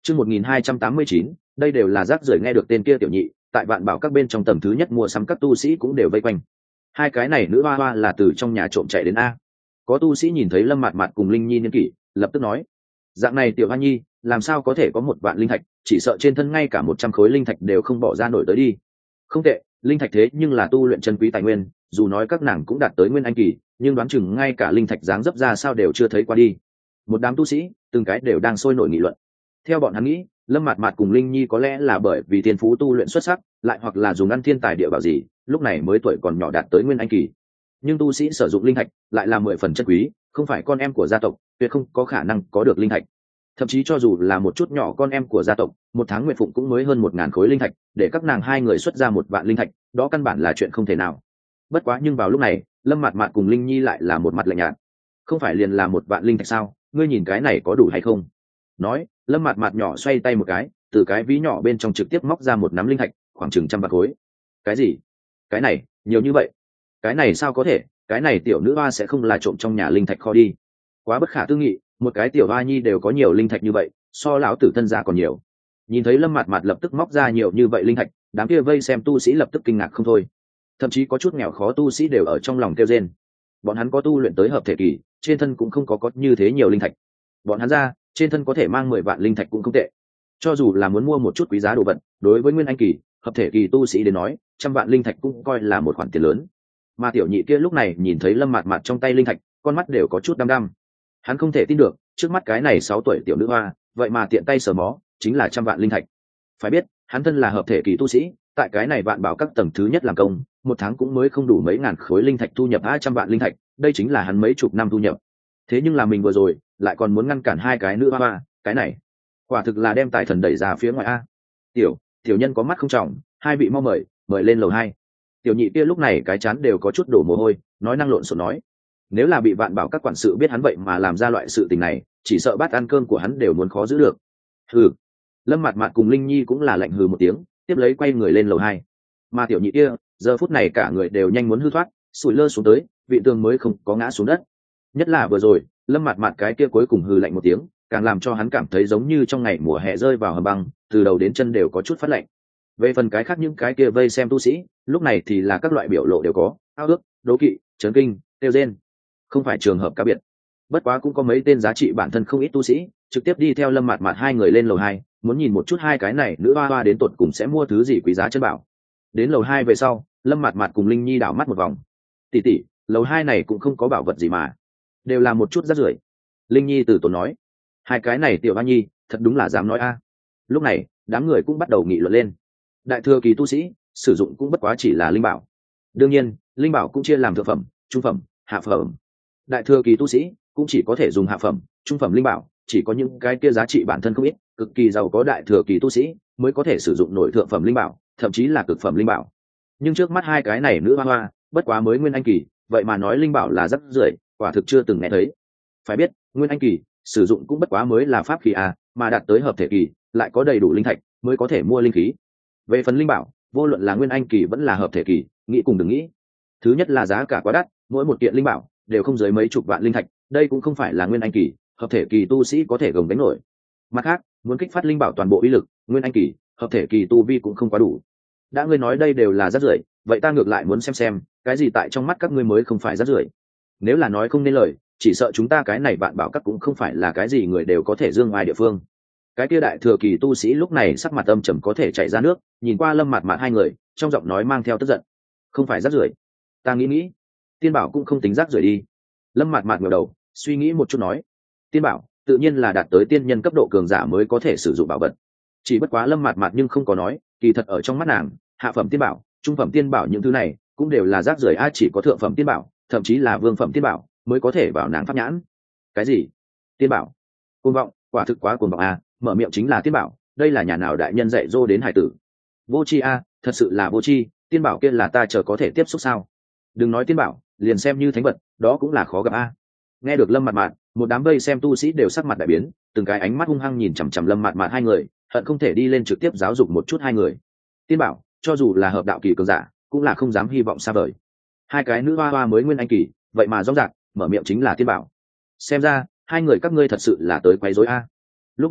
Chương 1289, đây đều là rác rưởi. Nghe được tên kia tiểu nhị, tại vạn bảo các bên trong tầng thứ nhất mua sắm các tu sĩ cũng đều vây quanh. Hai cái này nữ hoa hoa là từ trong nhà trộm chạy đến a. Có tu sĩ nhìn thấy Lâm Mạt Mạt cùng Linh Nhi niên kỷ, lập tức nói: dạng này tiểu hoa nhi, làm sao có thể có 1 vạn linh thạch, chỉ sợ trên thân ngay cả 100 khối linh thạch đều không bỏ ra nổi tới đi. Không tệ, linh thạch thế nhưng là tu luyện chân quý tài nguyên, dù nói các nàng cũng đạt tới nguyên anh kỳ, nhưng đoán chừng ngay cả linh thạch dáng dấp ra sao đều chưa thấy qua đi. Một đám tu sĩ, từng cái đều đang sôi nổi nghị luận. Theo bọn hắn nghĩ, Lâm Mạt Mạt cùng Linh Nhi có lẽ là bởi vì thiên phú tu luyện xuất sắc, lại hoặc là dùng ăn thiên tài địa bảo gì, lúc này mới tuổi còn nhỏ đạt tới nguyên anh kỳ. Nhưng tu sĩ sử dụng linh thạch lại là 10 phần chân quý, không phải con em của gia tộc, tuyệt không có khả năng có được linh thạch. Thậm chí cho dù là một chút nhỏ con em của gia tộc, một tháng nguyệt phụng cũng mới hơn 1000 khối linh thạch, để các nàng hai người xuất ra 1 vạn linh thạch, đó căn bản là chuyện không thể nào. Bất quá nhưng vào lúc này, Lâm Mạt Mạt cùng Linh Nhi lại là một mặt lạnh nhạt. Không phải liền là 1 vạn linh thạch sao, ngươi nhìn cái này có đủ hay không? Nói, Lâm Mạt Mạt nhỏ xoay tay một cái, từ cái ví nhỏ bên trong trực tiếp móc ra một nắm linh thạch, khoảng chừng 100 vạn khối. Cái gì? Cái này nhiều như vậy? Cái này sao có thể? Cái này tiểu nữ hoa sẽ không là trộm trong nhà linh thạch kho đi? Quá bất khả tư nghị, một cái tiểu hoa nhi đều có nhiều linh thạch như vậy, so lão tử thân gia còn nhiều. Nhìn thấy Lâm Mạt Mạt lập tức móc ra nhiều như vậy linh thạch, đám kia vây xem tu sĩ lập tức kinh ngạc không thôi. Thậm chí có chút nghèo khó tu sĩ đều ở trong lòng kêu rên. Bọn hắn có tu luyện tới hợp thể kỳ, trên thân cũng không có như thế nhiều linh thạch. Bọn hắn ra, trên thân có thể mang 10 vạn linh thạch cũng không tệ. Cho dù là muốn mua một chút quý giá đồ vật, đối với nguyên anh kỳ, hợp thể kỳ tu sĩ đến nói, 100 vạn linh thạch cũng coi là một khoản tiền lớn. Mà tiểu nhị kia lúc này nhìn thấy Lâm Mạt Mạt trong tay linh thạch, con mắt đều có chút đăm đăm. Hắn không thể tin được, trước mắt cái này 6 tuổi tiểu nữ hoa, vậy mà tiện tay sờ mó, chính là 100 vạn linh thạch. Phải biết, hắn thân là hợp thể kỳ tu sĩ, tại cái này vạn bảo các tầng thứ nhất làm công, một tháng cũng mới không đủ mấy ngàn khối linh thạch thu nhập 200 vạn linh thạch, đây chính là hắn mấy chục năm thu nhập. Thế nhưng là mình vừa rồi, lại còn muốn ngăn cản hai cái nữ hoa, cái này, quả thực là đem tài thần đẩy ra phía ngoài a. Tiểu nhân có mắt không trọng, hai vị mau mời lên lầu 2. Tiểu nhị kia lúc này cái chán đều có chút đổ mồ hôi, nói năng lộn xộn nói. Nếu là bị vạn bảo các quản sự biết hắn vậy mà làm ra loại sự tình này, chỉ sợ bát ăn cơm của hắn đều muốn khó giữ được. Hừ. Lâm Mạt Mạt cùng Linh Nhi cũng là lạnh hừ một tiếng, tiếp lấy quay người lên lầu 2. Mà tiểu nhị kia, giờ phút này cả người đều nhanh muốn hư thoát, sủi lơ xuống tới, vị tường mới không có ngã xuống đất. Nhất là vừa rồi, Lâm Mạt Mạt cái kia cuối cùng hừ lạnh một tiếng, càng làm cho hắn cảm thấy giống như trong ngày mùa hè rơi vào hầm băng, từ đầu đến chân đều có chút phát lạnh. Về phần cái khác những cái kia vây xem tu sĩ, lúc này thì là các loại biểu lộ đều có, ao ước, đố kỵ, chấn kinh, tiêu rên. Không phải trường hợp cá biệt. Bất quá cũng có mấy tên giá trị bản thân không ít tu sĩ, trực tiếp đi theo Lâm Mạt Mạt hai người lên lầu 2, muốn nhìn một chút hai cái này nữ hoa hoa đến tột cùng sẽ mua thứ gì quý giá chân bảo. Đến lầu 2 về sau, Lâm Mạt Mạt cùng Linh Nhi đảo mắt một vòng. Tỷ, lầu 2 này cũng không có bảo vật gì mà, đều là một chút rác rưởi. Linh Nhi từ tốn nói. Hai cái này tiểu hoa nhi, thật đúng là dám nói a. Lúc này, đám người cũng bắt đầu nghị luận lên. Đại thừa kỳ tu sĩ, sử dụng cũng bất quá chỉ là linh bảo. Đương nhiên, linh bảo cũng chia làm thượng phẩm, trung phẩm, hạ phẩm. Đại thừa kỳ tu sĩ cũng chỉ có thể dùng hạ phẩm, trung phẩm linh bảo, chỉ có những cái kia giá trị bản thân không ít, cực kỳ giàu có đại thừa kỳ tu sĩ mới có thể sử dụng nổi thượng phẩm linh bảo, thậm chí là cực phẩm linh bảo. Nhưng trước mắt hai cái này nữ hoa hoa, bất quá mới nguyên anh kỳ, vậy mà nói linh bảo là rất rưởi, quả thực chưa từng nghe thấy. Phải biết, nguyên anh kỳ sử dụng cũng bất quá mới là pháp khí a, mà đạt tới hợp thể kỳ lại có đầy đủ linh thạch mới có thể mua linh khí. Về phần linh bảo, vô luận là nguyên anh kỳ vẫn là hợp thể kỳ, nghĩ cùng đừng nghĩ. Thứ nhất là giá cả quá đắt, mỗi một kiện linh bảo đều không dưới mấy chục vạn linh thạch, đây cũng không phải là nguyên anh kỳ, hợp thể kỳ tu sĩ có thể gồng đánh nổi. Mặt khác, muốn kích phát linh bảo toàn bộ uy lực, nguyên anh kỳ, hợp thể kỳ tu vi cũng không quá đủ. Đã ngươi nói đây đều là rác rưởi, vậy ta ngược lại muốn xem cái gì tại trong mắt các ngươi mới không phải rác rưởi. Nếu là nói không nên lời, chỉ sợ chúng ta cái này bạn bảo các cũng không phải là cái gì người đều có thể dương ngoài địa phương. Cái kia đại thừa kỳ tu sĩ lúc này sắc mặt âm trầm có thể chảy ra nước, nhìn qua Lâm Mạt Mạt hai người, trong giọng nói mang theo tức giận. Không phải rác rưởi? Ta nghĩ, tiên bảo cũng không tính rác rưởi đi. Lâm Mạt Mạt ngẩng đầu, suy nghĩ một chút nói, tiên bảo tự nhiên là đạt tới tiên nhân cấp độ cường giả mới có thể sử dụng bảo vật. Chỉ bất quá Lâm Mạt Mạt nhưng không có nói, kỳ thật ở trong mắt nàng, hạ phẩm tiên bảo, trung phẩm tiên bảo những thứ này cũng đều là rác rưởi, chỉ có thượng phẩm tiên bảo, thậm chí là vương phẩm tiên bảo mới có thể vào nàng pháp nhãn. Cái gì? Tiên bảo? Cuồng vọng, quả thực quá cuồng vọng a, mở miệng chính là tiên bảo, đây là nhà nào đại nhân dạy dỗ đến hải tử? Vô tri a, thật sự là vô tri, tiên bảo kia là ta chờ có thể tiếp xúc sao? Đừng nói tiên bảo, liền xem như thánh vật, đó cũng là khó gặp a. Nghe được Lâm Mạt Mạt, một đám vây xem tu sĩ đều sắc mặt đại biến, từng cái ánh mắt hung hăng nhìn chằm chằm Lâm Mạt Mạt hai người, hận không thể đi lên trực tiếp giáo dục một chút hai người. Tiên bảo, cho dù là hợp đạo kỳ cường giả, cũng là không dám hy vọng xa vời. Hai cái nữ hoa hoa mới nguyên anh kỳ, vậy mà rõ ràng mở miệng chính là tiên bảo. Xem ra hai người các ngươi thật sự là tới quấy rối a. Lúc này,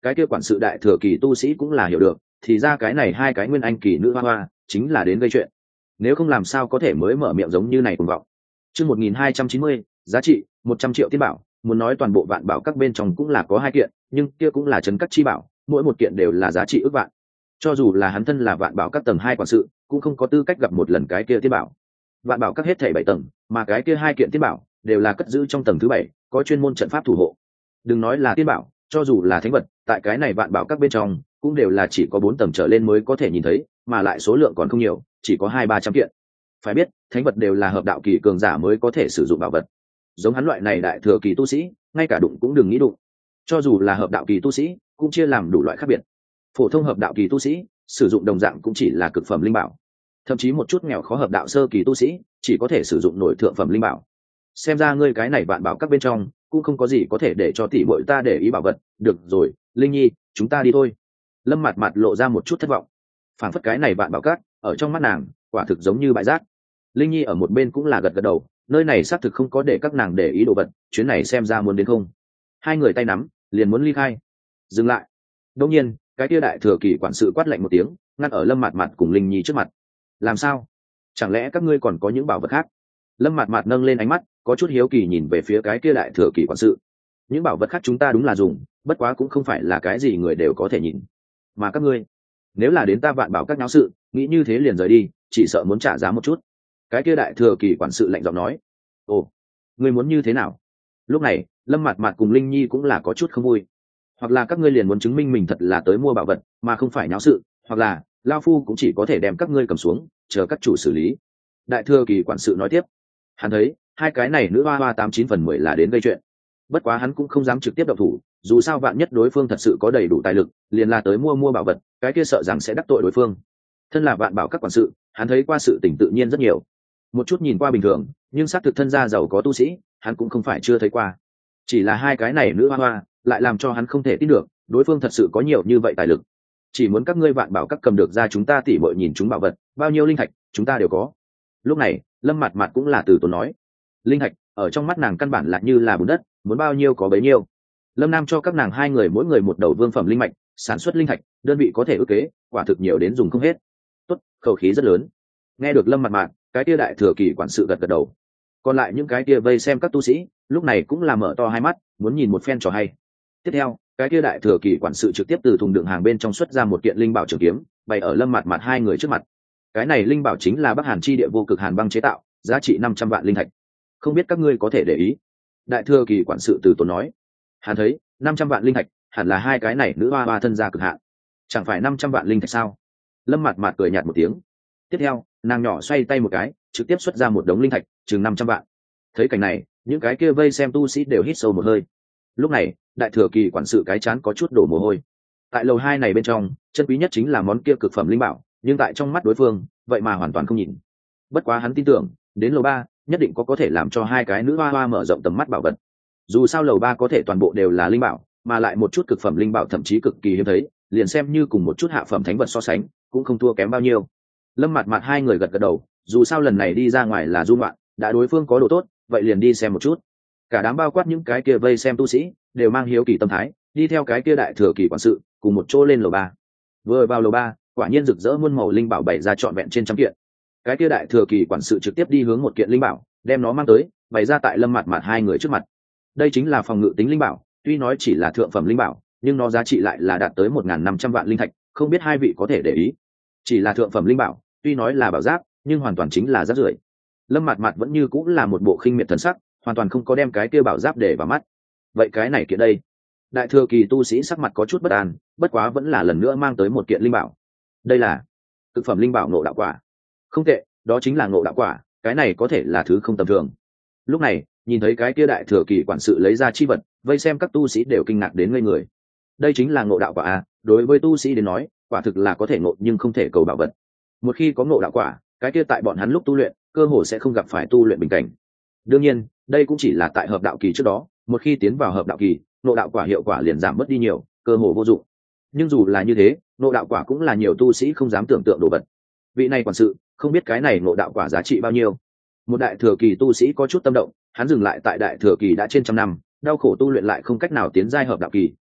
cái kia quản sự đại thừa kỳ tu sĩ cũng là hiểu được, thì ra cái này hai cái nguyên anh kỳ nữ hoa hoa chính là đến gây chuyện, nếu không làm sao có thể mới mở miệng giống như này cuồng vọng. Chương 1290, giá trị 100 triệu tiên bảo, muốn nói toàn bộ vạn bảo các bên trong cũng là có hai kiện, nhưng kia cũng là trấn các chi bảo, mỗi một kiện đều là giá trị ước vạn. Cho dù là hắn thân là vạn bảo các tầng 2 quản sự, cũng không có tư cách gặp một lần cái kia tiên bảo. Vạn bảo các hết thảy 7 tầng, mà cái kia hai kiện tiên bảo đều là cất giữ trong tầng thứ 7, có chuyên môn trận pháp thủ hộ. Đừng nói là tiên bảo, cho dù là thánh vật, tại cái này vạn bảo các bên trong cũng đều là chỉ có 4 tầng trở lên mới có thể nhìn thấy, mà lại số lượng còn không nhiều, chỉ có 200-300 kiện. Phải biết, thánh vật đều là hợp đạo kỳ cường giả mới có thể sử dụng bảo vật. Giống hắn loại này đại thừa kỳ tu sĩ, ngay cả đụng cũng đừng nghĩ đụng. Cho dù là hợp đạo kỳ tu sĩ, cũng chia làm đủ loại khác biệt. Phổ thông hợp đạo kỳ tu sĩ sử dụng đồng dạng cũng chỉ là cực phẩm linh bảo, thậm chí một chút nghèo khó hợp đạo sơ kỳ tu sĩ chỉ có thể sử dụng nổi thượng phẩm linh bảo. Xem ra ngươi cái này vạn bảo các bên trong cũng không có gì có thể để cho tỷ muội ta để ý bảo vật. Được rồi, Linh Nhi, chúng ta đi thôi. Lâm Mạt Mạt lộ ra một chút thất vọng, phảng phất cái này vạn bảo các ở trong mắt nàng quả thực giống như bãi rác. Linh Nhi ở một bên cũng là gật gật đầu, nơi này xác thực không có để các nàng để ý đồ vật, chuyến này xem ra muốn đến không. Hai người tay nắm liền muốn ly khai. Dừng lại. Đột nhiên cái kia đại thừa kỳ quản sự quát lạnh một tiếng, ngăn ở Lâm Mạt Mạt cùng Linh Nhi trước mặt. Làm sao? Chẳng lẽ các ngươi còn có những bảo vật khác? Lâm Mạt Mạt nâng lên ánh mắt, có chút hiếu kỳ nhìn về phía cái kia đại thừa kỳ quản sự. Những bảo vật khác chúng ta đúng là dùng, bất quá cũng không phải là cái gì người đều có thể nhìn. Mà các ngươi, nếu là đến ta vạn bảo các náo sự, nghĩ như thế liền rời đi, chỉ sợ muốn trả giá một chút. Cái kia đại thừa kỳ quản sự lạnh giọng nói. Ồ, ngươi muốn như thế nào? Lúc này Lâm Mạt Mạt cùng Linh Nhi cũng là có chút không vui. Hoặc là các ngươi liền muốn chứng minh mình thật là tới mua bảo vật mà không phải náo sự, hoặc là lao phu cũng chỉ có thể đem các ngươi cầm xuống chờ các chủ xử lý. Đại thừa kỳ quản sự nói tiếp. Hắn thấy hai cái này nữ hoa hoa 89/10 là đến gây chuyện, bất quá hắn cũng không dám trực tiếp động thủ, dù sao vạn nhất đối phương thật sự có đầy đủ tài lực liền là tới mua bảo vật, cái kia sợ rằng sẽ đắc tội đối phương. Thân là vạn bảo các quản sự, hắn thấy qua sự tình tự nhiên rất nhiều, một chút nhìn qua bình thường nhưng xác thực thân gia giàu có tu sĩ hắn cũng không phải chưa thấy qua. Chỉ là hai cái này nữ hoa hoa lại làm cho hắn không thể tin được đối phương thật sự có nhiều như vậy tài lực. Chỉ muốn các ngươi vạn bảo các cầm được ra chúng ta tỉ mội nhìn chúng bảo vật, bao nhiêu linh thạch chúng ta đều có. Lúc này Lâm Mạt Mạt cũng là từ tốn nói. Linh thạch ở trong mắt nàng căn bản là như là bùn đất, muốn bao nhiêu có bấy nhiêu. Lâm Nam cho các nàng hai người mỗi người một đầu vương phẩm linh mạch, sản xuất linh thạch đơn vị có thể ước kế quả thực nhiều đến dùng không hết. Tốt, khẩu khí rất lớn. Nghe được Lâm Mạt Mạt, cái kia đại thừa kỳ quản sự gật gật đầu. Còn lại những cái kia vây xem các tu sĩ lúc này cũng là mở to hai mắt muốn nhìn một phen trò hay. Tiếp theo cái kia đại thừa kỳ quản sự trực tiếp từ thùng đựng hàng bên trong xuất ra một kiện linh bảo trường kiếm bày ở Lâm Mạt Mạt hai người trước mặt. Cái này linh bảo chính là Bắc Hàn chi địa vô cực hàn băng chế tạo, giá trị 500 vạn linh thạch, không biết các ngươi có thể để ý. Đại thừa kỳ quản sự từ tốn nói. Hắn thấy 500 vạn linh thạch hẳn là hai cái này nữ hoa hoa thân gia cực hạn, chẳng phải 500 vạn linh thạch sao? Lâm Mạt Mạt cười nhạt một tiếng. Tiếp theo nàng nhỏ xoay tay một cái trực tiếp xuất ra một đống linh thạch chừng 500 vạn. Thấy cảnh này những cái kia vây xem tu sĩ đều hít sâu một hơi. Lúc này đại thừa kỳ quản sự cái chán có chút đổ mồ hôi. Tại lầu 2 này bên trong chân quý nhất chính là món kia cực phẩm linh bảo, nhưng tại trong mắt đối phương vậy mà hoàn toàn không nhìn. Bất quá hắn tin tưởng đến lầu 3 nhất định có thể làm cho hai cái nữ hoa hoa mở rộng tầm mắt bảo vật. Dù sao lầu 3 có thể toàn bộ đều là linh bảo, mà lại một chút cực phẩm linh bảo thậm chí cực kỳ hiếm thấy, liền xem như cùng một chút hạ phẩm thánh vật so sánh cũng không thua kém bao nhiêu. Lâm Mạt Mạt hai người gật gật đầu, dù sao lần này đi ra ngoài là du ngoạn, đã đối phương có đồ tốt vậy liền đi xem một chút. Cả đám bao quát những cái kia vây xem tu sĩ đều mang hiếu kỳ tâm thái đi theo cái kia đại thừa kỳ quản sự cùng một chỗ lên lầu 3. Vừa vào lầu 3 quả nhiên rực rỡ muôn màu linh bảo bày ra trọn vẹn trên trăm kiện. Cái kia đại thừa kỳ quản sự trực tiếp đi hướng một kiện linh bảo đem nó mang tới bày ra tại Lâm Mạt Mạt hai người trước mặt. Đây chính là phòng ngự tính linh bảo, tuy nói chỉ là thượng phẩm linh bảo nhưng nó giá trị lại là đạt tới 1.500 vạn linh thạch, không biết hai vị có thể để ý. Chỉ là thượng phẩm linh bảo tuy nói là bảo giáp nhưng hoàn toàn chính là rác rưởi. Lâm Mạt Mạt vẫn như cũng là một bộ khinh miệt thần sắc, hoàn toàn không có đem cái kia bảo giáp để vào mắt. Vậy cái này kiện đây? Đại thừa kỳ tu sĩ sắc mặt có chút bất an, bất quá vẫn là lần nữa mang tới một kiện linh bảo. Đây là thực phẩm linh bảo Ngộ Đạo Quả. Không tệ, đó chính là Ngộ Đạo Quả, cái này có thể là thứ không tầm thường. Lúc này nhìn thấy cái kia đại thừa kỳ quản sự lấy ra chi vật, vây xem các tu sĩ đều kinh ngạc đến ngây người. Đây chính là Ngộ Đạo Quả à? Đối với tu sĩ đến nói quả thực là có thể ngộ nhưng không thể cầu bảo vật. Một khi có Ngộ Đạo Quả, cái kia tại bọn hắn lúc tu luyện cơ hồ sẽ không gặp phải tu luyện bình cảnh. Đương nhiên đây cũng chỉ là tại hợp đạo kỳ trước đó, một khi tiến vào hợp đạo kỳ Ngộ Đạo Quả hiệu quả liền giảm mất đi nhiều, cơ hồ vô dụng. Nhưng dù là như thế Ngộ Đạo Quả cũng là nhiều tu sĩ không dám tưởng tượng đồ vật. Vị này quản sự không biết cái này Ngộ Đạo Quả giá trị bao nhiêu. Một đại thừa kỳ tu sĩ có chút tâm động, hắn dừng lại tại đại thừa kỳ đã trên trăm năm, đau khổ tu luyện lại không cách nào tiến giai hợp đạo kỳ,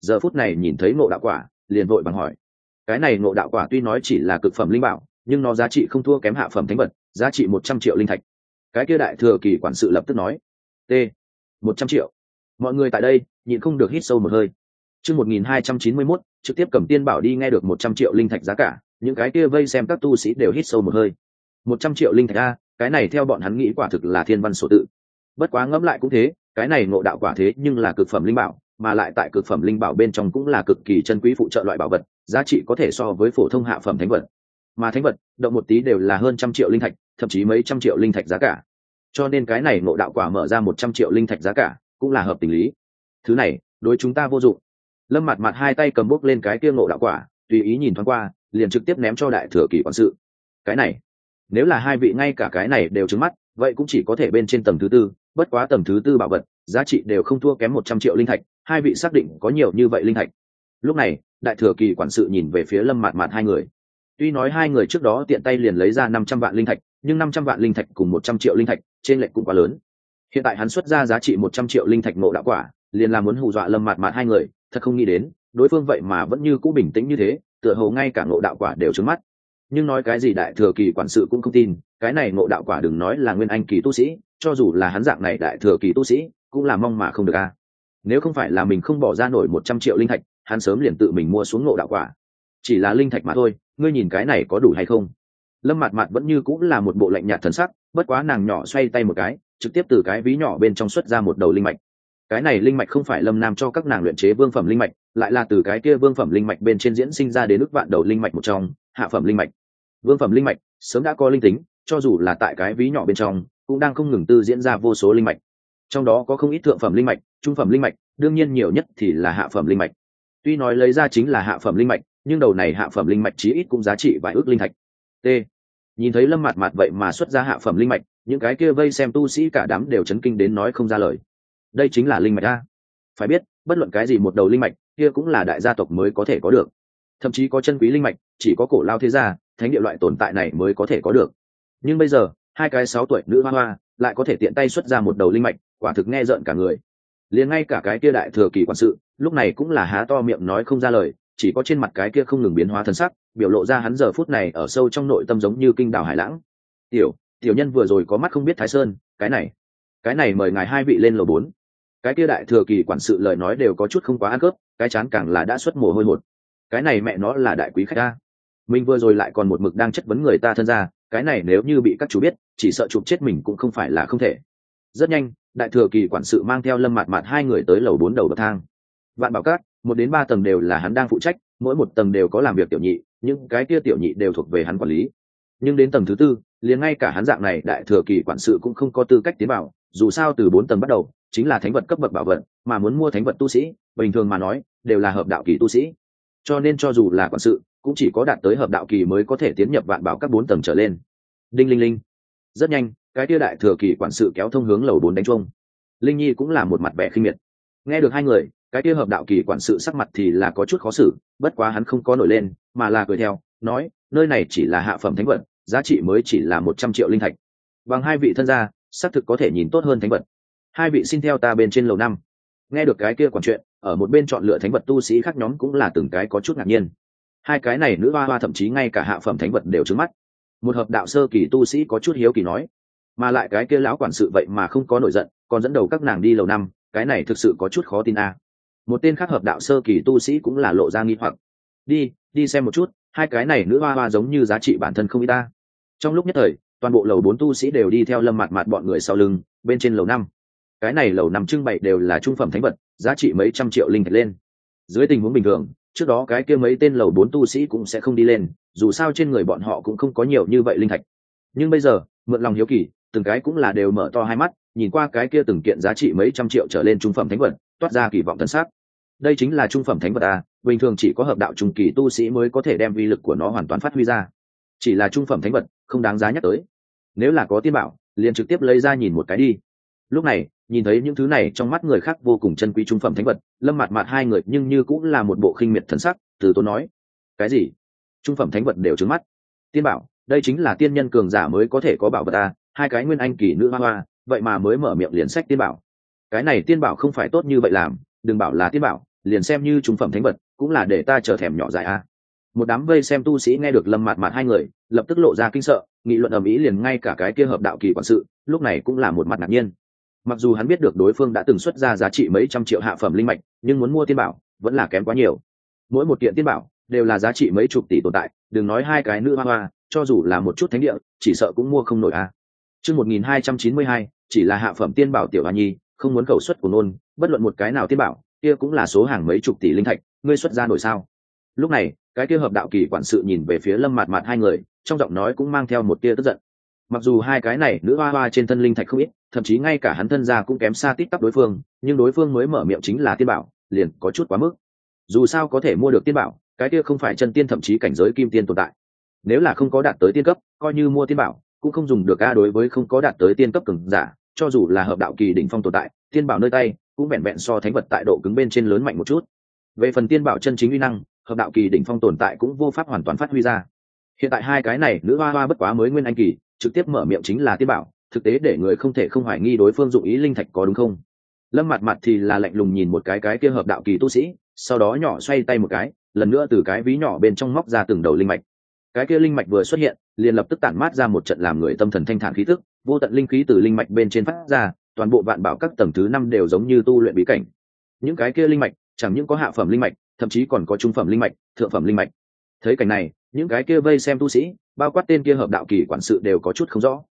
giờ phút này nhìn thấy ngộ đạo quả liền vội bằng hỏi. Cái này ngộ đạo quả tuy nói chỉ là cực phẩm linh bảo, nhưng nó giá trị không thua kém hạ phẩm thánh vật, giá trị 100 triệu linh thạch. Cái kia đại thừa kỳ quản sự lập tức nói. T. 100 triệu. Mọi người tại đây nhịn không được hít sâu một hơi. Chương 1291, trực tiếp cầm tiên bảo đi. Nghe được 100 triệu linh thạch giá cả, những cái kia vây xem các tu sĩ đều hít sâu một hơi. 100 triệu linh thạch a, cái này theo bọn hắn nghĩ quả thực là thiên văn số tự. Bất quá ngẫm lại cũng thế, cái này ngộ đạo quả thế nhưng là cực phẩm linh bảo, mà lại tại cực phẩm linh bảo bên trong cũng là cực kỳ chân quý phụ trợ loại bảo vật, giá trị có thể so với phổ thông hạ phẩm thánh vật. Mà thánh vật, động một tí đều là hơn trăm triệu linh thạch, thậm chí mấy trăm triệu linh thạch giá cả. Cho nên cái này ngộ đạo quả mở ra 100 triệu linh thạch giá cả, cũng là hợp tình lý. Thứ này, đối chúng ta vô dụng. Lâm Mạt Mạt hai tay cầm bốc lên cái kia ngộ đạo quả, tùy ý nhìn thoáng qua, liền trực tiếp ném cho đại thừa kỳ quản sự. Cái này, nếu là hai vị ngay cả cái này đều trứng mắt, vậy cũng chỉ có thể bên trên tầng thứ tư, bất quá tầng thứ tư bảo vật, giá trị đều không thua kém 100 triệu linh thạch, hai vị xác định có nhiều như vậy linh thạch. Lúc này, đại thừa kỳ quản sự nhìn về phía Lâm Mạt Mạt hai người. Tuy nói hai người trước đó tiện tay liền lấy ra 500 vạn linh thạch, nhưng 500 vạn linh thạch cùng 100 triệu linh thạch, trên lệch cũng quá lớn. Hiện tại hắn xuất ra giá trị 100 triệu linh thạch ngộ đạo quả, liền là muốn hù dọa Lâm Mạt Mạt hai người, thật không nghĩ đến, đối phương vậy mà vẫn như cũ bình tĩnh như thế, tựa hồ ngay cả ngộ đạo quả đều trừng mắt. Nhưng nói cái gì đại thừa kỳ quản sự cũng không tin, cái này ngộ đạo quả đừng nói là nguyên anh kỳ tu sĩ, cho dù là hắn dạng này đại thừa kỳ tu sĩ, cũng là mong mà không được a. Nếu không phải là mình không bỏ ra nổi 100 triệu linh thạch, hắn sớm liền tự mình mua xuống ngộ đạo quả. Chỉ là linh thạch mà thôi, ngươi nhìn cái này có đủ hay không? Lâm Mạt Mạt vẫn như cũng là một bộ lạnh nhạt thần sắc, bất quá nàng nhỏ xoay tay một cái, trực tiếp từ cái ví nhỏ bên trong xuất ra một đầu linh mạch. Cái này linh mạch không phải Lâm Nam cho các nàng luyện chế vương phẩm linh mạch, lại là từ cái kia vương phẩm linh mạch bên trên diễn sinh ra đến ức vạn đầu linh mạch một trong, hạ phẩm linh mạch. Vương phẩm linh mạch sớm đã có linh tính, cho dù là tại cái ví nhỏ bên trong, cũng đang không ngừng tư diễn ra vô số linh mạch. Trong đó có không ít thượng phẩm linh mạch, trung phẩm linh mạch, đương nhiên nhiều nhất thì là hạ phẩm linh mạch. Tuy nói lấy ra chính là hạ phẩm linh mạch, nhưng đầu này hạ phẩm linh mạch chí ít cũng giá trị vài ức linh thạch. T. Nhìn thấy Lâm Mạt Mạt vậy mà xuất ra hạ phẩm linh mạch, những cái kia vây xem tu sĩ cả đám đều chấn kinh đến nói không ra lời. Đây chính là linh mạch a. Phải biết, bất luận cái gì một đầu linh mạch, kia cũng là đại gia tộc mới có thể có được. Thậm chí có chân quý linh mạch, chỉ có cổ lao thế gia, thánh địa loại tồn tại này mới có thể có được. Nhưng bây giờ, hai cái 6 tuổi nữ hoa hoa lại có thể tiện tay xuất ra một đầu linh mạch, quả thực nghe rợn cả người. Liền ngay cả cái kia đại thừa kỳ quản sự, lúc này cũng là há to miệng nói không ra lời, chỉ có trên mặt cái kia không ngừng biến hóa thân sắc, biểu lộ ra hắn giờ phút này ở sâu trong nội tâm giống như kinh đảo hải lãng. Tiểu nhân vừa rồi có mắt không biết Thái Sơn, cái này mời ngài hai vị lên lầu 4. Cái kia đại thừa kỳ quản sự lời nói đều có chút không quá ăn khớp, cái chán càng là đã xuất mồ hôi hột. Cái này mẹ nó là đại quý khách ta. Mình vừa rồi lại còn một mực đang chất vấn người ta thân ra, cái này nếu như bị các chú biết, chỉ sợ chụp chết mình cũng không phải là không thể. Rất nhanh, đại thừa kỳ quản sự mang theo Lâm Mạt Mạt hai người tới lầu 4 đầu bậc thang. Vạn Bảo Các, 1 đến 3 tầng đều là hắn đang phụ trách, mỗi một tầng đều có làm việc tiểu nhị, những cái kia tiểu nhị đều thuộc về hắn quản lý. Nhưng đến tầng thứ 4, liền ngay cả hắn dạng này đại thừa kỳ quản sự cũng không có tư cách tiến vào, dù sao từ 4 tầng bắt đầu chính là thánh vật cấp bậc bảo vật, mà muốn mua thánh vật tu sĩ, bình thường mà nói, đều là hợp đạo kỳ tu sĩ. Cho nên cho dù là quản sự, cũng chỉ có đạt tới hợp đạo kỳ mới có thể tiến nhập Vạn Bảo Các 4 tầng trở lên. Đinh linh linh. Rất nhanh, cái kia đại thừa kỳ quản sự kéo thông hướng lầu 4 đánh chuông. Linh Nhi cũng là một mặt vẻ khinh miệt. Nghe được hai người, cái kia hợp đạo kỳ quản sự sắc mặt thì là có chút khó xử, bất quá hắn không có nổi lên, mà là cười theo, nói, nơi này chỉ là hạ phẩm thánh vật, giá trị mới chỉ là 100 triệu linh thạch. Bằng hai vị thân gia, xác thực có thể nhìn tốt hơn thánh vật. Hai vị xin theo ta bên trên lầu 5. Nghe được cái kia quản chuyện, ở một bên chọn lựa thánh vật tu sĩ khác nhóm cũng là từng cái có chút ngạc nhiên. Hai cái này nữ hoa hoa thậm chí ngay cả hạ phẩm thánh vật đều trứng mắt. Một hợp đạo sơ kỳ tu sĩ có chút hiếu kỳ nói, mà lại cái kia lão quản sự vậy mà không có nổi giận, còn dẫn đầu các nàng đi lầu 5, cái này thực sự có chút khó tin a. Một tên khác hợp đạo sơ kỳ tu sĩ cũng là lộ ra nghi hoặc. Đi xem một chút, hai cái này nữ hoa hoa giống như giá trị bản thân không ít ta. Trong lúc nhất thời, toàn bộ lầu 4 tu sĩ đều đi theo Lâm Mạt Mạt bọn người sau lưng, bên trên lầu 5. Cái này lầu 5 trưng bày đều là trung phẩm thánh vật, giá trị mấy trăm triệu linh thạch lên. Dưới tình huống bình thường, trước đó cái kia mấy tên lầu 4 tu sĩ cũng sẽ không đi lên, dù sao trên người bọn họ cũng không có nhiều như vậy linh thạch. Nhưng bây giờ, mượn lòng hiếu kỳ, từng cái cũng là đều mở to hai mắt, nhìn qua cái kia từng kiện giá trị mấy trăm triệu trở lên trung phẩm thánh vật, toát ra kỳ vọng thần sắc. Đây chính là trung phẩm thánh vật à, bình thường chỉ có hợp đạo trung kỳ tu sĩ mới có thể đem uy lực của nó hoàn toàn phát huy ra. Chỉ là trung phẩm thánh vật, không đáng giá nhắc tới. Nếu là có tiên bảo, liền trực tiếp lấy ra nhìn một cái đi. Lúc này, nhìn thấy những thứ này trong mắt người khác vô cùng chân quý trung phẩm thánh vật, Lâm Mạt Mạt hai người nhưng như cũng là một bộ khinh miệt thần sắc, từ tốn nói: "Cái gì? Trung phẩm thánh vật đều trướng mắt? Tiên bảo, đây chính là tiên nhân cường giả mới có thể có bảo vật à, hai cái nguyên anh kỳ nữ hoa hoa, vậy mà mới mở miệng liền sách tiên bảo. Cái này tiên bảo không phải tốt như vậy làm, đừng bảo là tiên bảo, liền xem như trung phẩm thánh vật cũng là để ta chờ thèm nhỏ dại a. Một đám vây xem tu sĩ nghe được Lâm Mạt Mạt hai người lập tức lộ ra kinh sợ, nghị luận ầm ĩ, liền ngay cả cái kia hợp đạo kỳ quản sự lúc này cũng là một mặt ngạc nhiên. Mặc dù hắn biết được đối phương đã từng xuất ra giá trị mấy trăm triệu hạ phẩm linh mạch, nhưng muốn mua tiên bảo vẫn là kém quá nhiều. Mỗi một kiện tiên bảo đều là giá trị mấy chục tỷ tồn tại, đừng nói hai cái nữ hoa hoa, cho dù là một chút thánh địa chỉ sợ cũng mua không nổi a. Chương 1292, chỉ là hạ phẩm tiên bảo tiểu hoa nhi, không muốn cầu xuất của nôn, bất luận một cái nào tiên bảo, kia cũng là số hàng mấy chục tỷ linh thạch, ngươi xuất ra nổi sao? Lúc này, cái kia hợp đạo kỳ quản sự nhìn về phía Lâm Mạt Mạt hai người, trong giọng nói cũng mang theo một tia tức giận. Mặc dù hai cái này nữ hoa hoa trên thân linh thạch không ít, thậm chí ngay cả hắn thân gia cũng kém xa tít tắp đối phương, nhưng đối phương mới mở miệng chính là tiên bảo, liền có chút quá mức. Dù sao có thể mua được tiên bảo, cái kia không phải chân tiên thậm chí cảnh giới kim tiên tồn tại. Nếu là không có đạt tới tiên cấp, coi như mua tiên bảo cũng không dùng được a. Đối với không có đạt tới tiên cấp cường giả, cho dù là hợp đạo kỳ đỉnh phong tồn tại, tiên bảo nơi tay cũng vẹn vẹn so thánh vật tại độ cứng bên trên lớn mạnh một chút. Về phần tiên bảo chân chính uy năng, hợp đạo kỳ đỉnh phong tồn tại cũng vô pháp hoàn toàn phát huy ra. Hiện tại hai cái này nữ hoa hoa bất quá mới nguyên anh kỳ, trực tiếp mở miệng chính là tiên bảo, thực tế để người không thể không hoài nghi đối phương dụng ý linh thạch có đúng không. Lâm Mạt Mạt thì là lạnh lùng nhìn một cái kia hợp đạo kỳ tu sĩ, sau đó nhỏ xoay tay một cái, lần nữa từ cái ví nhỏ bên trong móc ra từng đầu linh mạch. Cái kia linh mạch vừa xuất hiện, liền lập tức tản mát ra một trận làm người tâm thần thanh thản khí tức, vô tận linh khí từ linh mạch bên trên phát ra, toàn bộ vạn bảo các tầng thứ 5 đều giống như tu luyện bí cảnh. Những cái kia linh mạch chẳng những có hạ phẩm linh mạch, thậm chí còn có trung phẩm linh mạch, thượng phẩm linh mạch. Thấy cảnh này, những cái kia vây xem tu sĩ, bao quát tên kia hợp đạo kỳ quản sự đều có chút không rõ.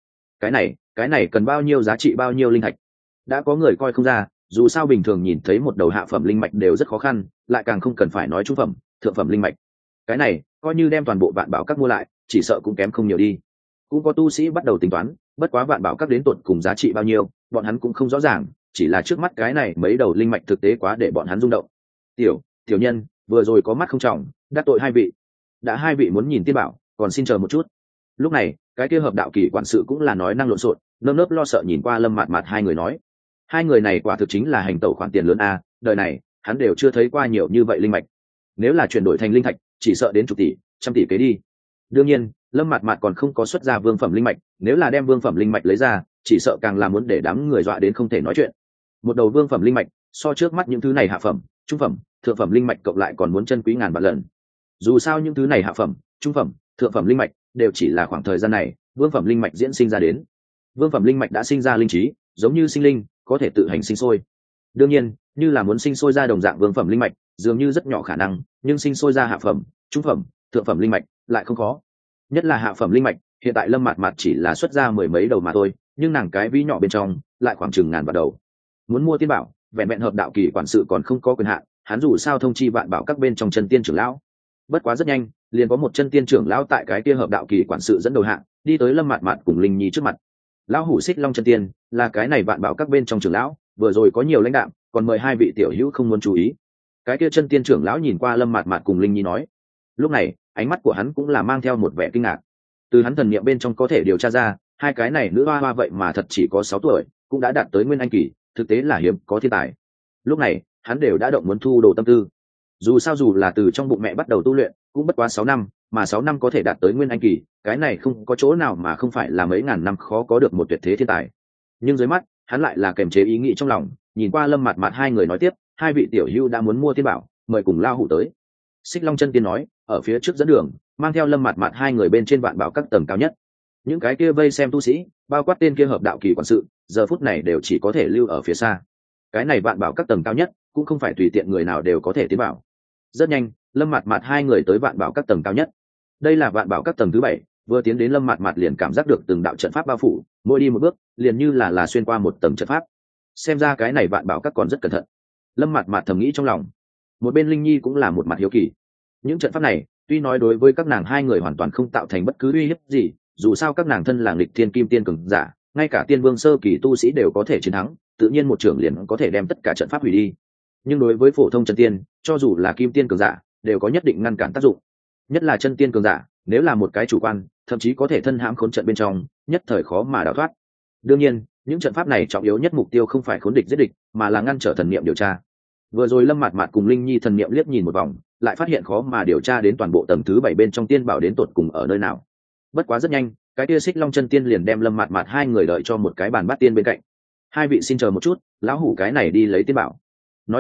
Cái này cần bao nhiêu giá trị, bao nhiêu linh thạch? Đã có người coi không ra, dù sao bình thường nhìn thấy một đầu hạ phẩm linh mạch đều rất khó khăn, lại càng không cần phải nói trung phẩm, thượng phẩm linh mạch. Cái này, coi như đem toàn bộ vạn bảo các mua lại, chỉ sợ cũng kém không nhiều đi. Cũng có tu sĩ bắt đầu tính toán, bất quá vạn bảo các đến tột cùng giá trị bao nhiêu, bọn hắn cũng không rõ ràng, chỉ là trước mắt cái này mấy đầu linh mạch thực tế quá để bọn hắn rung động. Tiểu nhân, vừa rồi có mắt không trọng, đắc tội hai vị. Đã hai vị muốn nhìn tiên bảo, còn xin chờ một chút. Lúc này, cái kia hợp đạo kỳ quản sự cũng là nói năng lộn xộn, nơm nớp lo sợ nhìn qua Lâm Mạt Mạt hai người nói. Hai người này quả thực chính là hành tẩu khoản tiền lớn a, đời này hắn đều chưa thấy qua nhiều như vậy linh mạch. Nếu là chuyển đổi thành linh thạch, chỉ sợ đến chục tỷ, trăm tỷ kế đi. Đương nhiên, Lâm Mạt Mạt còn không có xuất ra vương phẩm linh mạch, nếu là đem vương phẩm linh mạch lấy ra, chỉ sợ càng là muốn để đám người dọa đến không thể nói chuyện. Một đầu vương phẩm linh mạch, so trước mắt những thứ này hạ phẩm, trung phẩm, thượng phẩm linh mạch cộng lại còn muốn chân quý ngàn vạn lần. Dù sao những thứ này hạ phẩm, trung phẩm, thượng phẩm linh mạch đều chỉ là khoảng thời gian này vương phẩm linh mạch diễn sinh ra đến. Vương phẩm linh mạch đã sinh ra linh trí, giống như sinh linh, có thể tự hành sinh sôi. Đương nhiên, như là muốn sinh sôi ra đồng dạng vương phẩm linh mạch, dường như rất nhỏ khả năng, nhưng sinh sôi ra hạ phẩm, trung phẩm, thượng phẩm linh mạch lại không khó. Nhất là hạ phẩm linh mạch, hiện tại Lâm Mạt Mạt chỉ là xuất ra mười mấy đầu mà thôi, nhưng nàng cái ví nhỏ bên trong lại khoảng chừng ngàn vạn đầu. Muốn mua tiên bảo, vẹn vẹn hợp đạo kỳ quản sự còn không có quyền hạn, hắn dù sao thông chi vạn bảo các bên trong chân tiên trưởng lão. Bất quá rất nhanh, liền có một chân tiên trưởng lão tại cái kia hợp đạo kỳ quản sự dẫn đầu hạng đi tới Lâm Mạt Mạt cùng Linh Nhi trước mặt. Lão hủ Xích Long chân tiên là cái này vạn bảo các bên trong trưởng lão, vừa rồi có nhiều lãnh đạm, còn mời hai vị tiểu hữu không muốn chú ý. Cái kia chân tiên trưởng lão nhìn qua Lâm Mạt Mạt cùng Linh Nhi nói. Lúc này, ánh mắt của hắn cũng là mang theo một vẻ kinh ngạc. Từ hắn thần niệm bên trong có thể điều tra ra, hai cái này nữ hoa hoa vậy mà thật chỉ có 6 tuổi, cũng đã đạt tới nguyên anh kỳ, thực tế là hiếm có thiên tài. Lúc này, hắn đều đã động muốn thu đồ tâm tư. Dù là từ trong bụng mẹ bắt đầu tu luyện, cũng bất quá 6 năm, mà 6 năm có thể đạt tới nguyên anh kỳ, cái này không có chỗ nào mà không phải là mấy ngàn năm khó có được một tuyệt thế thiên tài. Nhưng dưới mắt, hắn lại là kềm chế ý nghĩ trong lòng, nhìn qua Lâm Mạt Mạt hai người nói tiếp, hai vị tiểu hữu đã muốn mua tiên bảo, mời cùng lao hủ tới. Xích Long chân tiên nói, ở phía trước dẫn đường, mang theo Lâm Mạt Mạt hai người bên trên vạn bảo các tầng cao nhất. Những cái kia vây xem tu sĩ, bao quát tên kia hợp đạo kỳ quản sự, giờ phút này đều chỉ có thể lưu ở phía xa. Cái này vạn bảo các tầng cao nhất, cũng không phải tùy tiện người nào đều có thể tiến vào. Rất nhanh, Lâm Mạt Mạt hai người tới vạn bảo các tầng cao nhất. Đây là vạn bảo các tầng thứ 7, vừa tiến đến Lâm Mạt Mạt liền cảm giác được từng đạo trận pháp bao phủ, mỗi đi một bước, liền như là xuyên qua một tầng trận pháp. Xem ra cái này vạn bảo các còn rất cẩn thận. Lâm Mạt Mạt thầm nghĩ trong lòng. Một bên Linh Nhi cũng là một mặt hiếu kỳ. Những trận pháp này, tuy nói đối với các nàng hai người hoàn toàn không tạo thành bất cứ uy hiếp gì, dù sao các nàng thân là nghịch thiên kim tiên cường giả, ngay cả tiên vương sơ kỳ tu sĩ đều có thể chiến thắng, tự nhiên một trưởng liền có thể đem tất cả trận pháp hủy đi. Nhưng đối với phổ thông chân tiên, cho dù là kim tiên cường giả, đều có nhất định ngăn cản tác dụng. Nhất là chân tiên cường giả, nếu là một cái chủ quan, thậm chí có thể thân hãm khốn trận bên trong, nhất thời khó mà đào thoát. Đương nhiên, những trận pháp này trọng yếu nhất mục tiêu không phải khốn địch giết địch, mà là ngăn trở thần niệm điều tra. Vừa rồi Lâm Mạt Mạt cùng Linh Nhi thần niệm liếc nhìn một vòng, lại phát hiện khó mà điều tra đến toàn bộ tầng thứ 7 bên trong tiên bảo đến tột cùng ở nơi nào. Bất quá rất nhanh, cái kia Xích Long chân tiên liền đem Lâm Mạt Mạt hai người đợi cho một cái bàn bát tiên bên cạnh. Hai vị xin chờ một chút, lão hủ cái này đi lấy tiên bảo. Nói xong,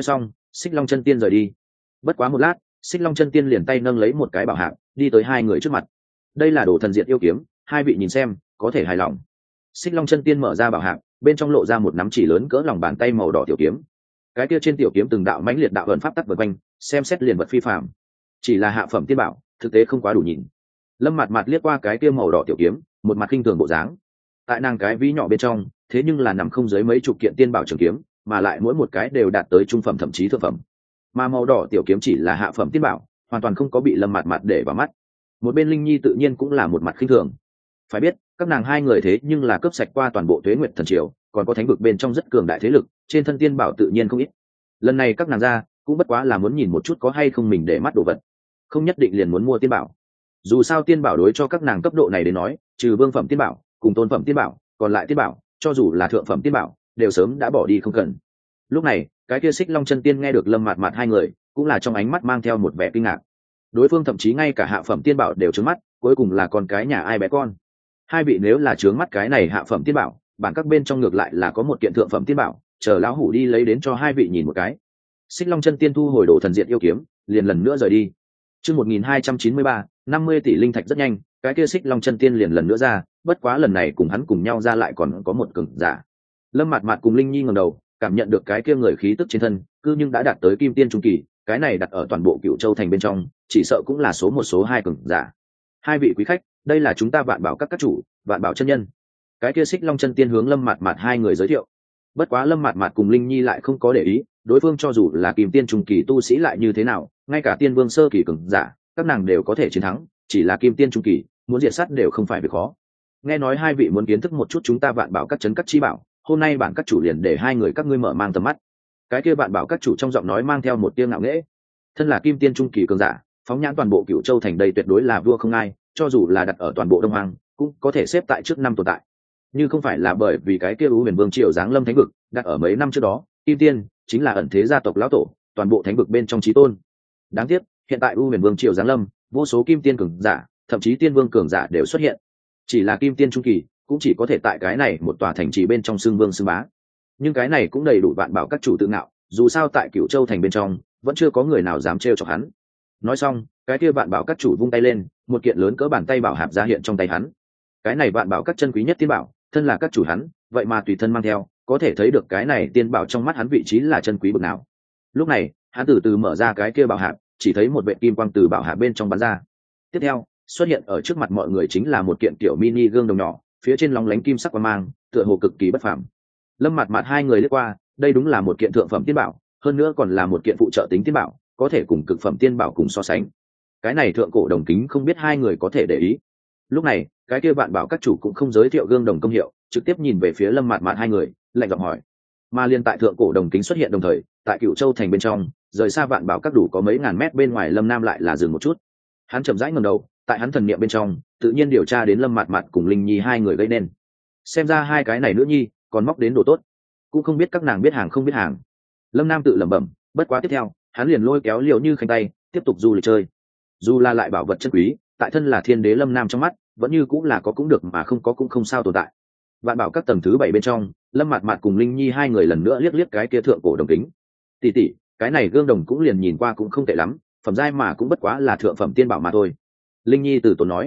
Xích Long Chân Tiên rời đi. Bất quá một lát, Xích Long Chân Tiên liền tay nâng lấy một cái bảo hạc đi tới hai người trước mặt. Đây là Đồ Thần Diệt yêu kiếm, hai vị nhìn xem có thể hài lòng. Xích Long Chân Tiên mở ra bảo hạc, bên trong lộ ra một nắm chỉ lớn cỡ lòng bàn tay màu đỏ tiểu kiếm. Cái kia trên tiểu kiếm từng đạo mãnh liệt đạo ẩn pháp tắc vần quanh, xem xét liền vật phi phàm. Chỉ là hạ phẩm tiên bảo, thực tế không quá đủ nhìn. Lâm Mạt Mạt liếc qua cái kia màu đỏ tiểu kiếm, một mặt khinh thường bộ dáng. Tại nàng cái ví nhỏ bên trong, thế nhưng là nằm không dưới mấy chục kiện tiên bảo trường kiếm, mà lại mỗi một cái đều đạt tới trung phẩm thậm chí thượng phẩm. Mà màu đỏ tiểu kiếm chỉ là hạ phẩm tiên bảo, hoàn toàn không có bị Lâm Mạt Mạt để vào mắt. Một bên Linh Nhi tự nhiên cũng là một mặt khinh thường. Phải biết, các nàng hai người thế nhưng là cướp sạch qua toàn bộ Tuế Nguyệt Thần Triều, còn có thánh vực bên trong rất cường đại thế lực, trên thân tiên bảo tự nhiên không ít. Lần này các nàng ra, cũng bất quá là muốn nhìn một chút có hay không mình để mắt đồ vật, không nhất định liền muốn mua tiên bảo. Dù sao tiên bảo đối cho các nàng cấp độ này đến nói, trừ vương phẩm tiên bảo cùng tôn phẩm tiên bảo, còn lại tiên bảo cho dù là thượng phẩm tiên bảo đều sớm đã bỏ đi không cần. Lúc này cái kia Xích Long Chân Tiên nghe được Lâm Mạt Mạt hai người, cũng là trong ánh mắt mang theo một vẻ kinh ngạc. Đối phương thậm chí ngay cả hạ phẩm tiên bảo đều trướng mắt, cuối cùng là con cái nhà ai bé con. Hai vị nếu là trướng mắt cái này hạ phẩm tiên bảo, bản các bên trong ngược lại là có một kiện thượng phẩm tiên bảo, chờ lão hủ đi lấy đến cho hai vị nhìn một cái. Xích Long Chân Tiên thu hồi Đồ Thần Diệt yêu kiếm, liền lần nữa rời đi. Chương 1293, 50 tỷ linh thạch rất nhanh, cái kia Xích Long Chân Tiên liền lần nữa ra, bất quá lần này cùng hắn cùng nhau ra lại còn có một cường giả. Lâm Mạt Mạt cùng Linh Nhi ngẩng đầu, cảm nhận được cái kia người khí tức trên thân, cư nhưng đã đạt tới Kim Tiên trung kỳ, cái này đặt ở toàn bộ Cửu Châu thành bên trong, chỉ sợ cũng là số một số hai cường giả. Hai vị quý khách, đây là chúng ta Vạn Bảo các chủ, Vạn Bảo chân nhân. Cái kia Xích Long Chân Tiên hướng Lâm Mạt Mạt hai người giới thiệu. Bất quá Lâm Mạt Mạt cùng Linh Nhi lại không có để ý, đối phương cho dù là Kim Tiên trung kỳ tu sĩ lại như thế nào, ngay cả Tiên Vương sơ kỳ cường giả, các nàng đều có thể chiến thắng, chỉ là Kim Tiên trung kỳ, muốn diệt sát đều không phải việc khó. Nghe nói hai vị muốn kiến thức một chút chúng ta Vạn Bảo các trấn các chi bảo, hôm nay bản các chủ liền để hai người các ngươi mở mang tầm mắt. Cái kia Vạn Bảo các chủ trong giọng nói mang theo một tia ngạo nghễ. Thân là Kim Tiên trung kỳ cường giả, phóng nhãn toàn bộ Cửu Châu thành đây tuyệt đối là vua không ai, cho dù là đặt ở toàn bộ Đông Hoang, cũng có thể xếp tại trước năm tồn tại. Như không phải là bởi vì cái kia U Huyền Vương triều giáng lâm thánh vực, đặt ở mấy năm trước đó, Kim Tiên chính là ẩn thế gia tộc lão tổ, toàn bộ thánh vực bên trong chí tôn. Đáng tiếc, hiện tại U Huyền Vương triều giáng lâm, vô số Kim Tiên cường giả, thậm chí Tiên Vương cường giả đều xuất hiện. Chỉ là Kim Tiên trung kỳ, cũng chỉ có thể tại cái này một tòa thành trì bên trong xưng vương xưng bá. Nhưng cái này cũng đầy đủ Vạn Bảo các chủ tự ngạo, dù sao tại Cửu Châu thành bên trong, vẫn chưa có người nào dám trêu chọc hắn. Nói xong, cái kia Vạn Bảo các chủ vung tay lên, một kiện lớn cỡ bàn tay bảo hạp ra hiện trong tay hắn. Cái này Vạn Bảo các chân quý nhất tiên bảo, thân là các chủ hắn, vậy mà tùy thân mang theo, có thể thấy được cái này tiên bảo trong mắt hắn vị trí là chân quý bậc nào. Lúc này, hắn từ từ mở ra cái kia bảo hạp, chỉ thấy một vệt kim quang từ bảo hạp bên trong bắn ra. Tiếp theo, xuất hiện ở trước mặt mọi người chính là một kiện tiểu mini gương đồng nhỏ, phía trên lóng lánh kim sắc quang mang, tựa hồ cực kỳ bất phàm. Lâm Mạt Mạt hai người liếc qua, đây đúng là một kiện thượng phẩm tiên bảo, hơn nữa còn là một kiện phụ trợ tính tiên bảo, có thể cùng cực phẩm tiên bảo cùng so sánh. Cái này thượng cổ đồng kính không biết hai người có thể để ý. Lúc này, cái kia Vạn Bảo các chủ cũng không giới thiệu gương đồng công hiệu, trực tiếp nhìn về phía Lâm Mạt Mạt hai người, lạnh giọng hỏi. Mà liên tại thượng cổ đồng kính xuất hiện đồng thời, tại Cửu Châu thành bên trong, rời xa Vạn Bảo các đủ có mấy ngàn mét bên ngoài Lâm Nam lại là dừng một chút. Hắn chậm rãi ngẩng đầu, tại hắn thần niệm bên trong, tự nhiên điều tra đến Lâm Mạt Mạt cùng Linh Nhi hai người gây nên. Xem ra hai cái này nữ nhi còn móc đến đồ tốt, cũng không biết các nàng biết hàng không biết hàng. Lâm Nam tự lẩm bẩm, bất quá tiếp theo, hắn liền lôi kéo Liễu Như Khanh tay, tiếp tục du lịch chơi. Dù là lại bảo vật chân quý, tại thân là thiên đế Lâm Nam trong mắt, vẫn như cũng là có cũng được mà không có cũng không sao tồn tại. Vạn Bảo các tầng thứ 7 bên trong, Lâm Mạt Mạt cùng Linh Nhi hai người lần nữa liếc liếc cái kia thượng cổ đồng kính. Tỷ tỷ, cái này gương đồng cũng liền nhìn qua cũng không tệ lắm, phẩm giai mà cũng bất quá là thượng phẩm tiên bảo mà thôi. Linh Nhi từ tốn nói,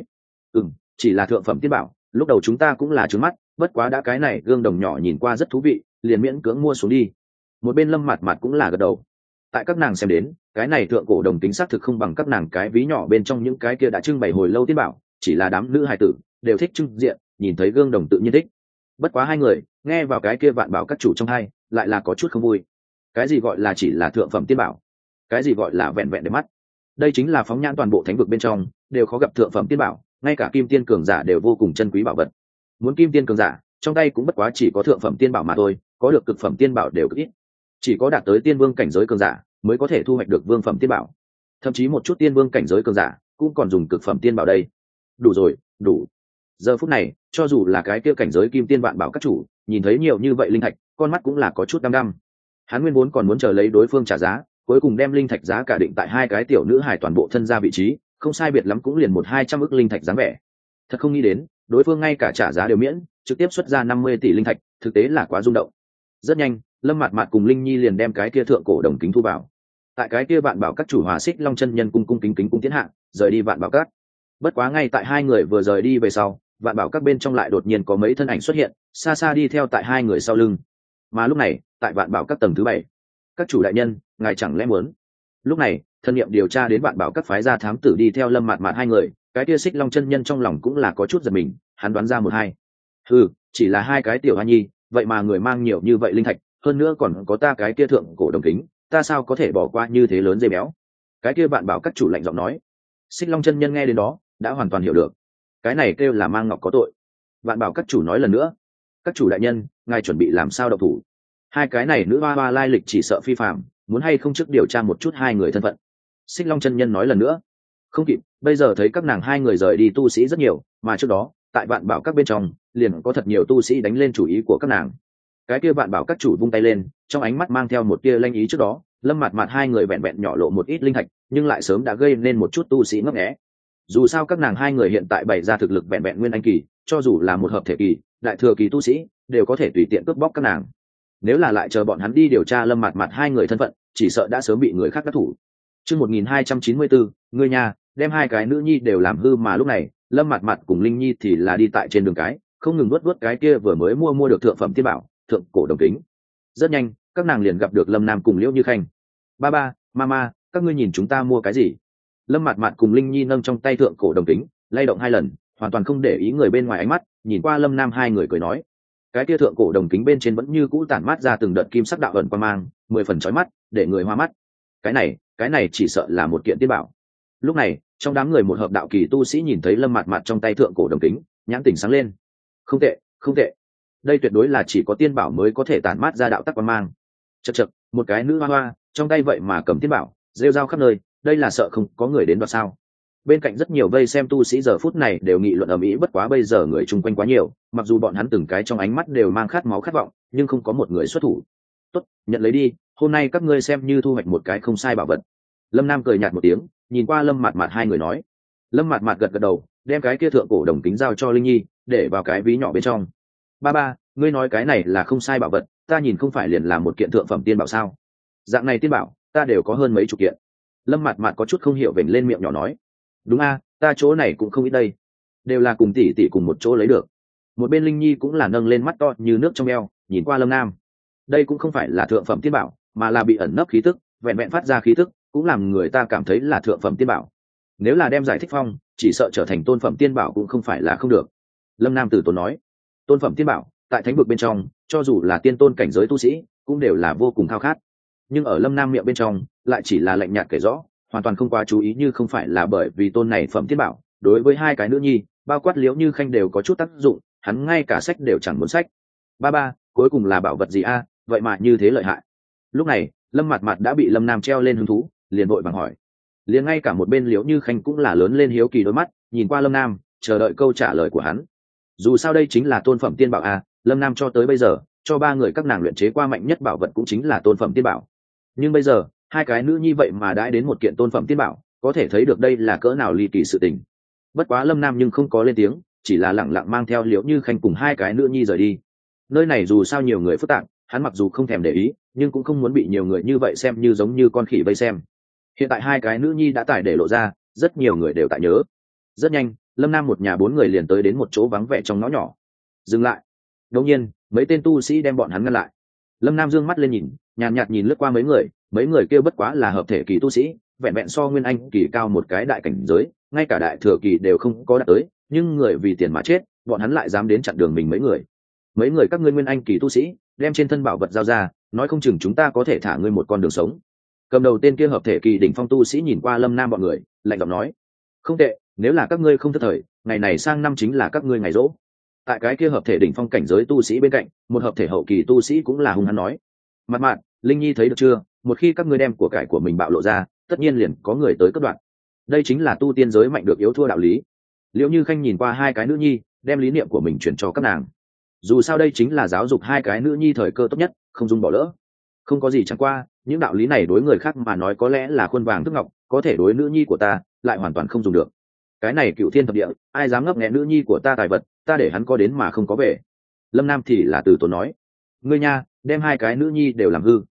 chỉ là thượng phẩm tiên bảo, lúc đầu chúng ta cũng là trướng mắt, bất quá đã cái này gương đồng nhỏ nhìn qua rất thú vị, liền miễn cưỡng mua xuống đi. Một bên Lâm Mạt Mạt cũng là gật đầu. Tại các nàng xem đến, cái này thượng cổ đồng kính xác thực không bằng các nàng cái ví nhỏ bên trong những cái kia đã trưng bày hồi lâu tiên bảo, chỉ là đám nữ hài tử đều thích trưng diện, nhìn thấy gương đồng tự nhiên thích. Bất quá hai người nghe vào cái kia Vạn Bảo các chủ trong hai, lại là có chút không vui. Cái gì gọi là chỉ là thượng phẩm tiên bảo? Cái gì gọi là vẹn vẹn để mắt? Đây chính là phóng nhãn toàn bộ thánh vực bên trong, đều khó gặp thượng phẩm tiên bảo, ngay cả Kim Tiên cường giả đều vô cùng chân quý bảo vật. Muốn Kim Tiên cường giả, trong tay cũng bất quá chỉ có thượng phẩm tiên bảo mà thôi, có được cực phẩm tiên bảo đều cực ít. Chỉ có đạt tới tiên vương cảnh giới cường giả mới có thể thu hoạch được vương phẩm tiên bảo. Thậm chí một chút tiên vương cảnh giới cường giả cũng còn dùng cực phẩm tiên bảo đây. Đủ rồi, đủ. Giờ phút này, cho dù là cái kia cảnh giới Kim Tiên Vạn Bảo các chủ, nhìn thấy nhiều như vậy linh thạch, con mắt cũng là có chút đăm đăm. Hắn nguyên vốn còn muốn chờ lấy đối phương trả giá, cuối cùng đem linh thạch giá cả định tại hai cái tiểu nữ hài toàn bộ thân gia vị trí, không sai biệt lắm cũng liền 100-200 ức linh thạch dáng vẻ. Thật không nghĩ đến, đối phương ngay cả trả giá đều miễn, trực tiếp xuất ra 50 tỷ linh thạch, thực tế là quá rung động. Rất nhanh, Lâm Mạt Mạt cùng Linh Nhi liền đem cái kia thượng cổ đồng kính thu vào. tại cái kia vạn bảo các chủ hòa xích long chân nhân cung cung kính kính cung tiến hạ rời đi vạn bảo các. Bất quá ngay tại hai người vừa rời đi về sau, vạn bảo các bên trong lại đột nhiên có mấy thân ảnh xuất hiện, xa xa đi theo tại hai người sau lưng. Mà lúc này tại vạn bảo các tầng thứ 7, các chủ đại nhân, ngài chẳng lẽ muốn? Lúc này thân nhiệm điều tra đến vạn bảo các phái ra thám tử đi theo Lâm Mạt Mạt hai người, cái kia xích long chân nhân trong lòng cũng là có chút giật mình, hắn đoán ra một hai. Chỉ là hai cái tiểu hoa nhi, vậy mà người mang nhiều như vậy linh thạch, hơn nữa còn có ta cái kia thượng cổ đồng kính, ta sao có thể bỏ qua như thế lớn dây béo? Cái kia vạn bảo các chủ lạnh giọng nói. Xích long chân nhân nghe đến đó đã hoàn toàn hiểu được, cái này kêu là mang ngọc có tội. Vạn bảo các chủ nói lần nữa, các chủ đại nhân, ngài chuẩn bị làm sao động thủ? Hai cái này nữ hoa hoa lai lịch chỉ sợ phi phạm, muốn hay không trước điều tra một chút hai người thân phận? Xích long chân nhân nói lần nữa. Không kịp, bây giờ thấy các nàng hai người rời đi tu sĩ rất nhiều, mà trước đó tại vạn bảo các bên trong liền có thật nhiều tu sĩ đánh lên chủ ý của các nàng. Cái kia vạn bảo các chủ vung tay lên, trong ánh mắt mang theo một tia lanh ý. Trước đó Lâm Mạt Mạt hai người vẹn vẹn nhỏ lộ một ít linh thạch, nhưng lại sớm đã gây nên một chút tu sĩ ngấp nghé. Dù sao các nàng hai người hiện tại bày ra thực lực vẹn vẹn nguyên anh kỳ, cho dù là một hợp thể kỳ, đại thừa kỳ tu sĩ đều có thể tùy tiện cướp bóc các nàng. Nếu là lại chờ bọn hắn đi điều tra Lâm Mạt Mạt hai người thân phận, chỉ sợ đã sớm bị người khác đắc thủ. Chương 1294, người nhà đem hai cái nữ nhi đều làm hư. Mà lúc này Lâm Mạt Mạt cùng Linh Nhi thì là đi tại trên đường cái, không ngừng luốt cái kia vừa mới mua được thượng phẩm tiên bảo, thượng cổ đồng kính. Rất nhanh các nàng liền gặp được Lâm Nam cùng Liễu Như Khanh. Ba mama, các ngươi nhìn chúng ta mua cái gì? Lâm Mạt Mạt cùng Linh Nhi nâng trong tay thượng cổ đồng kính, lay động hai lần, hoàn toàn không để ý người bên ngoài ánh mắt, nhìn qua Lâm Nam hai người cười nói. Cái kia thượng cổ đồng kính bên trên vẫn như cũ tản mát ra từng đợt kim sắc đạo ẩn qua mang, 10 phần chói mắt, để người hoa mắt. Cái này chỉ sợ là một kiện tiên bảo. Lúc này trong đám người một hợp đạo kỳ tu sĩ nhìn thấy Lâm Mạt Mạt trong tay thượng cổ đồng kính, nhãn tỉnh sáng lên. Không tệ, đây tuyệt đối là chỉ có tiên bảo mới có thể tản mát ra đạo tắc quan mang. Chật, một cái nữ hoa hoa trong tay vậy mà cầm tiên bảo, rêu rao khắp nơi, đây là sợ không có người đến đoạt sao? Bên cạnh rất nhiều vây xem tu sĩ giờ phút này đều nghị luận ầm ĩ, bất quá bây giờ người chung quanh quá nhiều, mặc dù bọn hắn từng cái trong ánh mắt đều mang khát máu khát vọng, nhưng không có một người xuất thủ. Tốt, nhận lấy đi, hôm nay các ngươi xem như thu hoạch một cái không sai bảo vật. Lâm Nam cười nhạt một tiếng, nhìn qua Lâm Mạt Mạt hai người nói. Lâm Mạt Mạt gật đầu, đem cái kia thượng cổ đồng kính giao cho Linh Nhi, để vào cái ví nhỏ bên trong. Ba, ngươi nói cái này là không sai bảo vật, ta nhìn không phải liền là một kiện thượng phẩm tiên bảo sao? Dạng này tiên bảo, ta đều có hơn mấy chục kiện. Lâm Mạt Mạt có chút không hiểu, vểnh lên miệng nhỏ nói. Đúng a, ta chỗ này cũng không ít đây, đều là cùng tỷ tỷ cùng một chỗ lấy được. Một bên Linh Nhi cũng là nâng lên mắt to như nước trong eo, nhìn qua Lâm Nam. Đây cũng không phải là thượng phẩm tiên bảo, mà là bị ẩn nấp khí tức, vẹn vẹn phát ra khí tức cũng làm người ta cảm thấy là thượng phẩm tiên bảo. Nếu là đem giải thích phong, chỉ sợ trở thành tôn phẩm tiên bảo cũng không phải là không được. Lâm Nam từ tốn nói. Tôn phẩm tiên bảo tại thánh vực bên trong, cho dù là tiên tôn cảnh giới tu sĩ cũng đều là vô cùng khao khát, nhưng ở Lâm Nam miệng bên trong lại chỉ là lạnh nhạt kể rõ, hoàn toàn không quá chú ý, như không phải là bởi vì tôn này phẩm tiên bảo đối với hai cái nữ nhi bao quát Liễu Như Khanh đều có chút tác dụng, hắn ngay cả sách đều chẳng muốn sách. Ba, cuối cùng là bảo vật gì a, vậy mà như thế lợi hại? Lúc này Lâm Mạt Mạt đã bị Lâm Nam treo lên hứng thú, liền vội vàng hỏi. Liền ngay cả một bên Liễu Như Khanh cũng là lớn lên hiếu kỳ đôi mắt, nhìn qua Lâm Nam chờ đợi câu trả lời của hắn. Dù sao đây chính là tôn phẩm tiên bảo a, Lâm Nam cho tới bây giờ cho ba người các nàng luyện chế qua mạnh nhất bảo vật cũng chính là tôn phẩm tiên bảo, nhưng bây giờ hai cái nữ nhi vậy mà đãi đến một kiện tôn phẩm tiên bảo, có thể thấy được đây là cỡ nào ly kỳ sự tình. Bất quá Lâm Nam nhưng không có lên tiếng, chỉ là lẳng lặng mang theo Liễu Như Khanh cùng hai cái nữ nhi rời đi. Nơi này dù sao nhiều người phức tạp, hắn mặc dù không thèm để ý, nhưng cũng không muốn bị nhiều người như vậy xem như giống như con khỉ vây xem. Hiện tại hai cái nữ nhi đã tải để lộ ra, rất nhiều người đều tại nhớ. Rất nhanh Lâm Nam một nhà bốn người liền tới đến một chỗ vắng vẻ trong ngõ nhỏ. Dừng lại. Đột nhiên mấy tên tu sĩ đem bọn hắn ngăn lại. Lâm Nam dương mắt lên nhìn, nhàn nhạt nhìn lướt qua mấy người kêu bất quá là hợp thể kỳ tu sĩ, vẹn vẹn so nguyên anh kỳ cao một cái đại cảnh giới, ngay cả đại thừa kỳ đều không có đạt tới, nhưng người vì tiền mà chết, bọn hắn lại dám đến chặn đường mình. Mấy người các ngươi nguyên anh kỳ tu sĩ đem trên thân bảo vật giao ra, nói không chừng chúng ta có thể thả ngươi một con đường sống. Cầm đầu tên kia hợp thể kỳ đỉnh phong tu sĩ nhìn qua Lâm Nam bọn người, lạnh giọng nói. Không tệ, nếu là các ngươi không thất thời, ngày này sang năm chính là các ngươi ngày rỗ. Tại cái kia hợp thể đỉnh phong cảnh giới tu sĩ bên cạnh, một hợp thể hậu kỳ tu sĩ cũng là hung hăng nói. Mạt Mạt, Linh Nhi thấy được chưa, một khi các ngươi đem của cải của mình bạo lộ ra, tất nhiên liền có người tới cất đoạn. Đây chính là tu tiên giới mạnh được yếu thua đạo lý. Liễu Như Khanh nhìn qua hai cái nữ nhi, đem lý niệm của mình truyền cho các nàng. Dù sao đây chính là giáo dục hai cái nữ nhi thời cơ tốt nhất, không dung bỏ lỡ. Không có gì, chẳng qua những đạo lý này đối người khác mà nói có lẽ là khuôn vàng thước ngọc, có thể đối nữ nhi của ta lại hoàn toàn không dùng được. Cái này cựu thiên thập địa, ai dám ngấp nghé nữ nhi của ta tài vật, ta để hắn có đến mà không có về. Lâm Nam thì là từ tốn nói. Ngươi nha, đem hai cái nữ nhi đều làm hư.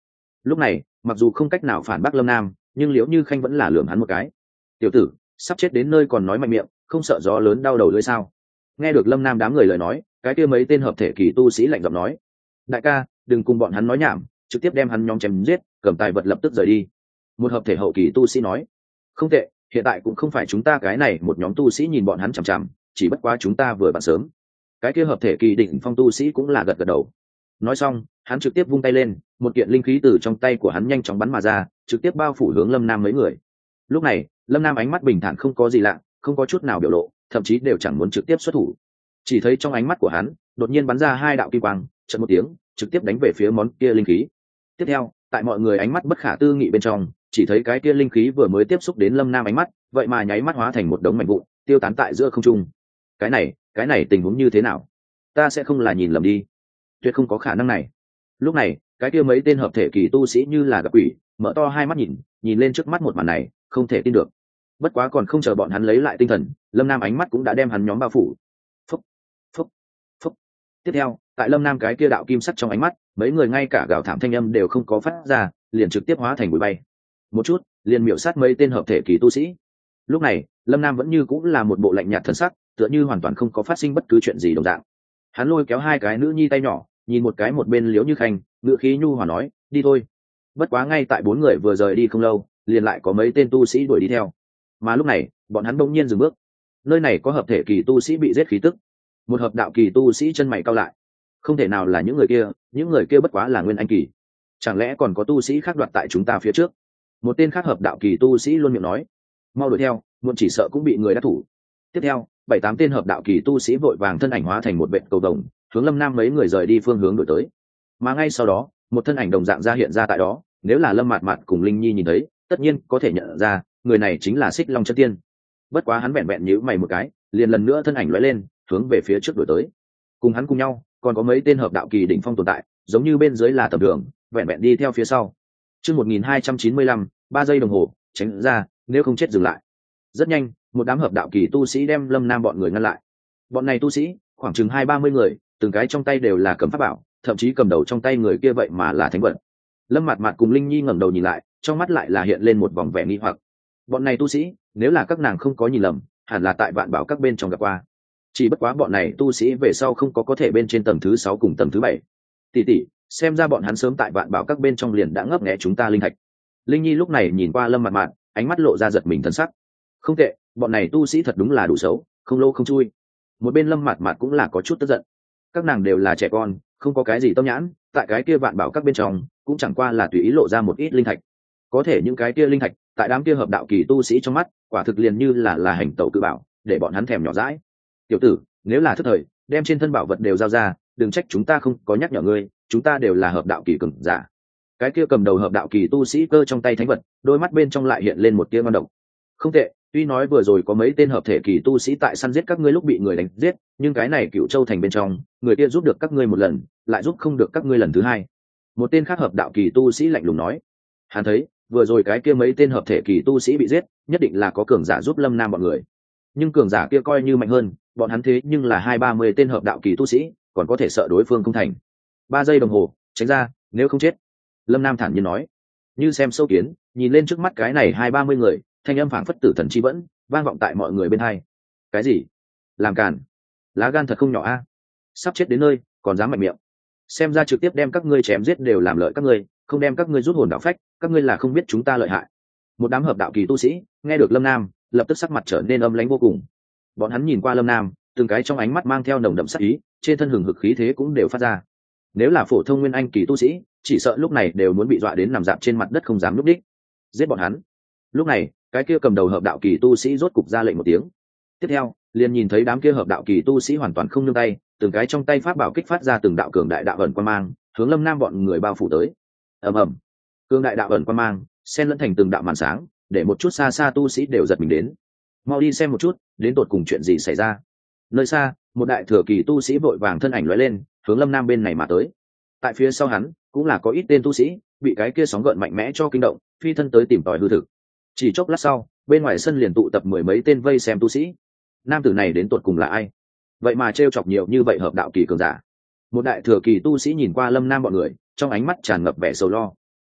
Lúc này mặc dù không cách nào phản bác lâm nam, nhưng liễu như khanh vẫn là lườm hắn một cái. Tiểu tử, sắp chết đến nơi còn nói mạnh miệng, không sợ gió lớn đau đầu lưỡi sao? Nghe được lâm nam đám người lời nói, cái kia mấy tên hợp thể kỳ tu sĩ lạnh giọng nói: đại ca, đừng cùng bọn hắn nói nhảm, trực tiếp đem hắn nhóm chém giết, cầm tài vật lập tức rời đi. Một hợp thể hậu kỳ tu sĩ nói: không tệ, hiện tại cũng không phải chúng ta cái này một nhóm tu sĩ nhìn bọn hắn chằm chằm, chỉ bất quá chúng ta vừa bạn sớm. Cái kia hợp thể kỳ đỉnh phong tu sĩ cũng là gật gật đầu. Nói xong hắn trực tiếp vung tay lên, một kiện linh khí từ trong tay của hắn nhanh chóng bắn mà ra, trực tiếp bao phủ hướng lâm nam mấy người. Lúc này lâm nam ánh mắt bình thản không có gì lạ, không có chút nào biểu lộ, thậm chí đều chẳng muốn trực tiếp xuất thủ. Chỉ thấy trong ánh mắt của hắn đột nhiên bắn ra hai đạo kim quang, chợt một tiếng trực tiếp đánh về phía món kia linh khí. Tiếp theo tại mọi người ánh mắt bất khả tư nghị bên trong, chỉ thấy cái kia linh khí vừa mới tiếp xúc đến lâm nam ánh mắt, vậy mà nháy mắt hóa thành một đống mảnh vụn tiêu tán tại giữa không trung. Cái này tình huống như thế nào? Ta sẽ không là nhìn lầm đi, tuyệt không có khả năng này. Lúc này cái kia mấy tên hợp thể kỳ tu sĩ như là gặp quỷ, mở to hai mắt nhìn lên trước mắt một màn này, không thể tin được. Bất quá còn không chờ bọn hắn lấy lại tinh thần, lâm nam ánh mắt cũng đã đem hắn nhóm bao phủ. Phúc, phúc, phúc. Tiếp theo tại lâm nam cái kia đạo kim sắc trong ánh mắt, mấy người ngay cả gào thảm thanh âm đều không có phát ra, liền trực tiếp hóa thành bụi bay. Một chút liền miểu sát mấy tên hợp thể kỳ tu sĩ. Lúc này lâm nam vẫn như cũng là một bộ lạnh nhạt thần sắc, tựa như hoàn toàn không có phát sinh bất cứ chuyện gì đồng dạng. Hắn lôi kéo hai cái nữ nhi tay nhỏ, nhìn một cái một bên liễu như khanh, ngữ khí nhu hòa nói: đi thôi. Bất quá ngay tại bốn người vừa rời đi không lâu, liền lại có mấy tên tu sĩ đuổi đi theo. Mà lúc này bọn hắn bỗng nhiên dừng bước. Nơi này có hợp thể kỳ tu sĩ bị giết khí tức. Một hợp đạo kỳ tu sĩ chân mày cau lại. Không thể nào là những người kia bất quá là nguyên anh kỳ. Chẳng lẽ còn có tu sĩ khác đoạt tại chúng ta phía trước? Một tên khác hợp đạo kỳ tu sĩ luôn miệng nói: mau đuổi theo, muộn chỉ sợ cũng bị người đắc thủ. Tiếp theo 7-8 tên hợp đạo kỳ tu sĩ vội vàng thân ảnh hóa thành một vệt cầu vồng, hướng lâm nam mấy người rời đi phương hướng đổi tới. Mà ngay sau đó một thân ảnh đồng dạng ra hiện ra tại đó, nếu là lâm mạt mạt cùng linh nhi nhìn thấy, tất nhiên có thể nhận ra người này chính là Xích Long chân tiên. Bất quá hắn vẹn vẹn nhíu mày một cái, liền lần nữa thân ảnh lóe lên, hướng về phía trước đổi tới. Cùng hắn cùng nhau còn có mấy tên hợp đạo kỳ đỉnh phong tồn tại, giống như bên dưới là tầm thường, vẹn vẹn đi theo phía sau. Chương 1295, 3 giây đồng hồ, tránh ra, nếu không chết dừng lại. Rất nhanh một đám hợp đạo kỳ tu sĩ đem lâm nam bọn người ngăn lại. Bọn này tu sĩ khoảng chừng 20-30 người, từng cái trong tay đều là cầm pháp bảo, thậm chí cầm đầu trong tay người kia vậy mà là thánh vật. Lâm mạt mạt cùng linh nhi ngẩng đầu nhìn lại, trong mắt lại là hiện lên một vòng vẻ nghi hoặc. Bọn này tu sĩ, nếu là các nàng không có nhìn lầm, hẳn là tại vạn bảo các bên trong gặp qua. Chỉ bất quá bọn này tu sĩ về sau không có thể bên trên tầng thứ 6 cùng tầng thứ 7. Tỷ, xem ra bọn hắn sớm tại vạn bảo các bên trong liền đã ngấp nghé chúng ta linh thạch. Linh nhi lúc này nhìn qua lâm mạt mạt, ánh mắt lộ ra giật mình thân sắc. Không tệ, bọn này tu sĩ thật đúng là đủ xấu, không lô không chui. Một bên lâm mạt mạt cũng là có chút tức giận. Các nàng đều là trẻ con, không có cái gì tâm nhãn, tại cái kia vạn bảo các bên trong cũng chẳng qua là tùy ý lộ ra một ít linh thạch. Có thể những cái kia linh thạch tại đám kia hợp đạo kỳ tu sĩ trong mắt, quả thực liền như là hành tẩu cự bảo, để bọn hắn thèm nhỏ dãi. Tiểu tử, nếu là thức thời, đem trên thân bảo vật đều giao ra, đừng trách chúng ta không có nhắc nhở ngươi, chúng ta đều là hợp đạo kỳ cường giả. Cái kia cầm đầu hợp đạo kỳ tu sĩ cơ trong tay thánh vật, đôi mắt bên trong lại hiện lên một tia ngon độc. Không tệ, tuy nói vừa rồi có mấy tên hợp thể kỳ tu sĩ tại săn giết các ngươi lúc bị người đánh giết, nhưng cái này Cựu Châu thành bên trong, người kia giúp được các ngươi một lần, lại giúp không được các ngươi lần thứ hai. Một tên khác hợp đạo kỳ tu sĩ lạnh lùng nói. Hắn thấy vừa rồi cái kia mấy tên hợp thể kỳ tu sĩ bị giết, nhất định là có cường giả giúp lâm nam bọn người. Nhưng cường giả kia coi như mạnh hơn bọn hắn, thế nhưng là 20-30 tên hợp đạo kỳ tu sĩ, còn có thể sợ đối phương không thành. 3 giây đồng hồ, tránh ra, nếu không chết. Lâm nam thản nhiên nói. Như xem sâu kiến, nhìn lên trước mắt cái này 20-30 người, thanh âm phảng phất tử thần chi vẫn vang vọng tại mọi người bên hai. Cái gì? Làm càn? Lá gan thật không nhỏ a. Sắp chết đến nơi còn dám mạnh miệng. Xem ra trực tiếp đem các ngươi chém giết đều làm lợi các ngươi, không đem các ngươi rút hồn đạo phách, các ngươi là không biết chúng ta lợi hại. Một đám hợp đạo kỳ tu sĩ nghe được lâm nam, lập tức sắc mặt trở nên âm lãnh vô cùng. Bọn hắn nhìn qua lâm nam, từng cái trong ánh mắt mang theo nồng đậm sát ý, trên thân hừng hực khí thế cũng đều phát ra. Nếu là phổ thông nguyên anh kỳ tu sĩ, chỉ sợ lúc này đều muốn bị dọa đến nằm dạp trên mặt đất không dám núp đích. Giết bọn hắn. Lúc này cái kia cầm đầu hợp đạo kỳ tu sĩ rốt cục ra lệnh một tiếng. Tiếp theo liền nhìn thấy đám kia hợp đạo kỳ tu sĩ hoàn toàn không nương tay, từng cái trong tay pháp bảo kích phát ra từng đạo cường đại đạo ẩn quang mang, hướng lâm nam bọn người bao phủ tới. Ầm ầm, cường đại đạo ẩn quang mang xen lẫn thành từng đạo màn sáng, để một chút xa xa tu sĩ đều giật mình đến. Mau đi xem một chút, đến tột cùng chuyện gì xảy ra. Nơi xa một đại thừa kỳ tu sĩ vội vàng thân ảnh lóe lên, hướng lâm nam bên này mà tới. Tại phía sau hắn cũng là có ít tên tu sĩ bị cái kia sóng gợn mạnh mẽ cho kinh động, phi thân tới tìm tòi hư thực. Chỉ chốc lát sau, bên ngoài sân liền tụ tập 10 mấy tên vây xem tu sĩ. Nam tử này đến tột cùng là ai? Vậy mà trêu chọc nhiều như vậy hợp đạo kỳ cường giả. Một đại thừa kỳ tu sĩ nhìn qua lâm nam bọn người, trong ánh mắt tràn ngập vẻ sầu lo.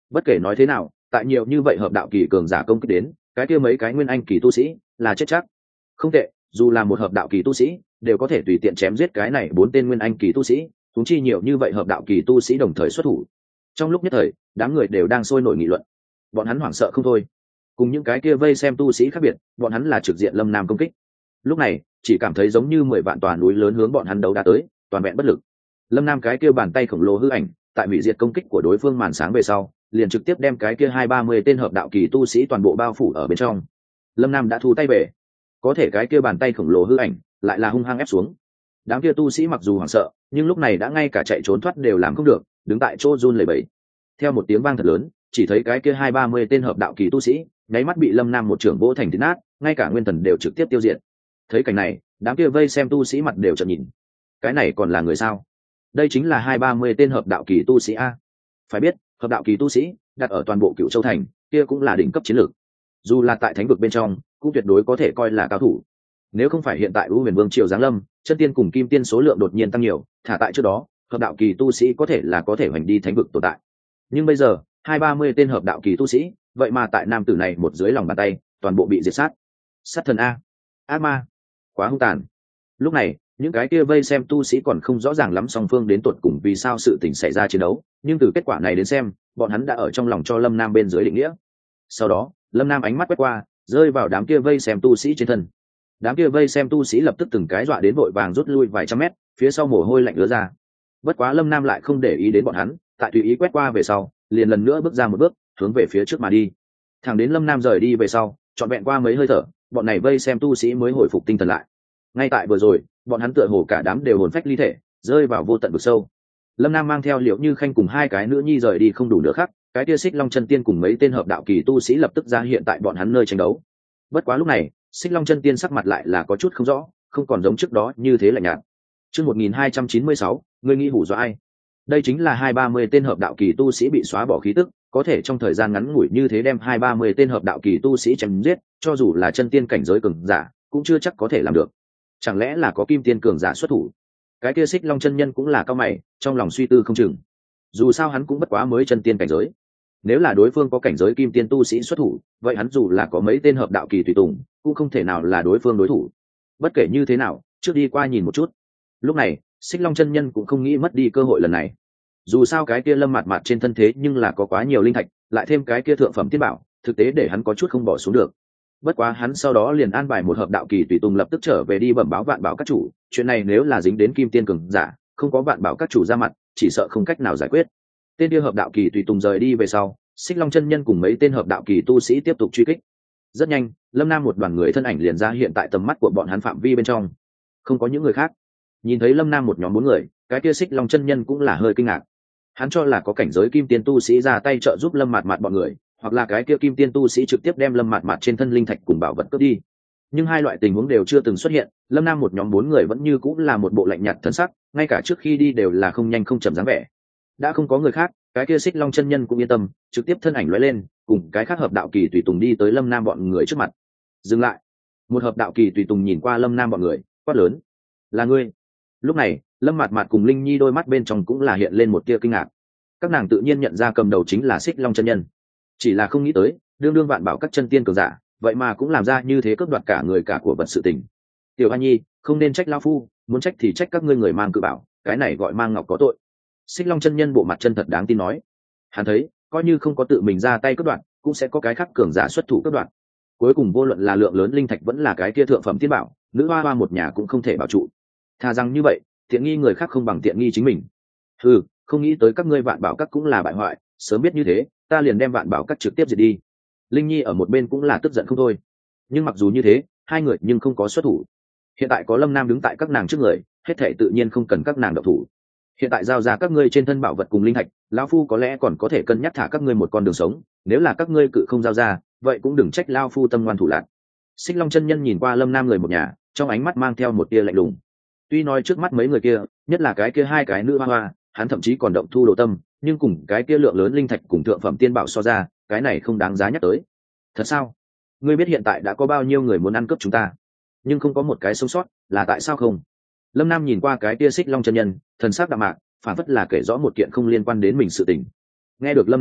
Bất kể nói thế nào, tại nhiều như vậy hợp đạo kỳ cường giả công kích đến, cái kia mấy cái nguyên anh kỳ tu sĩ là chết chắc. Không tệ, dù là một hợp đạo kỳ tu sĩ đều có thể tùy tiện chém giết cái này 4 tên nguyên anh kỳ tu sĩ, chúng chi nhiều như vậy hợp đạo kỳ tu sĩ đồng thời xuất thủ. Trong lúc nhất thời, đám người đều đang sôi nổi nghị luận. Bọn hắn hoảng sợ không thôi. Cùng những cái kia vây xem tu sĩ khác biệt, bọn hắn là trực diện Lâm Nam công kích. Lúc này, chỉ cảm thấy giống như 10 vạn tòa núi lớn hướng bọn hắn đấu đá tới, toàn vẹn bất lực. Lâm Nam cái kia bàn tay khổng lồ hư ảnh, tại hủy diệt công kích của đối phương màn sáng về sau, liền trực tiếp đem cái kia 20-30 tên hợp đạo kỳ tu sĩ toàn bộ bao phủ ở bên trong. Lâm Nam đã thu tay về, có thể cái kia bàn tay khổng lồ hư ảnh lại là hung hăng ép xuống. Đám kia tu sĩ mặc dù hoảng sợ, nhưng lúc này đã ngay cả chạy trốn thoát đều làm không được, đứng tại chỗ run lẩy bẩy. Theo một tiếng vang thật lớn, chỉ thấy cái kia 20-30 tên hợp đạo kỳ tu sĩ nháy mắt bị Lâm Nam một trưởng vỗ thành thịt nát, ngay cả nguyên thần đều trực tiếp tiêu diệt. Thấy cảnh này, đám kia vây xem tu sĩ mặt đều trợn nhìn. Cái này còn là người sao? Đây chính là 20-30 tên hợp đạo kỳ tu sĩ a. Phải biết, hợp đạo kỳ tu sĩ đặt ở toàn bộ Cựu Châu thành, kia cũng là đỉnh cấp chiến lược. Dù là tại thánh vực bên trong, cũng tuyệt đối có thể coi là cao thủ. Nếu không phải hiện tại U Huyền Vương triều giáng lâm, chân tiên cùng kim tiên số lượng đột nhiên tăng nhiều, thả tại trước đó, hợp đạo kỳ tu sĩ có thể hoành đi thánh vực tồn tại. Nhưng bây giờ, 20-30 tên hợp đạo kỳ tu sĩ, vậy mà tại nam tử này một dưới lòng bàn tay, toàn bộ bị diệt sát. Sát thần a, ác ma, quá hung tàn. Lúc này, những cái kia vây xem tu sĩ còn không rõ ràng lắm song phương đến tột cùng vì sao sự tình xảy ra chiến đấu, nhưng từ kết quả này đến xem, bọn hắn đã ở trong lòng cho Lâm Nam bên dưới định nghĩa. Sau đó, Lâm Nam ánh mắt quét qua, rơi vào đám kia vây xem tu sĩ trên thân. Đám kia vây xem tu sĩ lập tức từng cái dọa đến vội vàng rút lui vài trăm mét, phía sau mồ hôi lạnh ứa ra. Bất quá Lâm Nam lại không để ý đến bọn hắn, tại tùy ý quét qua về sau, liền lần nữa bước ra một bước, hướng về phía trước mà đi. Thẳng đến Lâm Nam rời đi về sau, trọn vẹn qua mấy hơi thở, bọn này vây xem tu sĩ mới hồi phục tinh thần lại. Ngay tại vừa rồi, bọn hắn tựa hồ cả đám đều hồn phách ly thể, rơi vào vô tận vực sâu. Lâm Nam mang theo Liễu Như Khanh cùng hai cái nữ nhi rời đi không đủ nữa khác, cái kia Xích Long chân tiên cùng mấy tên hợp đạo kỳ tu sĩ lập tức ra hiện tại bọn hắn nơi tranh đấu. Bất quá lúc này, Xích Long chân tiên sắc mặt lại là có chút không rõ, không còn giống trước đó như thế lạnh nhạt. Chương 1296, ngươi nghĩ hủ dọa ai? Đây chính là 20-30 tên hợp đạo kỳ tu sĩ bị xóa bỏ khí tức, có thể trong thời gian ngắn ngủi như thế đem 20-30 tên hợp đạo kỳ tu sĩ chém giết, cho dù là chân tiên cảnh giới cường giả, cũng chưa chắc có thể làm được. Chẳng lẽ là có kim tiên cường giả xuất thủ? Cái kia Xích Long chân nhân cũng là cao mày, trong lòng suy tư không chừng. Dù sao hắn cũng bất quá mới chân tiên cảnh giới. Nếu là đối phương có cảnh giới kim tiên tu sĩ xuất thủ, vậy hắn dù là có mấy tên hợp đạo kỳ tùy tùng, cũng không thể nào là đối phương đối thủ. Bất kể như thế nào, trước đi qua nhìn một chút. Lúc này, Xích Long chân nhân cũng không nghĩ mất đi cơ hội lần này. Dù sao cái kia Lâm Mạt Mạt trên thân thế nhưng là có quá nhiều linh thạch, lại thêm cái kia thượng phẩm tiên bảo, thực tế để hắn có chút không bỏ xuống được. Bất quá hắn sau đó liền an bài một hợp đạo kỳ tùy tùng lập tức trở về đi bẩm báo Vạn Bảo các chủ, chuyện này nếu là dính đến kim tiên cường giả, không có Vạn Bảo các chủ ra mặt, chỉ sợ không cách nào giải quyết. Tên kia hợp đạo kỳ tùy tùng rời đi về sau, Xích Long chân nhân cùng mấy tên hợp đạo kỳ tu sĩ tiếp tục truy kích. Rất nhanh, Lâm Nam một đoàn người thân ảnh liền ra hiện tại tầm mắt của bọn hắn phạm vi bên trong. Không có những người khác. Nhìn thấy Lâm Nam một nhóm 4 người, cái kia Xích Long chân nhân cũng là hơi kinh ngạc. Hắn cho là có cảnh giới kim tiên tu sĩ ra tay trợ giúp Lâm Mạt Mạt bọn người, hoặc là cái kia kim tiên tu sĩ trực tiếp đem Lâm Mạt Mạt trên thân linh thạch cùng bảo vật cướp đi. Nhưng hai loại tình huống đều chưa từng xuất hiện, Lâm Nam một nhóm 4 người vẫn như cũng là một bộ lạnh nhạt thần sắc, ngay cả trước khi đi đều là không nhanh không chậm dáng vẻ. Đã không có người khác, cái kia Xích Long chân nhân cũng yên tâm, trực tiếp thân ảnh lóe lên, cùng cái khác hợp đạo kỳ tùy tùng đi tới Lâm Nam bọn người trước mặt. Dừng lại. Một hợp đạo kỳ tùy tùng nhìn qua Lâm Nam bọn người, quát lớn: "Là ngươi?" Lúc này, Lâm Mạt Mạt cùng Linh Nhi đôi mắt bên trong cũng là hiện lên một tia kinh ngạc. Các nàng tự nhiên nhận ra cầm đầu chính là Xích Long chân nhân, chỉ là không nghĩ tới, đương Vạn Bảo các chân tiên cường giả, vậy mà cũng làm ra như thế cướp đoạt cả người cả của vật sự tình. "Tiểu An Nhi, không nên trách lão phu, muốn trách thì trách các ngươi người mang cự bảo, cái này gọi mang ngọc có tội." Xích Long chân nhân bộ mặt chân thật đáng tin nói. Hắn thấy, coi như không có tự mình ra tay cướp đoạt, cũng sẽ có cái khác cường giả xuất thủ cướp đoạt. Cuối cùng vô luận là lượng lớn linh thạch vẫn là cái kia thượng phẩm tiên bảo, nữ hoa hoa một nhà cũng không thể bảo trụ. Thà rằng như vậy, tiện nghi người khác không bằng tiện nghi chính mình. Không nghĩ tới các ngươi Vạn Bảo các cũng là bại hoại, sớm biết như thế, ta liền đem Vạn Bảo các trực tiếp diệt đi. Linh Nhi ở một bên cũng là tức giận không thôi. Nhưng mặc dù như thế, hai người nhưng không có xuất thủ. Hiện tại có Lâm Nam đứng tại các nàng trước người, hết thảy tự nhiên không cần các nàng động thủ. Hiện tại giao ra các ngươi trên thân bảo vật cùng linh thạch, lão phu có lẽ còn có thể cân nhắc thả các ngươi một con đường sống, nếu là các ngươi cự không giao ra, vậy cũng đừng trách lão phu tâm ngoan thủ lạn. Xích Long chân nhân nhìn qua Lâm Nam người một nhà, trong ánh mắt mang theo một tia lạnh lùng. Tuy nói trước mắt mấy người kia, nhất là cái kia hai cái nữ hoa hoa, hắn thậm chí còn động thu đồ tâm, nhưng cùng cái kia lượng lớn linh thạch cùng thượng phẩm tiên bảo so ra, cái này không đáng giá nhắc tới. Thật sao? Ngươi biết hiện tại đã có bao nhiêu người muốn ăn cướp chúng ta, nhưng không có một cái sống sót, là tại sao không? Lâm Nam nhìn qua cái kia Xích Long chân nhân, thần sắc đạm mạc, phản phất là kể rõ một kiện không liên quan đến mình sự tình. Nghe được Lâm Nam,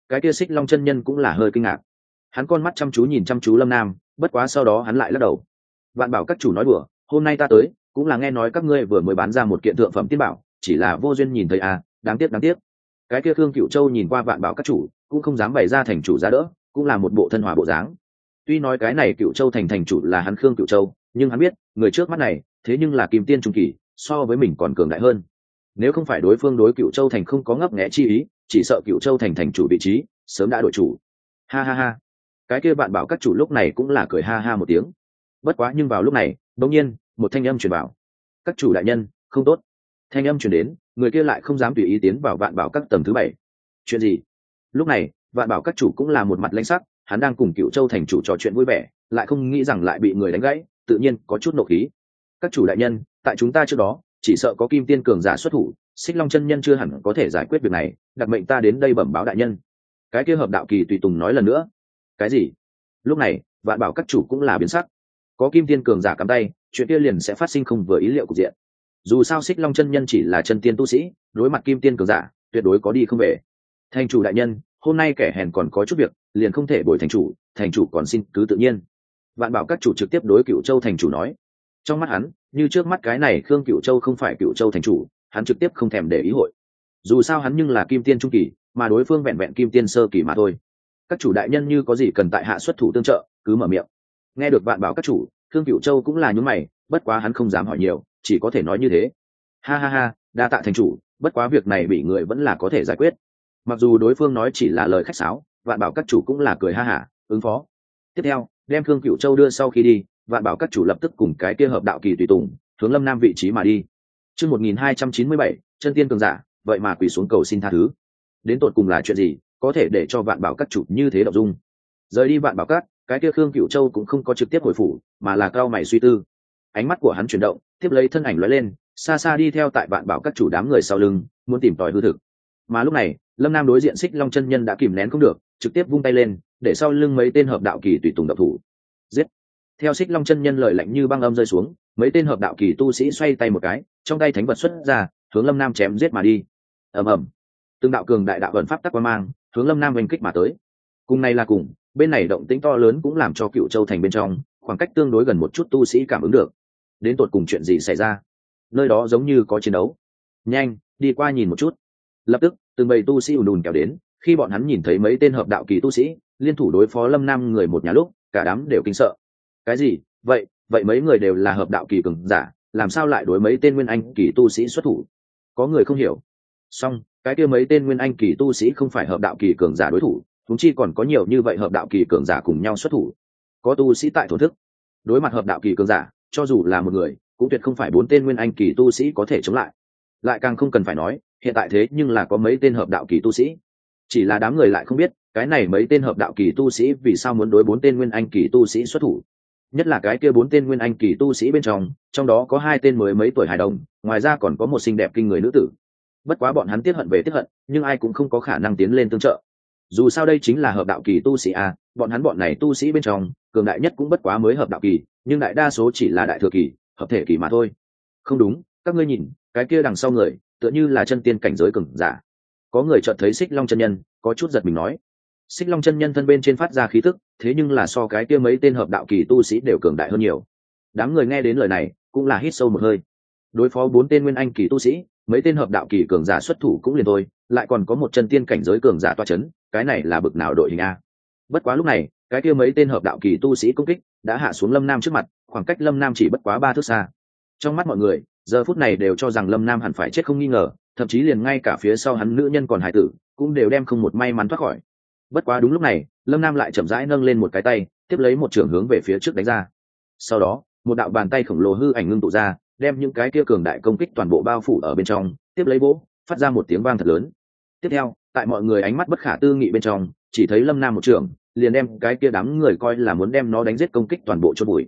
cái kia Xích Long chân nhân cũng là hơi kinh ngạc. Hắn con mắt chăm chú nhìn chăm chú Lâm Nam, bất quá sau đó hắn lại lắc đầu. Vạn Bảo các chủ nói đùa, hôm nay ta tới cũng là nghe nói các ngươi vừa mới bán ra một kiện thượng phẩm tiên bảo, chỉ là vô duyên nhìn thấy à, đáng tiếc. Cái kia Khương Cửu Châu nhìn qua Vạn Bảo các chủ, cũng không dám bày ra thành chủ giá đỡ, cũng là một bộ thân hòa bộ dáng. Tuy nói cái này Cửu Châu thành chủ là hắn Khương Cửu Châu, nhưng hắn biết người trước mắt này thế nhưng là kim tiên trung kỳ, so với mình còn cường đại hơn. Nếu không phải đối phương đối Cửu Châu thành không có ngấp nghé chi ý, chỉ sợ Cửu Châu thành chủ vị trí sớm đã đổi chủ. Ha ha ha. Cái kia Vạn Bảo các chủ lúc này cũng là cười ha ha một tiếng. Bất quá nhưng vào lúc này đột nhiên một thanh âm truyền vào. Các chủ đại nhân, không tốt. Thanh âm truyền đến, người kia lại không dám tùy ý tiến vào Vạn Bảo các tầng thứ 7. Chuyện gì? Lúc này Vạn Bảo các chủ cũng là một mặt lãnh sắc, hắn đang cùng Cửu Châu thành chủ trò chuyện vui vẻ, lại không nghĩ rằng lại bị người đánh gãy, tự nhiên có chút nộ khí. Các chủ đại nhân, tại chúng ta trước đó chỉ sợ có kim tiên cường giả xuất thủ, Xích Long chân nhân chưa hẳn có thể giải quyết việc này, đặc mệnh ta đến đây bẩm báo đại nhân. Cái kia Hợp Đạo Kỳ tùy tùng nói lần nữa. Cái gì? Lúc này Vạn Bảo các chủ cũng là biến sắc. Có kim tiên cường giả cắm tay, chuyện kia liền sẽ phát sinh không vừa ý liệu cục diện. Dù sao Xích Long chân nhân chỉ là chân tiên tu sĩ, đối mặt kim tiên cường giả tuyệt đối có đi không về. Thành chủ đại nhân, hôm nay kẻ hèn còn có chút việc, liền không thể bồi thành chủ còn xin cứ tự nhiên. Vạn Bảo các chủ trực tiếp đối Cửu Châu thành chủ nói. Trong mắt hắn, như trước mắt cái này Khương Cửu Châu không phải Cửu Châu thành chủ, hắn trực tiếp không thèm để ý hội. Dù sao hắn nhưng là kim tiên trung kỳ, mà đối phương vẹn vẹn kim tiên sơ kỳ mà thôi. Các chủ đại nhân như có gì cần tại hạ xuất thủ tương trợ, cứ mở miệng. Nghe được Vạn Bảo các chủ, Khương Cửu Châu cũng là nhún mày, bất quá hắn không dám hỏi nhiều, chỉ có thể nói như thế. Ha ha ha, đa tạ thành chủ, bất quá việc này bị người vẫn là có thể giải quyết. Mặc dù đối phương nói chỉ là lời khách sáo, Vạn Bảo các chủ cũng là cười ha hả ứng phó. Tiếp theo đem Khương Cửu Châu đưa sau khi đi, Vạn Bảo các chủ lập tức cùng cái kia Hợp Đạo Kỳ tùy tùng hướng Lâm Nam vị trí mà đi. Chương 1297, chân tiên cường giả, vậy mà quỳ xuống cầu xin tha thứ. Đến tột cùng là chuyện gì có thể để cho Vạn Bảo các chủ như thế động dung? Rời đi Vạn Bảo các, cái kia Khương Cửu Châu cũng không có trực tiếp hồi phủ, mà là cao mày suy tư. Ánh mắt của hắn chuyển động, tiếp lấy thân ảnh lóe lên, xa xa đi theo tại Vạn Bảo các chủ đám người sau lưng, muốn tìm tòi hư thực. Mà lúc này Lâm Nam đối diện Xích Long chân nhân đã kìm nén không được, trực tiếp vung tay lên, để sau lưng mấy tên Hợp Đạo Kỳ tùy tùng động thủ. Giết! Theo Xích Long chân nhân lời lạnh như băng âm rơi xuống, mấy tên Hợp Đạo Kỳ tu sĩ xoay tay một cái, trong tay thánh vật xuất ra, hướng Lâm Nam chém giết mà đi. Ầm ầm! Từng đạo cường đại đạo ẩn pháp tắc quang mang, hướng Lâm Nam oanh kích mà tới. Cùng này là cùng, bên này động tĩnh to lớn cũng làm cho Cựu Châu thành bên trong, khoảng cách tương đối gần một chút tu sĩ cảm ứng được. Đến tột cùng chuyện gì xảy ra? Nơi đó giống như có chiến đấu. Nhanh, đi qua nhìn một chút. Lập tức từng bầy tu sĩ ùn ùn kéo đến, khi bọn hắn nhìn thấy mấy tên Hợp Đạo Kỳ tu sĩ liên thủ đối phó Lâm Nam người một nhà lúc, cả đám đều kinh sợ. Cái gì? Vậy mấy người đều là Hợp Đạo Kỳ cường giả, làm sao lại đối mấy tên Nguyên Anh Kỳ tu sĩ xuất thủ? Có người không hiểu. Song cái kia mấy tên Nguyên Anh Kỳ tu sĩ không phải Hợp Đạo Kỳ cường giả đối thủ, chúng chi còn có nhiều như vậy Hợp Đạo Kỳ cường giả cùng nhau xuất thủ. Có tu sĩ tại thổn thức. Đối mặt Hợp Đạo Kỳ cường giả, cho dù là một người, cũng tuyệt không phải 4 tên Nguyên Anh Kỳ tu sĩ có thể chống lại. Lại càng không cần phải nói, hiện tại thế nhưng là có mấy tên Hợp Đạo Kỳ tu sĩ. Chỉ là đám người lại không biết, cái này mấy tên Hợp Đạo Kỳ tu sĩ vì sao muốn đối 4 tên Nguyên Anh Kỳ tu sĩ xuất thủ. Nhất là cái kia 4 tên Nguyên Anh Kỳ tu sĩ bên trong đó có 2 tên mới mấy tuổi hài đồng, ngoài ra còn có một xinh đẹp kinh người nữ tử. Bất quá bọn hắn tiếc hận về tiếc hận, nhưng ai cũng không có khả năng tiến lên tương trợ. Dù sao đây chính là Hợp Đạo Kỳ tu sĩ à, bọn này tu sĩ bên trong, cường đại nhất cũng bất quá mới Hợp Đạo Kỳ, nhưng đại đa số chỉ là đại thừa kỳ, hợp thể kỳ mà thôi. Không đúng, các ngươi nhìn, cái kia đằng sau người, tựa như là chân tiên cảnh giới cường giả. Có người chợt thấy Xích Long chân nhân, có chút giật mình nói. Xích Long chân nhân thân bên trên phát ra khí tức, thế nhưng là so cái kia mấy tên Hợp Đạo Kỳ tu sĩ đều cường đại hơn nhiều. Đám người nghe đến lời này, cũng là hít sâu một hơi. Đối phó 4 tên Nguyên Anh Kỳ tu sĩ, mấy tên Hợp Đạo Kỳ cường giả xuất thủ cũng liền thôi, lại còn có một chân tiên cảnh giới cường giả toa chấn, cái này là bực nào đội hình a? Bất quá lúc này, cái kia mấy tên Hợp Đạo Kỳ tu sĩ công kích đã hạ xuống Lâm Nam trước mặt, khoảng cách Lâm Nam chỉ bất quá 3 thước xa. Trong mắt mọi người, giờ phút này đều cho rằng Lâm Nam hẳn phải chết không nghi ngờ, thậm chí liền ngay cả phía sau hắn nữ nhân còn hài tử cũng đều đem không một may mắn thoát khỏi. Bất quá đúng lúc này, Lâm Nam lại chậm rãi nâng lên một cái tay, tiếp lấy một trường hướng về phía trước đánh ra. Sau đó, một đạo bàn tay khổng lồ hư ảnh ngưng tụ ra, đem những cái kia cường đại công kích toàn bộ bao phủ ở bên trong, tiếp lấy vỗ, phát ra một tiếng vang thật lớn. Tiếp theo, tại mọi người ánh mắt bất khả tư nghị bên trong, chỉ thấy Lâm Nam một trường, liền đem cái kia đám người coi là muốn đem nó đánh giết công kích toàn bộ chôn bụi.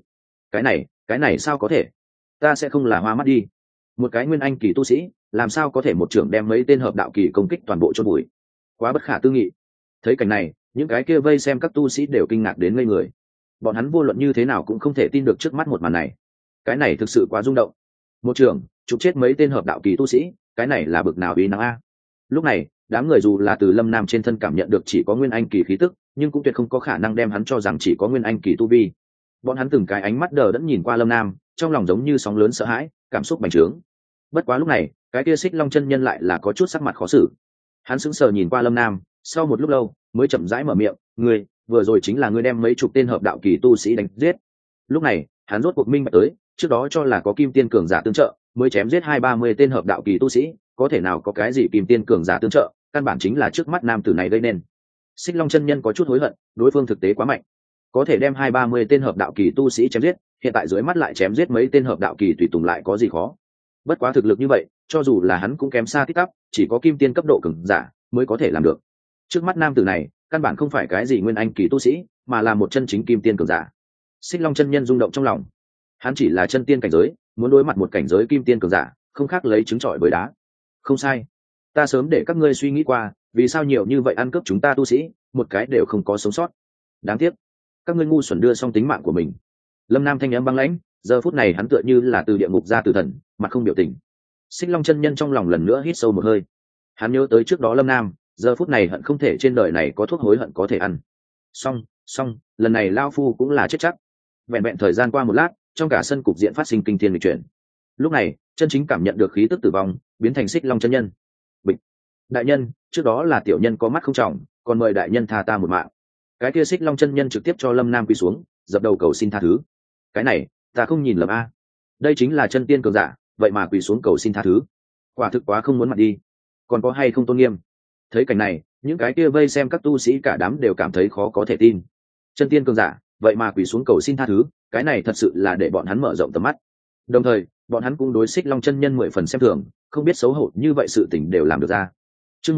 Cái này sao có thể? Ta sẽ không là hoa mắt đi. Một cái Nguyên Anh Kỳ tu sĩ, làm sao có thể một trưởng đem mấy tên Hợp Đạo Kỳ công kích toàn bộ chôn bụi? Quá bất khả tư nghị. Thấy cảnh này, những cái kia vây xem các tu sĩ đều kinh ngạc đến ngây người. Bọn hắn vô luận như thế nào cũng không thể tin được trước mắt một màn này. Cái này thực sự quá rung động. Một trưởng chụp chết mấy tên Hợp Đạo Kỳ tu sĩ, cái này là bực nào uy năng a? Lúc này, đám người dù là từ Lâm Nam trên thân cảm nhận được chỉ có nguyên anh kỳ khí tức, nhưng cũng tuyệt không có khả năng đem hắn cho rằng chỉ có nguyên anh kỳ tu vi. Bọn hắn từng cái ánh mắt đờ đẫn nhìn qua Lâm Nam, trong lòng giống như sóng lớn sợ hãi, cảm xúc bành trướng. Bất quá lúc này, cái kia Xích Long chân nhân lại là có chút sắc mặt khó xử. Hắn sững sờ nhìn qua Lâm Nam, sau một lúc lâu mới chậm rãi mở miệng, "Ngươi, vừa rồi chính là ngươi đem mấy chục tên hợp đạo kỳ tu sĩ đánh giết." Lúc này, hắn rốt cuộc minh bạch tới, trước đó cho là có kim tiên cường giả tương trợ, mới chém giết 20-30 tên hợp đạo kỳ tu sĩ, có thể nào có cái gì kim tiên cường giả tương trợ, căn bản chính là trước mắt nam tử này gây nên. Xích Long chân nhân có chút hối hận, đối phương thực tế quá mạnh, có thể đem 20-30 tên hợp đạo kỳ tu sĩ chém giết, hiện tại dưới mắt lại chém giết mấy tên hợp đạo kỳ tùy tùng lại có gì khó. Bất quá thực lực như vậy, cho dù là hắn cũng kém xa tít tắp, chỉ có kim tiên cấp độ cường giả mới có thể làm được. Trước mắt nam tử này, căn bản không phải cái gì nguyên anh kỳ tu sĩ, mà là một chân chính kim tiên cường giả. Xích Long chân nhân rung động trong lòng. Hắn chỉ là chân tiên cảnh giới, muốn đối mặt một cảnh giới kim tiên cường giả, không khác lấy trứng trọi với đá. Không sai, ta sớm để các ngươi suy nghĩ qua, vì sao nhiều như vậy ăn cướp chúng ta tu sĩ, một cái đều không có sống sót. Đáng tiếc, các ngươi ngu xuẩn đưa xong tính mạng của mình. Lâm Nam thanh âm băng lãnh, giờ phút này hắn tựa như là từ địa ngục ra từ thần, mặt không biểu tình. Xích Long chân nhân trong lòng lần nữa hít sâu một hơi. Hắn nhớ tới trước đó Lâm Nam, giờ phút này hận không thể trên đời này có thuốc hối hận có thể ăn. Xong, lần này lao phu cũng là chết chắc. Vẹn vẹn thời gian qua một lát, trong cả sân cục diện phát sinh kinh thiên lịch chuyển. Lúc này, chân chính cảm nhận được khí tức tử vong, biến thành Xích Long chân nhân. Bịch. Đại nhân, trước đó là tiểu nhân có mắt không trọng, còn mời đại nhân tha ta một mạng. Cái kia Xích Long chân nhân trực tiếp cho Lâm Nam quỳ xuống, dập đầu cầu xin tha thứ. Cái này, ta không nhìn lầm a. Đây chính là chân tiên cường giả, vậy mà quỳ xuống cầu xin tha thứ. Quả thực quá không muốn mặt đi. Còn có hay không tôn nghiêm? Thấy cảnh này, những cái kia vây xem các tu sĩ cả đám đều cảm thấy khó có thể tin. Chân tiên cường giả, vậy mà quỳ xuống cầu xin tha thứ, cái này thật sự là để bọn hắn mở rộng tầm mắt. Đồng thời, bọn hắn cũng đối Xích Long chân nhân 10 phần xem thường, không biết xấu hổ như vậy sự tình đều làm được ra. Chương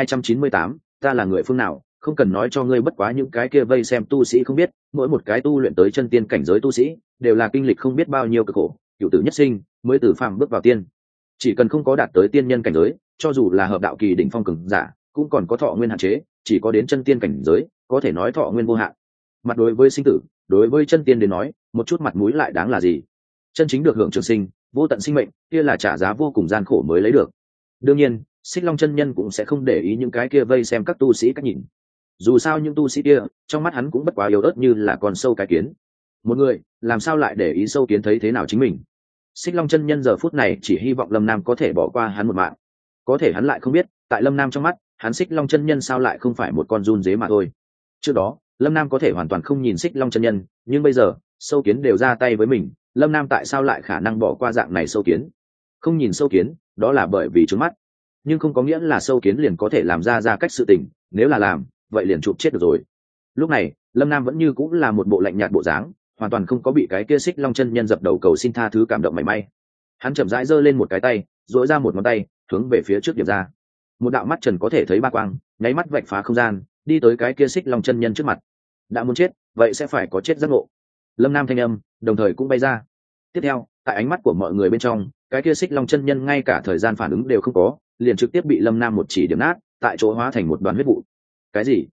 1298, ta là người phương nào, không cần nói cho ngươi, bất quá những cái kia vây xem tu sĩ không biết, mỗi một cái tu luyện tới chân tiên cảnh giới tu sĩ, đều là kinh lịch không biết bao nhiêu cực khổ, cửu tử nhất sinh, mới từ phàm bước vào tiên. Chỉ cần không có đạt tới tiên nhân cảnh giới, cho dù là hợp đạo kỳ đỉnh phong cường giả, cũng còn có thọ nguyên hạn chế, chỉ có đến chân tiên cảnh giới, có thể nói thọ nguyên vô hạn. Mặt đối với sinh tử, đối với chân tiên đến nói, một chút mặt mũi lại đáng là gì? Chân chính được hưởng trường sinh, vô tận sinh mệnh, kia là trả giá vô cùng gian khổ mới lấy được. Đương nhiên, Xích Long chân nhân cũng sẽ không để ý những cái kia vây xem các tu sĩ cách nhìn. Dù sao những tu sĩ kia, trong mắt hắn cũng bất quá yếu ớt như là con sâu cái kiến. Một người, làm sao lại để ý sâu kiến thấy thế nào chính mình? Xích Long chân nhân giờ phút này chỉ hy vọng Lâm Nam có thể bỏ qua hắn một mạng. Có thể hắn lại không biết, tại Lâm Nam trong mắt, hắn Xích Long chân nhân sao lại không phải một con giun dế mà thôi. Trước đó, Lâm Nam có thể hoàn toàn không nhìn Xích Long chân nhân, nhưng bây giờ, sâu kiến đều ra tay với mình, Lâm Nam tại sao lại khả năng bỏ qua dạng này sâu kiến? Không nhìn sâu kiến, đó là bởi vì trướng mắt, nhưng không có nghĩa là sâu kiến liền có thể làm ra cách sự tình, nếu là làm, vậy liền chụp chết được rồi. Lúc này, Lâm Nam vẫn như cũng là một bộ lạnh nhạt bộ dáng, hoàn toàn không có bị cái kia Xích Long chân nhân dập đầu cầu xin tha thứ cảm động mảy may. Hắn chậm rãi giơ lên một cái tay, duỗi ra một ngón tay, hướng về phía trước điểm ra. Một đạo mắt trần có thể thấy ba quang, nháy mắt vạch phá không gian, đi tới cái kia Xích Long chân nhân trước mặt. Đã muốn chết, vậy sẽ phải có chết giác ngộ. Lâm Nam thanh âm, đồng thời cũng bay ra. Tiếp theo, tại ánh mắt của mọi người bên trong, cái kia Xích Long chân nhân ngay cả thời gian phản ứng đều không có, liền trực tiếp bị Lâm Nam một chỉ điểm nát, tại chỗ hóa thành một đoàn huyết vụ. Cái gì?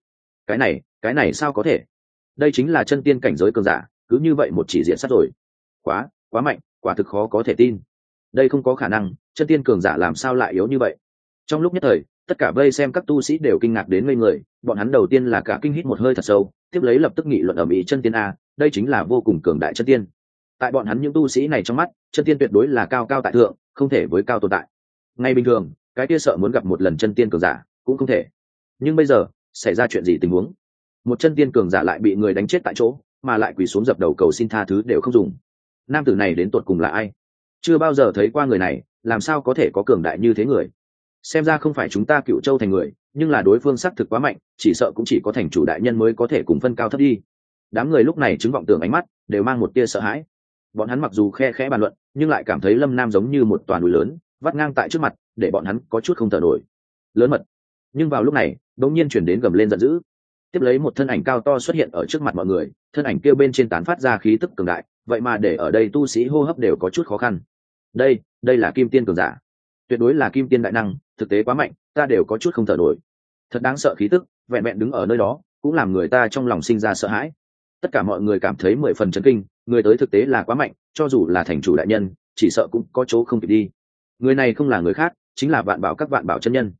Cái này sao có thể? Đây chính là chân tiên cảnh giới cường giả, cứ như vậy một chỉ diện sát rồi. Quá mạnh, quả thực khó có thể tin. Đây không có khả năng, chân tiên cường giả làm sao lại yếu như vậy? Trong lúc nhất thời, tất cả vây xem các tu sĩ đều kinh ngạc đến ngây người, bọn hắn đầu tiên là cả kinh hít một hơi thật sâu, tiếp lấy lập tức nghị luận ầm ĩ chân tiên a, đây chính là vô cùng cường đại chân tiên. Tại bọn hắn những tu sĩ này trong mắt, chân tiên tuyệt đối là cao cao tại thượng, không thể với cao tồn tại. Ngay bình thường, cái kia sợ muốn gặp một lần chân tiên cường giả, cũng không thể. Nhưng bây giờ, xảy ra chuyện gì tình huống? Một chân tiên cường giả lại bị người đánh chết tại chỗ, mà lại quỳ xuống dập đầu cầu xin tha thứ đều không dùng. Nam tử này đến tột cùng là ai? Chưa bao giờ thấy qua người này, làm sao có thể có cường đại như thế người? Xem ra không phải chúng ta Cựu Châu thành người, nhưng là đối phương xác thực quá mạnh, chỉ sợ cũng chỉ có thành chủ đại nhân mới có thể cùng phân cao thấp đi. Đám người lúc này chứng vọng tưởng ánh mắt đều mang một tia sợ hãi. Bọn hắn mặc dù khe khẽ bàn luận, nhưng lại cảm thấy Lâm Nam giống như một toàn núi lớn vắt ngang tại trước mặt, để bọn hắn có chút không thở nổi. Lớn mật. Nhưng vào lúc này, đột nhiên chuyển đến gầm lên giận dữ. Tiếp lấy một thân ảnh cao to xuất hiện ở trước mặt mọi người, thân ảnh kêu bên trên tán phát ra khí tức cường đại, vậy mà để ở đây tu sĩ hô hấp đều có chút khó khăn. Đây là kim tiên cường giả, tuyệt đối là kim tiên đại năng, thực tế quá mạnh, ta đều có chút không thở nổi. Thật đáng sợ khí tức, vẹn vẹn đứng ở nơi đó cũng làm người ta trong lòng sinh ra sợ hãi. Tất cả mọi người cảm thấy 10 phần chấn kinh, người tới thực tế là quá mạnh, cho dù là thành chủ đại nhân, chỉ sợ cũng có chỗ không kịp đi. Người này không là người khác, chính là Vạn Bảo các Vạn Bảo chân nhân.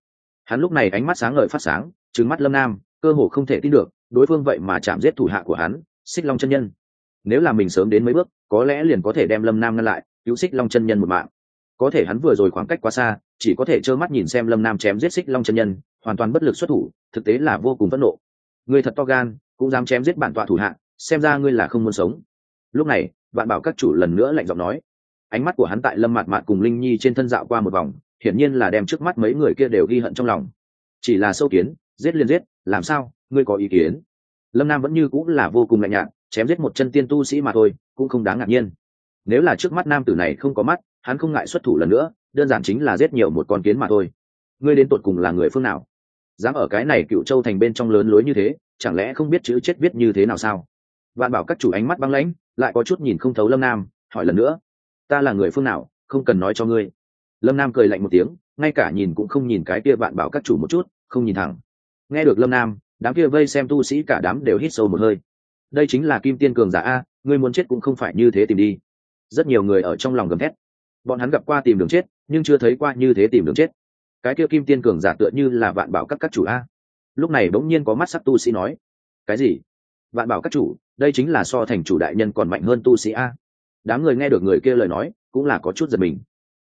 Hắn lúc này ánh mắt sáng ngời phát sáng, trừng mắt Lâm Nam, cơ hồ không thể tin được đối phương vậy mà chạm giết thủ hạ của hắn, Xích Long chân nhân. Nếu là mình sớm đến mấy bước, có lẽ liền có thể đem Lâm Nam ngăn lại, cứu Xích Long chân nhân một mạng. Có thể hắn vừa rồi khoảng cách quá xa, chỉ có thể trơ mắt nhìn xem Lâm Nam chém giết Xích Long chân nhân, hoàn toàn bất lực xuất thủ, thực tế là vô cùng phẫn nộ. Ngươi thật to gan, cũng dám chém giết bản tọa thủ hạ, xem ra ngươi là không muốn sống. Lúc này, Vạn Bảo các chủ lần nữa lạnh giọng nói. Ánh mắt của hắn tại Lâm Mạt Mạt cùng Linh Nhi trên thân dạo qua một vòng, hiển nhiên là đem trước mắt mấy người kia đều ghi hận trong lòng. Chỉ là sâu kiến, giết liền giết, làm sao, ngươi có ý kiến? Lâm Nam vẫn như cũng là vô cùng lạnh nhạt, chém giết một chân tiên tu sĩ mà thôi, cũng không đáng ngạc nhiên. Nếu là trước mắt nam tử này không có mắt, hắn không ngại xuất thủ lần nữa, đơn giản chính là giết nhiều một con kiến mà thôi. Ngươi đến tột cùng là người phương nào? Dám ở cái này Cựu Châu thành bên trong lớn lối như thế, chẳng lẽ không biết chữ chết viết như thế nào sao? Vạn Bảo các chủ ánh mắt băng lãnh, lại có chút nhìn không thấu Lâm Nam, hỏi lần nữa, ta là người phương nào, không cần nói cho ngươi. Lâm Nam cười lạnh một tiếng, ngay cả nhìn cũng không nhìn cái kia Vạn Bảo các chủ một chút, không nhìn thẳng. Nghe được Lâm Nam, đám kia vây xem tu sĩ cả đám đều hít sâu một hơi. Đây chính là kim tiên cường giả a, ngươi muốn chết cũng không phải như thế tìm đi. Rất nhiều người ở trong lòng gầm thét. Bọn hắn gặp qua tìm đường chết, nhưng chưa thấy qua như thế tìm đường chết. Cái kia kim tiên cường giả tựa như là Vạn Bảo các chủ a. Lúc này bỗng nhiên có mắt sắc tu sĩ nói, cái gì? Vạn Bảo các chủ, đây chính là so thành chủ đại nhân còn mạnh hơn tu sĩ a. Đám người nghe được người kia lời nói, cũng là có chút giật mình.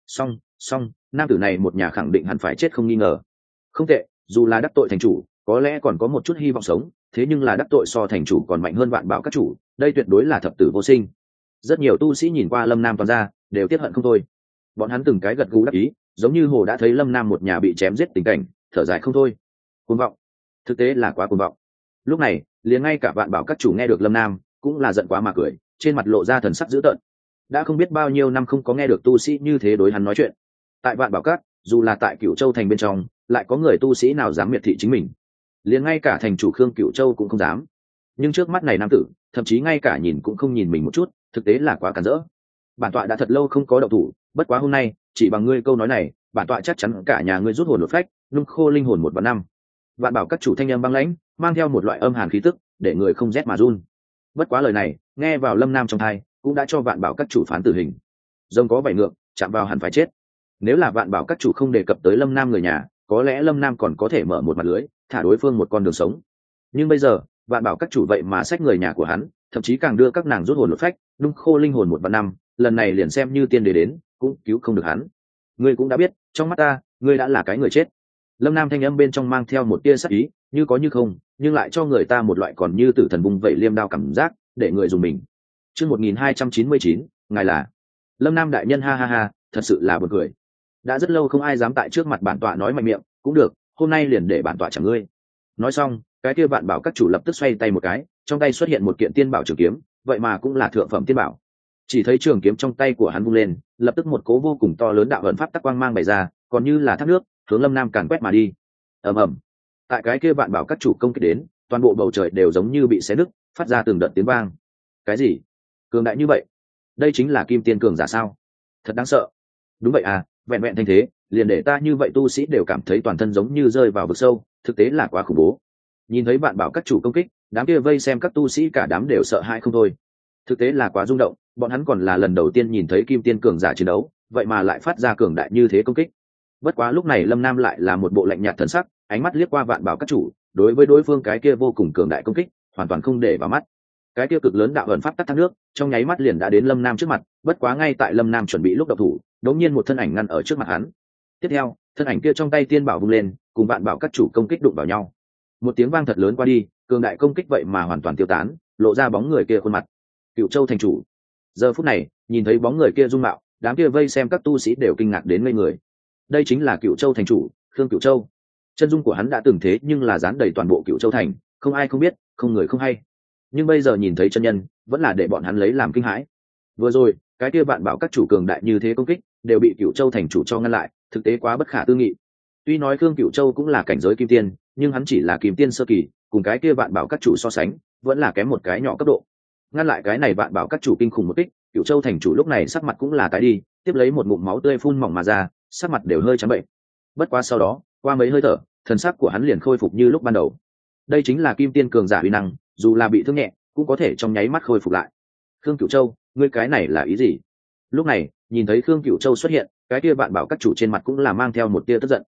Song, nam tử này một nhà khẳng định hẳn phải chết không nghi ngờ. Không tệ, dù là đắc tội thành chủ, có lẽ còn có một chút hy vọng sống, thế nhưng là đắc tội so thành chủ còn mạnh hơn Vạn Bảo các chủ, đây tuyệt đối là thập tử vô sinh. Rất nhiều tu sĩ nhìn qua Lâm Nam toàn ra, đều tiếc hận không thôi. Bọn hắn từng cái gật gù đắc ý, giống như hồ đã thấy Lâm Nam một nhà bị chém giết tình cảnh, thở dài không thôi. Cuồng vọng, thực tế là quá cuồng vọng. Lúc này, liền ngay cả Vạn Bảo các chủ nghe được Lâm Nam, cũng là giận quá mà cười, trên mặt lộ ra thần sắc dữ tợn. Đã không biết bao nhiêu năm không có nghe được tu sĩ như thế đối hắn nói chuyện. Tại Vạn Bảo các, dù là tại Cửu Châu thành bên trong, lại có người tu sĩ nào dám miệt thị chính mình? Liền ngay cả thành chủ Khương Cửu Châu cũng không dám. Nhưng trước mắt này nam tử, thậm chí ngay cả nhìn cũng không nhìn mình một chút, thực tế là quá cản rỡ. Bản tọa đã thật lâu không có động thủ, bất quá hôm nay, chỉ bằng ngươi câu nói này, bản tọa chắc chắn cả nhà ngươi rút hồn đột phách, nung khô linh hồn 1 và 5. Vạn Bảo các chủ thanh âm băng lãnh, mang theo một loại âm hàn khí tức, để người không rét mà run. Bất quá lời này, nghe vào Lâm Nam trong tai, cũng đã cho Vạn Bảo các chủ phán tử hình. Rồng có vảy ngược, chạm vào hẳn phải chết. Nếu là Vạn Bảo các chủ không đề cập tới Lâm Nam người nhà, có lẽ Lâm Nam còn có thể mở một mặt lưới, thả đối phương một con đường sống. Nhưng bây giờ, Vạn Bảo các chủ vậy mà xách người nhà của hắn, thậm chí càng đưa các nàng rút hồn đột phách, nung khô linh hồn 1 và 5, lần này liền xem như tiên đế đến, cũng cứu không được hắn. Ngươi cũng đã biết, trong mắt ta, ngươi đã là cái người chết. Lâm Nam thanh âm bên trong mang theo một tia sắc ý, như có như không, nhưng lại cho người ta một loại còn như tử thần bung vẩy liêm đao cảm giác, để người dùng mình. Chương 1299, ngài là Lâm Nam đại nhân, ha ha ha, thật sự là buồn cười. Đã rất lâu không ai dám tại trước mặt bản tọa nói mạnh miệng, cũng được, hôm nay liền để bản tọa trả ngươi. Nói xong, cái kia Vạn Bảo các chủ lập tức xoay tay một cái, trong tay xuất hiện một kiện tiên bảo trường kiếm, vậy mà cũng là thượng phẩm tiên bảo. Chỉ thấy trường kiếm trong tay của hắn vung lên, lập tức một cố vô cùng to lớn đạo ẩn pháp tắc quang mang bày ra, còn như là thác nước, hướng Lâm Nam càn quét mà đi. Ầm ầm. Tại cái kia Vạn Bảo các chủ công kích đến, toàn bộ bầu trời đều giống như bị xé nứt, phát ra từng đợt tiếng vang. Cái gì? Cường đại như vậy? Đây chính là kim tiên cường giả sao? Thật đáng sợ. Đúng vậy à, vẹn vẹn thanh thế, liền để ta như vậy tu sĩ đều cảm thấy toàn thân giống như rơi vào vực sâu, thực tế là quá khủng bố. Nhìn thấy Vạn Bảo các chủ công kích, đám kia vây xem các tu sĩ cả đám đều sợ hãi không thôi. Thực tế là quá rung động, bọn hắn còn là lần đầu tiên nhìn thấy kim tiên cường giả chiến đấu, vậy mà lại phát ra cường đại như thế công kích. Bất quá lúc này Lâm Nam lại là một bộ lạnh nhạt thần sắc, ánh mắt liếc qua Vạn Bảo các chủ, đối với đối phương cái kia vô cùng cường đại công kích, hoàn toàn không để vào mắt. Cái kia cực lớn đạo ẩn pháp tắc thác nước, trong nháy mắt liền đã đến Lâm Nam trước mặt, bất quá ngay tại Lâm Nam chuẩn bị lúc động thủ, đột nhiên một thân ảnh ngăn ở trước mặt hắn. Tiếp theo, thân ảnh kia trong tay tiên bảo vung lên, cùng Vạn Bảo các chủ công kích đụng vào nhau. Một tiếng vang thật lớn qua đi, cường đại công kích vậy mà hoàn toàn tiêu tán, lộ ra bóng người kia khuôn mặt. Cựu Châu thành chủ. Giờ phút này, nhìn thấy bóng người kia dung mạo, đám kia vây xem các tu sĩ đều kinh ngạc đến ngây người. Đây chính là Cựu Châu thành chủ, Khương Cựu Châu. Chân dung của hắn đã từng thế nhưng là dán đầy toàn bộ Cựu Châu thành, không ai không biết, không người không hay. Nhưng bây giờ nhìn thấy chân nhân, vẫn là để bọn hắn lấy làm kinh hãi. Vừa rồi, cái kia Vạn Bảo các chủ cường đại như thế công kích, đều bị Cựu Châu thành chủ cho ngăn lại, thực tế quá bất khả tư nghị. Tuy nói Khương Cựu Châu cũng là cảnh giới kim tiên, nhưng hắn chỉ là kim tiên sơ kỳ, cùng cái kia Vạn Bảo các chủ so sánh, vẫn là kém một cái nhỏ cấp độ. Ngăn lại cái này Vạn Bảo các chủ kinh khủng một kích, Cựu Châu thành chủ lúc này sắc mặt cũng là tái đi, tiếp lấy một ngụm máu tươi phun mỏng mà ra, sắc mặt đều hơi trắng bệnh. Bất quá sau đó, qua mấy hơi thở, thần sắc của hắn liền khôi phục như lúc ban đầu. Đây chính là kim tiên cường giả uy năng, dù là bị thương nhẹ, cũng có thể trong nháy mắt khôi phục lại. Khương Cựu Châu, ngươi cái này là ý gì? Lúc này, nhìn thấy Khương Cựu Châu xuất hiện, cái kia Vạn Bảo các chủ trên mặt cũng là mang theo một tia tức giận.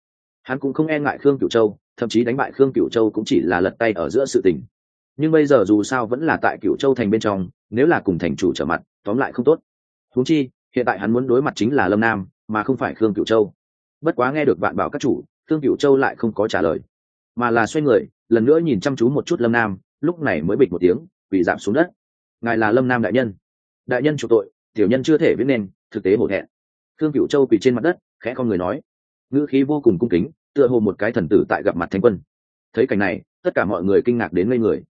Hắn cũng không e ngại Khương Cửu Châu, thậm chí đánh bại Khương Cửu Châu cũng chỉ là lật tay ở giữa sự tình. Nhưng bây giờ dù sao vẫn là tại Cửu Châu thành bên trong, nếu là cùng thành chủ trở mặt, tóm lại không tốt. Huống chi, hiện tại hắn muốn đối mặt chính là Lâm Nam, mà không phải Khương Cửu Châu. Bất quá nghe được Vạn Bảo các chủ, Khương Cửu Châu lại không có trả lời, mà là xoay người, lần nữa nhìn chăm chú một chút Lâm Nam, lúc này mới bịch một tiếng, bị giảm xuống đất. Ngài là Lâm Nam đại nhân. Đại nhân chủ tội, tiểu nhân chưa thể biết nên, thực tế hổ thẹn. Khương Cửu Châu quỳ trên mặt đất, khẽ con người nói, ngữ khí vô cùng cung kính, tựa hồ một cái thần tử tại gặp mặt thánh quân. Thấy cảnh này, tất cả mọi người kinh ngạc đến ngây người.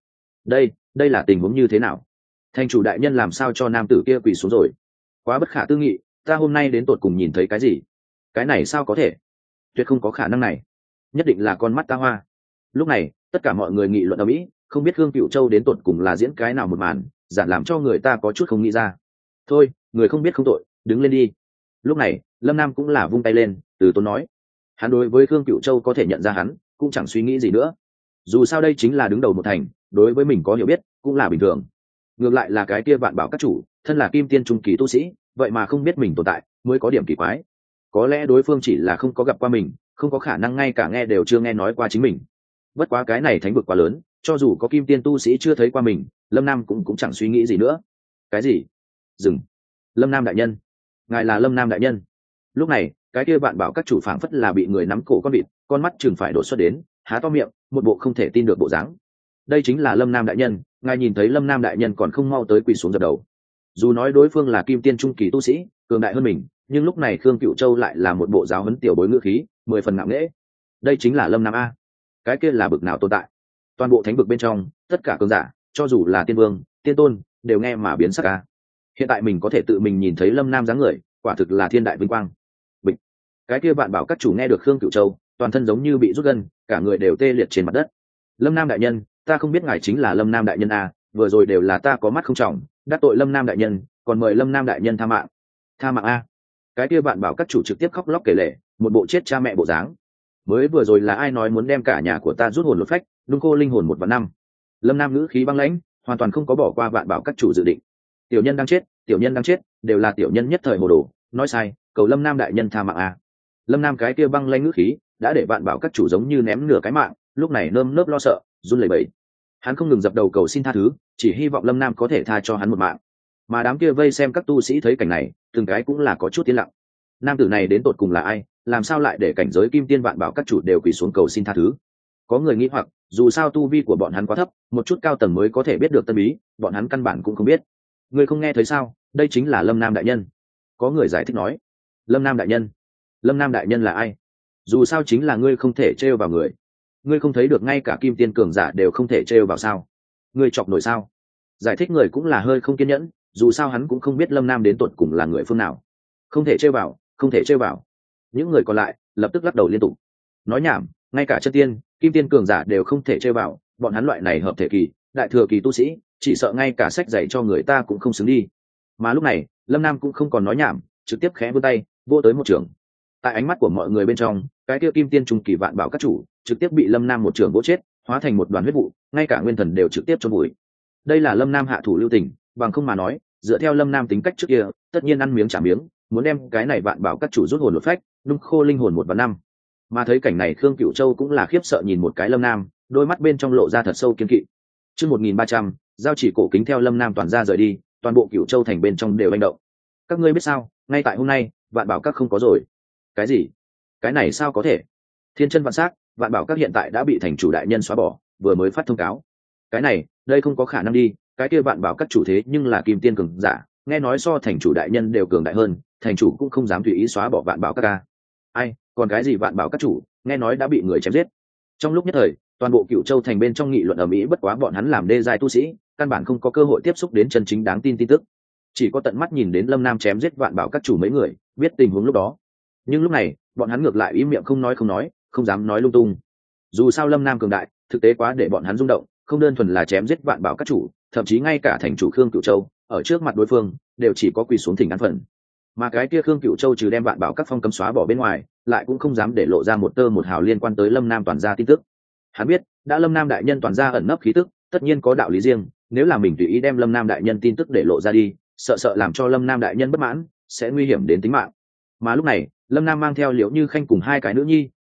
Đây là tình huống như thế nào? Thành chủ đại nhân làm sao cho nam tử kia quỳ xuống rồi? Quá bất khả tư nghị, ta hôm nay đến tột cùng nhìn thấy cái gì? Cái này sao có thể? Tuyệt không có khả năng này, nhất định là con mắt ta hoa. Lúc này, tất cả mọi người nghị luận ầm ĩ, không biết Khương Cửu Châu đến tột cùng là diễn cái nào một màn, giản làm cho người ta có chút không nghĩ ra. Thôi, người không biết không tội, đứng lên đi. Lúc này, Lâm Nam cũng là vung tay lên, từ tốn nói. Hắn đối với Khương Cửu Châu có thể nhận ra hắn, cũng chẳng suy nghĩ gì nữa. Dù sao đây chính là đứng đầu một thành, đối với mình có hiểu biết, cũng là bình thường. Ngược lại là cái kia Vạn Bảo các chủ, thân là kim tiên trung kỳ tu sĩ, vậy mà không biết mình tồn tại, mới có điểm kỳ quái. Có lẽ đối phương chỉ là không có gặp qua mình, không có khả năng ngay cả nghe đều chưa nghe nói qua chính mình. Bất quá cái này thánh vực quá lớn, cho dù có kim tiên tu sĩ chưa thấy qua mình, Lâm Nam cũng chẳng suy nghĩ gì nữa. Cái gì? Dừng. Lâm Nam đại nhân, ngài là Lâm Nam đại nhân. Lúc này, cái kia Vạn Bảo các chủ phảng phất là bị người nắm cổ con vịt, con mắt chừng phải đổ xuất đến, há to miệng, một bộ không thể tin được bộ dáng. Đây chính là Lâm Nam đại nhân, ngài nhìn thấy Lâm Nam đại nhân còn không mau tới quỳ xuống dập đầu. Dù nói đối phương là kim tiên trung kỳ tu sĩ, cường đại hơn mình, nhưng lúc này Khương Cửu Châu lại là một bộ giáo huấn tiểu bối ngữ khí, 10 phần ngạo nghễ. Đây chính là Lâm Nam a. Cái kia là bực nào tồn tại? Toàn bộ thánh vực bên trong, tất cả cường giả, cho dù là tiên vương, tiên tôn, đều nghe mà biến sắc a. Hiện tại mình có thể tự mình nhìn thấy Lâm Nam dáng người, quả thực là thiên đại vinh quang. Bịch. Cái kia Vạn Bảo các chủ nghe được Khương Cửu Châu, toàn thân giống như bị rút gân, cả người đều tê liệt trên mặt đất. Lâm Nam đại nhân, ta không biết ngài chính là Lâm Nam đại nhân a, vừa rồi đều là ta có mắt không trọng, đắc tội Lâm Nam đại nhân, còn mời Lâm Nam đại nhân tha mạng. Tha mạng a. Cái kia Vạn Bảo các chủ trực tiếp khóc lóc kể lể, một bộ chết cha mẹ bộ dáng. Mới vừa rồi là ai nói muốn đem cả nhà của ta rút hồn lột phách, đung cô linh hồn 1 và 5. Lâm Nam ngữ khí băng lãnh, hoàn toàn không có bỏ qua Vạn Bảo các chủ dự định. Tiểu nhân đang chết, tiểu nhân đang chết, đều là tiểu nhân nhất thời hồ đồ, nói sai, cầu Lâm Nam đại nhân tha mạng a. Lâm Nam cái kia băng lãnh ngữ khí đã để Vạn Bảo các chủ giống như ném nửa cái mạng, lúc này nơm nớp lo sợ, run lẩy bẩy. Hắn không ngừng dập đầu cầu xin tha thứ, chỉ hy vọng Lâm Nam có thể tha cho hắn một mạng. Mà đám kia vây xem các tu sĩ thấy cảnh này, từng cái cũng là có chút tiến lặng. Nam tử này đến tột cùng là ai, làm sao lại để cảnh giới kim tiên Vạn Bảo các chủ đều quỳ xuống cầu xin tha thứ? Có người nghĩ hoặc, dù sao tu vi của bọn hắn quá thấp, một chút cao tầng mới có thể biết được tân bí, bọn hắn căn bản cũng không biết. Người không nghe thấy sao? Đây chính là Lâm Nam đại nhân. Có người giải thích nói. Lâm Nam đại nhân? Lâm Nam đại nhân là ai? Dù sao chính là ngươi không thể trêu vào người. Ngươi không thấy được ngay cả kim tiên cường giả đều không thể trêu vào sao? Ngươi chọc nổi sao? Giải thích người cũng là hơi không kiên nhẫn, dù sao hắn cũng không biết Lâm Nam đến tột cùng là người phương nào. Không thể trêu vào, không thể trêu vào. Những người còn lại lập tức lắc đầu liên tục. Nói nhảm, ngay cả chân tiên, kim tiên cường giả đều không thể trêu vào, bọn hắn loại này hợp thể kỳ, đại thừa kỳ tu sĩ, chỉ sợ ngay cả sách dạy cho người ta cũng không xứng đi. Mà lúc này, Lâm Nam cũng không còn nói nhảm, trực tiếp khẽ vươn tay, vô tới một trường. Tại ánh mắt của mọi người bên trong, cái kia kim tiên trung kỳ Vạn Bảo các chủ trực tiếp bị Lâm Nam một trường vỗ chết, hóa thành một đoàn huyết vụ, ngay cả nguyên thần đều trực tiếp chôn vùi. Đây là Lâm Nam hạ thủ lưu tình, bằng không mà nói, dựa theo Lâm Nam tính cách trước kia, tất nhiên ăn miếng trả miếng, muốn đem cái này Vạn Bảo các chủ rút hồn lột phách, đung khô linh hồn 1 và 5. Mà thấy cảnh này, Khương Cửu Châu cũng là khiếp sợ nhìn một cái Lâm Nam, đôi mắt bên trong lộ ra thật sâu kiên kỵ. Chương 1300, giao chỉ cổ kính theo Lâm Nam toàn ra rời đi, toàn bộ Cửu Châu thành bên trong đều hành động. Các ngươi biết sao, ngay tại hôm nay, Vạn Bảo các không có rồi. Cái gì? Cái này sao có thể? Thiên chân vạn sắc, Vạn Bảo các hiện tại đã bị thành chủ đại nhân xóa bỏ, vừa mới phát thông cáo. Cái này, đây không có khả năng đi, cái kia Vạn Bảo các chủ thế nhưng là kim tiên cường giả, nghe nói so thành chủ đại nhân đều cường đại hơn, thành chủ cũng không dám tùy ý xóa bỏ Vạn Bảo các ca. Ai, còn cái gì Vạn Bảo các chủ, nghe nói đã bị người chém giết. Trong lúc nhất thời, toàn bộ Cửu Châu thành bên trong nghị luận ầm ĩ, bất quá bọn hắn làm đê giai tu sĩ, căn bản không có cơ hội tiếp xúc đến chân chính đáng tin tin tức. Chỉ có tận mắt nhìn đến Lâm Nam chém giết Vạn Bảo các chủ mấy người, biết tình huống lúc đó. Nhưng lúc này, bọn hắn ngược lại im miệng không nói, không dám nói lung tung. Dù sao Lâm Nam cường đại, thực tế quá để bọn hắn rung động, không đơn thuần là chém giết Vạn Bảo các chủ, thậm chí ngay cả thành chủ Khương Cửu Châu, ở trước mặt đối phương, đều chỉ có quỳ xuống thỉnh án phần. Mà cái kia Khương Cửu Châu trừ đem Vạn Bảo các phong cấm xóa bỏ bên ngoài, lại cũng không dám để lộ ra một tơ một hào liên quan tới Lâm Nam toàn gia tin tức. Hắn biết, đã Lâm Nam đại nhân toàn gia ẩn nấp khí tức, tất nhiên có đạo lý riêng, nếu là mình tùy ý đem Lâm Nam đại nhân tin tức để lộ ra đi, sợ làm cho Lâm Nam đại nhân bất mãn, sẽ nguy hiểm đến tính mạng. Mà lúc này, Lâm Nam mang theo Liễu Như Khanh cùng 2 cái nữ nhi,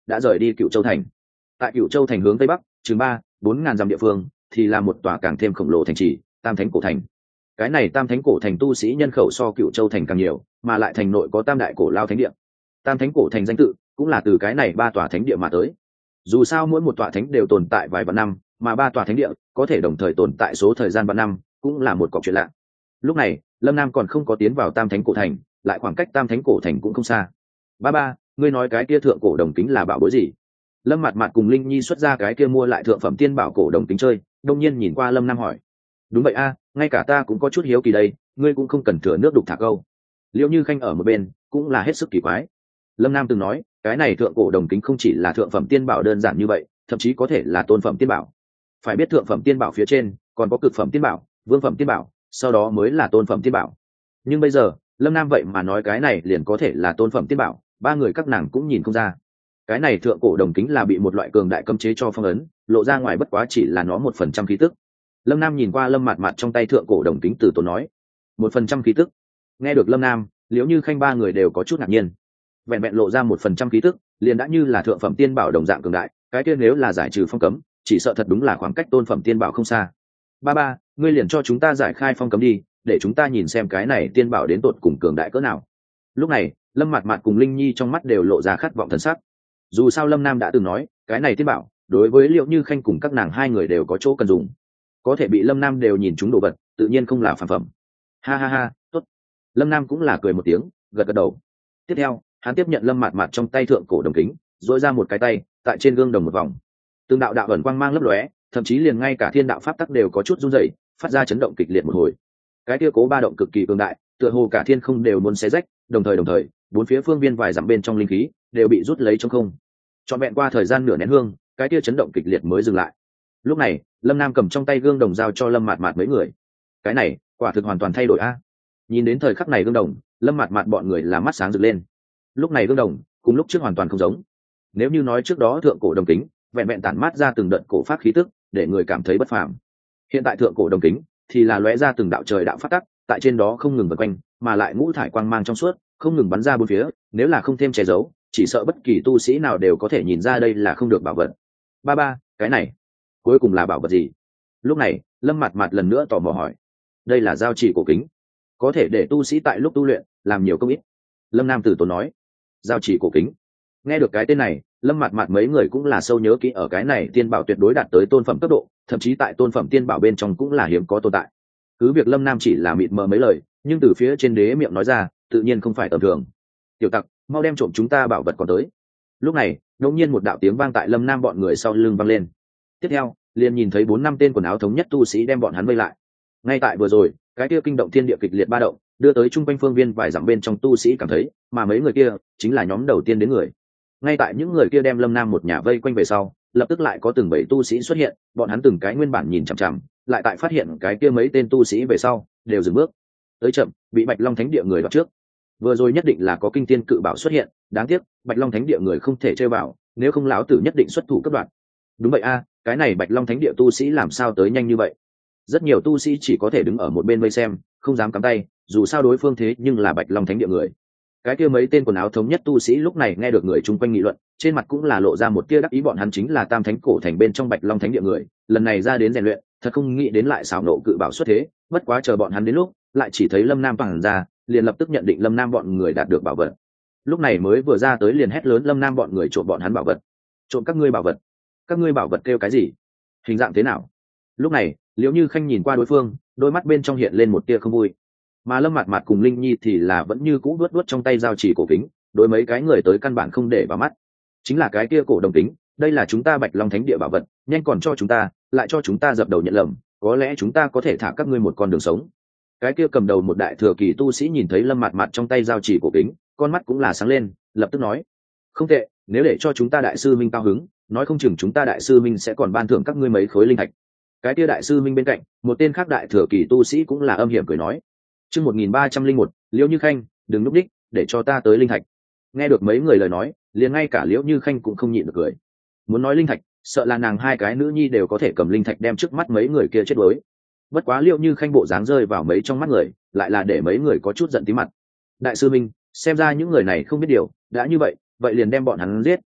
đã rời đi Cựu Châu thành. Tại Cựu Châu thành hướng tây bắc chừng 3-4 ngàn dặm địa phương thì là một tòa càng thêm khổng lồ thành trì, Tam Thánh cổ thành. Cái này Tam Thánh cổ thành tu sĩ nhân khẩu so Cựu Châu thành càng nhiều, mà lại thành nội có tam đại cổ lao thánh địa. Tam Thánh cổ thành danh tự cũng là từ cái này ba tòa thánh địa mà tới. Dù sao mỗi một tòa thánh đều tồn tại vài vạn năm, mà ba tòa thánh địa có thể đồng thời tồn tại số thời gian vạn năm, cũng là một cọc chuyện lạ. Lúc này Lâm Nam còn không có tiến vào Tam Thánh cổ thành, lại khoảng cách Tam Thánh cổ thành cũng không xa. Ba, ngươi nói cái kia thượng cổ đồng kính là bảo bối gì? Lâm Mạt Mạt cùng Linh Nhi xuất ra cái kia mua lại thượng phẩm tiên bảo cổ đồng kính chơi, đông nhiên nhìn qua Lâm Nam hỏi. Đúng vậy a, ngay cả ta cũng có chút hiếu kỳ đây, ngươi cũng không cần thừa nước đục thả câu. Liễu Như Khanh ở một bên cũng là hết sức kỳ quái. Lâm Nam từng nói cái này thượng cổ đồng kính không chỉ là thượng phẩm tiên bảo đơn giản như vậy, thậm chí có thể là tôn phẩm tiên bảo. Phải biết thượng phẩm tiên bảo phía trên còn có cực phẩm tiên bảo, vương phẩm tiên bảo, sau đó mới là tôn phẩm tiên bảo. Nhưng bây giờ Lâm Nam vậy mà nói cái này liền có thể là tôn phẩm tiên bảo, ba người các nàng cũng nhìn không ra. Cái này thượng cổ đồng kính là bị một loại cường đại cấm chế cho phong ấn, lộ ra ngoài bất quá chỉ là nó 1% khí tức. Lâm Nam nhìn qua Lâm Mạt Mạt trong tay thượng cổ đồng kính từ tốn nói, 1% khí tức. Nghe được Lâm Nam, Liễu Như Khanh ba người đều có chút ngạc nhiên. Vẹn vẹn lộ ra 1% khí tức liền đã như là thượng phẩm tiên bảo đồng dạng cường đại, cái kia nếu là giải trừ phong cấm chỉ sợ thật đúng là khoảng cách tôn phẩm tiên bảo không xa. Ba, ngươi liền cho chúng ta giải khai phong cấm đi, để chúng ta nhìn xem cái này tiên bảo đến tột cùng cường đại cỡ nào. Lúc này Lâm Mạt Mạt cùng Linh Nhi trong mắt đều lộ ra khát vọng thần sắc. Dù sao Lâm Nam đã từng nói cái này tiên bảo đối với Liễu Như Khanh cùng các nàng hai người đều có chỗ cần dùng, có thể bị Lâm Nam đều nhìn chúng đồ vật tự nhiên không là phàm phẩm. Ha, tốt. Lâm Nam cũng là cười một tiếng, gật gật đầu. Tiếp theo hắn tiếp nhận Lâm Mạt Mạt trong tay thượng cổ đồng kính, dội ra một cái tay tại trên gương đồng một vòng, từng đạo đạo ẩn quang mang lấp lóe, thậm chí liền ngay cả thiên đạo pháp tắc đều có chút run rẩy, phát ra chấn động kịch liệt một hồi. Cái kia cố ba động cực kỳ cường đại, tựa hồ cả thiên không đều muốn xé rách, đồng thời bốn phía phương viên vài dặm bên trong linh khí đều bị rút lấy trong không. Trọn vẹn qua thời gian nửa nén hương, cái kia chấn động kịch liệt mới dừng lại. Lúc này Lâm Nam cầm trong tay gương đồng giao cho Lâm Mạt Mạt mấy người. Cái này quả thực hoàn toàn thay đổi a. Nhìn đến thời khắc này gương đồng, Lâm Mạt Mạt bọn người là mắt sáng rực lên. Lúc này gương đồng cùng lúc trước hoàn toàn không giống. Nếu như nói trước đó thượng cổ đồng kính vẹn vẹn tản mát ra từng đợt cổ pháp khí tức để người cảm thấy bất phàm, hiện tại thượng cổ đồng kính thì là lóe ra từng đạo trời đạo phát tắc, tại trên đó không ngừng vần quanh, mà lại ngũ thải quang mang trong suốt không ngừng bắn ra bốn phía, nếu là không thêm che giấu chỉ sợ bất kỳ tu sĩ nào đều có thể nhìn ra đây là không được bảo vật. Ba, cái này cuối cùng là bảo vật gì? Lúc này Lâm Mạt Mạt lần nữa tò mò hỏi. Đây là giao chỉ cổ kính, có thể để tu sĩ tại lúc tu luyện làm nhiều công ít. Lâm Nam tử tốn nói. Giao chỉ cổ kính. Nghe được cái tên này, Lâm Mạt Mạt mấy người cũng là sâu nhớ kỹ, ở cái này tiên bảo tuyệt đối đạt tới tôn phẩm cấp độ, thậm chí tại tôn phẩm tiên bảo bên trong cũng là hiếm có tồn tại. Cứ việc Lâm Nam chỉ là mịt mờ mấy lời, nhưng từ phía trên đế miệng nói ra tự nhiên không phải tầm thường. Tiểu tặc, mau đem trộm chúng ta bảo vật còn tới. Lúc này đột nhiên một đạo tiếng vang tại Lâm Nam bọn người sau lưng vang lên. Tiếp theo liền nhìn thấy 4-5 tên quần áo thống nhất tu sĩ đem bọn hắn vây lại. Ngay tại vừa rồi cái kia kinh động thiên địa kịch liệt ba động đưa tới trung quanh phương viên vài dặm bên trong tu sĩ cảm thấy, mà mấy người kia chính là nhóm đầu tiên đến người. Ngay tại những người kia đem Lâm Nam một nhà vây quanh về sau, lập tức lại có từng 7 tu sĩ xuất hiện, bọn hắn từng cái nguyên bản nhìn chằm chằm, lại tại phát hiện cái kia mấy tên tu sĩ về sau đều dừng bước. Tới chậm, bị Bạch Long Thánh địa người đoạt trước. Vừa rồi nhất định là có kinh thiên cự bảo xuất hiện, đáng tiếc Bạch Long Thánh địa người không thể chơi vào, nếu không lão tử nhất định xuất thủ cấp đoạn. Đúng vậy a, cái này Bạch Long Thánh địa tu sĩ làm sao tới nhanh như vậy? Rất nhiều tu sĩ chỉ có thể đứng ở một bên vây xem, không dám cắm tay, dù sao đối phương thế nhưng là Bạch Long Thánh địa người. Cái kia mấy tên quần áo thống nhất tu sĩ lúc này nghe được người chung quanh nghị luận, trên mặt cũng là lộ ra một tia đắc ý, bọn hắn chính là Tam Thánh cổ thành bên trong Bạch Long Thánh địa người, lần này ra đến rèn luyện, thật không nghĩ đến lại xảo nộ cự bảo xuất thế, bất quá chờ bọn hắn đến lúc, lại chỉ thấy Lâm Nam bằng ra, liền lập tức nhận định Lâm Nam bọn người đạt được bảo vật. Lúc này mới vừa ra tới liền hét lớn Lâm Nam bọn người trộm bọn hắn bảo vật. Trộm các ngươi bảo vật? Các ngươi bảo vật kêu cái gì? Hình dạng thế nào? Lúc này Liễu Như Khanh nhìn qua đối phương, đôi mắt bên trong hiện lên một tia không vui, mà Lâm Mạt Mạt cùng Linh Nhi thì là vẫn như cũ đuốt trong tay giao chỉ cổ kính, đối mấy cái người tới căn bản không để vào mắt. Chính là cái kia cổ đồng kính, đây là chúng ta Bạch Long Thánh địa bảo vật, nhanh còn cho chúng ta, lại cho chúng ta dập đầu nhận lầm, có lẽ chúng ta có thể thả các ngươi một con đường sống. Cái kia cầm đầu một đại thừa kỳ tu sĩ nhìn thấy Lâm Mạt Mạt trong tay giao chỉ cổ kính, con mắt cũng là sáng lên, lập tức nói: không tệ, nếu để cho chúng ta đại sư minh cao hứng, nói không chừng chúng ta đại sư minh sẽ còn ban thưởng các ngươi mấy khối linh thạch. Cái kia đại sư minh bên cạnh một tên khác đại thừa kỳ tu sĩ cũng là âm hiểm cười nói: chương 1301, Liễu Như Khanh, đừng núp đích, để cho ta tới linh thạch. Nghe được mấy người lời nói, liền ngay cả Liễu Như Khanh cũng không nhịn được cười. Muốn nói linh thạch, sợ là nàng hai cái nữ nhi đều có thể cầm linh thạch đem trước mắt mấy người kia chết đuối. Bất quá Liễu Như Khanh bộ dáng rơi vào mấy trong mắt người, lại là để mấy người có chút giận tí mặt. Đại sư minh, xem ra những người này không biết điều, đã như vậy, vậy liền đem bọn hắn giết,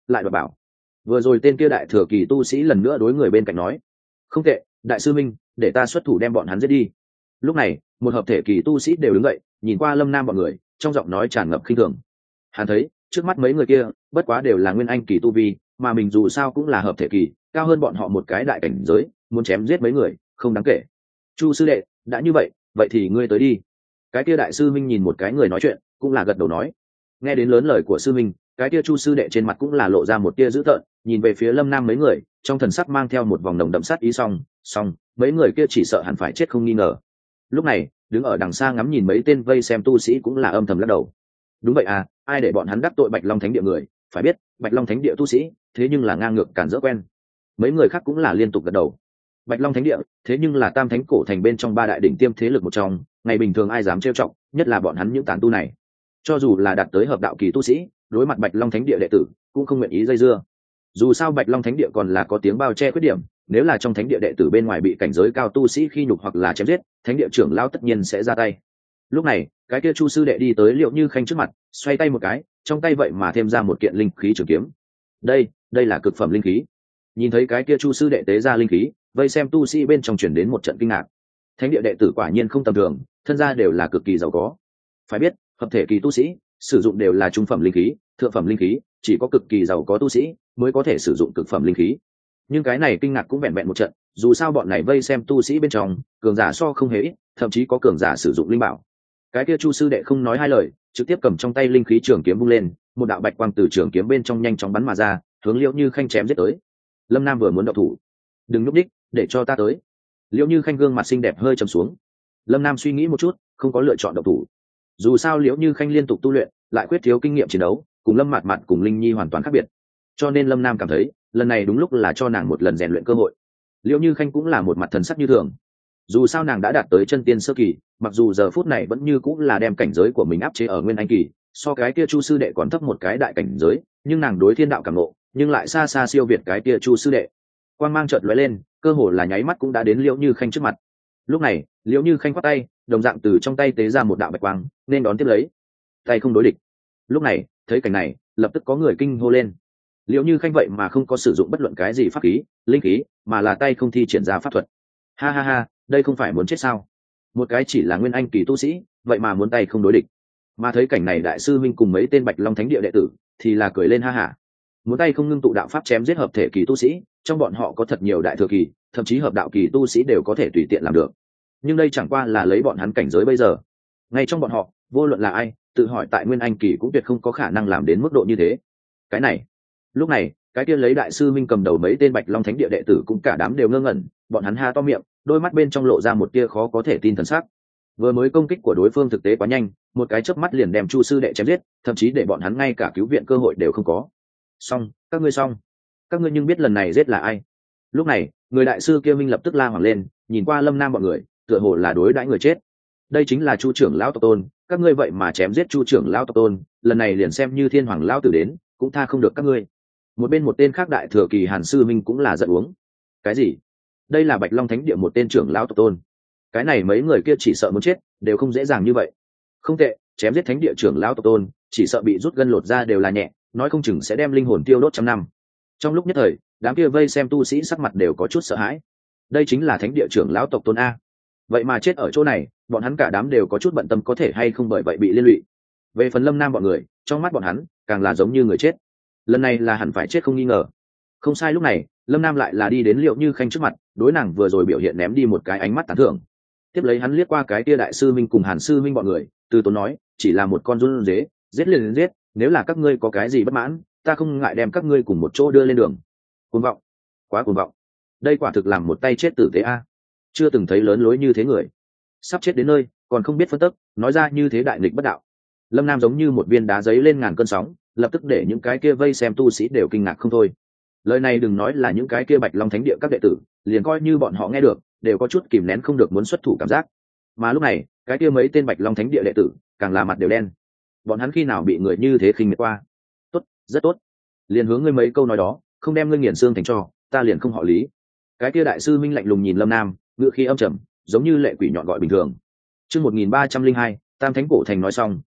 lại đoạt bảo. Vừa rồi tên kia đại thừa kỳ tu sĩ lần nữa đối người bên cạnh nói, không tệ, đại sư minh, để ta xuất thủ đem bọn hắn giết đi. Lúc này một hợp thể kỳ tu sĩ đều đứng dậy, nhìn qua Lâm Nam bọn người, trong giọng nói tràn ngập khinh thường. Hắn thấy trước mắt mấy người kia bất quá đều là nguyên anh kỳ tu vi, mà mình dù sao cũng là hợp thể kỳ, cao hơn bọn họ một cái đại cảnh giới, muốn chém giết mấy người không đáng kể. Chu sư đệ, đã như vậy, vậy thì ngươi tới đi. Cái kia đại sư minh nhìn một cái người nói chuyện, cũng là gật đầu nói. Nghe đến lớn lời của sư minh, cái kia Chu sư đệ trên mặt cũng là lộ ra một tia dữ tợn, nhìn về phía Lâm Nam mấy người, trong thần sắc mang theo một vòng nồng đậm sát ý. Song mấy người kia chỉ sợ hẳn phải chết không nghi ngờ. Lúc này đứng ở đằng xa ngắm nhìn mấy tên vây xem tu sĩ cũng là âm thầm lắc đầu. Đúng vậy à, ai để bọn hắn đắc tội Bạch Long Thánh địa người, phải biết Bạch Long Thánh địa tu sĩ thế nhưng là ngang ngược cản rỡ quen. Mấy người khác cũng là liên tục gật đầu. Bạch Long Thánh địa thế nhưng là tam thánh cổ thành bên trong ba đại đỉnh tiêm thế lực một trong, ngày bình thường ai dám trêu chọc, nhất là bọn hắn những tán tu này. Cho dù là đạt tới hợp đạo kỳ tu sĩ, đối mặt Bạch Long Thánh địa đệ tử cũng không nguyện ý dây dưa. Dù sao Bạch Long Thánh địa còn là có tiếng bao che khuyết điểm, nếu là trong thánh địa đệ tử bên ngoài bị cảnh giới cao tu sĩ khi nhục hoặc là chém giết, thánh địa trưởng lão tất nhiên sẽ ra tay. Lúc này cái kia Chu sư đệ đi tới Liệu Như Khanh trước mặt, xoay tay một cái, trong tay vậy mà thêm ra một kiện linh khí trường kiếm. Đây là cực phẩm linh khí. Nhìn thấy cái kia Chu sư đệ tế ra linh khí, vây xem tu sĩ bên trong truyền đến một trận kinh ngạc. Thánh địa đệ tử quả nhiên không tầm thường, thân gia đều là cực kỳ giàu có. Phải biết hợp thể kỳ tu sĩ sử dụng đều là trung phẩm linh khí, thượng phẩm linh khí chỉ có cực kỳ giàu có tu sĩ mới có thể sử dụng cực phẩm linh khí. Nhưng cái này kinh ngạc cũng vẹn vẹn một trận, dù sao bọn này vây xem tu sĩ bên trong cường giả so không hề ít, thậm chí có cường giả sử dụng linh bảo. Cái kia Chu sư đệ không nói hai lời, trực tiếp cầm trong tay linh khí trường kiếm vung lên, một đạo bạch quang từ trường kiếm bên trong nhanh chóng bắn mà ra, hướng Liễu Như Khanh chém giết tới. Lâm Nam vừa muốn động thủ, đừng nhúc đích, để cho ta tới. Liễu Như Khanh gương mặt xinh đẹp hơi trầm xuống. Lâm Nam suy nghĩ một chút, không có lựa chọn động thủ. Dù sao Liễu Như Khanh liên tục tu luyện, lại quyết thiếu kinh nghiệm chiến đấu, cùng Lâm Mạt Mạt cùng Linh Nhi hoàn toàn khác biệt. Cho nên Lâm Nam cảm thấy lần này đúng lúc là cho nàng một lần rèn luyện cơ hội. Liễu Như Khanh cũng là một mặt thần sắc như thường. Dù sao nàng đã đạt tới chân tiên sơ kỳ, mặc dù giờ phút này vẫn như cũng là đem cảnh giới của mình áp chế ở nguyên anh kỳ, so cái kia Chu sư đệ còn thấp một cái đại cảnh giới, nhưng nàng đối thiên đạo cảm ngộ, nhưng lại xa xa siêu việt cái kia Chu sư đệ. Quang mang chợt lóe lên, cơ hồ là nháy mắt cũng đã đến Liễu Như Khanh trước mặt. Lúc này Liễu Như Khanh quát tay, đồng dạng từ trong tay tế ra một đạo bạch quang, nên đón tiếp lấy. Tay không đối địch. Lúc này thấy cảnh này, lập tức có người kinh hô lên. Liễu Như Khanh vậy mà không có sử dụng bất luận cái gì pháp khí, linh khí, mà là tay không thi triển ra pháp thuật. Ha ha ha, đây không phải muốn chết sao? Một cái chỉ là nguyên anh kỳ tu sĩ, vậy mà muốn tay không đối địch. Mà thấy cảnh này đại sư minh cùng mấy tên Bạch Long Thánh địa đệ tử thì là cười lên ha hả. Muốn tay không ngưng tụ đạo pháp chém giết hợp thể kỳ tu sĩ, trong bọn họ có thật nhiều đại thừa kỳ, thậm chí hợp đạo kỳ tu sĩ đều có thể tùy tiện làm được. Nhưng đây chẳng qua là lấy bọn hắn cảnh giới bây giờ. Ngay trong bọn họ, vô luận là ai, tự hỏi tại nguyên anh kỳ cũng tuyệt không có khả năng làm đến mức độ như thế. Cái này, lúc này cái kia lấy đại sư minh cầm đầu mấy tên Bạch Long Thánh địa đệ tử cũng cả đám đều ngơ ngẩn, bọn hắn ha to miệng, đôi mắt bên trong lộ ra một tia khó có thể tin thần sắc. Vừa mới công kích của đối phương thực tế quá nhanh, một cái chớp mắt liền đem Chu sư đệ chém giết, thậm chí để bọn hắn ngay cả cứu viện cơ hội đều không có. Xong, các ngươi nhưng biết lần này giết là ai? Lúc này người đại sư kia minh lập tức la hoảng lên, nhìn qua Lâm Nam bọn người, tựa hồ là đối đãi người chết. Đây chính là Chu trưởng lão tộc tôn, các ngươi vậy mà chém giết Chu trưởng lão tộc tôn, lần này liền xem như Thiên Hoàng lão tử đến cũng tha không được các ngươi. Một bên một tên khác đại thừa kỳ Hàn sư minh cũng là giận uống. Cái gì? Đây là Bạch Long Thánh địa một tên trưởng lão tộc tôn. Cái này mấy người kia chỉ sợ muốn chết đều không dễ dàng như vậy. Không tệ, chém giết thánh địa trưởng lão tộc tôn, chỉ sợ bị rút gân lột ra đều là nhẹ, nói không chừng sẽ đem linh hồn tiêu đốt trăm năm. Trong lúc nhất thời, đám kia vây xem tu sĩ sắc mặt đều có chút sợ hãi. Đây chính là thánh địa trưởng lão tộc tôn a. Vậy mà chết ở chỗ này, bọn hắn cả đám đều có chút bận tâm có thể hay không bởi vậy bị liên lụy. Về phần Lâm Nam bọn người, trong mắt bọn hắn càng là giống như người chết. Lần này là hẳn phải chết không nghi ngờ. Không sai, lúc này Lâm Nam lại là đi đến Liễu Như Khanh trước mặt, đối nàng vừa rồi biểu hiện ném đi một cái ánh mắt tán thưởng. Tiếp lấy hắn liếc qua cái kia đại sư minh cùng Hàn sư minh bọn người, từ tốn nói, chỉ là một con run dế, giết liền giết, nếu là các ngươi có cái gì bất mãn, ta không ngại đem các ngươi cùng một chỗ đưa lên đường. Cuồng vọng, quá cuồng vọng. Đây quả thực làm một tay chết tử tế a. Chưa từng thấy lớn lối như thế người, sắp chết đến nơi còn không biết phân tức, nói ra như thế đại nghịch bất đạo. Lâm Nam giống như một viên đá giấy lên ngàn cơn sóng, lập tức để những cái kia vây xem tu sĩ đều kinh ngạc không thôi. Lời này đừng nói là những cái kia Bạch Long Thánh địa các đệ tử, liền coi như bọn họ nghe được đều có chút kìm nén không được muốn xuất thủ cảm giác. Mà lúc này cái kia mấy tên Bạch Long Thánh địa đệ tử càng là mặt đều đen. Bọn hắn khi nào bị người như thế khinh miệt qua? Tốt, rất tốt, liền hướng ngươi mấy câu nói đó, không đem ngươi nghiền xương thành cho ta liền không họ Lý. Cái kia đại sư minh lạnh lùng nhìn Lâm Nam, ngựa khí âm trầm, giống như lệ quỷ nhọn gọi bình thường. Chương 1302, Tam Thánh cổ thành nói xong,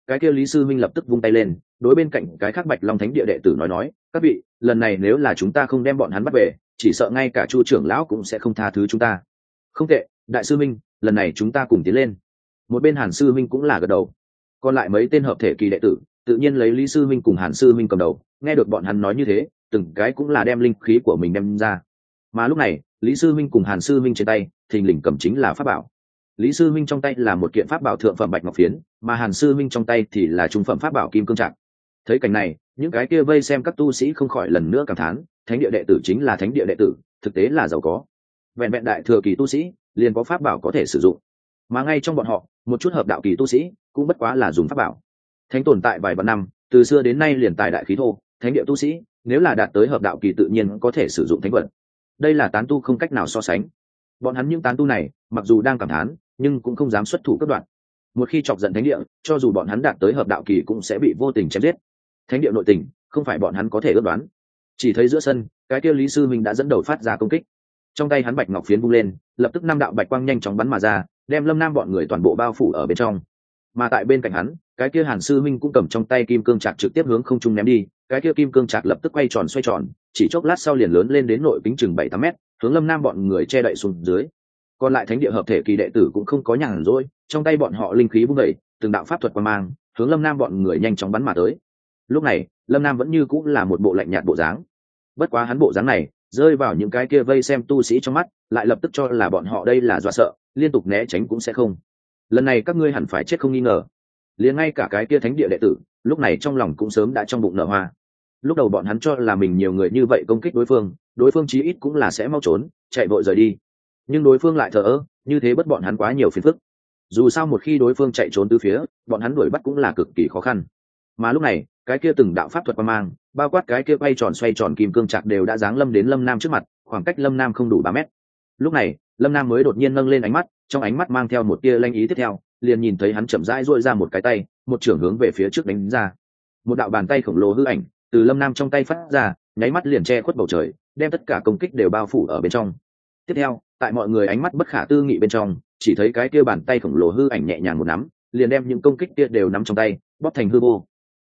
cái kia Lý sư minh lập tức vung tay lên, đối bên cạnh cái khác Bạch Long Thánh địa đệ tử nói, các vị, lần này nếu là chúng ta không đem bọn hắn bắt về, chỉ sợ ngay cả Chu trưởng lão cũng sẽ không tha thứ chúng ta. Không tệ, đại sư minh, lần này chúng ta cùng tiến lên. Một bên Hàn sư minh cũng là gật đầu. Còn lại mấy tên hợp thể kỳ đệ tử tự nhiên lấy Lý sư minh cùng Hàn sư minh cầm đầu, nghe được bọn hắn nói như thế, từng cái cũng là đem linh khí của mình đem ra. Mà lúc này, Lý sư minh cùng Hàn sư minh trên tay thình lình cầm chính là pháp bảo. Lý sư minh trong tay là một kiện pháp bảo thượng phẩm bạch ngọc phiến, mà Hàn sư minh trong tay thì là trung phẩm pháp bảo kim cương trạc. Thấy cảnh này, những cái kia vây xem các tu sĩ không khỏi lần nữa cảm thán, thánh địa đệ tử chính là thánh địa đệ tử, thực tế là giàu có. Vẹn vẹn đại thừa kỳ tu sĩ liền có pháp bảo có thể sử dụng, mà ngay trong bọn họ, một chút hợp đạo kỳ tu sĩ cũng bất quá là dùng pháp bảo. Thánh tồn tại vài vạn năm, từ xưa đến nay liền tài đại khí thô, thánh địa tu sĩ nếu là đạt tới hợp đạo kỳ tự nhiên có thể sử dụng thánh vật. Đây là tán tu không cách nào so sánh. Bọn hắn những tán tu này mặc dù đang cảm thán nhưng cũng không dám xuất thủ cấp đoạn. Một khi chọc giận thánh địa, cho dù bọn hắn đạt tới hợp đạo kỳ cũng sẽ bị vô tình chém giết. Thánh địa nội tình không phải bọn hắn có thể ước đoán. Chỉ thấy giữa sân, cái kia Lý sư minh đã dẫn đầu phát ra công kích. Trong tay hắn bạch ngọc phiến vung lên, lập tức 5 đạo bạch quang nhanh chóng bắn mà ra, đem Lâm Nam bọn người toàn bộ bao phủ ở bên trong. Mà tại bên cạnh hắn, cái kia Hàn sư minh cũng cầm trong tay kim cương trạc trực tiếp hướng không trung ném đi, cái kia kim cương trạc lập tức quay tròn xoay tròn, chỉ chốc lát sau liền lớn lên đến nội kính chừng 7-8 mét, hướng Lâm Nam bọn người che đậy xuống dưới. Còn lại thánh địa hợp thể kỳ đệ tử cũng không có nhàn rỗi, trong tay bọn họ linh khí vung đẩy, từng đạo pháp thuật quang mang, hướng Lâm Nam bọn người nhanh chóng bắn mà tới. Lúc này, Lâm Nam vẫn như cũng là một bộ lạnh nhạt bộ dáng. Bất quá hắn bộ dáng này, rơi vào những cái kia vây xem tu sĩ trong mắt, lại lập tức cho là bọn họ đây là dọa sợ, liên tục né tránh cũng sẽ không. Lần này các ngươi hẳn phải chết không nghi ngờ. Liền ngay cả cái kia thánh địa đệ tử, lúc này trong lòng cũng sớm đã trong bụng nở hoa. Lúc đầu bọn hắn cho là mình nhiều người như vậy công kích đối phương chí ít cũng là sẽ mau trốn, chạy vội rời đi. Nhưng đối phương lại thờ ơ, như thế bất bọn hắn quá nhiều phiền phức. Dù sao một khi đối phương chạy trốn từ phía, bọn hắn đuổi bắt cũng là cực kỳ khó khăn. Mà lúc này, cái kia từng đạo pháp thuật quang mang, bao quát cái kia quay tròn xoay tròn kim cương trạc đều đã giáng lâm đến Lâm Nam trước mặt, khoảng cách Lâm Nam không đủ 3 mét. Lúc này, Lâm Nam mới đột nhiên nâng lên ánh mắt, trong ánh mắt mang theo một tia lanh ý, tiếp theo liền nhìn thấy hắn chậm rãi duỗi ra một cái tay, một chưởng hướng về phía trước đánh ra. Một đạo bàn tay khổng lồ hư ảnh từ Lâm Nam trong tay phát ra, nháy mắt liền che khuất bầu trời, đem tất cả công kích đều bao phủ ở bên trong. Tiếp theo, tại mọi người ánh mắt bất khả tư nghị bên trong, chỉ thấy cái kia bàn tay khổng lồ hư ảnh nhẹ nhàng một nắm, liền đem những công kích kia đều nắm trong tay, bóp thành hư vô.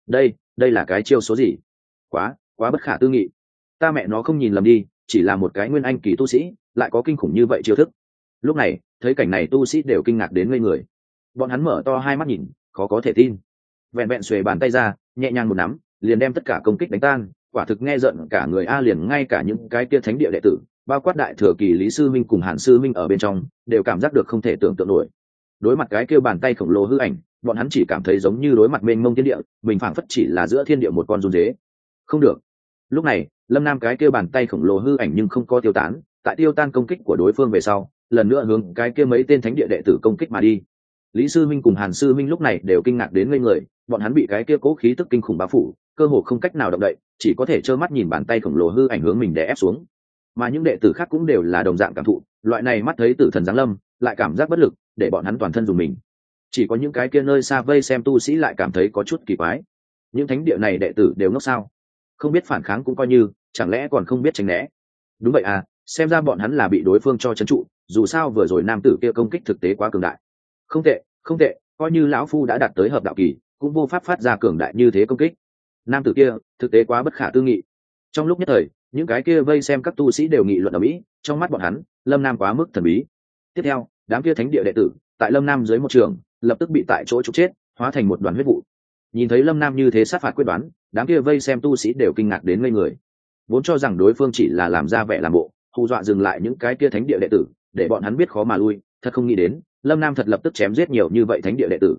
Đây là cái chiêu số gì? Quá bất khả tư nghị. Ta mẹ nó không nhìn lầm đi, chỉ là một cái nguyên anh kỳ tu sĩ, lại có kinh khủng như vậy chiêu thức. Lúc này, thấy cảnh này tu sĩ đều kinh ngạc đến ngây người. Bọn hắn mở to hai mắt nhìn, khó có thể tin. Vẹn vẹn xuề bàn tay ra, nhẹ nhàng một nắm, liền đem tất cả công kích đánh tan, quả thực nghe giận cả người a, liền ngay cả những cái kia thánh địa đệ tử, bao quát đại thừa kỳ Lý sư minh cùng Hàn sư minh ở bên trong, đều cảm giác được không thể tưởng tượng nổi. Đối mặt cái kia bàn tay khổng lồ hư ảnh, bọn hắn chỉ cảm thấy giống như đối mặt mênh mông thiên địa, mình phảng phất chỉ là giữa thiên địa một con run dế. Không được. Lúc này, Lâm Nam cái kia bàn tay khổng lồ hư ảnh nhưng không có tiêu tán, tại tiêu tan công kích của đối phương về sau, lần nữa hướng cái kia mấy tên thánh địa đệ tử công kích mà đi. Lý sư minh cùng Hàn sư minh lúc này đều kinh ngạc đến ngây người, bọn hắn bị cái kia cố khí tức kinh khủng bao phủ, cơ hồ không cách nào động đậy, chỉ có thể trơ mắt nhìn bàn tay khổng lồ hư ảnh hướng mình đè ép xuống. Mà những đệ tử khác cũng đều là đồng dạng cảm thụ, loại này mắt thấy tử thần giáng lâm, lại cảm giác bất lực, để bọn hắn toàn thân dùng mình. Chỉ có những cái kia nơi xa vây xem tu sĩ lại cảm thấy có chút kỳ quái. Những thánh địa này đệ tử đều ngốc sao? Không biết phản kháng cũng coi như, chẳng lẽ còn không biết tránh né? Đúng vậy à, xem ra bọn hắn là bị đối phương cho trấn trụ, dù sao vừa rồi nam tử kia công kích thực tế quá cường đại. Không tệ, coi như lão phu đã đạt tới hợp đạo kỳ, cũng vô pháp phát ra cường đại như thế công kích. Nam tử kia thực tế quá bất khả tư nghị. Trong lúc nhất thời, những cái kia vây xem các tu sĩ đều nghị luận ở mỹ, trong mắt bọn hắn, Lâm Nam quá mức thần bí. Tiếp theo, đám kia thánh địa đệ tử tại Lâm Nam dưới một trường, lập tức bị tại chỗ trục chết, hóa thành một đoàn huyết vụ. Nhìn thấy Lâm Nam như thế sát phạt quyết đoán, đám kia vây xem tu sĩ đều kinh ngạc đến ngây người. Vốn cho rằng đối phương chỉ là làm ra vẻ làm bộ, hù dọa dừng lại những cái kia thánh địa đệ tử, để bọn hắn biết khó mà lui, thật không nghĩ đến, Lâm Nam thật lập tức chém giết nhiều như vậy thánh địa đệ tử.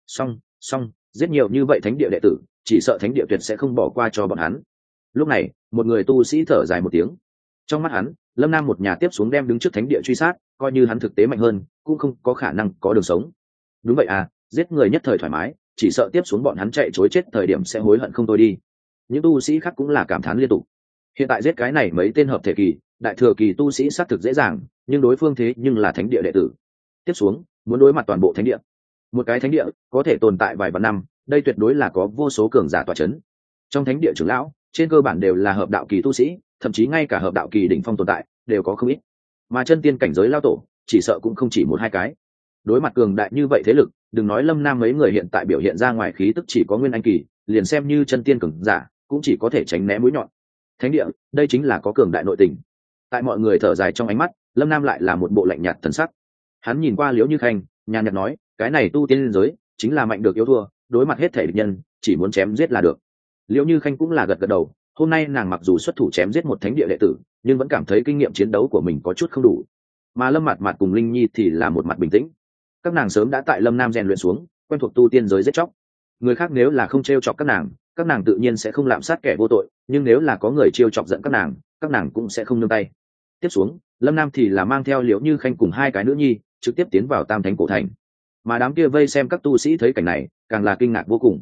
Xong, giết nhiều như vậy thánh địa đệ tử, chỉ sợ thánh địa tuyệt sẽ không bỏ qua cho bọn hắn. Lúc này, một người tu sĩ thở dài một tiếng. Trong mắt hắn, Lâm Nam một nhà tiếp xuống đem đứng trước thánh địa truy sát, coi như hắn thực tế mạnh hơn, cũng không có khả năng có đường sống. Đúng vậy à, giết người nhất thời thoải mái, chỉ sợ tiếp xuống bọn hắn chạy chối chết thời điểm sẽ hối hận không thôi đi. Những tu sĩ khác cũng là cảm thán liên tục. Hiện tại giết cái này mấy tên hợp thể kỳ, đại thừa kỳ tu sĩ xác thực dễ dàng, nhưng đối phương thế nhưng là thánh địa đệ tử. Tiếp xuống, muốn đối mặt toàn bộ thánh địa. Một cái thánh địa có thể tồn tại vài vạn năm, đây tuyệt đối là có vô số cường giả tọa chấn. Trong thánh địa trưởng lão, trên cơ bản đều là hợp đạo kỳ tu sĩ, thậm chí ngay cả hợp đạo kỳ đỉnh phong tồn tại đều có không ít. Mà chân tiên cảnh giới lao tổ, chỉ sợ cũng không chỉ một hai cái. Đối mặt cường đại như vậy thế lực, đừng nói Lâm Nam mấy người hiện tại biểu hiện ra ngoài khí tức chỉ có nguyên anh kỳ, liền xem như chân tiên cường giả cũng chỉ có thể tránh né mũi nhọn. Thánh địa, đây chính là có cường đại nội tình. Tại mọi người thở dài trong ánh mắt, Lâm Nam lại là một bộ lạnh nhạt thần sắc. Hắn nhìn qua Liễu Như Khanh, nhàn nhạt nói, cái này tu tiên giới chính là mạnh được yếu thua, đối mặt hết thể địch nhân chỉ muốn chém giết là được. Liễu Như Khanh cũng là gật gật đầu. Hôm nay nàng mặc dù xuất thủ chém giết một thánh địa đệ tử, nhưng vẫn cảm thấy kinh nghiệm chiến đấu của mình có chút không đủ. Mà Lâm Mạt Mạt cùng Linh Nhi thì là một mặt bình tĩnh. Các nàng sớm đã tại Lâm Nam rèn luyện xuống, quen thuộc tu tiên giới giết chóc. Người khác nếu là không trêu chọc các nàng tự nhiên sẽ không lạm sát kẻ vô tội, nhưng nếu là có người trêu chọc giận các nàng cũng sẽ không nương tay. Tiếp xuống, Lâm Nam thì là mang theo Liễu Như Khanh cùng hai cái nữ nhi trực tiếp tiến vào Tam Thánh cổ thành. Mà đám kia vây xem các tu sĩ thấy cảnh này càng là kinh ngạc vô cùng.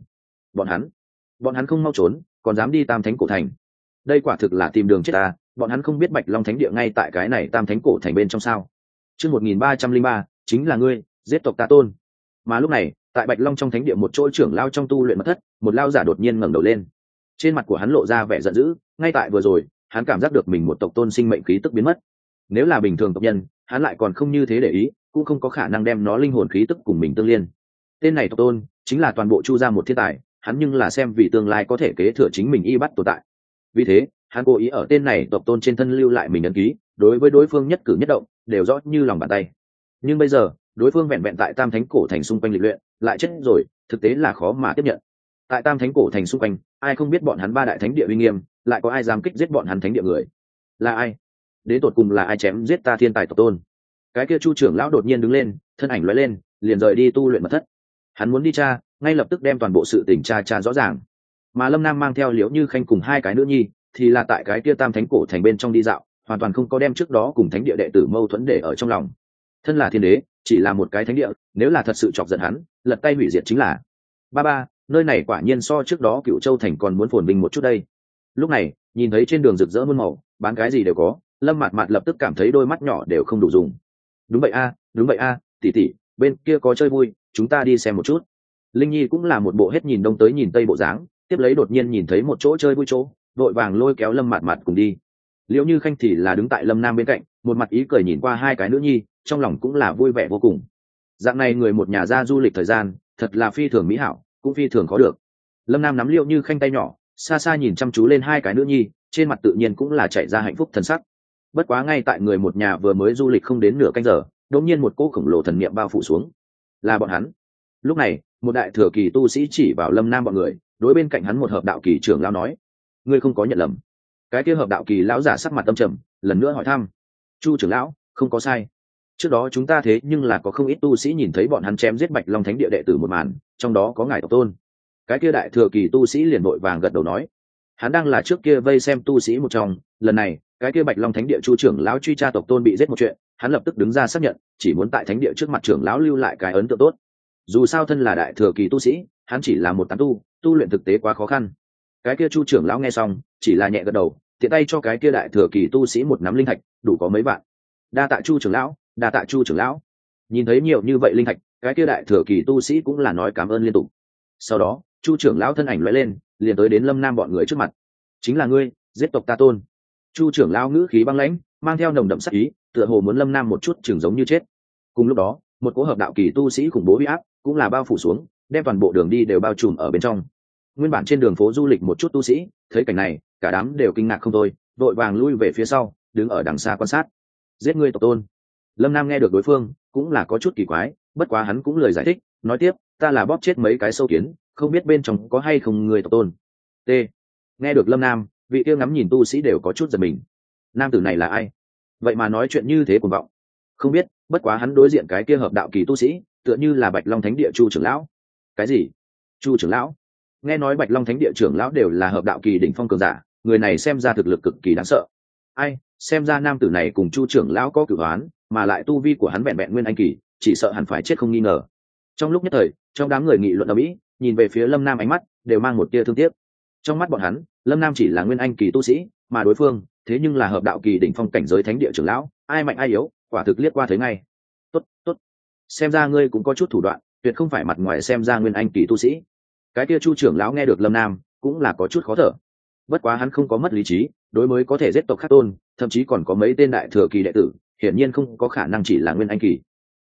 Bọn hắn không mau trốn, còn dám đi Tam Thánh cổ thành. Đây quả thực là tìm đường chết ta. Bọn hắn không biết Bạch Long Thánh địa ngay tại cái này Tam Thánh cổ thành bên trong sao? Chương 1303, chính là ngươi giết tộc ta tôn. Mà lúc này, tại Bạch Long trong Thánh địa một chỗ trưởng lao trong tu luyện mật thất, một lao giả đột nhiên ngẩng đầu lên. Trên mặt của hắn lộ ra vẻ giận dữ, ngay tại vừa rồi, hắn cảm giác được mình một tộc tôn sinh mệnh khí tức biến mất. Nếu là bình thường tộc nhân, hắn lại còn không như thế để ý, cũng không có khả năng đem nó linh hồn khí tức cùng mình tương liên. Tên này tộc tôn chính là toàn bộ Chu gia một thiên tài, hắn nhưng là xem vì tương lai có thể kế thừa chính mình y bắt tồn tại. Vì thế, hắn cố ý ở tên này tộc tôn trên thân lưu lại mình ấn ký, đối với đối phương nhất cử nhất động đều rõ như lòng bàn tay. Nhưng bây giờ, đối phương vẹn vẹn tại Tam Thánh cổ thành xung quanh lịch luyện, lại chết rồi, thực tế là khó mà tiếp nhận. Tại Tam Thánh cổ thành xung quanh, ai không biết bọn hắn ba đại thánh địa uy nghiêm, lại có ai dám kích giết bọn hắn thánh địa người? Là ai? Đến tột cùng là ai chém giết ta thiên tài tộc tôn? Cái kia Chu trưởng lão đột nhiên đứng lên, thân ảnh lóe lên, liền rời đi tu luyện mật thất. Hắn muốn đi tra, ngay lập tức đem toàn bộ sự tình tra rõ ràng. Mà Lâm Nam mang theo Liễu Như Khanh cùng hai cái nữ nhi, thì là tại cái kia Tam Thánh cổ thành bên trong đi dạo, hoàn toàn không có đem trước đó cùng thánh địa đệ tử mâu thuẫn để ở trong lòng. Thân là thiên đế, chỉ là một cái thánh địa, nếu là thật sự chọc giận hắn, lật tay hủy diệt chính là. Ba, nơi này quả nhiên so trước đó Cựu Châu thành còn muốn phồn vinh một chút đây. Lúc này, nhìn thấy trên đường rực rỡ muôn màu, bán cái gì đều có, Lâm Mạt Mạt lập tức cảm thấy đôi mắt nhỏ đều không đủ dùng. Đúng vậy a, tỷ tỷ, bên kia có chơi vui, chúng ta đi xem một chút. Linh Nhi cũng là một bộ hết nhìn đông tới nhìn tây bộ dáng, tiếp lấy đột nhiên nhìn thấy một chỗ chơi vui chỗ, vội vàng lôi kéo Lâm Mạt Mạt cùng đi. Liễu Như Khanh thì là đứng tại Lâm Nam bên cạnh, một mặt ý cười nhìn qua hai cái nữ nhi, trong lòng cũng là vui vẻ vô cùng. Dạng này người một nhà ra du lịch thời gian, thật là phi thường mỹ hảo, cũng phi thường khó được. Lâm Nam nắm Liễu Như Khanh tay nhỏ, xa xa nhìn chăm chú lên hai cái nữ nhi, trên mặt tự nhiên cũng là chạy ra hạnh phúc thần sắc. Bất quá ngay tại người một nhà vừa mới du lịch không đến nửa canh giờ, đột nhiên một cỗ khổng lồ thần niệm bao phủ xuống. Là bọn hắn. Lúc này, một đại thừa kỳ tu sĩ chỉ vào Lâm Nam bọn người, đối bên cạnh hắn một hợp đạo kỳ trưởng lão nói: "Ngươi không có nhận lầm." Cái kia hợp đạo kỳ lão giả sắc mặt âm trầm, lần nữa hỏi thăm: "Chu trưởng lão, không có sai. Trước đó chúng ta thế nhưng là có không ít tu sĩ nhìn thấy bọn hắn chém giết Bạch Long Thánh địa đệ tử một màn, trong đó có ngài tộc tôn." Cái kia đại thừa kỳ tu sĩ liền vội vàng gật đầu nói: Hắn đang là trước kia vây xem tu sĩ một trong, lần này, cái kia Bạch Long Thánh địa Chu trưởng lão truy tra tộc tôn bị giết một chuyện, hắn lập tức đứng ra xác nhận, chỉ muốn tại thánh địa trước mặt trưởng lão lưu lại cái ấn tượng tốt. Dù sao thân là đại thừa kỳ tu sĩ, hắn chỉ là một tán tu luyện thực tế quá khó khăn. Cái kia Chu trưởng lão nghe xong, chỉ là nhẹ gật đầu, tiện tay cho cái kia đại thừa kỳ tu sĩ một nắm linh thạch, đủ có mấy vạn. Đa tạ Chu trưởng lão, đa tạ Chu trưởng lão. Nhìn thấy nhiều như vậy linh thạch, cái kia đại thừa kỳ tu sĩ cũng là nói cảm ơn liên tục. Sau đó, Chu trưởng lão thân ảnh lóe lên, liền tới đến Lâm Nam bọn người trước mặt. Chính là ngươi, giết tộc ta tôn. Chu trưởng lão ngữ khí băng lãnh, mang theo nồng đậm sát ý, tựa hồ muốn Lâm Nam một chút chừng giống như chết. Cùng lúc đó, một cỗ hợp đạo kỳ tu sĩ khủng bố uy áp cũng là bao phủ xuống, đem toàn bộ đường đi đều bao trùm ở bên trong. Nguyên bản trên đường phố du lịch một chút tu sĩ, thấy cảnh này, cả đám đều kinh ngạc không thôi, vội vàng lui về phía sau, đứng ở đằng xa quan sát. Giết ngươi tộc tôn. Lâm Nam nghe được đối phương, cũng là có chút kỳ quái, bất quá hắn cũng lời giải thích, nói tiếp, ta là bóp chết mấy cái sâu kiến, không biết bên trong có hay không người tộc tôn. T. Nghe được Lâm Nam, vị kia ngắm nhìn tu sĩ đều có chút giật mình. Nam tử này là ai? Vậy mà nói chuyện như thế cuồng vọng. Không biết, bất quá hắn đối diện cái kia hợp đạo kỳ tu sĩ, tựa như là Bạch Long Thánh địa Chu trưởng lão. Cái gì? Chu trưởng lão? Nghe nói Bạch Long Thánh địa trưởng lão đều là hợp đạo kỳ đỉnh phong cường giả, người này xem ra thực lực cực kỳ đáng sợ. Ai, xem ra nam tử này cùng Chu trưởng lão có cửu oán, mà lại tu vi của hắn vẹn vẹn nguyên anh kỳ, chỉ sợ hẳn phải chết không nghi ngờ. Trong lúc nhất thời, trong đám người nghị luận ầm ĩ, nhìn về phía Lâm Nam ánh mắt đều mang một tia thương tiếc. Trong mắt bọn hắn, Lâm Nam chỉ là nguyên anh kỳ tu sĩ, mà đối phương thế nhưng là hợp đạo kỳ đỉnh phong cảnh giới thánh địa trưởng lão, ai mạnh ai yếu, quả thực liếc qua thấy ngay. Tốt, tốt, xem ra ngươi cũng có chút thủ đoạn, tuyệt không phải mặt ngoài xem ra nguyên anh kỳ tu sĩ. Cái kia Chu trưởng lão nghe được Lâm Nam, cũng là có chút khó thở. Bất quá hắn không có mất lý trí, đối mới có thể giết tộc khác tôn, thậm chí còn có mấy tên đại thừa kỳ đệ tử, hiển nhiên không có khả năng chỉ là nguyên anh kỳ.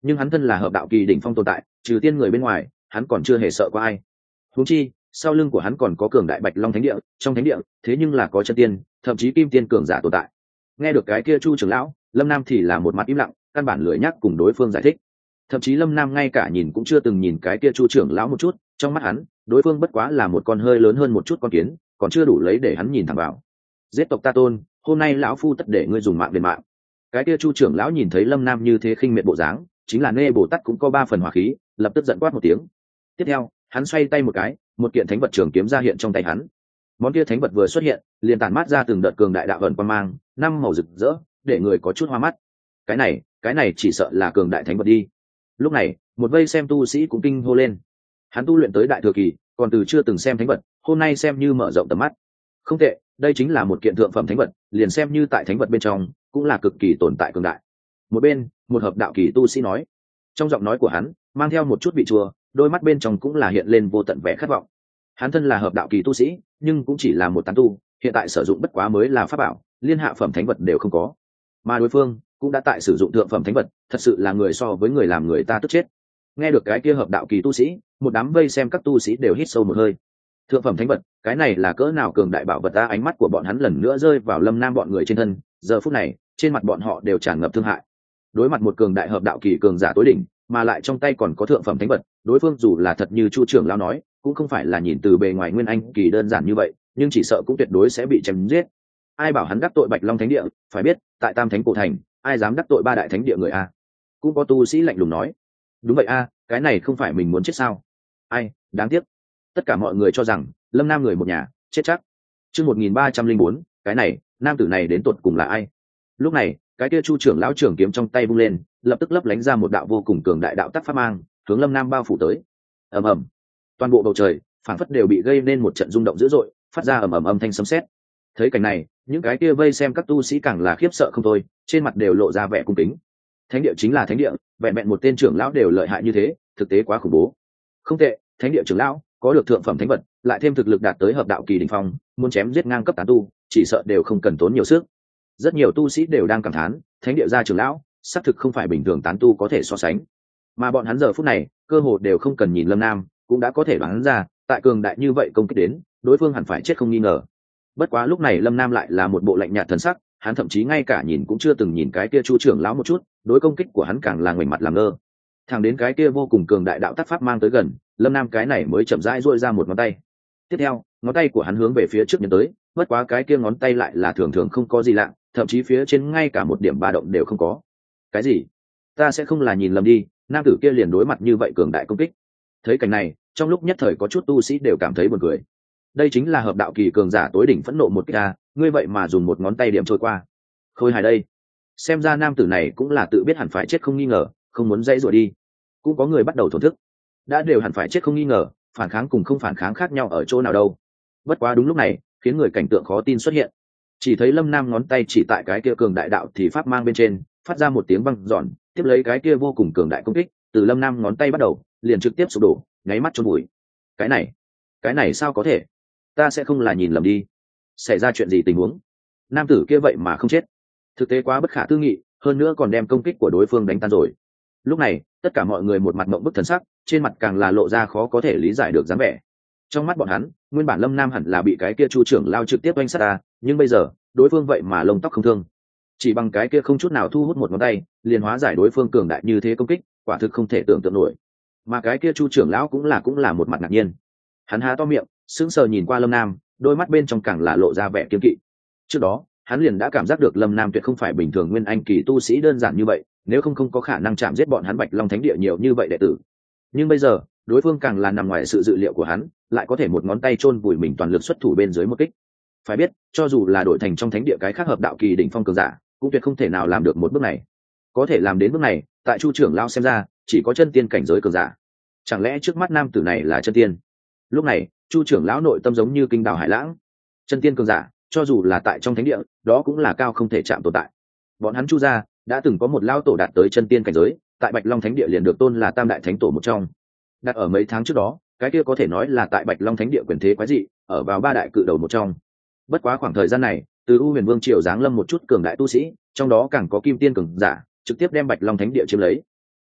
nhưng hắn thân là hợp đạo kỳ đỉnh phong tồn tại, trừ tiên người bên ngoài hắn còn chưa hề sợ qua ai. Huống chi sau lưng của hắn còn có cường đại Bạch Long Thánh Địa, trong thánh địa thế nhưng là có chân tiên, thậm chí kim tiên cường giả tồn tại. Nghe được cái kia Chu trưởng lão, Lâm Nam thì là một mặt im lặng, căn bản lười nhắc cùng đối phương giải thích. Thậm chí Lâm Nam ngay cả nhìn cũng chưa từng nhìn cái kia Chu trưởng lão một chút, trong mắt hắn đối phương bất quá là một con hơi lớn hơn một chút con kiến, còn chưa đủ lấy để hắn nhìn thẳng vào. Giết tộc ta tôn, hôm nay lão phu tất để ngươi dùng mạng đền mạng. Cái kia Chu trưởng lão nhìn thấy Lâm Nam như thế khinh miệt bộ dáng, chính là Nê Bồ Tát cũng có 3 phần hỏa khí, lập tức giận quát một tiếng. Tiếp theo hắn xoay tay một cái, một kiện thánh vật trường kiếm ra hiện trong tay hắn. Món kia thánh vật vừa xuất hiện liền tản mát ra từng đợt cường đại đạo vận quang mang, 5 màu rực rỡ, để người có chút hoa mắt. Cái này chỉ sợ là cường đại thánh vật đi. Lúc này một vây xem tu sĩ cũng kinh hô lên. Hắn tu luyện tới đại thừa kỳ, còn từ chưa từng xem thánh vật, hôm nay xem như mở rộng tầm mắt. Không tệ, đây chính là một kiện thượng phẩm thánh vật, liền xem như tại thánh vật bên trong cũng là cực kỳ tồn tại cường đại. Một bên một hợp đạo kỳ tu sĩ nói, trong giọng nói của hắn mang theo một chút vị chua, đôi mắt bên trong cũng là hiện lên vô tận vẻ khát vọng. Hắn thân là hợp đạo kỳ tu sĩ, nhưng cũng chỉ là một tán tu, hiện tại sử dụng bất quá mới là pháp bảo, liên hạ phẩm thánh vật đều không có, mà đối phương cũng đã tại sử dụng thượng phẩm thánh vật, thật sự là người so với người làm người ta tức chết. Nghe được cái kia hợp đạo kỳ tu sĩ, một đám vây xem các tu sĩ đều hít sâu một hơi. Thượng phẩm thánh vật, cái này là cỡ nào cường đại bảo vật ta? Ánh mắt của bọn hắn lần nữa rơi vào Lâm Nam bọn người trên thân, giờ phút này trên mặt bọn họ đều tràn ngập thương hại. Đối mặt một cường đại hợp đạo kỳ cường giả tối đỉnh, mà lại trong tay còn có thượng phẩm thánh vật, đối phương dù là thật như Chu trưởng lão nói, cũng không phải là nhìn từ bề ngoài nguyên anh kỳ đơn giản như vậy, nhưng chỉ sợ cũng tuyệt đối sẽ bị chém giết. Ai bảo hắn đắc tội Bạch Long Thánh Địa, phải biết tại Tam Thánh cổ thành ai dám đắc tội 3 đại thánh địa người a? Cũng có tu sĩ lạnh lùng nói, đúng vậy a, cái này không phải mình muốn chết sao? Ai, đáng tiếc. Tất cả mọi người cho rằng Lâm Nam người một nhà chết chắc. Chương 1304, cái này nam tử này đến tột cùng là ai? Lúc này cái kia Chu trưởng lão trưởng kiếm trong tay vung lên, lập tức lấp lánh ra một đạo vô cùng cường đại đạo tắc pháp mang, hướng Lâm Nam bao phủ tới. Ầm ầm, toàn bộ bầu trời phảng phất đều bị gây nên một trận rung động dữ dội, phát ra ầm ầm âm thanh sấm sét. Thấy cảnh này, những cái kia vây xem các tu sĩ càng là khiếp sợ không thôi, trên mặt đều lộ ra vẻ cung kính. Thánh địa chính là thánh địa, vẹn vẹn một tên trưởng lão đều lợi hại như thế, thực tế quá khủng bố. Không tệ, thánh địa trưởng lão có được thượng phẩm thánh vật, lại thêm thực lực đạt tới hợp đạo kỳ đỉnh phong, muốn chém giết ngang cấp tán tu, chỉ sợ đều không cần tốn nhiều sức. Rất nhiều tu sĩ đều đang cảm thán, thánh địa gia trưởng lão xác thực không phải bình thường tán tu có thể so sánh. Mà bọn hắn giờ phút này cơ hồ đều không cần nhìn Lâm Nam, cũng đã có thể đoán ra, tại cường đại như vậy công kích đến, đối phương hẳn phải chết không nghi ngờ. Bất quá lúc này Lâm Nam lại là một bộ lạnh nhạt thần sắc, hắn thậm chí ngay cả nhìn cũng chưa từng nhìn cái kia Chu trưởng lão một chút, đối công kích của hắn càng là ngoảnh mặt làm ngơ. Thẳng đến cái kia vô cùng cường đại đạo tác pháp mang tới gần, Lâm Nam cái này mới chậm rãi duỗi ra một ngón tay. Tiếp theo ngón tay của hắn hướng về phía trước nhấn tới, bất quá cái kia ngón tay lại là thường thường không có gì lạ, thậm chí phía trên ngay cả một điểm ba động đều không có. Cái gì? Ta sẽ không là nhìn lầm đi? Nam tử kia liền đối mặt như vậy cường đại công kích. Thấy cảnh này, trong lúc nhất thời có chút tu sĩ đều cảm thấy buồn cười. Đây chính là hợp đạo kỳ cường giả tối đỉnh phẫn nộ một cái a, ngươi vậy mà dùng một ngón tay điểm trôi qua. Khôi hài đây. Xem ra nam tử này cũng là tự biết hẳn phải chết không nghi ngờ, không muốn dãy rủa đi. Cũng có người bắt đầu thổn thức. Đã đều hẳn phải chết không nghi ngờ, phản kháng cùng không phản kháng khác nhau ở chỗ nào đâu. Bất quá đúng lúc này, khiến người cảnh tượng khó tin xuất hiện. Chỉ thấy Lâm Nam ngón tay chỉ tại cái kia cường đại đạo thì pháp mang bên trên, phát ra một tiếng vang giòn, tiếp lấy cái kia vô cùng cường đại công kích, từ Lâm Nam ngón tay bắt đầu, liền trực tiếp sụp đổ, nháy mắt chôn bụi. Cái này sao có thể? Ta sẽ không là nhìn lầm đi. Xảy ra chuyện gì tình huống? Nam tử kia vậy mà không chết. Thực tế quá bất khả tư nghị, hơn nữa còn đem công kích của đối phương đánh tan rồi. Lúc này, tất cả mọi người một mặt mộng bức thần sắc, trên mặt càng là lộ ra khó có thể lý giải được dáng vẻ. Trong mắt bọn hắn, nguyên bản Lâm Nam hẳn là bị cái kia Chu trưởng lao trực tiếp oanh sát ta, nhưng bây giờ, đối phương vậy mà lông tóc không thương. Chỉ bằng cái kia không chút nào thu hút một ngón tay, liền hóa giải đối phương cường đại như thế công kích, quả thực không thể tưởng tượng nổi. Mà cái kia Chu trưởng lão cũng là một mặt ngạc nhiên. Hắn há to miệng, sững sờ nhìn qua Lâm Nam, đôi mắt bên trong càng là lộ ra vẻ kiêng kỵ. Trước đó, hắn liền đã cảm giác được Lâm Nam tuyệt không phải bình thường nguyên anh kỳ tu sĩ đơn giản như vậy, nếu không có khả năng chạm giết bọn hắn Bạch Long Thánh Địa nhiều như vậy đệ tử. Nhưng bây giờ, đối phương càng là nằm ngoài sự dự liệu của hắn, lại có thể một ngón tay chôn vùi mình toàn lực xuất thủ bên dưới một kích. Phải biết, cho dù là đội thành trong thánh địa cái khác hợp đạo kỳ đỉnh phong cường giả, cũng tuyệt không thể nào làm được một bước này. Có thể làm đến bước này, tại Chu trưởng lão xem ra, chỉ có chân tiên cảnh giới cường giả. Chẳng lẽ trước mắt nam tử này là chân tiên? Lúc này, Chu trưởng lão nội tâm giống như kinh đào hải lãng. Chân tiên cường giả, cho dù là tại trong thánh địa, đó cũng là cao không thể chạm tồn tại. Bọn hắn Chu gia đã từng có một lão tổ đạt tới chân tiên cảnh giới, tại Bạch Long Thánh Địa liền được tôn là Tam đại thánh tổ một trong. Đặt ở mấy tháng trước đó, cái kia có thể nói là tại Bạch Long Thánh Địa quyền thế quái dị, ở vào 3 đại cự đầu một trong. Bất quá khoảng thời gian này, từ U Huyền Vương triều giáng lâm một chút cường đại tu sĩ, trong đó càng có kim tiên cường giả, trực tiếp đem Bạch Long Thánh Địa chiếm lấy.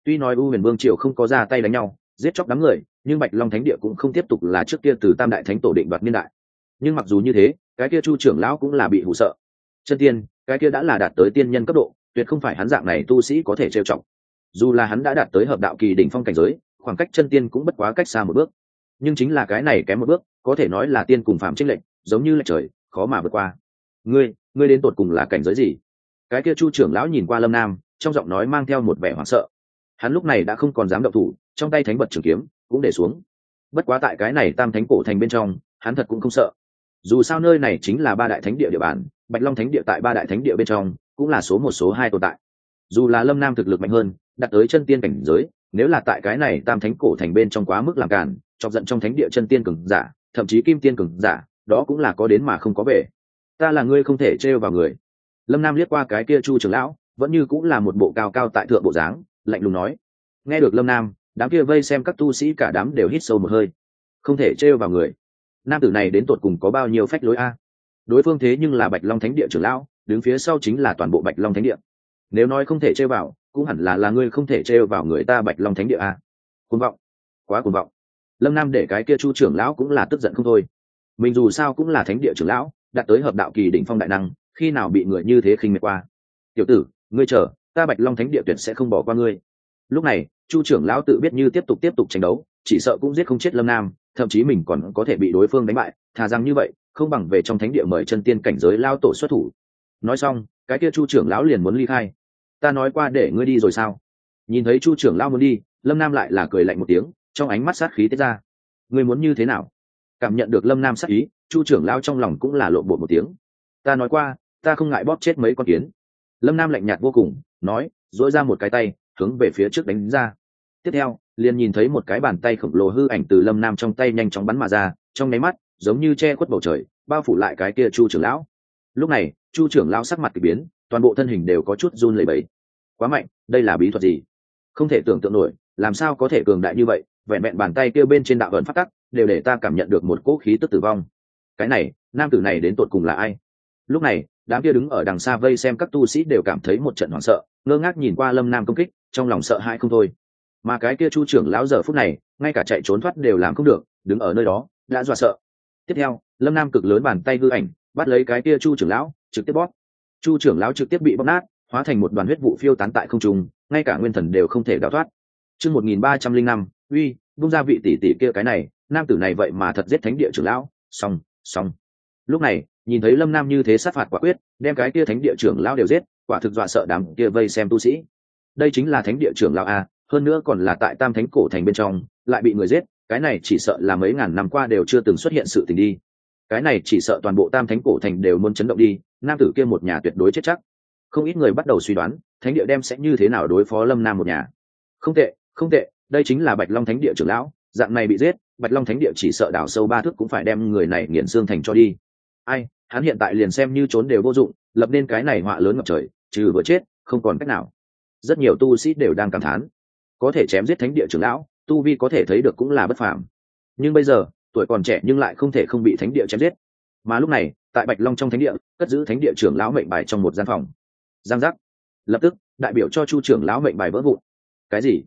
Tuy nói U Huyền Vương triều không có ra tay đánh nhau giết chóc đám người, nhưng Bạch Long Thánh Địa cũng không tiếp tục là trước kia từ Tam Đại Thánh Tổ định đoạt niên đại. Nhưng mặc dù như thế, cái kia Chu trưởng lão cũng là bị hù sợ. Chân tiên, cái kia đã là đạt tới tiên nhân cấp độ, tuyệt không phải hắn dạng này tu sĩ có thể trêu chọc. Dù là hắn đã đạt tới hợp đạo kỳ đỉnh phong cảnh giới, khoảng cách chân tiên cũng bất quá cách xa một bước. Nhưng chính là cái này kém một bước, có thể nói là tiên cùng phạm chênh lệch, giống như lệch trời, khó mà vượt qua. Ngươi đến tột cùng là cảnh giới gì? Cái kia Chu trưởng lão nhìn qua Lâm Nam, trong giọng nói mang theo một vẻ hoảng sợ. Hắn lúc này đã không còn dám động thủ, trong tay thánh vật trường kiếm cũng để xuống. Bất quá tại cái này Tam Thánh cổ thành bên trong, hắn thật cũng không sợ. Dù sao nơi này chính là ba đại thánh địa địa bàn, Bạch Long Thánh Địa tại ba đại thánh địa bên trong cũng là số một số hai tồn tại. Dù là Lâm Nam thực lực mạnh hơn, đạt tới chân tiên cảnh giới, nếu là tại cái này Tam Thánh cổ thành bên trong quá mức làm cản, chọc giận trong thánh địa chân tiên cường giả, thậm chí kim tiên cường giả, đó cũng là có đến mà không có về. Ta là ngươi không thể trêu vào người. Lâm Nam liếc qua cái kia Chu trưởng lão, vẫn như cũng là một bộ cao cao tại thượng bộ dáng, lạnh lùng nói. Nghe được Lâm Nam, đám kia vây xem các tu sĩ cả đám đều hít sâu một hơi. Không thể trêu vào người. Nam tử này đến tột cùng có bao nhiêu phách lối a? Đối phương thế nhưng là Bạch Long Thánh Địa trưởng lão, đứng phía sau chính là toàn bộ Bạch Long Thánh Địa. Nếu nói không thể trêu vào, cũng hẳn là ngươi không thể trêu vào người ta Bạch Long Thánh Địa a. Cuồng vọng, quá cuồng vọng. Lâm Nam để cái kia Chu trưởng lão cũng là tức giận không thôi. Mình dù sao cũng là Thánh Địa trưởng lão, đạt tới hợp đạo kỳ đỉnh phong đại năng, khi nào bị người như thế khinh miệt qua. Tiểu tử, ngươi chờ, ta Bạch Long Thánh Địa tuyệt sẽ không bỏ qua ngươi. Lúc này, Chu trưởng lão tự biết như tiếp tục tranh đấu, chỉ sợ cũng giết không chết Lâm Nam, thậm chí mình còn có thể bị đối phương đánh bại, thà rằng như vậy, không bằng về trong thánh địa mời chân tiên cảnh giới lao tổ xuất thủ. Nói xong, cái kia Chu trưởng lão liền muốn ly khai. Ta nói qua để ngươi đi rồi sao? Nhìn thấy Chu trưởng lão muốn đi, Lâm Nam lại là cười lạnh một tiếng, trong ánh mắt sát khí tiết ra. Ngươi muốn như thế nào? Cảm nhận được Lâm Nam sát ý, Chu trưởng lão trong lòng cũng là lộn bột một tiếng. Ta nói qua, ta không ngại bóp chết mấy con kiến. Lâm Nam lạnh nhạt vô cùng, nói, duỗi ra một cái tay, hướng về phía trước đánh ra. Tiếp theo, liền nhìn thấy một cái bàn tay khổng lồ hư ảnh từ Lâm Nam trong tay nhanh chóng bắn mà ra, trong nháy mắt, giống như che khuất bầu trời, bao phủ lại cái kia Chu trưởng lão. Lúc này, Chu trưởng lão sắc mặt kỳ biến, toàn bộ thân hình đều có chút run lẩy bẩy. Quá mạnh, đây là bí thuật gì? Không thể tưởng tượng nổi, làm sao có thể cường đại như vậy? Vẹn vẹn bàn tay kia bên trên đạo ẩn phát tắc, đều để ta cảm nhận được một cỗ khí tức tử vong. Cái này, nam tử này đến tột cùng là ai? Lúc này, đám kia đứng ở đằng xa vây xem các tu sĩ đều cảm thấy một trận hoảng sợ, ngơ ngác nhìn qua Lâm Nam công kích, trong lòng sợ hãi không thôi. Mà cái kia Chu trưởng lão giờ phút này, ngay cả chạy trốn thoát đều làm không được, đứng ở nơi đó, đã dọa sợ. Tiếp theo, Lâm Nam cực lớn bàn tay hư ảnh, bắt lấy cái kia Chu trưởng lão, trực tiếp bóp. Chu trưởng lão trực tiếp bị bóp nát, hóa thành một đoàn huyết vụ phiêu tán tại không trung, ngay cả nguyên thần đều không thể đào thoát. Chương 1305, uy, bung ra vị tỷ tỷ kia cái này, nam tử này vậy mà thật giết thánh địa trưởng lão, xong. Lúc này, nhìn thấy Lâm Nam như thế sát phạt quả quyết, đem cái kia thánh địa trưởng lão đều giết, quả thực dọa sợ đám kia vây xem tu sĩ. Đây chính là thánh địa trưởng lão a, hơn nữa còn là tại Tam Thánh cổ thành bên trong, lại bị người giết, cái này chỉ sợ là mấy ngàn năm qua đều chưa từng xuất hiện sự tình đi. Cái này chỉ sợ toàn bộ Tam Thánh cổ thành đều muốn chấn động đi, nam tử kia một nhà tuyệt đối chết chắc. Không ít người bắt đầu suy đoán, thánh địa đem sẽ như thế nào đối phó Lâm Nam một nhà. Không tệ, đây chính là Bạch Long thánh địa trưởng lão, dạng này bị giết, Bạch Long thánh địa chỉ sợ đào sâu 3 thước cũng phải đem người này nghiền xương thành cho đi. Ai, hắn hiện tại liền xem như trốn đều vô dụng, lập nên cái này họa lớn ngập trời, trừ vừa chết, không còn cách nào. Rất nhiều tu sĩ đều đang cảm thán, có thể chém giết thánh địa trưởng lão, tu vi có thể thấy được cũng là bất phàm. Nhưng bây giờ, tuổi còn trẻ nhưng lại không thể không bị thánh địa chém giết. Mà lúc này, tại Bạch Long trong thánh địa, cất giữ thánh địa trưởng lão mệnh bài trong một gian phòng. Giang giác, lập tức, đại biểu cho Chu trưởng lão mệnh bài vỡ vụn. Cái gì?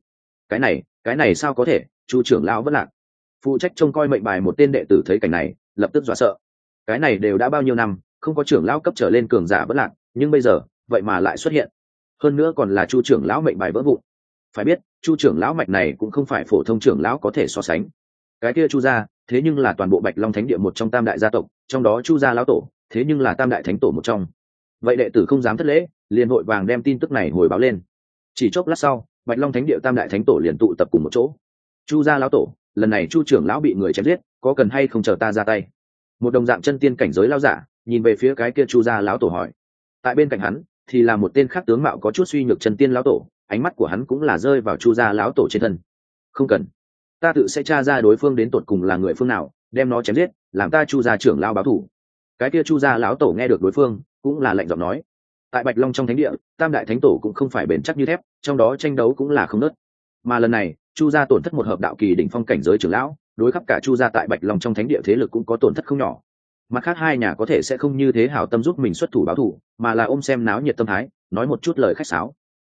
Cái này sao có thể? Chu trưởng lão vẫn lạc. Phụ trách trông coi mệnh bài một tên đệ tử thấy cảnh này, lập tức dọa sợ. Cái này đều đã bao nhiêu năm, không có trưởng lão cấp trở lên cường giả vẫn lạc, nhưng bây giờ, vậy mà lại xuất hiện. Hơn nữa còn là Chu trưởng lão mệnh bài vỡ vụn. Phải biết, Chu trưởng lão mạch này cũng không phải phổ thông trưởng lão có thể so sánh. Cái kia Chu gia, thế nhưng là toàn bộ Bạch Long thánh địa một trong tam đại gia tộc, trong đó Chu gia lão tổ, thế nhưng là tam đại thánh tổ một trong. Vậy đệ tử không dám thất lễ, liền vội vàng đem tin tức này hồi báo lên. Chỉ chốc lát sau, Bạch Long thánh địa tam đại thánh tổ liền tụ tập cùng một chỗ. Chu gia lão tổ, lần này Chu trưởng lão bị người chém giết, có cần hay không chờ ta ra tay? Một đồng dạng chân tiên cảnh giới lão giả, nhìn về phía cái kia Chu gia lão tổ hỏi. Tại bên cạnh hắn, thì là một tên khác tướng mạo có chút suy nhược chân tiên lão tổ, ánh mắt của hắn cũng là rơi vào Chu gia lão tổ trên thân. Không cần, ta tự sẽ tra ra đối phương đến tột cùng là người phương nào, đem nó chém giết, làm ta Chu gia trưởng lão báo thù. Cái kia Chu gia lão tổ nghe được đối phương, cũng là lạnh giọng nói. Tại Bạch Long trong thánh địa, tam đại thánh tổ cũng không phải bền chắc như thép, trong đó tranh đấu cũng là không nớt. Mà lần này, Chu gia tổn thất một hợp đạo kỳ đỉnh phong cảnh giới trưởng lão, đối khắp cả Chu gia tại Bạch Long trong thánh địa thế lực cũng có tổn thất không nhỏ. Mặt khác hai nhà có thể sẽ không như thế hảo tâm giúp mình xuất thủ báo thù, mà là ôm xem náo nhiệt tâm thái, nói một chút lời khách sáo.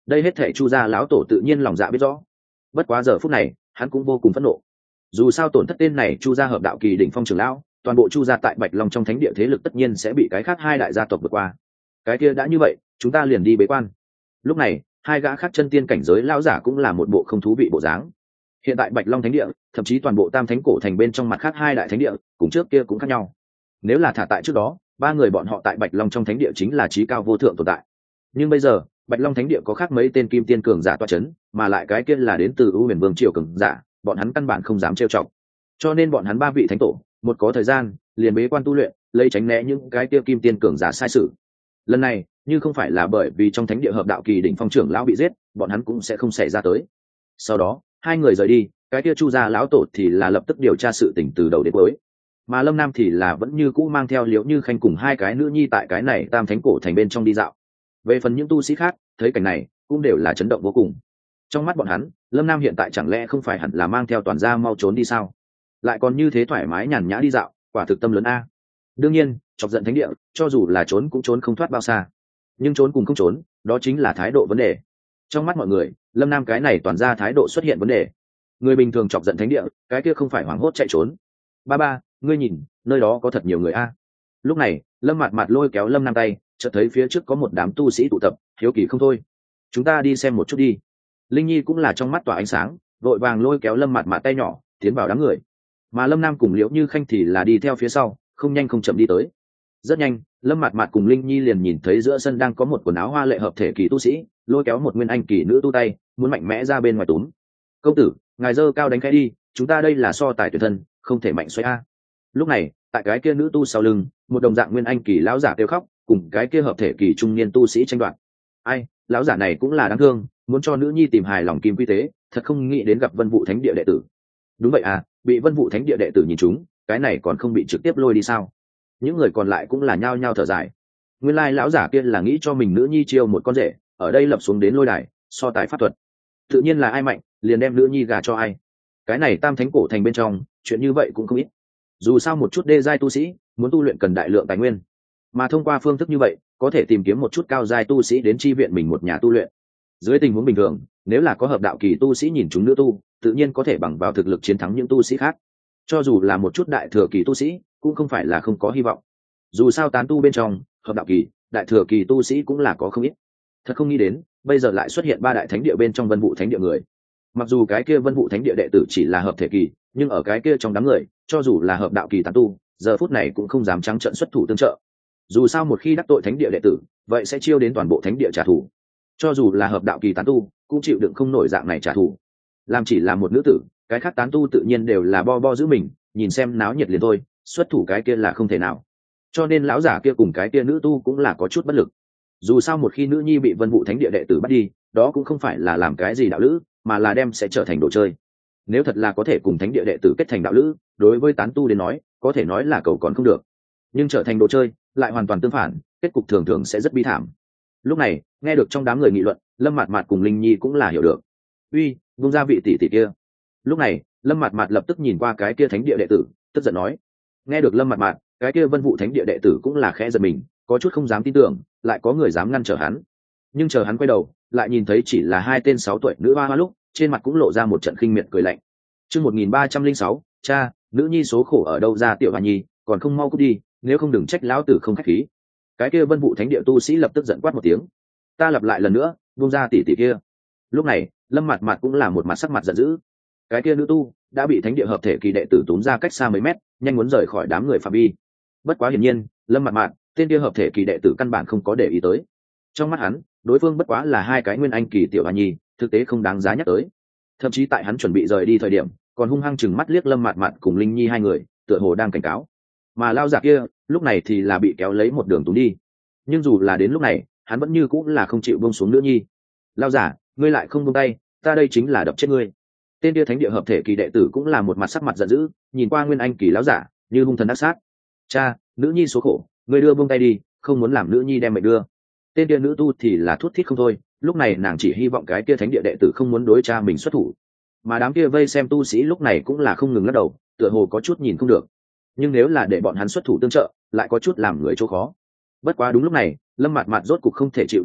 đây hết thể chu gia lão tổ tự nhiên lòng dạ biết rõ. Bất quá giờ phút này hắn cũng vô cùng phẫn nộ. Dù sao tổn thất tên này chu gia hợp đạo kỳ đỉnh phong trưởng lão, toàn bộ chu gia tại Bạch Long trong thánh địa thế lực tất nhiên sẽ bị cái khác hai đại gia tộc vượt qua. Cái kia đã như vậy, chúng ta liền đi bế quan. Lúc này hai gã khác chân tiên cảnh giới lão giả cũng là một bộ không thú vị bộ dáng. Hiện tại Bạch Long thánh địa, thậm chí toàn bộ Tam Thánh cổ thành bên trong mặt khác hai đại thánh địa cùng trước kia cũng khác nhau. Nếu là thả tại trước đó, ba người bọn họ tại Bạch Long trong thánh địa chính là chí cao vô thượng tồn tại. Nhưng bây giờ Bạch Long thánh địa có khác mấy tên kim tiên cường giả toa chấn, mà lại cái kia là đến từ U Huyền Vương triều cường giả, bọn hắn căn bản không dám trêu chọc. Cho nên bọn hắn ba vị thánh tổ, một có thời gian liền bế quan tu luyện, lấy tránh né những cái kia kim tiên cường giả sai sự. Lần này, như không phải là bởi vì trong thánh địa hợp đạo kỳ đỉnh phong trưởng lão bị giết, bọn hắn cũng sẽ không xảy ra tới. Sau đó hai người rời đi, cái kia chu gia lão tổ thì là lập tức điều tra sự tình từ đầu đến cuối, mà Lâm Nam thì là vẫn như cũ mang theo Liễu Như Khanh cùng hai cái nữ nhi tại cái này Tam Thánh cổ thành bên trong đi dạo. Về phần những tu sĩ khác thấy cảnh này cũng đều là chấn động vô cùng. Trong mắt bọn hắn, Lâm Nam hiện tại chẳng lẽ không phải hẳn là mang theo toàn gia mau trốn đi sao, lại còn như thế thoải mái nhàn nhã đi dạo, quả thực tâm lớn a. Đương nhiên chọc giận thánh địa, cho dù là trốn cũng trốn không thoát bao xa, nhưng trốn cùng không trốn, đó chính là thái độ vấn đề. Trong mắt mọi người, Lâm Nam cái này toàn ra thái độ xuất hiện vấn đề. Người bình thường chọc giận thánh địa, cái kia không phải hoảng hốt chạy trốn. Ba, ngươi nhìn, nơi đó có thật nhiều người a. Lúc này Lâm Mạt Mạt lôi kéo Lâm Nam tay, chợt thấy phía trước có một đám tu sĩ tụ tập, hiếu kỳ không thôi. Chúng ta đi xem một chút đi. Linh Nhi cũng là trong mắt tỏa ánh sáng, vội vàng lôi kéo Lâm Mạt Mạt tay nhỏ tiến vào đám người, mà Lâm Nam cùng Liễu Như Khanh thì là đi theo phía sau, không nhanh không chậm đi tới. Rất nhanh Lâm Mạt Mạt cùng Linh Nhi liền nhìn thấy giữa sân đang có một quần áo hoa lệ hợp thể kỳ tu sĩ lôi kéo một nguyên anh kỳ nữ tu tay, muốn mạnh mẽ ra bên ngoài túm. Công tử, ngài dơ cao đánh khẽ đi, chúng ta đây là so tài tuyệt thân, không thể mạnh xoay a. Lúc này tại cái kia nữ tu sau lưng, một đồng dạng nguyên anh kỳ lão giả kêu khóc, cùng cái kia hợp thể kỳ trung niên tu sĩ tranh đoạt. Ai, lão giả này cũng là đáng thương, muốn cho nữ nhi tìm hài lòng kim quy tế, thật không nghĩ đến gặp Vân Vũ thánh địa đệ tử. Đúng vậy à, bị Vân Vũ thánh địa đệ tử nhìn chúng, cái này còn không bị trực tiếp lôi đi sao? Những người còn lại cũng là nhao nhao thở dài. Nguyên lai lão giả kia là nghĩ cho mình nữ nhi chiêu một con rể, ở đây lập xuống đến lôi đài so tài pháp thuật, tự nhiên là ai mạnh liền đem nữ nhi gà cho ai. Cái này Tam Thánh cổ thành bên trong chuyện như vậy cũng không ít. Dù sao một chút đê giai tu sĩ muốn tu luyện cần đại lượng tài nguyên, mà thông qua phương thức như vậy có thể tìm kiếm một chút cao giai tu sĩ đến chi viện mình một nhà tu luyện. Dưới tình huống bình thường, nếu là có hợp đạo kỳ tu sĩ nhìn chúng nữ tu, tự nhiên có thể bằng vào thực lực chiến thắng những tu sĩ khác. Cho dù là một chút đại thừa kỳ tu sĩ cũng không phải là không có hy vọng. Dù sao tán tu bên trong hợp đạo kỳ, đại thừa kỳ tu sĩ cũng là có không ít. Thật không nghĩ đến bây giờ lại xuất hiện ba đại thánh địa bên trong Vân Vũ thánh địa người. Mặc dù cái kia Vân Vũ thánh địa đệ tử chỉ là hợp thể kỳ, nhưng ở cái kia trong đám người, cho dù là hợp đạo kỳ tán tu, giờ phút này cũng không dám trắng trợn xuất thủ tương trợ. Dù sao một khi đắc tội thánh địa đệ tử, vậy sẽ chiêu đến toàn bộ thánh địa trả thù. Cho dù là hợp đạo kỳ tán tu cũng chịu đựng không nổi dạng này trả thù. Làm chỉ là một nữ tử, cái khác tán tu tự nhiên đều là bo bo giữ mình, nhìn xem náo nhiệt liền thôi, xuất thủ cái kia là không thể nào. Cho nên lão giả kia cùng cái kia nữ tu cũng là có chút bất lực. Dù sao một khi nữ nhi bị Vân Vũ thánh địa đệ tử bắt đi, đó cũng không phải là làm cái gì đạo lữ, mà là đem sẽ trở thành đồ chơi. Nếu thật là có thể cùng thánh địa đệ tử kết thành đạo lữ, đối với tán tu đến nói có thể nói là cầu còn không được, nhưng trở thành đồ chơi lại hoàn toàn tương phản, kết cục thường thường sẽ rất bi thảm. Lúc này nghe được trong đám người nghị luận, Lâm Mạt Mạt cùng Linh Nhi cũng là hiểu được. Uy, buông ra vị tỷ tỷ kia. Lúc này Lâm Mạt Mạt lập tức nhìn qua cái kia thánh địa đệ tử, tức giận nói. Nghe được Lâm Mạt Mạt, cái kia Vân Vũ thánh địa đệ tử cũng là khẽ giật mình, có chút không dám tin tưởng lại có người dám ngăn trở hắn. Nhưng chờ hắn quay đầu lại nhìn thấy chỉ là hai tên 6 tuổi nữ hoa hoa lúc, trên mặt cũng lộ ra một trận khinh miệt cười lạnh. Chương 1306, cha, nữ nhi số khổ ở đâu ra tiểu hoa nhi, còn không mau cút đi, nếu không đừng trách lão tử không khách khí. Cái kia Vân Vũ thánh địa tu sĩ lập tức giận quát một tiếng. Ta lặp lại lần nữa, buông ra tỷ tỷ kia. Lúc này Lâm Mạt Mạt cũng là một mặt sắc mặt giận dữ. Cái kia nữ tu đã bị thánh địa hợp thể kỳ đệ tử túm ra cách xa mấy mét, nhanh muốn rời khỏi đám người phạm vi. Bất quá hiển nhiên Lâm Mạt Mạt, tên kia hợp thể kỳ đệ tử căn bản không có để ý tới. Trong mắt hắn, đối phương bất quá là hai cái nguyên anh kỳ tiểu hoa nhi, thực tế không đáng giá nhắc tới. Thậm chí tại hắn chuẩn bị rời đi thời điểm, còn hung hăng chừng mắt liếc Lâm Mạt Mạt cùng Linh Nhi hai người, tựa hồ đang cảnh cáo. Mà lao giả kia lúc này thì là bị kéo lấy một đường túm đi. Nhưng dù là đến lúc này hắn vẫn như cũng là không chịu buông xuống nữa nhi. Lao giả, ngươi lại không buông tay, ta đây chính là đập chết ngươi. Tên kia thánh địa hợp thể kỳ đệ tử cũng là một mặt sắc mặt giận dữ, nhìn qua nguyên anh kỳ lão giả như hung thần ác sát. Cha, nữ nhi số khổ, ngươi đưa buông tay đi, không muốn làm nữ nhi đem mệnh đưa. Tên kia nữ tu thì là thút thít không thôi, lúc này nàng chỉ hy vọng cái kia thánh địa đệ tử không muốn đối cha mình xuất thủ. Mà đám kia vây xem tu sĩ lúc này cũng là không ngừng lắc đầu, tựa hồ có chút nhìn không được. Nhưng nếu là để bọn hắn xuất thủ tương trợ, lại có chút làm người chỗ khó. Bất quá đúng lúc này Lâm Mạt Mạt rốt cục không thể chịu đựng được,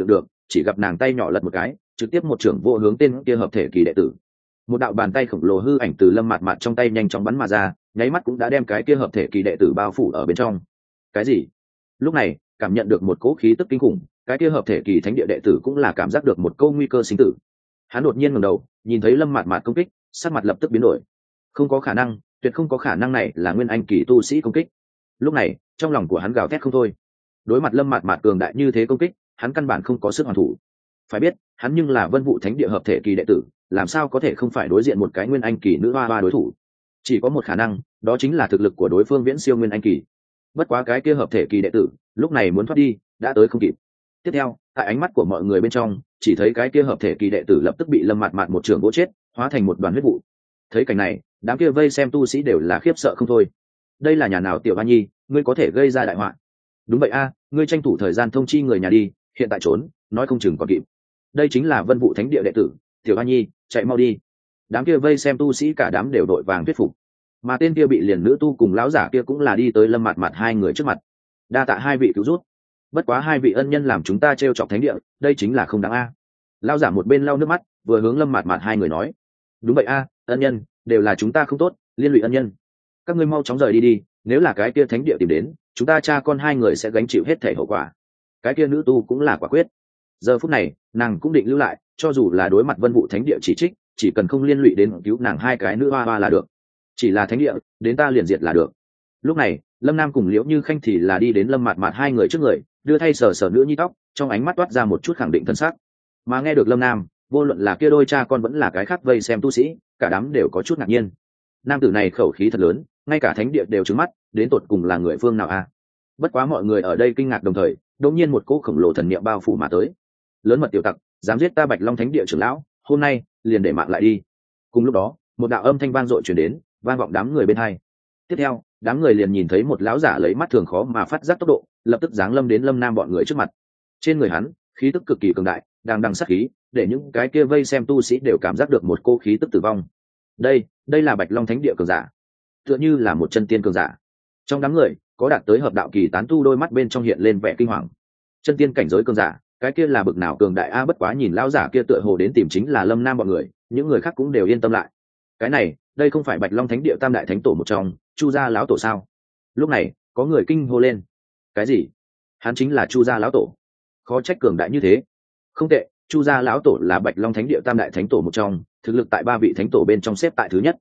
chỉ gặp nàng tay nhỏ lật một cái, trực tiếp một trưởng vô hướng tên kia hợp thể kỳ đệ tử. Một đạo bàn tay khổng lồ hư ảnh từ Lâm Mạt Mạt trong tay nhanh chóng bắn mà ra, nháy mắt cũng đã đem cái kia hợp thể kỳ đệ tử bao phủ ở bên trong. Cái gì? Lúc này, cảm nhận được một cỗ khí tức kinh khủng, cái kia hợp thể kỳ thánh địa đệ tử cũng là cảm giác được một câu nguy cơ sinh tử. Hắn đột nhiên ngẩng đầu, nhìn thấy Lâm Mạt Mạt công kích, sắc mặt lập tức biến đổi. Không có khả năng, tuyệt không có khả năng này là nguyên anh kỳ tu sĩ công kích. Lúc này, trong lòng của hắn gào thét không thôi. Đối mặt Lâm Mạt Mạt cường đại như thế công kích, hắn căn bản không có sức hoàn thủ. Phải biết, hắn nhưng là Vân Vũ Thánh địa hợp thể kỳ đệ tử, làm sao có thể không phải đối diện một cái nguyên anh kỳ nữ hoa hoa đối thủ. Chỉ có một khả năng, đó chính là thực lực của đối phương viễn siêu nguyên anh kỳ. Bất quá cái kia hợp thể kỳ đệ tử lúc này muốn thoát đi đã tới không kịp. Tiếp theo, tại ánh mắt của mọi người bên trong, chỉ thấy cái kia hợp thể kỳ đệ tử lập tức bị Lâm Mạt Mạt một trường vỗ chết, hóa thành một đoàn huyết vụ. Thấy cảnh này, đám kia vây xem tu sĩ đều là khiếp sợ không thôi. Đây là nhà nào tiểu hoa nhi, ngươi có thể gây ra đại họa? Đúng vậy a, ngươi tranh thủ thời gian thông chi người nhà đi, hiện tại trốn nói không chừng còn kịp. Đây chính là Vân Vũ Thánh địa đệ tử, tiểu hoa nhi, chạy mau đi. Đám kia vây xem tu sĩ cả đám đều đội vàng thuyết phục. Mà tên kia bị liền nữ tu cùng lão giả kia cũng là đi tới Lâm Mạt Mạt hai người trước mặt. Đa tạ hai vị cứu giúp, bất quá hai vị ân nhân làm chúng ta trêu chọc thánh địa, đây chính là không đáng a. Lão giả một bên lau nước mắt, vừa hướng Lâm Mạt Mạt hai người nói. Đúng vậy a, ân nhân đều là chúng ta không tốt, liên lụy ân nhân. Các ngươi mau chóng rời đi đi, nếu là cái kia thánh địa tìm đến, chúng ta cha con hai người sẽ gánh chịu hết thảy hậu quả. Cái kia nữ tu cũng là quả quyết. Giờ phút này, nàng cũng định lưu lại, cho dù là đối mặt Vân Vũ Thánh địa chỉ trích, chỉ cần không liên lụy đến cứu nàng hai cái nữ hoa hoa là được. Chỉ là thánh địa, đến ta liền diệt là được. Lúc này, Lâm Nam cùng Liễu Như Khanh thì là đi đến Lâm Mạt Mạt hai người trước người, đưa thay sờ sờ nữ nhi tóc, trong ánh mắt toát ra một chút khẳng định thân xác. Mà nghe được Lâm Nam, vô luận là kia đôi cha con vẫn là cái khác vây xem tu sĩ, cả đám đều có chút ngạc nhiên. Nam tử này khẩu khí thật lớn, ngay cả thánh địa đều trừng mắt, đến tột cùng là người phương nào a? Bất quá mọi người ở đây kinh ngạc đồng thời, đột nhiên một cỗ khổng lồ thần niệm bao phủ mà tới. Lớn mật tiểu tặc, dám giết ta Bạch Long Thánh địa trưởng lão, hôm nay liền để mạng lại đi. Cùng lúc đó, một đạo âm thanh vang dội truyền đến, vang vọng đám người bên hai. Tiếp theo, đám người liền nhìn thấy một lão giả lấy mắt thường khó mà phát giác tốc độ, lập tức giáng lâm đến Lâm Nam bọn người trước mặt. Trên người hắn, khí tức cực kỳ cường đại, đang đằng sát khí, để những cái kia vây xem tu sĩ đều cảm giác được một cô khí tức tử vong. Đây là Bạch Long Thánh địa cường giả, tựa như là một chân tiên cường giả. Trong đám người, có đạt tới hợp đạo kỳ tán tu đôi mắt bên trong hiện lên vẻ kinh hoàng. Chân tiên cảnh giới cường giả, cái kia là bực nào cường đại a? Bất quá nhìn lão giả kia tựa hồ đến tìm chính là Lâm Nam bọn người, những người khác cũng đều yên tâm lại. Cái này, đây không phải Bạch Long Thánh địa tam đại thánh tổ một trong, Chu gia lão tổ sao? Lúc này, có người kinh hô lên. Cái gì? Hắn chính là Chu gia lão tổ? Khó trách cường đại như thế. Không tệ, Chu gia lão tổ là Bạch Long Thánh địa tam đại thánh tổ một trong, thực lực tại ba vị thánh tổ bên trong xếp tại thứ nhất.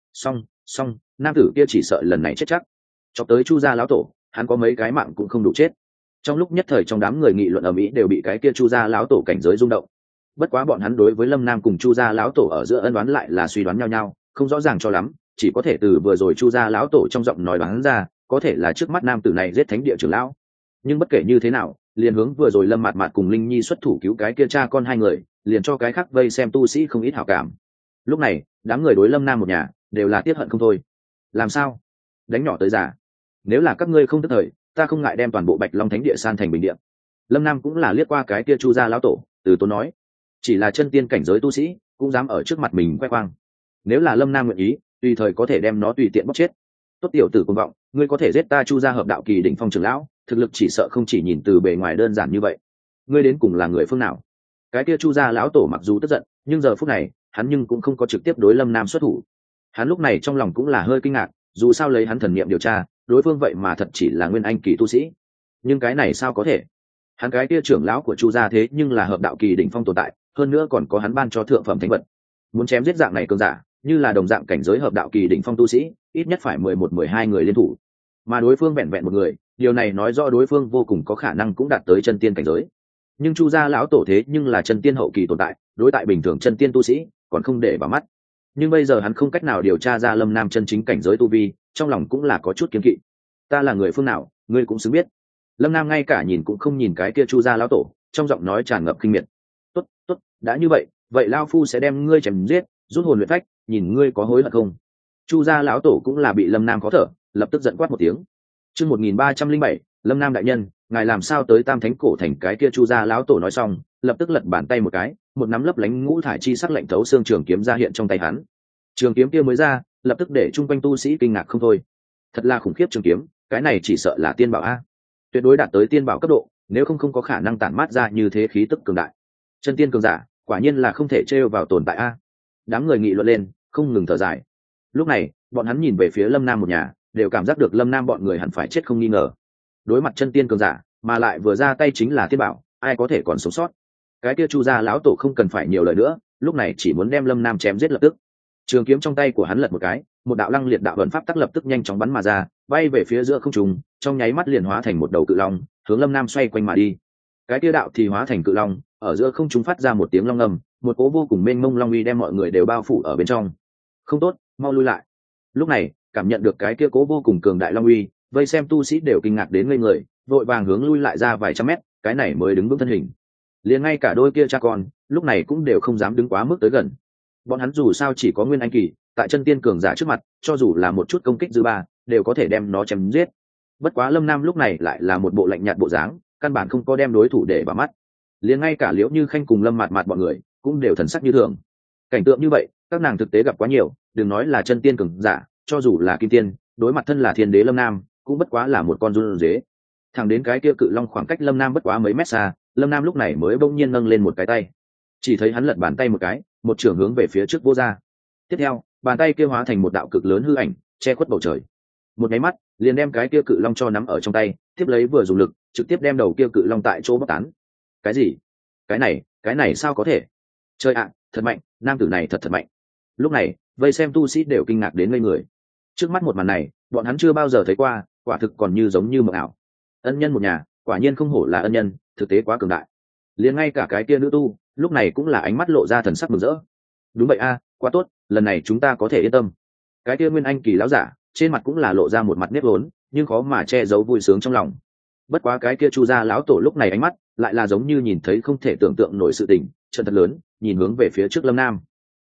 Song, nam tử kia chỉ sợ lần này chết chắc. Chọc tới Chu gia lão tổ, hắn có mấy cái mạng cũng không đủ chết. Trong lúc nhất thời trong đám người nghị luận ầm ĩ đều bị cái kia Chu gia lão tổ cảnh giới rung động. Bất quá bọn hắn đối với Lâm Nam cùng Chu gia lão tổ ở giữa ân đoán lại là suy đoán nhau, không rõ ràng cho lắm, chỉ có thể từ vừa rồi Chu gia lão tổ trong giọng nói đoán ra, có thể là trước mắt nam tử này giết thánh địa trưởng lão. Nhưng bất kể như thế nào, liền hướng vừa rồi Lâm Mạt Mạt cùng Linh Nhi xuất thủ cứu cái kia cha con hai người, liền cho cái khác vây xem tu sĩ không ít hảo cảm. Lúc này, đám người đối Lâm Nam một nhà đều là tiếc hận không thôi. Làm sao? Đánh nhỏ tới già. Nếu là các ngươi không tức thời, ta không ngại đem toàn bộ Bạch Long Thánh địa san thành bình địa. Lâm Nam cũng là liếc qua cái kia Chu gia lão tổ, từ tốn nói, chỉ là chân tiên cảnh giới tu sĩ, cũng dám ở trước mặt mình khoe khoang. Nếu là Lâm Nam nguyện ý, tùy thời có thể đem nó tùy tiện bóc chết. Tốt tiểu tử cuồng vọng, ngươi có thể giết ta Chu gia hợp đạo kỳ đỉnh phong trưởng lão, thực lực chỉ sợ không chỉ nhìn từ bề ngoài đơn giản như vậy. Ngươi đến cùng là người phương nào? Cái kia Chu gia lão tổ mặc dù tức giận, nhưng giờ phút này, hắn nhưng cũng không có trực tiếp đối Lâm Nam xuất thủ. Hắn lúc này trong lòng cũng là hơi kinh ngạc, dù sao lấy hắn thần niệm điều tra, đối phương vậy mà thật chỉ là nguyên anh kỳ tu sĩ. Nhưng cái này sao có thể? Hắn cái kia trưởng lão của Chu gia thế nhưng là hợp đạo kỳ đỉnh phong tồn tại, hơn nữa còn có hắn ban cho thượng phẩm thánh vật. Muốn chém giết dạng này cường giả, như là đồng dạng cảnh giới hợp đạo kỳ đỉnh phong tu sĩ, ít nhất phải 11-12 người liên thủ. Mà đối phương vẹn vẹn một người, điều này nói rõ đối phương vô cùng có khả năng cũng đạt tới chân tiên cảnh giới. Nhưng Chu gia lão tổ thế nhưng là chân tiên hậu kỳ tồn tại, đối tại bình thường chân tiên tu sĩ, còn không để vào mắt. Nhưng bây giờ hắn không cách nào điều tra ra Lâm Nam chân chính cảnh giới tu vi, trong lòng cũng là có chút kiêng kỵ. Ta là người phương nào, ngươi cũng xứng biết. Lâm Nam ngay cả nhìn cũng không nhìn cái kia Chu gia lão tổ, trong giọng nói tràn ngập khinh miệt. Tốt, đã như vậy lão phu sẽ đem ngươi chém giết, rút hồn luyện phách, nhìn ngươi có hối hận không. Chu gia lão tổ cũng là bị Lâm Nam khó thở, lập tức giận quát một tiếng. Chương 1307, Lâm Nam đại nhân, ngài làm sao tới Tam Thánh cổ thành? Cái kia Chu gia lão tổ nói xong, lập tức lật bàn tay một cái, một nắm lấp lánh ngũ thải chi sắc lạnh thấu xương trường kiếm ra hiện trong tay hắn. Trường kiếm kia mới ra, lập tức để chung quanh tu sĩ kinh ngạc không thôi. Thật là khủng khiếp trường kiếm, cái này chỉ sợ là tiên bảo a. Tuyệt đối đạt tới tiên bảo cấp độ, nếu không có khả năng tản mát ra như thế khí tức cường đại. Chân tiên cường giả quả nhiên là không thể trêu vào tồn tại a. Đám người nghị luận lên không ngừng thở dài. Lúc này bọn hắn nhìn về phía Lâm Nam một nhà, đều cảm giác được Lâm Nam bọn người hẳn phải chết không nghi ngờ. Đối mặt chân tiên cường giả mà lại vừa ra tay chính là thiên bảo, ai có thể còn sống sót. Cái kia Chu gia lão tổ không cần phải nhiều lời nữa, lúc này chỉ muốn đem Lâm Nam chém giết lập tức. Trường kiếm trong tay của hắn lật một cái, một đạo lăng liệt đạo vận pháp tắc lập tức nhanh chóng bắn mà ra, bay về phía giữa không trung, trong nháy mắt liền hóa thành một đầu cự long, hướng Lâm Nam xoay quanh mà đi. Cái kia đạo thì hóa thành cự long, ở giữa không trung phát ra một tiếng long ngâm, một cỗ vô cùng mênh mông long uy đem mọi người đều bao phủ ở bên trong. Không tốt, mau lui lại. Lúc này, cảm nhận được cái kia cỗ vô cùng cường đại long uy, vây xem tu sĩ đều kinh ngạc đến ngây người, vội vàng hướng lui lại ra vài trăm mét, cái này mới đứng vững thân hình. Liền ngay cả đôi kia cha con, lúc này cũng đều không dám đứng quá mức tới gần. Bọn hắn dù sao chỉ có nguyên anh kỳ, tại chân tiên cường giả trước mặt, cho dù là một chút công kích dư ba, đều có thể đem nó chém giết. Bất quá Lâm Nam lúc này lại là một bộ lạnh nhạt bộ dáng, căn bản không có đem đối thủ để vào mắt. Liền ngay cả Liễu Như Khanh cùng Lâm Mạt Mạt bọn người cũng đều thần sắc như thường. Cảnh tượng như vậy, các nàng thực tế gặp quá nhiều, đừng nói là chân tiên cường giả, cho dù là kim tiên, đối mặt thân là thiên đế Lâm Nam, cũng bất quá là một con run dế. Thẳng đến cái kia cự long khoảng cách Lâm Nam bất quá mấy mét xa, Lâm Nam lúc này mới bỗng nhiên nâng lên một cái tay. Chỉ thấy hắn lật bàn tay một cái, một chưởng hướng về phía trước vô ra. Tiếp theo, bàn tay kia hóa thành một đạo cực lớn hư ảnh, che khuất bầu trời. Một cái mắt, liền đem cái kia cự long cho nắm ở trong tay, tiếp lấy vừa dùng lực, trực tiếp đem đầu kia cự long tại chỗ bóc tán. Cái gì? Cái này sao có thể? Trời ạ, thật mạnh, nam tử này thật mạnh. Lúc này, vây xem tu sĩ đều kinh ngạc đến ngây người. Trước mắt một màn này, bọn hắn chưa bao giờ thấy qua, quả thực còn như giống như mộng ảo. Ân nhân một nhà, quả nhiên không hổ là ân nhân, thực tế quá cường đại. Liền ngay cả cái kia nữ tu, lúc này cũng là ánh mắt lộ ra thần sắc mừng rỡ. Đúng vậy a, quá tốt, lần này chúng ta có thể yên tâm. Cái kia nguyên anh kỳ lão giả, trên mặt cũng là lộ ra một mặt nếp vốn, nhưng khó mà che giấu vui sướng trong lòng. Bất quá cái kia Chu gia lão tổ lúc này ánh mắt lại là giống như nhìn thấy không thể tưởng tượng nổi sự tình, trận thật lớn, nhìn hướng về phía trước Lâm Nam.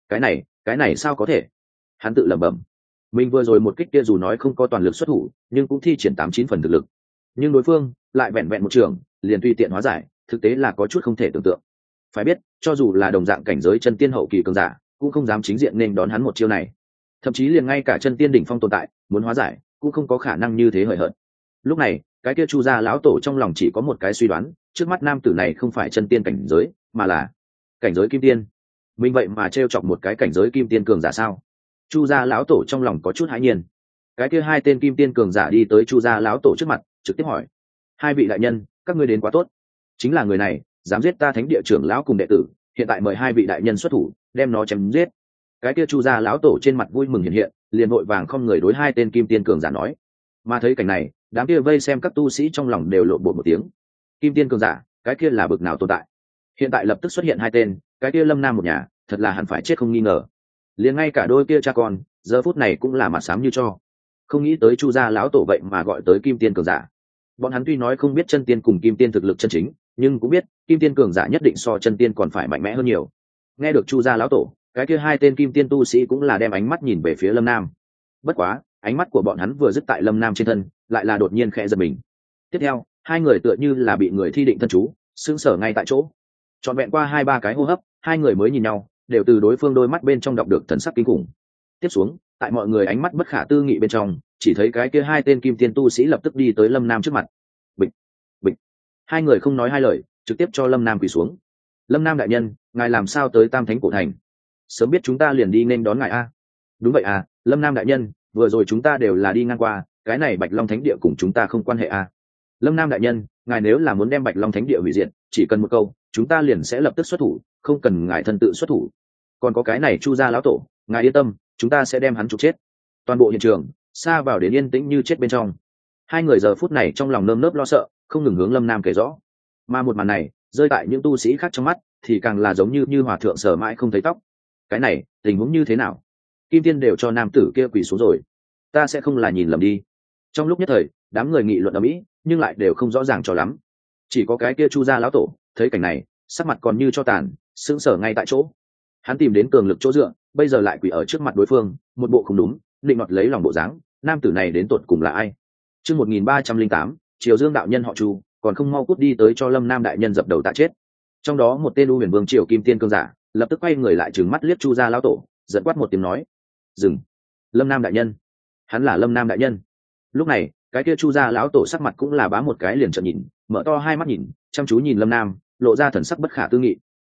Cái này sao có thể? Hắn tự lẩm bẩm. Mình vừa rồi một kích kia dù nói không có toàn lực xuất thủ, nhưng cũng thi triển 89% thực lực. Nhưng đối phương lại vẹn vẹn một trường, liền tùy tiện hóa giải, thực tế là có chút không thể tưởng tượng. Phải biết, cho dù là đồng dạng cảnh giới chân tiên hậu kỳ cường giả, cũng không dám chính diện nên đón hắn một chiêu này. Thậm chí liền ngay cả chân tiên đỉnh phong tồn tại, muốn hóa giải, cũng không có khả năng như thế hời hợt. Lúc này, cái kia Chu gia lão tổ trong lòng chỉ có một cái suy đoán, trước mắt nam tử này không phải chân tiên cảnh giới, mà là cảnh giới kim tiên. Mình vậy mà trêu chọc một cái cảnh giới kim tiên cường giả sao? Chu gia lão tổ trong lòng có chút hãi nhiên. Cái kia hai tên kim tiên cường giả đi tới Chu gia lão tổ trước mặt, trực tiếp hỏi: hai vị đại nhân, các ngươi đến quá tốt. Chính là người này dám giết ta thánh địa trưởng lão cùng đệ tử, hiện tại mời hai vị đại nhân xuất thủ, đem nó chém giết. Cái kia Chu gia lão tổ trên mặt vui mừng hiện hiện, liền vội vàng không người đối hai tên kim tiên cường giả nói. Mà thấy cảnh này, đám kia vây xem các tu sĩ trong lòng đều lộn bột một tiếng. Kim tiên cường giả, cái kia là bực nào tồn tại? Hiện tại lập tức xuất hiện hai tên, cái kia Lâm Nam một nhà, thật là hẳn phải chết không nghi ngờ. Liền ngay cả đôi kia cha con, giờ phút này cũng là mặt xám như cho. Không nghĩ tới Chu gia lão tổ vậy mà gọi tới kim tiên cường giả. Bọn hắn tuy nói không biết chân tiên cùng kim tiên thực lực chân chính, nhưng cũng biết kim tiên cường giả nhất định so chân tiên còn phải mạnh mẽ hơn nhiều. Nghe được Chu gia lão tổ, cái kia hai tên kim tiên tu sĩ cũng là đem ánh mắt nhìn về phía Lâm Nam. Bất quá, ánh mắt của bọn hắn vừa dứt tại Lâm Nam trên thân, lại là đột nhiên khẽ giật mình. Tiếp theo, hai người tựa như là bị người thi định thân chú, sững sờ ngay tại chỗ. Trọn vẹn qua 2-3 cái hô hấp, hai người mới nhìn nhau, đều từ đối phương đôi mắt bên trong đọc được thần sắc kinh khủng. Tiếp xuống, tại mọi người ánh mắt bất khả tư nghị bên trong, chỉ thấy cái kia hai tên kim tiên tu sĩ lập tức đi tới Lâm Nam trước mặt. Bịch, bịch. Hai người không nói hai lời, trực tiếp cho Lâm Nam quỳ xuống. Lâm Nam đại nhân, ngài làm sao tới Tam Thánh cổ thành? Sớm biết chúng ta liền đi nên đón ngài a. Đúng vậy à, Lâm Nam đại nhân, vừa rồi chúng ta đều là đi ngang qua, cái này Bạch Long Thánh địa cùng chúng ta không quan hệ a. Lâm Nam đại nhân, ngài nếu là muốn đem Bạch Long Thánh địa hủy diệt, chỉ cần một câu, chúng ta liền sẽ lập tức xuất thủ, không cần ngài thân tự xuất thủ. Còn có cái này Chu gia lão tổ, ngài yên tâm, chúng ta sẽ đem hắn trục chết. Toàn bộ hiện trường xa vào đến yên tĩnh như chết bên trong. Hai người giờ phút này trong lòng nơm nớp lo sợ, không ngừng hướng Lâm Nam kể rõ. Mà một màn này rơi tại những tu sĩ khác trong mắt thì càng là giống như hòa thượng sờ mãi không thấy tóc. Cái này tình huống như thế nào? Kim tiên đều cho nam tử kia quỳ xuống rồi, ta sẽ không là nhìn lầm đi. Trong lúc nhất thời, đám người nghị luận ở mỹ nhưng lại đều không rõ ràng cho lắm. Chỉ có cái kia Chu gia lão tổ thấy cảnh này, sắc mặt còn như cho tàn, sững sờ ngay tại chỗ. Hắn tìm đến cường lực chỗ dựa, bây giờ lại quỳ ở trước mặt đối phương, một bộ không đúng, định nọt lấy lòng bộ dáng. Nam tử này đến tột cùng là ai? Chương 1308, Triều Dương đạo nhân họ Chu, còn không mau cút đi tới cho Lâm Nam đại nhân dập đầu tạ chết. Trong đó một tên U Huyền Vương Triều Kim Tiên cương giả, lập tức quay người lại trừng mắt liếc Chu gia lão tổ, giận quát một tiếng nói: "Dừng! Lâm Nam đại nhân, hắn là Lâm Nam đại nhân." Lúc này, cái kia Chu gia lão tổ sắc mặt cũng là bá một cái liền trợn nhìn, mở to hai mắt nhìn, chăm chú nhìn Lâm Nam, lộ ra thần sắc bất khả tư nghị.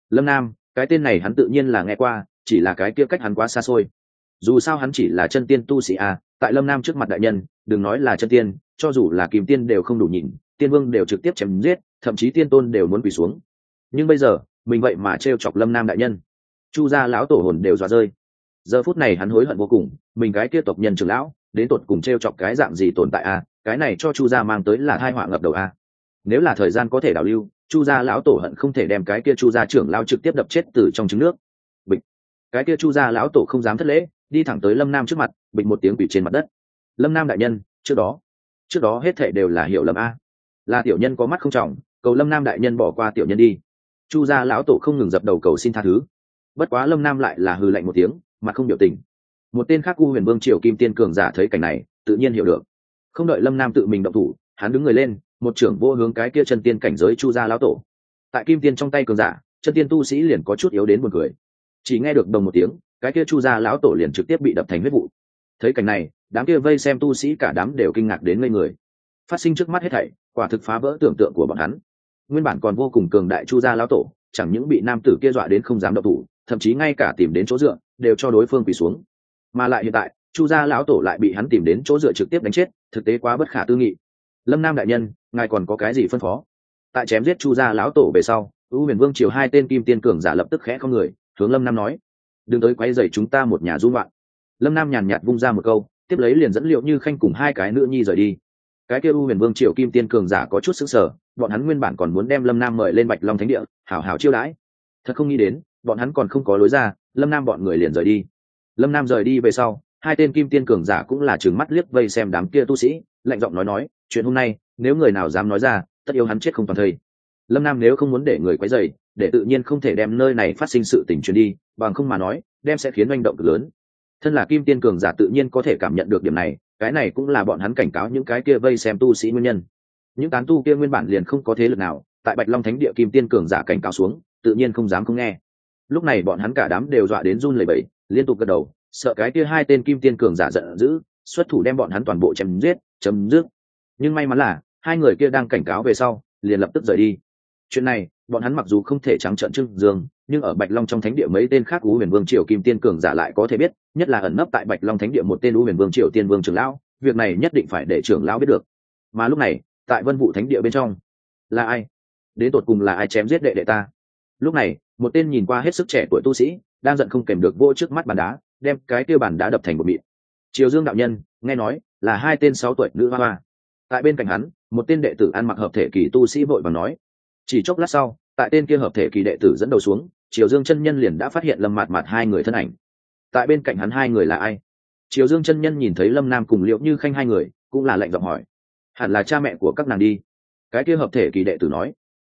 Lâm Nam, cái tên này hắn tự nhiên là nghe qua, chỉ là cái kia cách hắn quá xa xôi. Dù sao hắn chỉ là chân tiên tu sĩ à, tại Lâm Nam trước mặt đại nhân, đừng nói là chân tiên, cho dù là kim tiên đều không đủ nhìn, tiên vương đều trực tiếp chém giết, thậm chí tiên tôn đều muốn quỳ xuống. Nhưng bây giờ, mình vậy mà trêu chọc Lâm Nam đại nhân, Chu gia lão tổ hồn đều dọa rơi. Giờ phút này hắn hối hận vô cùng, mình cái kia tộc nhân trưởng lão, đến tột cùng trêu chọc cái dạng gì tồn tại à, cái này cho Chu gia mang tới là tai họa ngập đầu à. Nếu là thời gian có thể đảo lưu, Chu gia lão tổ hận không thể đem cái kia Chu gia trưởng lão trực tiếp đập chết từ trong trứng nước. Bịch. Cái kia Chu gia lão tổ không dám thất lễ, đi thẳng tới Lâm Nam trước mặt, bịch một tiếng quỳ trên mặt đất. Lâm Nam đại nhân, trước đó hết thảy đều là hiểu lầm a, là tiểu nhân có mắt không trọng, cầu Lâm Nam đại nhân bỏ qua tiểu nhân đi. Chu gia lão tổ không ngừng dập đầu cầu xin tha thứ. Bất quá Lâm Nam lại là hừ lạnh một tiếng, mặt không biểu tình. Một tên khác U Huyền Vương triều kim tiên cường giả thấy cảnh này, tự nhiên hiểu được. Không đợi Lâm Nam tự mình động thủ, hắn đứng người lên, một trưởng vô hướng cái kia chân tiên cảnh giới Chu gia lão tổ. Tại kim tiên trong tay cường giả, chân tiên tu sĩ liền có chút yếu đến buồn cười. Chỉ nghe được đồng một tiếng, cái kia Chu gia lão tổ liền trực tiếp bị đập thành huyết vụ. Thấy cảnh này, đám kia vây xem tu sĩ cả đám đều kinh ngạc đến ngây người. Phát sinh trước mắt hết thảy, quả thực phá vỡ tưởng tượng của bọn hắn. Nguyên bản còn vô cùng cường đại Chu gia lão tổ, chẳng những bị nam tử kia dọa đến không dám động thủ, thậm chí ngay cả tìm đến chỗ dựa đều cho đối phương quỳ xuống. Mà lại hiện tại, Chu gia lão tổ lại bị hắn tìm đến chỗ dựa trực tiếp đánh chết, thực tế quá bất khả tư nghị. Lâm Nam đại nhân, ngài còn có cái gì phân phó? Tại chém giết Chu gia lão tổ về sau, U Huyền Vương triều hai tên kim tiên cường giả lập tức khẽ không người, hướng Lâm Nam nói: "Đừng tới quấy rầy chúng ta một nhà du loạn." Lâm Nam nhàn nhạt vung ra một câu, tiếp lấy liền dẫn Liệu Như Khanh cùng hai cái nữ nhi rời đi. Cái kia U Huyền Vương triều kim tiên cường giả có chút sững sờ, bọn hắn nguyên bản còn muốn đem Lâm Nam mời lên Bạch Long Thánh địa, hảo hảo chiêu đãi. Thật không nghĩ đến, bọn hắn còn không có lối ra, Lâm Nam bọn người liền rời đi. Lâm Nam rời đi về sau, hai tên kim tiên cường giả cũng là trừng mắt liếc vây xem đám kia tu sĩ, lạnh giọng nói, chuyện hôm nay, nếu người nào dám nói ra, tất yếu hắn chết không toàn thây. Lâm Nam nếu không muốn để người quấy rầy, để tự nhiên không thể đem nơi này phát sinh sự tình truyền đi, bằng không mà nói, đem sẽ khiến oanh động cực lớn. Thân là kim tiên cường giả tự nhiên có thể cảm nhận được điểm này, cái này cũng là bọn hắn cảnh cáo những cái kia vây xem tu sĩ nguyên nhân. Những tán tu kia nguyên bản liền không có thế lực nào, tại Bạch Long Thánh địa kim tiên cường giả cảnh cáo xuống, tự nhiên không dám không nghe. Lúc này bọn hắn cả đám đều dọa đến run lẩy bẩy, liên tục gật đầu, sợ cái kia hai tên kim tiên cường giả giận dữ, xuất thủ đem bọn hắn toàn bộ chém giết, chấm dứt. Nhưng may mắn là hai người kia đang cảnh cáo về sau, liền lập tức rời đi. Chuyện này, bọn hắn mặc dù không thể trắng trợn trưng dương, nhưng ở Bạch Long trong thánh địa mấy tên khác U Huyền Vương triều kim tiên cường giả lại có thể biết, nhất là ẩn nấp tại Bạch Long thánh địa một tên U Huyền Vương triều tiên vương trưởng lão, việc này nhất định phải để trưởng lão biết được. Mà lúc này, tại Vân Vũ thánh địa bên trong, là ai? Đến tột cùng là ai chém giết đệ đệ ta? Lúc này, một tên nhìn qua hết sức trẻ tuổi tu sĩ, đang giận không kèm được vô trước mắt bàn đá, đem cái kia bàn đá đập thành một mịn. Triều Dương đạo nhân, nghe nói là hai tên 6 tuổi nữ hoa hoa. Tại bên cạnh hắn, một tên đệ tử ăn mặc hợp thể kỳ tu sĩ vội vàng nói. Chỉ chốc lát sau, tại tên kia hợp thể kỳ đệ tử dẫn đầu xuống, Triều Dương chân nhân liền đã phát hiện Lâm Mạt Mạt hai người thân ảnh. Tại bên cạnh hắn hai người là ai? Triều Dương chân nhân nhìn thấy Lâm Nam cùng Liễu Như Khanh hai người, cũng là lạnh giọng hỏi. Hẳn là cha mẹ của các nàng đi. Cái kia hợp thể kỳ đệ tử nói.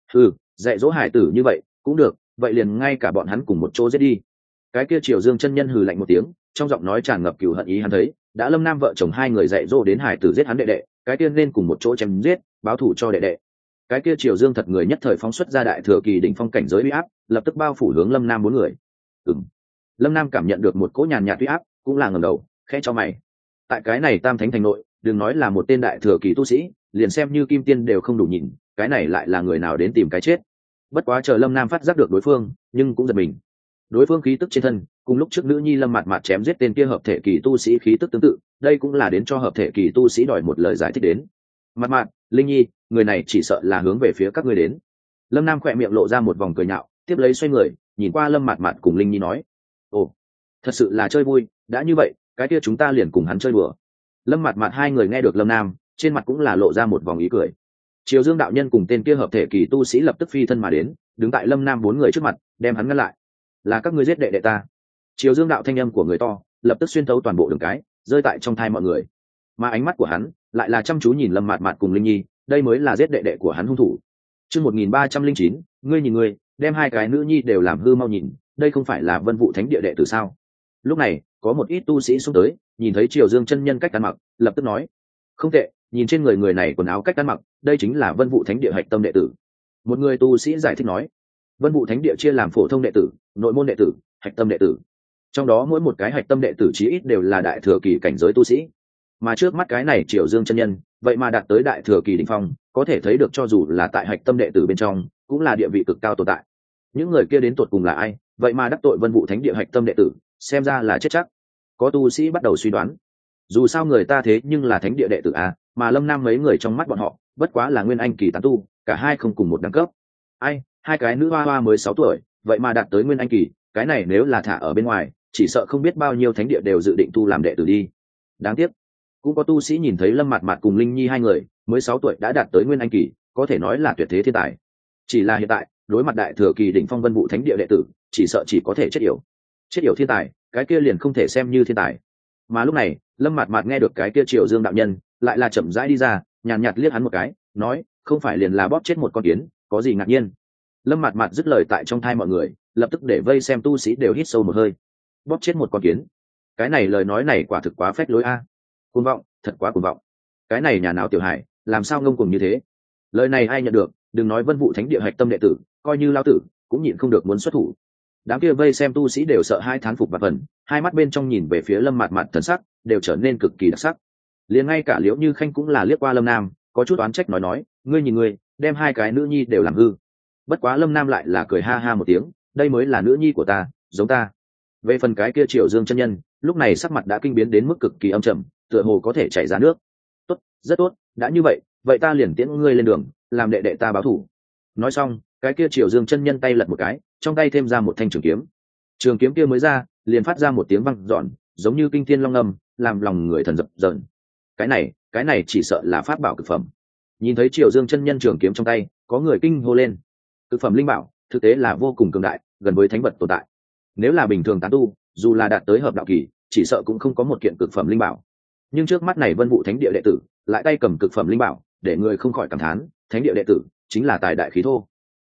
Dạy dỗ hải tử như vậy cũng được, vậy liền ngay cả bọn hắn cùng một chỗ giết đi. Cái kia Triều Dương chân nhân hừ lạnh một tiếng, trong giọng nói tràn ngập cừu hận ý. Hắn thấy đã Lâm Nam vợ chồng hai người dạy dỗ đến hải tử giết hắn đệ đệ, cái kia nên cùng một chỗ chém giết, báo thù cho đệ đệ. Cái kia Triều Dương thật người nhất thời phóng xuất ra đại thừa kỳ đỉnh phong cảnh giới uy áp, lập tức bao phủ hướng Lâm Nam bốn người. Lâm Nam cảm nhận được một cỗ nhàn nhạt uy áp, cũng là ngẩng đầu, khẽ cho mày. Tại cái này Tam Thánh thành nội, đừng nói là một tên đại thừa kỳ tu sĩ, liền xem như kim tiên đều không đủ nhìn, cái này lại là người nào đến tìm cái chết. Bất quá chờ Lâm Nam phát giác được đối phương, nhưng cũng giật mình. Đối phương khí tức trên thân, cùng lúc trước nữ nhi Lâm Mạt Mạt chém giết tên kia hợp thể kỳ tu sĩ khí tức tương tự, đây cũng là đến cho hợp thể kỳ tu sĩ đòi một lời giải thích đến. Mạt Mạt, Linh Nhi, người này chỉ sợ là hướng về phía các ngươi đến. Lâm Nam khỏe miệng lộ ra một vòng cười nhạo, tiếp lấy xoay người, nhìn qua Lâm Mạt Mạt cùng Linh Nhi nói: "Ồ, thật sự là chơi vui, đã như vậy, cái kia chúng ta liền cùng hắn chơi đùa." Lâm Mạt Mạt hai người nghe được Lâm Nam, trên mặt cũng là lộ ra một vòng ý cười. Triều Dương đạo nhân cùng tên kia hợp thể kỳ tu sĩ lập tức phi thân mà đến, đứng tại Lâm Nam bốn người trước mặt, đem hắn ngăn lại. "Là các ngươi giết đệ đệ ta." Triều Dương đạo thanh âm của người to, lập tức xuyên thấu toàn bộ đường cái, rơi tại trong tai mọi người. Mà ánh mắt của hắn lại là chăm chú nhìn Lâm Mạt Mạt cùng Linh Nhi, đây mới là giết đệ đệ của hắn hung thủ. Chương 1309, ngươi nhìn ngươi, đem hai cái nữ nhi đều làm hư mau nhìn, đây không phải là Vân Vũ Thánh địa đệ tử sao? Lúc này, có một ít tu sĩ xuống tới, nhìn thấy Triều Dương chân nhân cách ăn mặc, lập tức nói: "Không tệ, nhìn trên người người này quần áo cách ăn mặc, đây chính là Vân Vũ Thánh địa hạch tâm đệ tử." Một người tu sĩ giải thích nói: "Vân Vũ Thánh địa chia làm phổ thông đệ tử, nội môn đệ tử, hạch tâm đệ tử. Trong đó mỗi một cái hạch tâm đệ tử chí ít đều là đại thừa kỳ cảnh giới tu sĩ. Mà trước mắt cái này Triều Dương chân nhân, vậy mà đạt tới đại thừa kỳ đỉnh phong, có thể thấy được cho dù là tại hạch tâm đệ tử bên trong, cũng là địa vị cực cao tồn tại." những người kia đến tột cùng là ai, vậy mà đắc tội Vân Vũ Thánh Địa hạch tâm đệ tử, xem ra là chết chắc. Có tu sĩ bắt đầu suy đoán, dù sao người ta thế nhưng là thánh địa đệ tử à, mà Lâm Nam mấy người trong mắt bọn họ bất quá là nguyên anh kỳ tán tu, cả hai không cùng một đẳng cấp. Ai, hai cái nữ hoa hoa mới 6 tuổi vậy mà đạt tới nguyên anh kỳ, cái này nếu là thả ở bên ngoài chỉ sợ không biết bao nhiêu thánh địa đều dự định tu làm đệ tử đi. Đáng tiếc cũng có tu sĩ nhìn thấy Lâm Mạt Mạt cùng Linh Nhi hai người mới 6 tuổi đã đạt tới nguyên anh kỳ, có thể nói là tuyệt thế thiên tài. Chỉ là hiện tại đối mặt đại thừa kỳ đỉnh phong Vân Vũ Thánh Địa đệ tử, chỉ sợ chỉ có thể chết yểu thiên tài, cái kia liền không thể xem như thiên tài. Mà lúc này Lâm Mạt Mạt nghe được cái kia Triều Dương đạo nhân lại là chậm rãi đi ra, nhàn nhạt liếc hắn một cái, nói, không phải liền là bóp chết một con kiến, có gì ngạc nhiên. Lâm Mạt Mạt dứt lời tại trong thai mọi người, lập tức để vây xem tu sĩ đều hít sâu một hơi. Bóp chết một con kiến, cái này lời nói này quả thực quá phách lối a. Cuồng vọng, thật quá cuồng vọng. Cái này nhà nào tiểu hải, làm sao ngông cuồng như thế? Lời này ai nhận được, đừng nói Vân Vũ Thánh Địa hạch tâm đệ tử, coi như lao tử cũng nhịn không được muốn xuất thủ. Đám kia vây xem tu sĩ đều sợ hai thán phục và phần, hai mắt bên trong nhìn về phía Lâm Mạt Mạt thần sắc đều trở nên cực kỳ đặc sắc. Liền ngay cả Liễu Như Khanh cũng là liếc qua Lâm Nam, có chút oán trách nói, ngươi nhìn ngươi, đem hai cái nữ nhi đều làm hư. Bất quá Lâm Nam lại là cười ha ha một tiếng, đây mới là nữ nhi của ta, giống ta. Về phần cái kia Triều Dương chân nhân, lúc này sắc mặt đã kinh biến đến mức cực kỳ âm trầm, tựa hồ có thể chảy ra nước. Tốt, rất tốt, đã như vậy, vậy ta liền tiễn ngươi lên đường, làm đệ đệ ta báo thù. Nói xong, cái kia Triều Dương chân nhân tay lật một cái, trong tay thêm ra một thanh trường kiếm. Trường kiếm kia mới ra, liền phát ra một tiếng vang dọn, giống như kinh thiên long ngâm, làm lòng người thần dập dờn. Cái này chỉ sợ là pháp bảo cực phẩm. Nhìn thấy Triều Dương chân nhân trường kiếm trong tay, có người kinh hô lên. Cực phẩm linh bảo, thực tế là vô cùng cường đại, gần với thánh vật tồn tại. Nếu là bình thường tán tu, dù là đạt tới hợp đạo kỳ, chỉ sợ cũng không có một kiện cực phẩm linh bảo. Nhưng trước mắt này Vân Vũ Thánh Địa đệ tử, lại tay cầm cực phẩm linh bảo, để người không khỏi cảm thán, thánh địa đệ tử chính là tài đại khí thô.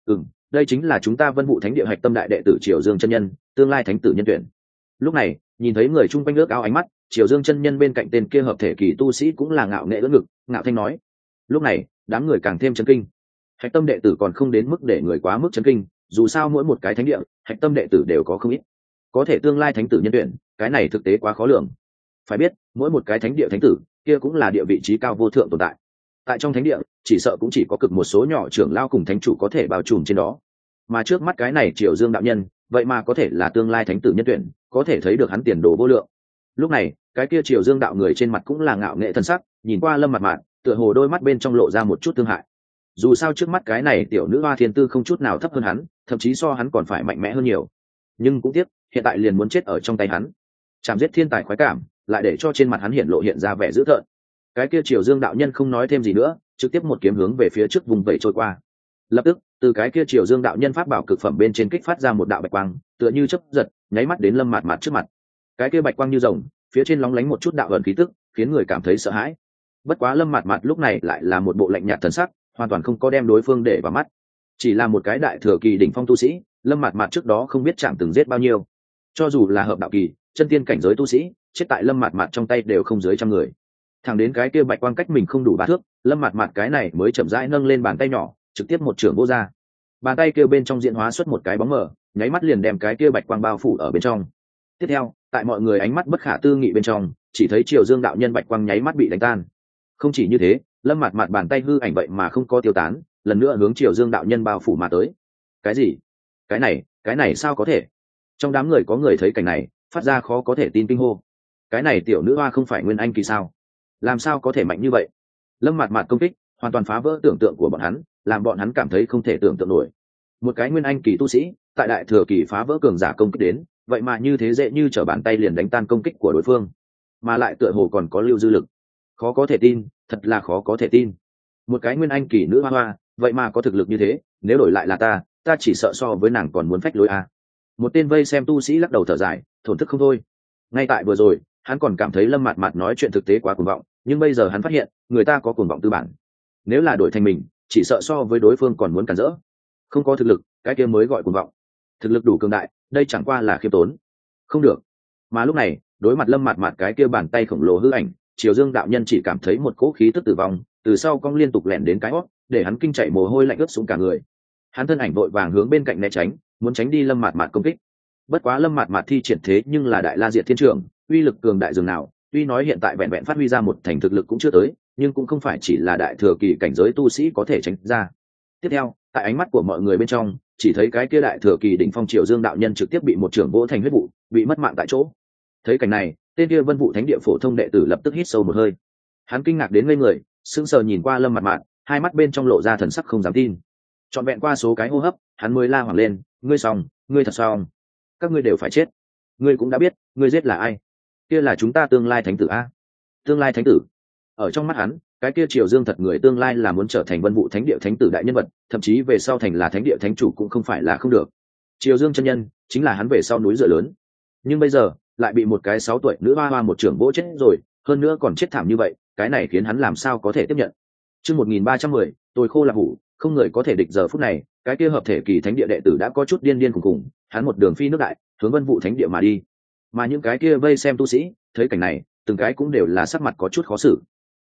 Đây chính là chúng ta Vân Vũ Thánh Địa hạch tâm đại đệ tử Triều Dương chân nhân, tương lai thánh tử nhân tuyển. Lúc này, nhìn thấy người chung quanh ước ao ánh mắt, Triều Dương chân nhân bên cạnh tên kia hợp thể kỳ tu sĩ cũng là ngạo nghễ ưỡn ngực, ngạo thanh nói. Lúc này, đám người càng thêm chấn kinh. Hạch tâm đệ tử còn không đến mức để người quá mức chấn kinh, dù sao mỗi một cái thánh địa, hạch tâm đệ tử đều có không ít. Có thể tương lai thánh tử nhân tuyển, cái này thực tế quá khó lường. Phải biết, mỗi một cái thánh địa thánh tử, kia cũng là địa vị trí cao vô thượng tồn tại. Tại trong thánh địa, chỉ sợ cũng chỉ có cực một số nhỏ trưởng lao cùng thánh chủ có thể bao trùm trên đó. Mà trước mắt cái này Triều Dương đạo nhân, vậy mà có thể là tương lai thánh tử nhân tuyển, có thể thấy được hắn tiền đồ vô lượng. Lúc này, cái kia Triều Dương đạo người trên mặt cũng là ngạo nghệ thân sắc, nhìn qua Lâm Mạt Mạt, tựa hồ đôi mắt bên trong lộ ra một chút thương hại. Dù sao trước mắt cái này tiểu nữ hoa thiên tư không chút nào thấp hơn hắn, thậm chí so hắn còn phải mạnh mẽ hơn nhiều. Nhưng cũng tiếc, hiện tại liền muốn chết ở trong tay hắn. Chạm giết thiên tài khoái cảm, lại để cho trên mặt hắn hiện ra vẻ dữ tợn. Cái kia Triều Dương đạo nhân không nói thêm gì nữa, trực tiếp một kiếm hướng về phía trước vùng vẩy trôi qua. Lập tức, từ cái kia Triều Dương đạo nhân pháp bảo cực phẩm bên trên kích phát ra một đạo bạch quang, tựa như chớp giật, nháy mắt đến Lâm Mạt Mạt trước mặt. Cái kia bạch quang như rồng, phía trên lóng lánh một chút đạo ẩn khí tức, khiến người cảm thấy sợ hãi. Bất quá Lâm Mạt Mạt lúc này lại là một bộ lạnh nhạt thần sắc, hoàn toàn không có đem đối phương để vào mắt. Chỉ là một cái đại thừa kỳ đỉnh phong tu sĩ, Lâm Mạt Mạt trước đó không biết chạm từng giết bao nhiêu. Cho dù là hợp đạo kỳ, chân tiên cảnh giới tu sĩ, chết tại Lâm Mạt Mạt trong tay đều không dưới 100 người. Thẳng đến cái kia bạch quang cách mình không đủ 3 thước, Lâm Mạt Mạt cái này mới chậm rãi nâng lên bàn tay nhỏ, trực tiếp một chưởng vô ra. Bàn tay kia bên trong diễn hóa xuất một cái bóng mờ, nháy mắt liền đem cái kia bạch quang bao phủ ở bên trong. Tiếp theo, tại mọi người ánh mắt bất khả tư nghị bên trong, chỉ thấy Triều Dương đạo nhân bạch quang nháy mắt bị đánh tan. Không chỉ như thế, Lâm Mạt Mạt bàn tay hư ảnh vậy mà không có tiêu tán, lần nữa hướng Triều Dương đạo nhân bao phủ mà tới. Cái gì? Cái này sao có thể? Trong đám người có người thấy cảnh này, phát ra khó có thể tin kinh hô. Cái này tiểu nữ hoa không phải nguyên anh kỳ sao? Làm sao có thể mạnh như vậy? Lâm Mạt Mạt công kích hoàn toàn phá vỡ tưởng tượng của bọn hắn, làm bọn hắn cảm thấy không thể tưởng tượng nổi. Một cái nguyên anh kỳ tu sĩ, tại đại thừa kỳ phá vỡ cường giả công kích đến, vậy mà như thế dễ như trở bàn tay liền đánh tan công kích của đối phương, mà lại tựa hồ còn có lưu dư lực. Khó có thể tin, thật là khó có thể tin. Một cái nguyên anh kỳ nữ hoa hoa, vậy mà có thực lực như thế, nếu đổi lại là ta chỉ sợ so với nàng còn muốn phách lối a. Một tên vây xem tu sĩ lắc đầu thở dài, thổn thức không thôi. Ngay tại vừa rồi, hắn còn cảm thấy Lâm Mạt Mạt nói chuyện thực tế quá cuồng vọng, nhưng bây giờ hắn phát hiện, người ta có cuồng vọng tư bản. Nếu là đổi thành mình, chỉ sợ so với đối phương còn muốn cản rỡ. Không có thực lực, cái kia mới gọi cuồng vọng. Thực lực đủ cường đại, đây chẳng qua là khiêm tốn. Không được. Mà lúc này, đối mặt Lâm Mạt Mạt cái kia bàn tay khổng lồ hư ảnh, Triều Dương đạo nhân chỉ cảm thấy một cỗ khí tức tử vong từ sau cong liên tục lẻn đến cái hót, để hắn kinh chạy mồ hôi lạnh ướt xuống cả người. Hắn thân ảnh vội vàng hướng bên cạnh né tránh, muốn tránh đi Lâm Mạt Mạt công kích. Bất quá Lâm Mạt Mạt thi triển thế nhưng là đại la diệt thiên trường, uy lực cường đại dường nào, tuy nói hiện tại vẹn vẹn phát huy ra một thành thực lực cũng chưa tới, nhưng cũng không phải chỉ là đại thừa kỳ cảnh giới tu sĩ có thể tránh ra. Tiếp theo, tại ánh mắt của mọi người bên trong, chỉ thấy cái kia đại thừa kỳ đỉnh phong Triều Dương đạo nhân trực tiếp bị một trưởng vỗ thành huyết vụ, bị mất mạng tại chỗ. Thấy cảnh này, tên kia Vân Vũ Thánh Địa phổ thông đệ tử lập tức hít sâu một hơi. Hắn kinh ngạc đến ngây người, sững sờ nhìn qua Lâm Mạt Mạt, hai mắt bên trong lộ ra thần sắc không dám tin. Trọn vẹn qua số cái hô hấp, hắn mới la hoảng lên, ngươi xong, ngươi thật xong, các ngươi đều phải chết. Ngươi cũng đã biết, ngươi giết là ai? Kia là chúng ta tương lai thánh tử a. Tương lai thánh tử? Ở trong mắt hắn, cái kia Triều Dương thật người tương lai là muốn trở thành Vân Vũ Thánh Địa thánh tử đại nhân vật, thậm chí về sau thành là thánh địa thánh chủ cũng không phải là không được. Triều Dương chân nhân chính là hắn về sau núi dựa lớn. Nhưng bây giờ, lại bị một cái 6 tuổi nữ hoa hoa một trưởng vỗ chết rồi, hơn nữa còn chết thảm như vậy, cái này khiến hắn làm sao có thể tiếp nhận. Chương 1310, tôi khô là hủ, không người có thể địch giờ phút này, cái kia hợp thể kỳ thánh địa đệ tử đã có chút điên điên khủng khủng, hắn một đường phi nước đại, hướng Vân Vũ Thánh Địa mà đi. Mà những cái kia vây xem tu sĩ, thấy cảnh này, từng cái cũng đều là sắc mặt có chút khó xử.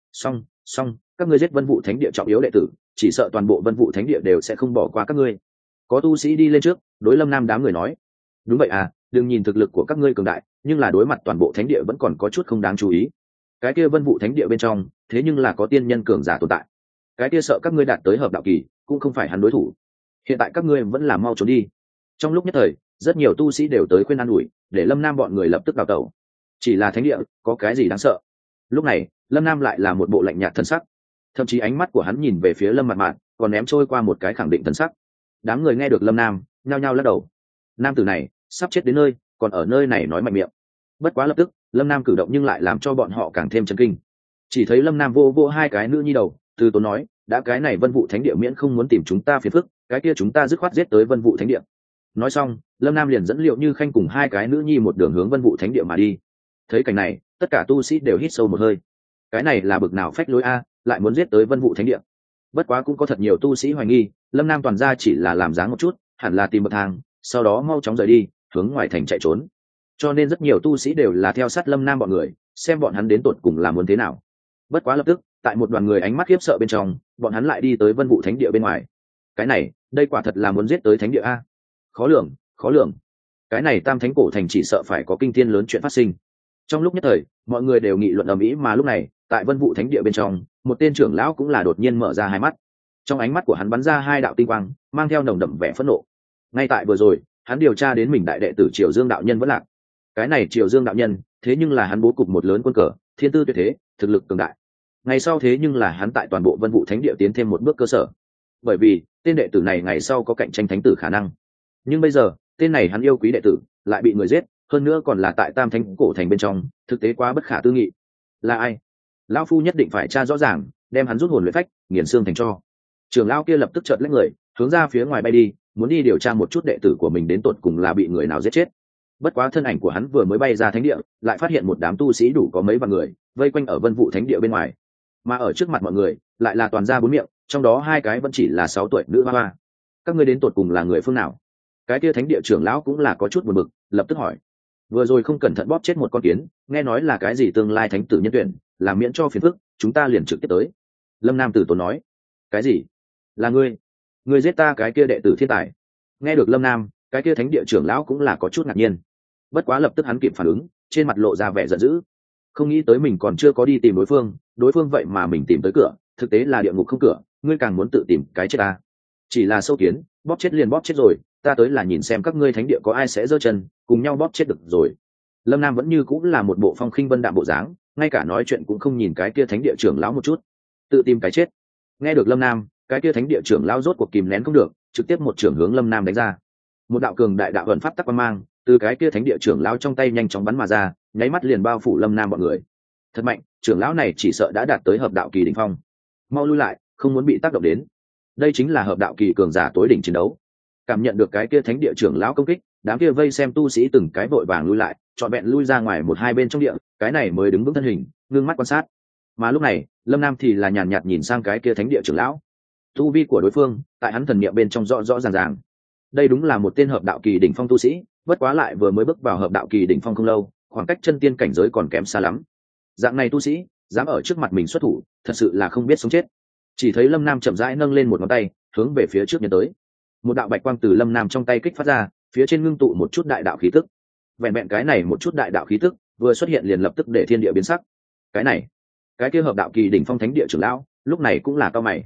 Xong, các ngươi giết Vân Vũ Thánh Địa trọng yếu đệ tử, chỉ sợ toàn bộ Vân Vũ Thánh Địa đều sẽ không bỏ qua các ngươi. Có tu sĩ đi lên trước, đối Lâm Nam đám người nói: "Đúng vậy à, đừng nhìn thực lực của các ngươi cường đại, nhưng là đối mặt toàn bộ thánh địa vẫn còn có chút không đáng chú ý. Cái kia Vân Vũ Thánh Địa bên trong, thế nhưng là có tiên nhân cường giả tồn tại. Cái kia sợ các ngươi đạt tới hợp đạo kỳ, cũng không phải hắn đối thủ. Hiện tại các ngươi vẫn là mau trốn đi." Trong lúc nhất thời, rất nhiều tu sĩ đều tới khuyên an ủi, để Lâm Nam bọn người lập tức đào tẩu. Chỉ là thánh địa, có cái gì đáng sợ? Lúc này, Lâm Nam lại là một bộ lạnh nhạt thần sắc, thậm chí ánh mắt của hắn nhìn về phía Lâm Mạt Mạt, còn ném trôi qua một cái khẳng định thần sắc. Đám người nghe được Lâm Nam, nhao nhao lắc đầu. Nam tử này sắp chết đến nơi, còn ở nơi này nói mạnh miệng. Bất quá lập tức, Lâm Nam cử động nhưng lại làm cho bọn họ càng thêm chấn kinh. Chỉ thấy Lâm Nam vô vô hai cái nữ nhi đầu, từ tốn nói: "đã cái này Vân Vũ Thánh Địa miễn không muốn tìm chúng ta phiền phức, cái kia chúng ta dứt khoát giết tới Vân Vũ Thánh Địa." Nói xong, Lâm Nam liền dẫn Liệu Như Khanh cùng hai cái nữ nhi một đường hướng Vân Vũ Thánh Địa mà đi. Thấy cảnh này, tất cả tu sĩ đều hít sâu một hơi. Cái này là bực nào phách lối a, lại muốn giết tới Vân Vũ Thánh Địa. Bất quá cũng có thật nhiều tu sĩ hoài nghi, Lâm Nam toàn ra chỉ là làm dáng một chút, hẳn là tìm bậc thang, sau đó mau chóng rời đi, hướng ngoài thành chạy trốn. Cho nên rất nhiều tu sĩ đều là theo sát Lâm Nam bọn người, xem bọn hắn đến tột cùng là muốn thế nào. Bất quá lập tức, tại một đoàn người ánh mắt khiếp sợ bên trong, bọn hắn lại đi tới Vân Vũ Thánh Địa bên ngoài. Cái này, đây quả thật là muốn giết tới Thánh Địa a. Khó lường. Cái này Tam Thánh cổ thành chỉ sợ phải có kinh thiên lớn chuyện phát sinh. Trong lúc nhất thời, mọi người đều nghị luận ầm ĩ, mà lúc này, tại Vân Vũ Thánh Địa bên trong, một tên trưởng lão cũng là đột nhiên mở ra hai mắt. Trong ánh mắt của hắn bắn ra hai đạo tinh quang, mang theo nồng đậm vẻ phẫn nộ. Ngay tại vừa rồi, hắn điều tra đến mình đại đệ tử Triều Dương đạo nhân vẫn lạc. Cái này Triều Dương đạo nhân, thế nhưng là hắn bố cục một lớn quân cờ, thiên tư tuyệt thế, thực lực cường đại. Ngày sau thế nhưng là hắn tại toàn bộ Vân Vũ Thánh Địa tiến thêm một bước cơ sở. Bởi vì, tên đệ tử này ngày sau có cạnh tranh thánh tử khả năng. Nhưng bây giờ, tên này hắn yêu quý đệ tử, lại bị người giết, hơn nữa còn là tại Tam Thánh cổ thành bên trong, thực tế quá bất khả tư nghị. Là ai? Lão phu nhất định phải tra rõ ràng, đem hắn rút hồn luyện phách, nghiền xương thành tro. Trưởng lão kia lập tức chợt lách người, hướng ra phía ngoài bay đi, muốn đi điều tra một chút đệ tử của mình đến tột cùng là bị người nào giết chết. Bất quá thân ảnh của hắn vừa mới bay ra thánh địa, lại phát hiện một đám tu sĩ đủ có mấy vạn người, vây quanh ở Vân Vũ Thánh Địa bên ngoài. Mà ở trước mặt mọi người, lại là toàn ra bốn miệng, trong đó hai cái vẫn chỉ là 6 tuổi nữ hoa hoa. Các ngươi đến tột cùng là người phương nào? Cái kia thánh địa trưởng lão cũng là có chút buồn bực, lập tức hỏi. Vừa rồi không cẩn thận bóp chết một con kiến, nghe nói là cái gì tương lai thánh tử nhân tuyển, làm miễn cho phiền phức, chúng ta liền trực tiếp tới. Lâm Nam tử tốn nói. Cái gì? Là ngươi giết ta cái kia đệ tử thiên tài? Nghe được Lâm Nam, cái kia thánh địa trưởng lão cũng là có chút ngạc nhiên. Bất quá lập tức hắn kịp phản ứng, trên mặt lộ ra vẻ giận dữ. Không nghĩ tới mình còn chưa có đi tìm đối phương vậy mà mình tìm tới cửa, thực tế là địa ngục không cửa, ngươi càng muốn tự tìm cái chết ta. Chỉ là sâu kiến, bóp chết liền bóp chết rồi, ta tới là nhìn xem các ngươi thánh địa có ai sẽ giơ chân, cùng nhau bóp chết được rồi. Lâm Nam vẫn như cũng là một bộ phong khinh vân đạm bộ dáng, ngay cả nói chuyện cũng không nhìn cái kia thánh địa trưởng lão một chút. Tự tìm cái chết. Nghe được Lâm Nam, cái kia thánh địa trưởng lão rốt cuộc kìm nén không được, trực tiếp một trưởng hướng Lâm Nam đánh ra. Một đạo cường đại đạo ẩn pháp tắc quang mang, từ cái kia thánh địa trưởng lão trong tay nhanh chóng bắn mà ra, nháy mắt liền bao phủ Lâm Nam bọn người. Thật mạnh, trưởng lão này chỉ sợ đã đạt tới hợp đạo kỳ đỉnh phong. Mau lui lại, không muốn bị tác động đến. Đây chính là hợp đạo kỳ cường giả tối đỉnh chiến đấu. Cảm nhận được cái kia thánh địa trưởng lão công kích, đám kia vây xem tu sĩ từng cái vội vàng lui lại, trọn vẹn lui ra ngoài một hai bên trong địa, cái này mới đứng vững thân hình, ngưng mắt quan sát. Mà lúc này, Lâm Nam thì là nhàn nhạt nhìn sang cái kia thánh địa trưởng lão. Tu vi của đối phương, tại hắn thần niệm bên trong rõ rõ ràng ràng. Đây đúng là một tên hợp đạo kỳ đỉnh phong tu sĩ, bất quá lại vừa mới bước vào hợp đạo kỳ đỉnh phong không lâu, khoảng cách chân tiên cảnh giới còn kém xa lắm. Dạng này tu sĩ, dám ở trước mặt mình xuất thủ, thật sự là không biết sống chết. Chỉ thấy Lâm Nam chậm rãi nâng lên một ngón tay, hướng về phía trước nhấn tới. Một đạo bạch quang từ Lâm Nam trong tay kích phát ra, phía trên ngưng tụ một chút đại đạo khí tức. Vẹn vẹn cái này một chút đại đạo khí tức, vừa xuất hiện liền lập tức để thiên địa biến sắc. Cái này, cái kia hợp đạo kỳ đỉnh phong thánh địa trưởng lão, lúc này cũng là cao mày.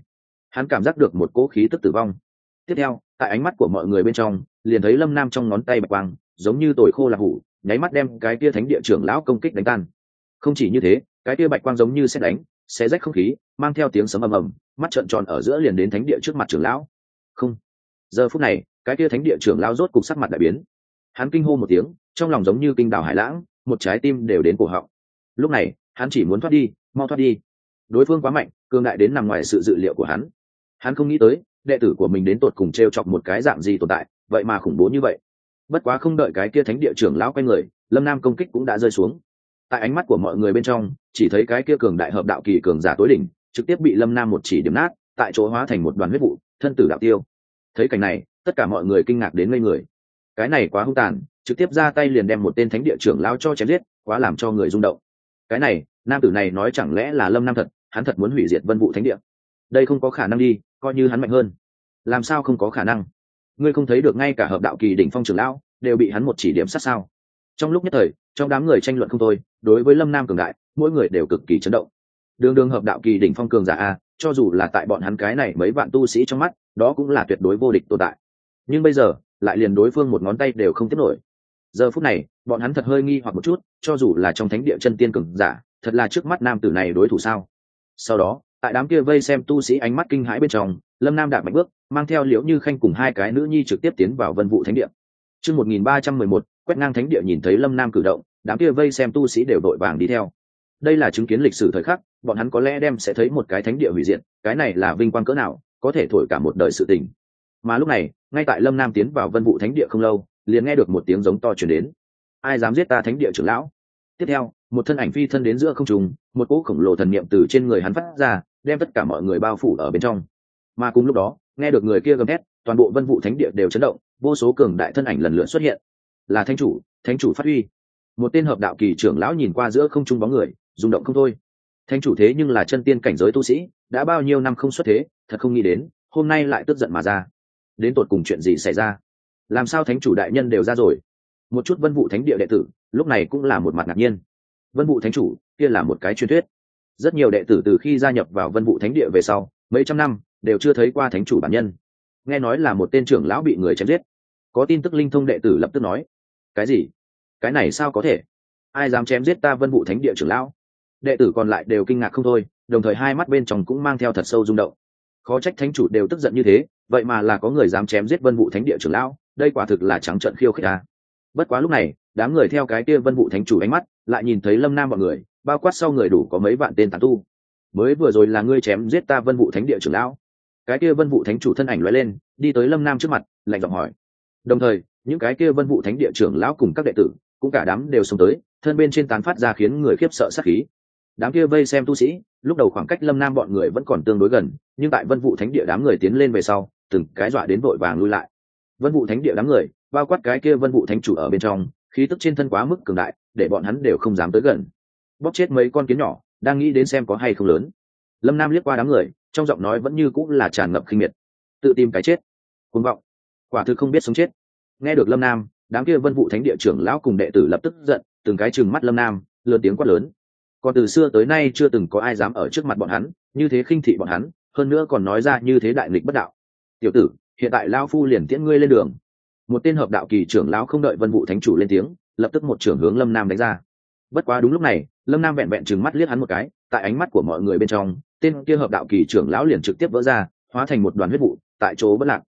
hắn cảm giác được một cỗ khí tức tử vong. Tiếp theo, tại ánh mắt của mọi người bên trong liền thấy lâm nam trong ngón tay bạch quang giống như tồi khô là hủ, nháy mắt đem cái kia thánh địa trưởng lão công kích đánh tan. Không chỉ như thế, cái kia bạch quang giống như sét đánh, xé rách không khí, mang theo tiếng sấm ầm ầm, mắt trợn tròn ở giữa liền đến thánh địa trước mặt trưởng lão. Không. Giờ phút này, cái kia thánh địa trưởng lão rốt cục sắc mặt đại biến. Hắn kinh hô một tiếng, trong lòng giống như kinh đảo hải lãng, một trái tim đều đến cổ họng. Lúc này, hắn chỉ muốn thoát đi, mau thoát đi. Đối phương quá mạnh, cường đại đến nằm ngoài sự dự liệu của hắn. Hắn không nghĩ tới, đệ tử của mình đến tột cùng trêu chọc một cái dạng gì tồn tại, vậy mà khủng bố như vậy. Bất quá không đợi cái kia thánh địa trưởng lão quay người, Lâm Nam công kích cũng đã rơi xuống. Tại ánh mắt của mọi người bên trong, chỉ thấy cái kia cường đại hợp đạo kỳ cường giả tối đỉnh, trực tiếp bị Lâm Nam một chỉ điểm nát, tại chỗ hóa thành một đoàn huyết vụ, thân tử đạo tiêu. Thấy cảnh này, tất cả mọi người kinh ngạc đến ngây người. Cái này quá hung tàn, trực tiếp ra tay liền đem một tên thánh địa trưởng lão cho chém giết, quá làm cho người rung động. Cái này, nam tử này nói chẳng lẽ là Lâm Nam thật, hắn thật muốn hủy diệt Vân Vũ Thánh Địa? Đây không có khả năng đi, coi như hắn mạnh hơn. Làm sao không có khả năng? Ngươi không thấy được ngay cả hợp đạo kỳ đỉnh phong trưởng lão đều bị hắn một chỉ điểm sát sao? Trong lúc nhất thời, trong đám người tranh luận không thôi, đối với Lâm Nam cường đại, mỗi người đều cực kỳ chấn động. Đường hợp đạo kỳ đỉnh phong cường giả a, cho dù là tại bọn hắn cái này mấy vạn tu sĩ trong mắt, đó cũng là tuyệt đối vô địch tồn tại. Nhưng bây giờ, lại liền đối phương một ngón tay đều không tiếp nổi. Giờ phút này, bọn hắn thật hơi nghi hoặc một chút, cho dù là trong thánh địa chân tiên cường giả, thật là trước mắt nam tử này đối thủ sao? Sau đó, tại đám kia vây xem tu sĩ ánh mắt kinh hãi bên trong, Lâm Nam đạp mạnh bước, mang theo Liễu Như Khanh cùng hai cái nữ nhi trực tiếp tiến vào Vân Vũ Thánh Địa. Chương 1311, quét ngang thánh địa nhìn thấy Lâm Nam cử động, đám kia vây xem tu sĩ đều đội vàng đi theo. Đây là chứng kiến lịch sử thời khắc, bọn hắn có lẽ đem sẽ thấy một cái thánh địa hủy diệt, cái này là vinh quang cỡ nào, có thể thổi cả một đời sự tình. Mà lúc này, ngay tại Lâm Nam tiến vào Vân Vũ Thánh Địa không lâu, liền nghe được một tiếng giống to truyền đến. Ai dám giết ta thánh địa trưởng lão? Tiếp theo, một thân ảnh phi thân đến giữa không trung, một cỗ khổng lồ thần niệm từ trên người hắn phát ra, đem tất cả mọi người bao phủ ở bên trong. Mà cùng lúc đó, nghe được người kia gầm thét, toàn bộ Vân Vũ Thánh Địa đều chấn động, vô số cường đại thân ảnh lần lượt xuất hiện. Là thánh chủ phát huy. Một tên hợp đạo kỳ trưởng lão nhìn qua giữa không trung bóng người, rung động không thôi. Thánh chủ thế nhưng là chân tiên cảnh giới tu sĩ, đã bao nhiêu năm không xuất thế, thật không nghĩ đến, hôm nay lại tức giận mà ra. Đến tột cùng chuyện gì xảy ra? Làm sao thánh chủ đại nhân đều ra rồi? Một chút Vân Vũ Thánh Địa đệ tử, lúc này cũng là một mặt ngạc nhiên. Vân Vũ Thánh chủ, kia là một cái truyền thuyết. Rất nhiều đệ tử từ khi gia nhập vào Vân Vũ Thánh Địa về sau, mấy trăm năm đều chưa thấy qua thánh chủ bản nhân. Nghe nói là một tên trưởng lão bị người chém giết. Có tin tức linh thông đệ tử lập tức nói: cái gì? Cái này sao có thể? Ai dám chém giết ta Vân Vũ Thánh Địa trưởng lão? Đệ tử còn lại đều kinh ngạc không thôi, đồng thời hai mắt bên trong cũng mang theo thật sâu rung động. Khó trách thánh chủ đều tức giận như thế, vậy mà là có người dám chém giết Vân Vũ Thánh Địa trưởng lão, đây quả thực là trắng trợn khiêu khích ta. Bất quá lúc này, đám người theo cái kia Vân Vũ Thánh chủ ánh mắt, lại nhìn thấy Lâm Nam bọn người, bao quát sau người đủ có mấy vạn tên tán tu. Mới vừa rồi là ngươi chém giết ta Vân Vũ Thánh Địa trưởng lão? Cái kia Vân Vũ Thánh chủ thân ảnh lóe lên, đi tới Lâm Nam trước mặt, lạnh giọng hỏi. Đồng thời, những cái kia Vân Vũ Thánh Địa trưởng lão cùng các đệ tử, cũng cả đám đều xông tới, thân bên trên tán phát ra khiến người khiếp sợ sát khí. Đám kia vây xem tu sĩ, lúc đầu khoảng cách Lâm Nam bọn người vẫn còn tương đối gần, nhưng tại Vân Vũ Thánh Địa đám người tiến lên về sau, từng cái dọa đến vội vàng lui lại. Vân Vũ Thánh Địa đám người, bao quát cái kia Vân Vũ Thánh chủ ở bên trong, khí tức trên thân quá mức cường đại, để bọn hắn đều không dám tới gần. Bóp chết mấy con kiến nhỏ, đang nghĩ đến xem có hay không lớn. Lâm Nam liếc qua đám người, trong giọng nói vẫn như cũng là tràn ngập khinh miệt. Tự tìm cái chết, cuồng vọng, quả thực không biết sống chết. Nghe được Lâm Nam, đám kia Vân Vũ Thánh Địa trưởng lão cùng đệ tử lập tức giận, từng cái trừng mắt Lâm Nam, lớn tiếng quát lớn. Còn từ xưa tới nay chưa từng có ai dám ở trước mặt bọn hắn như thế khinh thị bọn hắn, hơn nữa còn nói ra như thế đại nghịch bất đạo. Tiểu tử, hiện tại lão phu liền tiễn ngươi lên đường. Một tên hợp đạo kỳ trưởng lão không đợi Vân Vũ Thánh chủ lên tiếng, lập tức một trưởng hướng Lâm Nam đánh ra. Bất quá đúng lúc này, Lâm Nam vẹn vẹn trừng mắt liếc hắn một cái, tại ánh mắt của mọi người bên trong, tên kia hợp đạo kỳ trưởng lão liền trực tiếp vỡ ra, hóa thành một đoàn huyết vụ, tại chỗ bất lạc.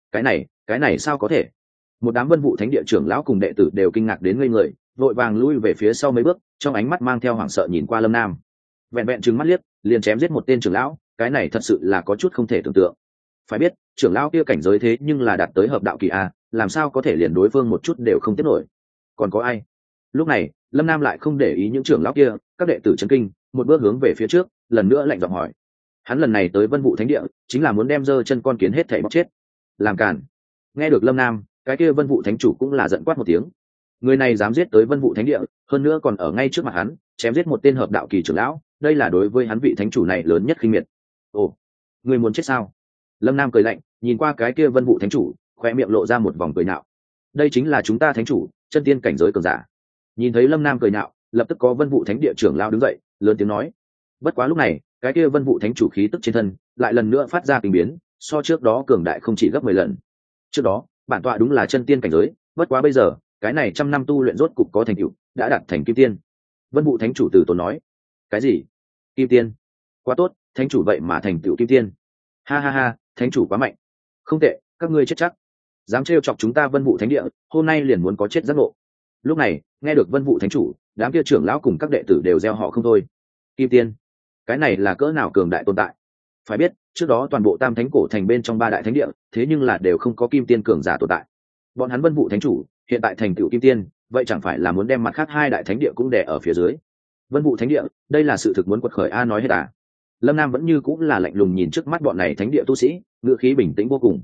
Cái này sao có thể? Một đám Vân Vũ Thánh Địa trưởng lão cùng đệ tử đều kinh ngạc đến ngây người, vội vàng lui về phía sau mấy bước, trong ánh mắt mang theo hoảng sợ nhìn qua Lâm Nam. Vẹn vẹn trừng mắt liếc, liền chém giết một tên trưởng lão, cái này thật sự là có chút không thể tưởng tượng. Phải biết, trưởng lão kia cảnh giới thế nhưng là đạt tới hợp đạo kỳ a, làm sao có thể liền đối phương một chút đều không tiếp nổi? Còn có ai? Lúc này, Lâm Nam lại không để ý những trưởng lão kia, các đệ tử chấn kinh, một bước hướng về phía trước, lần nữa lạnh giọng hỏi. Hắn lần này tới Vân Vũ Thánh Địa, chính là muốn đem giơ chân con kiến hết thảy bóc chết. Làm cản. Nghe được Lâm Nam, cái kia Vân Vũ Thánh chủ cũng là giận quát một tiếng. Người này dám giết tới Vân Vũ Thánh Địa, hơn nữa còn ở ngay trước mặt hắn, chém giết một tên hợp đạo kỳ trưởng lão, đây là đối với hắn vị thánh chủ này lớn nhất khinh miệt. Ồ, người muốn chết sao? Lâm Nam cười lạnh, nhìn qua cái kia Vân Vũ Thánh chủ, khoe miệng lộ ra một vòng cười nhạo. Đây chính là chúng ta thánh chủ, chân tiên cảnh giới cường giả. Nhìn thấy Lâm Nam cười nhạo, lập tức có Vân Vũ Thánh Địa trưởng lão đứng dậy, lớn tiếng nói. Bất quá lúc này, cái kia vân vụ thánh chủ khí tức trên thân lại lần nữa phát ra kinh biến, so trước đó cường đại không chỉ gấp 10 lần. Trước đó bản tọa đúng là chân tiên cảnh giới, bất quá bây giờ cái này trăm năm tu luyện rốt cục có thành tựu, đã đạt thành kim tiên. Vân vụ thánh chủ từ tốn nói. Cái gì? Kim tiên? Quá tốt, thánh chủ vậy mà thành tựu kim tiên. Ha ha ha, thánh chủ quá mạnh. Không tệ, các ngươi chết chắc. Dám trêu chọc chúng ta vân vụ thánh địa, hôm nay liền muốn có chết giác ngộ. Lúc này nghe được vân vụ thánh chủ, đám kia trưởng lão cùng các đệ tử đều reo họ không thôi. Kim tiên? Cái này là cỡ nào cường đại tồn tại? Phải biết trước đó toàn bộ tam thánh cổ thành bên trong ba đại thánh địa, thế nhưng là đều không có kim tiên cường giả tồn tại. Bọn hắn vân vụ thánh chủ hiện tại thành tựu kim tiên, vậy chẳng phải là muốn đem mặt khác hai đại thánh địa cũng đè ở phía dưới? Vân vụ thánh địa, đây là sự thực muốn quật khởi a nói hết à? Lâm Nam vẫn như cũng là lạnh lùng nhìn trước mắt bọn này thánh địa tu sĩ, ngữ khí bình tĩnh vô cùng.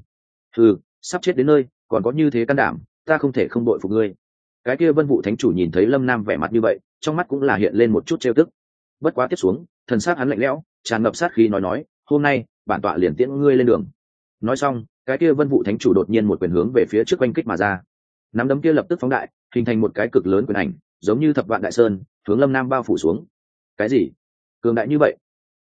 Sắp chết đến nơi còn có như thế can đảm, ta không thể không đội phục ngươi. Cái kia vân vụ thánh chủ nhìn thấy Lâm Nam vẻ mặt như vậy, trong mắt cũng là hiện lên một chút trêu tức. Bất quá tiếp xuống thần sắc hắn lạnh lẽo, tràn ngập sát khí nói, hôm nay bản tọa liền tiễn ngươi lên đường. Nói xong cái kia vân vụ thánh chủ đột nhiên một quyền hướng về phía trước oanh kích mà ra. Nắm đấm kia lập tức phóng đại, hình thành một cái cực lớn quyền ảnh, giống như thập vạn đại sơn hướng Lâm Nam bao phủ xuống. Cái gì? Cường đại như vậy?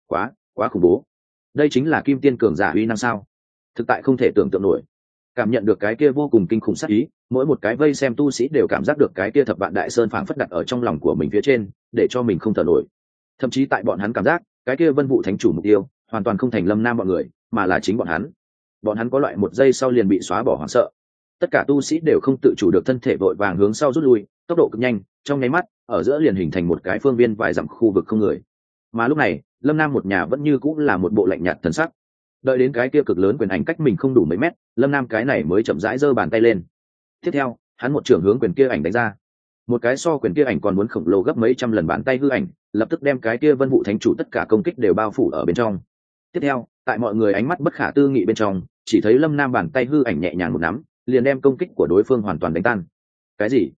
Quá khủng bố. Đây chính là kim tiên cường giả uy năng sao? Thực tại không thể tưởng tượng nổi. Cảm nhận được cái kia vô cùng kinh khủng sát ý, mỗi một cái vây xem tu sĩ đều cảm giác được cái kia thập vạn đại sơn phảng phất đặt ở trong lòng của mình phía trên, để cho mình không thở nổi. Thậm chí tại bọn hắn cảm giác cái kia vân vụ thánh chủ mục tiêu hoàn toàn không thành Lâm Nam bọn người, mà là chính bọn hắn. Bọn hắn có loại một giây sau liền bị xóa bỏ hoảng sợ. Tất cả tu sĩ đều không tự chủ được thân thể vội vàng hướng sau rút lui, tốc độ cực nhanh, trong nháy mắt ở giữa liền hình thành một cái phương viên vài dặm khu vực không người. Mà lúc này Lâm Nam một nhà vẫn như cũng là một bộ lạnh nhạt thần sắc. Đợi đến cái kia cực lớn quyền ảnh cách mình không đủ mấy mét, Lâm Nam cái này mới chậm rãi giơ bàn tay lên. Tiếp theo hắn một trường hướng quyền kia ảnh đánh ra. Một cái so quyền kia ảnh còn muốn khổng lồ gấp mấy trăm lần bàn tay hư ảnh, lập tức đem cái kia vân vụ thánh chủ tất cả công kích đều bao phủ ở bên trong. Tiếp theo tại mọi người ánh mắt bất khả tư nghị bên trong, chỉ thấy Lâm Nam bàn tay hư ảnh nhẹ nhàng một nắm, liền đem công kích của đối phương hoàn toàn đánh tan. Cái gì?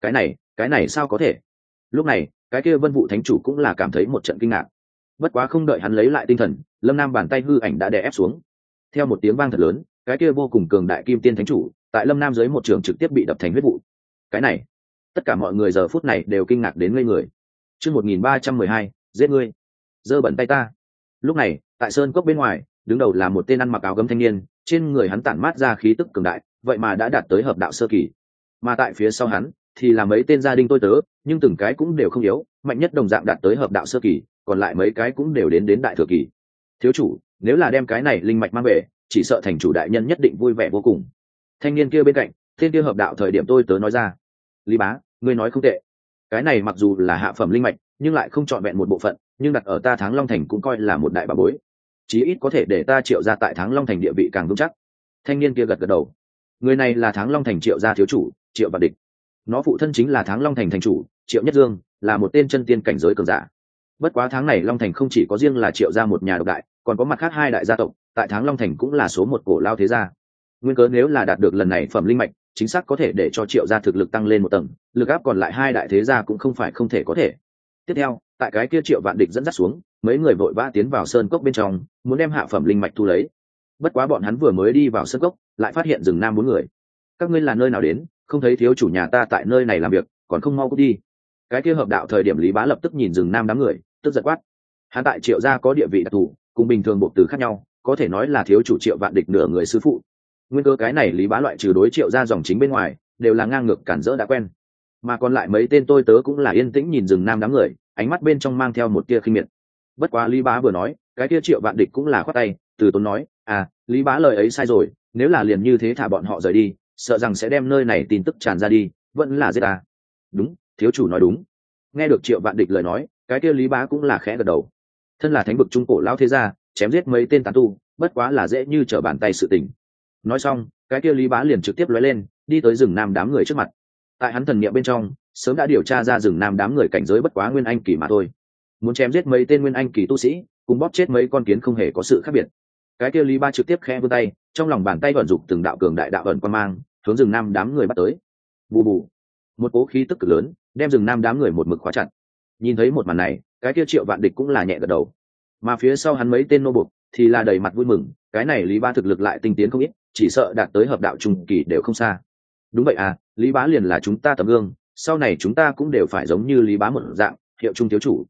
Cái này sao có thể? Lúc này cái kia vân vụ thánh chủ cũng là cảm thấy một trận kinh ngạc. Bất quá không đợi hắn lấy lại tinh thần, Lâm Nam bàn tay hư ảnh đã đè ép xuống. Theo một tiếng vang thật lớn, cái kia vô cùng cường đại kim tiên thánh chủ tại Lâm Nam dưới một trường trực tiếp bị đập thành huyết vụ. Cái này, tất cả mọi người giờ phút này đều kinh ngạc đến ngây người. Chương 1312, giết ngươi, giơ bẩn tay ta. Lúc này tại sơn cốc bên ngoài, đứng đầu là một tên ăn mặc áo gấm thanh niên, trên người hắn tản mát ra khí tức cường đại, vậy mà đã đạt tới hợp đạo sơ kỳ. Mà tại phía sau hắn thì là mấy tên gia đình tôi tớ, nhưng từng cái cũng đều không yếu, mạnh nhất đồng dạng đạt tới hợp đạo sơ kỳ, còn lại mấy cái cũng đều đến đại thừa kỳ. Thiếu chủ, nếu là đem cái này linh mạch mang về, chỉ sợ thành chủ đại nhân nhất định vui vẻ vô cùng. Thanh niên kia bên cạnh, tên kia hợp đạo thời điểm tôi tớ nói ra. Lý bá, ngươi nói không tệ. Cái này mặc dù là hạ phẩm linh mạch, nhưng lại không trọn vẹn một bộ phận, nhưng đặt ở ta Thắng Long thành cũng coi là một đại bảo bối. Chí ít có thể để ta Triệu gia tại Thắng Long thành địa vị càng vững chắc. Thanh niên kia gật gật đầu. Người này là Thắng Long thành Triệu gia thiếu chủ, Triệu Vạn Địch. Nó phụ thân chính là Thắng Long thành thành chủ, Triệu Nhất Dương, là một tên chân tiên cảnh giới cường giả. Bất quá tháng này Long thành không chỉ có riêng là Triệu gia một nhà độc đại, còn có mặt khác hai đại gia tộc, tại Thắng Long thành cũng là số một cổ lao thế gia. Nguyên cớ nếu là đạt được lần này phẩm linh mạch, chính xác có thể để cho Triệu gia thực lực tăng lên một tầng, lực áp còn lại hai đại thế gia cũng không phải không thể có thể. Tiếp theo, tại cái kia Triệu Vạn Địch dẫn dắt xuống, mấy người vội vã tiến vào sơn cốc bên trong, muốn đem hạ phẩm linh mạch thu lấy. Bất quá bọn hắn vừa mới đi vào sơn cốc, lại phát hiện rừng nam bốn người. Các ngươi là nơi nào đến? Không thấy thiếu chủ nhà ta tại nơi này làm việc, còn không mau cút đi. Cái kia hợp đạo thời điểm Lý Bá lập tức nhìn rừng nam đám người, tức giận quát. Hắn tại Triệu gia có địa vị đặc thù, cùng bình thường bộ từ khác nhau, có thể nói là thiếu chủ Triệu Vạn Địch nửa người sư phụ. Nguyên cơ cái này Lý Bá loại trừ đối Triệu gia dòng chính bên ngoài, đều là ngang ngược cản rỡ đã quen. Mà còn lại mấy tên tôi tớ cũng là yên tĩnh nhìn rừng nam đám người, ánh mắt bên trong mang theo một tia khinh miệt. Bất quá Lý Bá vừa nói, cái kia Triệu Vạn Địch cũng là khoát tay, từ tốn nói, Lý Bá lời ấy sai rồi, nếu là liền như thế thả bọn họ rời đi, sợ rằng sẽ đem nơi này tin tức tràn ra đi, vẫn là giết ta. Đúng, thiếu chủ nói đúng. Nghe được Triệu Vạn Địch lời nói, cái kia Lý Bá cũng là khẽ gật đầu. Thân là thánh vực trung cổ lão thế gia, chém giết mấy tên tán tu, bất quá là dễ như trở bàn tay sự tình. Nói xong, cái kia Lý Bá liền trực tiếp lóe lên, đi tới rừng nam đám người trước mặt. Tại hắn thần niệm bên trong, sớm đã điều tra ra rừng nam đám người cảnh giới bất quá nguyên anh kỳ mà thôi. Muốn chém giết mấy tên nguyên anh kỳ tu sĩ, cùng bóp chết mấy con kiến không hề có sự khác biệt. Cái kia Lý Bá trực tiếp khẽ vươn tay, trong lòng bàn tay vận dụng từng đạo cường đại đạo ẩn quan mang, hướng rừng nam đám người bắt tới. Bù bù, một cỗ khí tức cực lớn đem rừng nam đám người một mực khóa chặt. Nhìn thấy một màn này, cái kia Triệu Vạn Địch cũng là nhẹ gật đầu, mà phía sau hắn mấy tên nô buộc thì là đầy mặt vui mừng. Cái này Lý Bá thực lực lại tinh tiến không ít, chỉ sợ đạt tới hợp đạo trung kỳ đều không xa. Đúng vậy Lý Bá liền là chúng ta tấm gương, sau này chúng ta cũng đều phải giống như Lý Bá một dạng, hiệu trung thiếu chủ.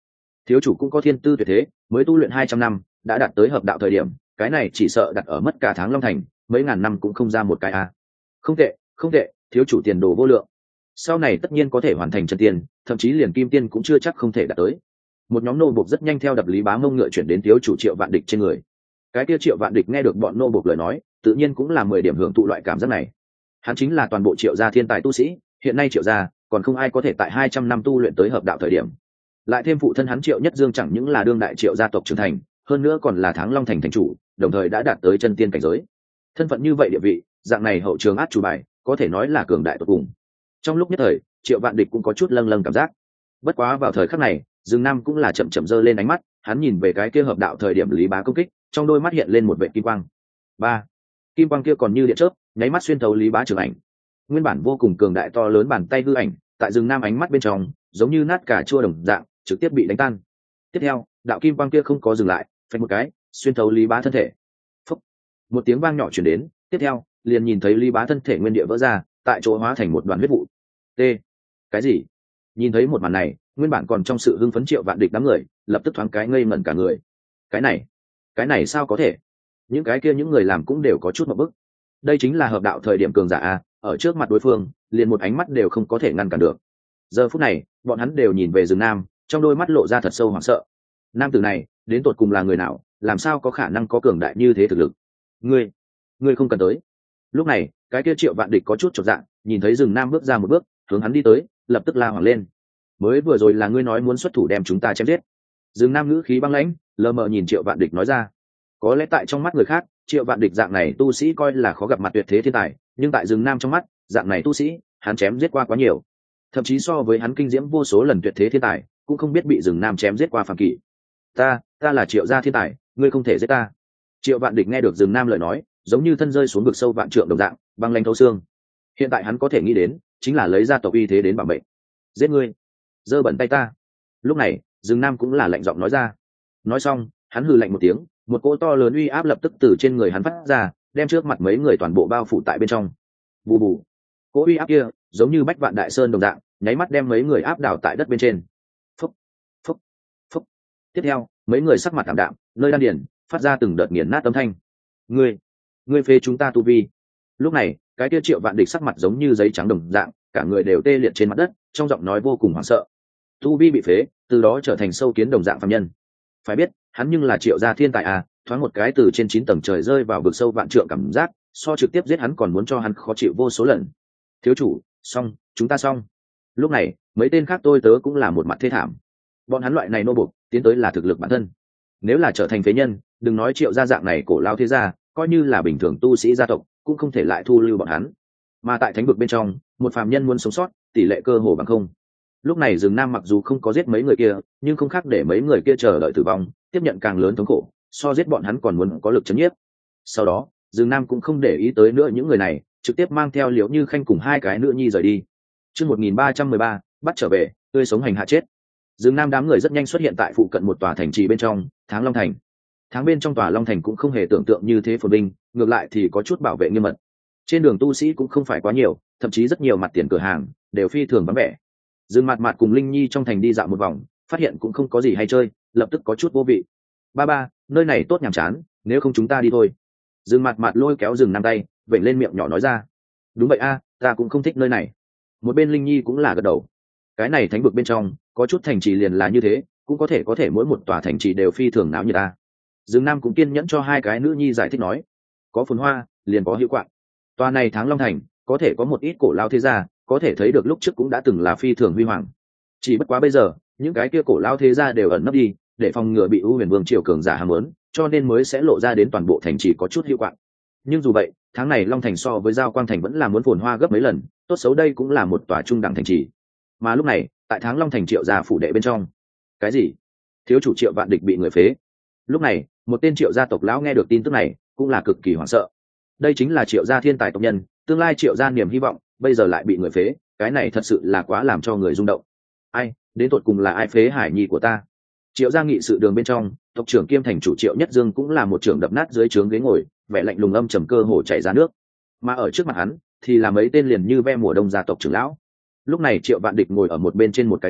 thiếu chủ cũng có thiên tư tuyệt thế, mới tu luyện 200 năm đã đạt tới hợp đạo thời điểm, cái này chỉ sợ đặt ở mất cả tháng long thành mấy ngàn năm cũng không ra một cái a. Không tệ, không tệ, thiếu chủ tiền đồ vô lượng, sau này tất nhiên có thể hoàn thành chân tiên, thậm chí liền kim tiên cũng chưa chắc không thể đạt tới. Một nhóm nô bộc rất nhanh theo đập Lý Bá Mông ngựa chuyển đến thiếu chủ Triệu Vạn Địch trên người. Cái kia Triệu Vạn Địch nghe được bọn nô bộc lời nói, tự nhiên cũng là 10 điểm hưởng thụ loại cảm giác này. Hắn chính là toàn bộ Triệu gia thiên tài tu sĩ, hiện nay Triệu gia còn không ai có thể tại 200 năm tu luyện tới hợp đạo thời điểm. Lại thêm phụ thân hắn Triệu Nhất Dương chẳng những là đương đại Triệu gia tộc trưởng thành, hơn nữa còn là Tháng Long thành thành chủ, đồng thời đã đạt tới chân tiên cảnh giới. Thân phận như vậy địa vị, dạng này hậu trường át chủ bài, có thể nói là cường đại tột cùng. Trong lúc nhất thời, Triệu Vạn Địch cũng có chút lâng lâng cảm giác. Bất quá vào thời khắc này, Dương Nam cũng là chậm chậm giơ lên ánh mắt, hắn nhìn về cái kia hợp đạo thời điểm Lý Bá công kích, trong đôi mắt hiện lên một vệt kim quang. Ba, kim quang kia còn như điện chớp, nháy mắt xuyên thấu Lý Bá trường ảnh. Nguyên bản vô cùng cường đại to lớn bàn tay hư ảnh, tại Dương Nam ánh mắt bên trong, giống như nát cà chua đồng dạng, trực tiếp bị đánh tan. Tiếp theo, đạo kim quang kia không có dừng lại, phanh một cái, xuyên thấu Lý Bá thân thể. Phúc. Một tiếng vang nhỏ truyền đến, tiếp theo, liền nhìn thấy Lý Bá thân thể nguyên địa vỡ ra, tại chỗ hóa thành một đoàn huyết vụ. T. Cái gì? Nhìn thấy một màn này, nguyên bản còn trong sự hưng phấn Triệu Vạn Địch đám người lập tức thoáng cái ngây ngẩn cả người. Cái này sao có thể? Những cái kia những người làm cũng đều có chút một bức. Đây chính là hợp đạo thời điểm cường giả a, ở trước mặt đối phương liền một ánh mắt đều không có thể ngăn cản được. Giờ phút này bọn hắn đều nhìn về Dương Nam, trong đôi mắt lộ ra thật sâu hoảng sợ. Nam tử này đến tột cùng là người nào, làm sao có khả năng có cường đại như thế thực lực? Ngươi không cần tới. Lúc này cái kia Triệu Vạn Địch có chút chột dạ, nhìn thấy Dương Nam bước ra một bước hướng hắn đi tới, lập tức la hoảng lên. Mới vừa rồi là ngươi nói muốn xuất thủ đem chúng ta chém giết. Dương Nam ngữ khí băng lãnh, lờ mờ nhìn Triệu Vạn Địch nói ra. Có lẽ tại trong mắt người khác, Triệu Vạn Địch dạng này tu sĩ coi là khó gặp mặt tuyệt thế thiên tài, nhưng tại Dương Nam trong mắt, dạng này tu sĩ hắn chém giết qua quá nhiều, thậm chí so với hắn kinh diễm vô số lần tuyệt thế thiên tài cũng không biết bị Dương Nam chém giết qua phàm kỵ. Ta là Triệu gia thiên tài, ngươi không thể giết ta. Triệu Vạn Địch nghe được Dương Nam lời nói, giống như thân rơi xuống vực sâu vạn trượng đồng dạng, băng lãnh thấu xương. Hiện tại hắn có thể nghĩ đến chính là lấy gia tộc uy thế đến bảo mệnh. Giết ngươi, giơ bẩn tay ta. Lúc này Dương Nam cũng là lạnh giọng nói ra. Nói xong hắn hừ lạnh một tiếng, một cỗ to lớn uy áp lập tức từ trên người hắn phát ra, đem trước mặt mấy người toàn bộ bao phủ tại bên trong. Bù bù, cỗ uy áp kia giống như bách vạn đại sơn đồng dạng, nháy mắt đem mấy người áp đảo tại đất bên trên. Phúc, phúc, phúc. Tiếp theo mấy người sắc mặt thảm đạm, nơi đan điền phát ra từng đợt nghiền nát âm thanh. Ngươi phế chúng ta tu vi. Lúc này cái kia Triệu Vạn Địch sắc mặt giống như giấy trắng đồng dạng, cả người đều tê liệt trên mặt đất, trong giọng nói vô cùng hoảng sợ. Tu vi bị phế, từ đó trở thành sâu kiến đồng dạng phàm nhân. Phải biết hắn nhưng là Triệu gia thiên tài à, thoáng một cái từ trên 9 tầng trời rơi vào vực sâu vạn trượng, cảm giác so trực tiếp giết hắn còn muốn cho hắn khó chịu vô số lần. Thiếu chủ, xong, chúng ta xong. Lúc này mấy tên khác tôi tớ cũng là một mặt thê thảm. Bọn hắn loại này nô bộc tiến tới là thực lực bản thân, nếu là trở thành phế nhân, đừng nói Triệu gia dạng này cổ lao thế gia, coi như là bình thường tu sĩ gia tộc cũng không thể lại thu lưu bọn hắn. Mà tại thánh vực bên trong, một phàm nhân muốn sống sót tỷ lệ cơ hồ bằng không. Lúc này Dương Nam mặc dù không có giết mấy người kia, nhưng không khác để mấy người kia chờ đợi tử vong, tiếp nhận càng lớn thống khổ, so giết bọn hắn còn muốn có lực chấn nhiếp. Sau đó Dương Nam cũng không để ý tới nữa những người này, trực tiếp mang theo Liễu Như Khanh cùng hai cái nữ nhi rời đi. Chương 1313, bắt trở về, tươi sống hành hạ chết. Dương Nam đám người rất nhanh xuất hiện tại phụ cận một tòa thành trì bên trong, Tháng Long thành. Tháng bên trong tòa Long thành cũng không hề tưởng tượng như thế phồn vinh, ngược lại thì có chút bảo vệ nghiêm mật. Trên đường tu sĩ cũng không phải quá nhiều, thậm chí rất nhiều mặt tiền cửa hàng đều phi thường vắng vẻ. Dương Mạt Mạt cùng Linh Nhi trong thành đi dạo một vòng, phát hiện cũng không có gì hay chơi, lập tức có chút vô vị. Ba, nơi này tốt nhàm chán, nếu không chúng ta đi thôi. Dương Mạt Mạt lôi kéo Dương Nam tay, vểnh lên miệng nhỏ nói ra. Đúng vậy a, ta cũng không thích nơi này. Một bên Linh Nhi cũng là gật đầu. Cái này thánh vực bên trong, có chút thành trì liền là như thế, cũng có thể mỗi một tòa thành trì đều phi thường náo nhiệt ta. Dương Nam cũng kiên nhẫn cho hai cái nữ nhi giải thích nói, có phồn hoa, liền có hữu quạng. Tòa này Tháng Long thành, có thể có một ít cổ lao thế gia, có thể thấy được lúc trước cũng đã từng là phi thường huy hoàng. Chỉ bất quá bây giờ, những cái kia cổ lao thế gia đều ẩn nấp đi, để phòng ngừa bị U Huyền Vương triều cường giả ham muốn, cho nên mới sẽ lộ ra đến toàn bộ thành trì có chút hữu quạng. Nhưng dù vậy, tháng này Long thành so với Giao Quang thành vẫn là muốn phồn hoa gấp mấy lần, tốt xấu đây cũng là một tòa trung đẳng thành trì. Mà lúc này, tại Tháng Long thành Triệu gia phủ đệ bên trong, cái gì? Thiếu chủ Triệu Vạn Địch bị người phế. Lúc này, một tên Triệu gia tộc lão nghe được tin tức này, cũng là cực kỳ hoảng sợ. Đây chính là Triệu gia thiên tài tộc nhân, tương lai Triệu gia niềm hy vọng, bây giờ lại bị người phế, cái này thật sự là quá làm cho người rung động. Ai, đến tột cùng là ai phế hải nhi của ta? Triệu gia nghị sự đường bên trong, tộc trưởng kiêm thành chủ Triệu Nhất Dương cũng là một trưởng đập nát dưới trướng ghế ngồi, vẻ lạnh lùng âm trầm cơ hồ chảy ra nước. Mà ở trước mặt hắn, thì là mấy tên liền như ve mùa đông gia tộc trưởng lão. Lúc này Triệu Vạn Địch ngồi ở một bên trên một cái ghế,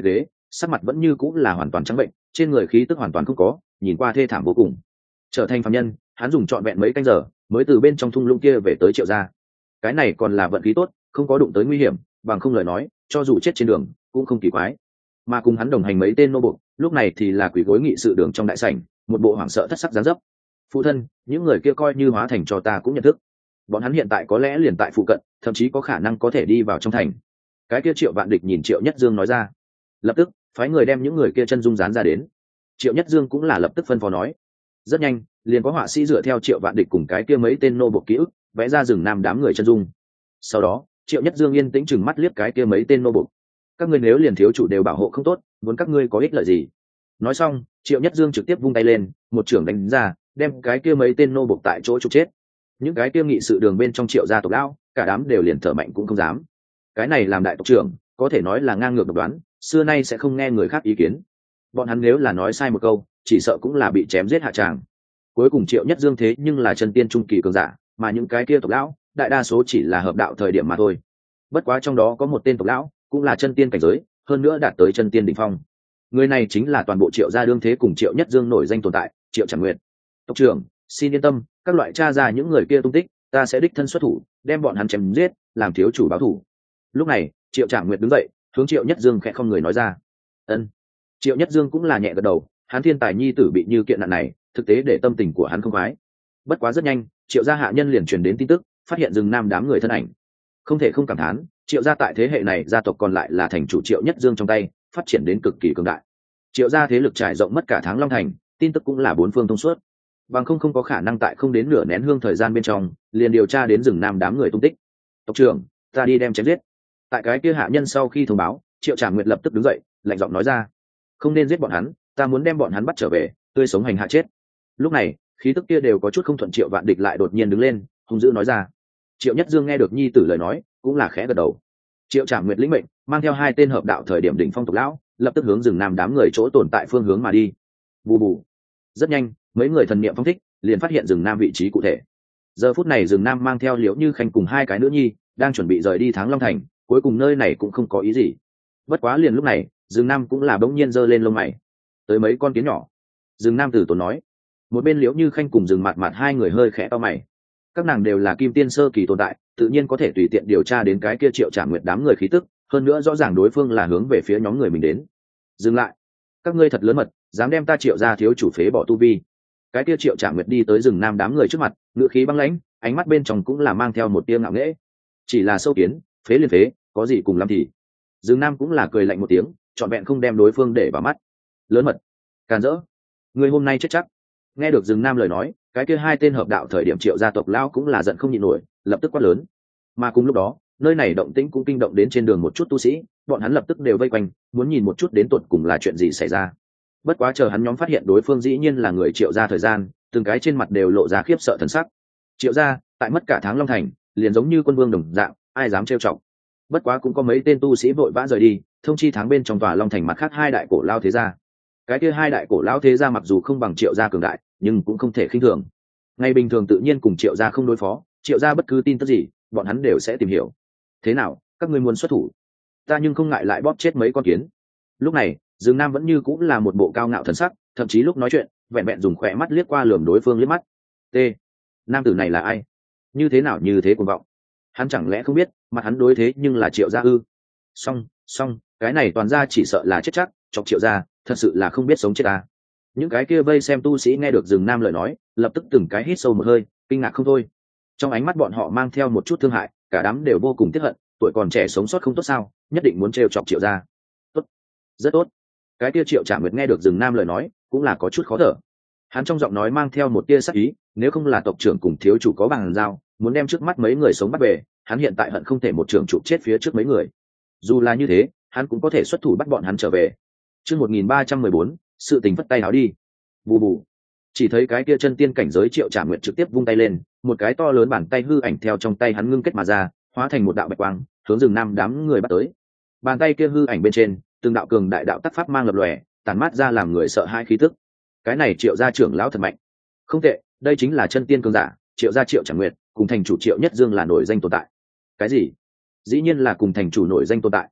sắc mặt vẫn như cũng là hoàn toàn trắng bệnh, trên người khí tức hoàn toàn không có, nhìn qua thê thảm vô cùng. Trở thành phàm nhân, hắn dùng trọn vẹn mấy canh giờ mới từ bên trong thung lũng kia về tới Triệu gia. Cái này còn là vận khí tốt, không có đụng tới nguy hiểm, bằng không lời nói, cho dù chết trên đường cũng không kỳ quái. Mà cùng hắn đồng hành mấy tên nô bộc, lúc này thì là quỳ gối nghị sự đường trong đại sảnh, một bộ hoảng sợ thất sắc dáng dấp. Phụ thân, những người kia coi như hóa thành cho ta cũng nhận thức. Bọn hắn hiện tại có lẽ liền tại phụ cận, thậm chí có khả năng có thể đi vào trong thành. Cái kia Triệu Vạn Địch nhìn Triệu Nhất Dương nói ra, lập tức phái người đem những người kia chân dung dán ra đến. Triệu Nhất Dương cũng là lập tức phân phó nói. Rất nhanh, liền có họa sĩ dựa theo Triệu Vạn Địch cùng cái kia mấy tên nô bộc ký ức, vẽ ra rừng nam đám người chân dung. Sau đó, Triệu Nhất Dương yên tĩnh chừng mắt liếc cái kia mấy tên nô bộc. Các ngươi nếu liền thiếu chủ đều bảo hộ không tốt, muốn các ngươi có ích lợi gì? Nói xong, Triệu Nhất Dương trực tiếp vung tay lên, một chưởng đánh ra, đem cái kia mấy tên nô bộc tại chỗ trục chết. Những cái kia nghị sự đường bên trong Triệu gia tộc lão, cả đám đều liền thở mạnh cũng không dám. Cái này làm đại tộc trưởng, có thể nói là ngang ngược độc đoán, xưa nay sẽ không nghe người khác ý kiến. Bọn hắn nếu là nói sai một câu, chỉ sợ cũng là bị chém giết hạ tràng. Cuối cùng Triệu Nhất Dương thế nhưng là chân tiên trung kỳ cường giả, mà những cái kia tộc lão, đại đa số chỉ là hợp đạo thời điểm mà thôi. Bất quá trong đó có một tên tộc lão, cũng là chân tiên cảnh giới, hơn nữa đạt tới chân tiên đỉnh phong. Người này chính là toàn bộ Triệu gia đương thế cùng Triệu Nhất Dương nổi danh tồn tại, Triệu Trảm Nguyệt. Tộc trưởng, xin yên tâm, các loại tra ra những người kia tung tích, ta sẽ đích thân xuất thủ, đem bọn hắn chém giết, làm thiếu chủ báo thù. Lúc này, Triệu Trảm Nguyệt đứng dậy, hướng Triệu Nhất Dương khẽ không người nói ra. Ân. Triệu Nhất Dương cũng là nhẹ gật đầu, hắn thiên tài nhi tử bị như kiện nạn này, thực tế để tâm tình của hắn không khoái. Bất quá rất nhanh, Triệu gia hạ nhân liền truyền đến tin tức, phát hiện rừng nam đám người thân ảnh. Không thể không cảm thán, Triệu gia tại thế hệ này gia tộc còn lại là thành chủ Triệu Nhất Dương trong tay, phát triển đến cực kỳ cường đại. Triệu gia thế lực trải rộng mất cả tháng Long Thành, tin tức cũng là bốn phương thông suốt. Bằng không có khả năng tại không đến nửa nén hương thời gian bên trong, liền điều tra đến rừng nam đám người tung tích. Tộc trưởng, ta đi đem chém giết. Tại cái kia hạ nhân sau khi thông báo, Triệu Trảm Nguyệt lập tức đứng dậy, lạnh giọng nói ra, không nên giết bọn hắn, ta muốn đem bọn hắn bắt trở về, tươi sống hành hạ chết. Lúc này, khí tức kia đều có chút không thuận. Triệu Vạn Địch lại đột nhiên đứng lên, hung dữ nói ra. Triệu Nhất Dương nghe được nhi tử lời nói, cũng là khẽ gật đầu. Triệu Trảm Nguyệt lĩnh mệnh, mang theo hai tên hợp đạo thời điểm đỉnh phong tộc lão, lập tức hướng rừng nam đám người chỗ tồn tại phương hướng mà đi. Bù bù. Rất nhanh, mấy người thần niệm phong thích, liền phát hiện rừng nam vị trí cụ thể. Giờ phút này rừng nam mang theo Liễu Như Khanh cùng hai cái nữ nhi, đang chuẩn bị rời đi Thắng Long Thành, cuối cùng nơi này cũng không có ý gì. Bất quá liền lúc này, rừng nam cũng là bỗng nhiên giơ lên lông mày. Tới mấy con kiến nhỏ. Rừng nam tử tốn nói. Một bên Liễu Như Khanh cùng rừng mạt mạt hai người hơi khẽ to mày. Các nàng đều là kim tiên sơ kỳ tồn tại, tự nhiên có thể tùy tiện điều tra đến cái kia Triệu Trảm Nguyệt đám người khí tức, hơn nữa rõ ràng đối phương là hướng về phía nhóm người mình đến. Dừng lại, các ngươi thật lớn mật, dám đem ta Triệu gia thiếu chủ phế bỏ tu vi. Cái kia Triệu Trảm Nguyệt đi tới rừng nam đám người trước mặt, ngữ khí băng lãnh, ánh mắt bên trong cũng là mang theo một tia ngạo nghễ. Chỉ là sâu kiến, phế liền phế, có gì cùng lắm thì. Rừng nam cũng là cười lạnh một tiếng, trọn vẹn không đem đối phương để vào mắt. Lớn mật, càn rỡ, người hôm nay chết chắc. Nghe được rừng nam lời nói, cái kia hai tên hợp đạo thời điểm Triệu gia tộc lão cũng là giận không nhịn nổi, lập tức quát lớn. Mà cùng lúc đó, nơi này động tĩnh cũng kinh động đến trên đường một chút tu sĩ, bọn hắn lập tức đều vây quanh, muốn nhìn một chút đến tột cùng là chuyện gì xảy ra. Bất quá chờ hắn nhóm phát hiện đối phương dĩ nhiên là người Triệu gia thời gian, từng cái trên mặt đều lộ ra khiếp sợ thần sắc. Triệu gia, tại mất cả tháng Long Thành, liền giống như quân vương đồng dạng, ai dám trêu chọc. Bất quá cũng có mấy tên tu sĩ vội vã rời đi, thông chi tháng bên trong tòa Long Thành mặt khác hai đại cổ lao thế gia. Cái kia hai đại cổ lao thế gia mặc dù không bằng Triệu gia cường đại, nhưng cũng không thể khinh thường. Ngày bình thường tự nhiên cùng Triệu gia không đối phó, Triệu gia bất cứ tin tức gì, bọn hắn đều sẽ tìm hiểu. Thế nào, các ngươi muốn xuất thủ? Ta nhưng không ngại lại bóp chết mấy con kiến. Lúc này, Dương Nam vẫn như cũng là một bộ cao ngạo thần sắc, thậm chí lúc nói chuyện, vẹn vẹn dùng khỏe mắt liếc qua lườm đối phương liếc mắt. T. Nam tử này là ai? Như thế nào như thế cuồng vọng? Hắn chẳng lẽ không biết, mặt hắn đối thế nhưng là Triệu gia ư? Xong, cái này toàn ra chỉ sợ là chết chắc, chọc Triệu gia, thật sự là không biết sống chết ta. Những cái kia vây xem tu sĩ nghe được Dương Nam lời nói, lập tức từng cái hít sâu một hơi, kinh ngạc không thôi. Trong ánh mắt bọn họ mang theo một chút thương hại, cả đám đều vô cùng tiếc hận, tuổi còn trẻ sống sót không tốt sao, nhất định muốn trêu chọc Triệu gia. Tốt, rất tốt. Cái kia Triệu Trảm Nguyệt nghe được Dương Nam lời nói, cũng là có chút khó thở. Hắn trong giọng nói mang theo một tia sắc ý, nếu không là tộc trưởng cùng thiếu chủ có bằng giao, muốn đem trước mắt mấy người sống bắt về, hắn hiện tại hận không thể một trường chụp chết phía trước mấy người. Dù là như thế, hắn cũng có thể xuất thủ bắt bọn hắn trở về. Chương 1314, sự tình vất tay áo đi. Bù bù. Chỉ thấy cái kia chân tiên cảnh giới Triệu Trảm Nguyệt trực tiếp vung tay lên, một cái to lớn bàn tay hư ảnh theo trong tay hắn ngưng kết mà ra, hóa thành một đạo bạch quang, hướng rừng nam đám người bắt tới. Bàn tay kia hư ảnh bên trên, từng đạo cường đại đạo tác pháp mang lập lòe, tản mát ra làm người sợ hãi khí tức. Cái này Triệu gia trưởng lão thật mạnh. Không tệ, đây chính là chân tiên cường giả, Triệu gia Triệu Trảm Nguyệt, cùng thành chủ Triệu Nhất Dương là nổi danh tồn tại. Cái gì? Dĩ nhiên là cùng thành chủ nổi danh tồn tại.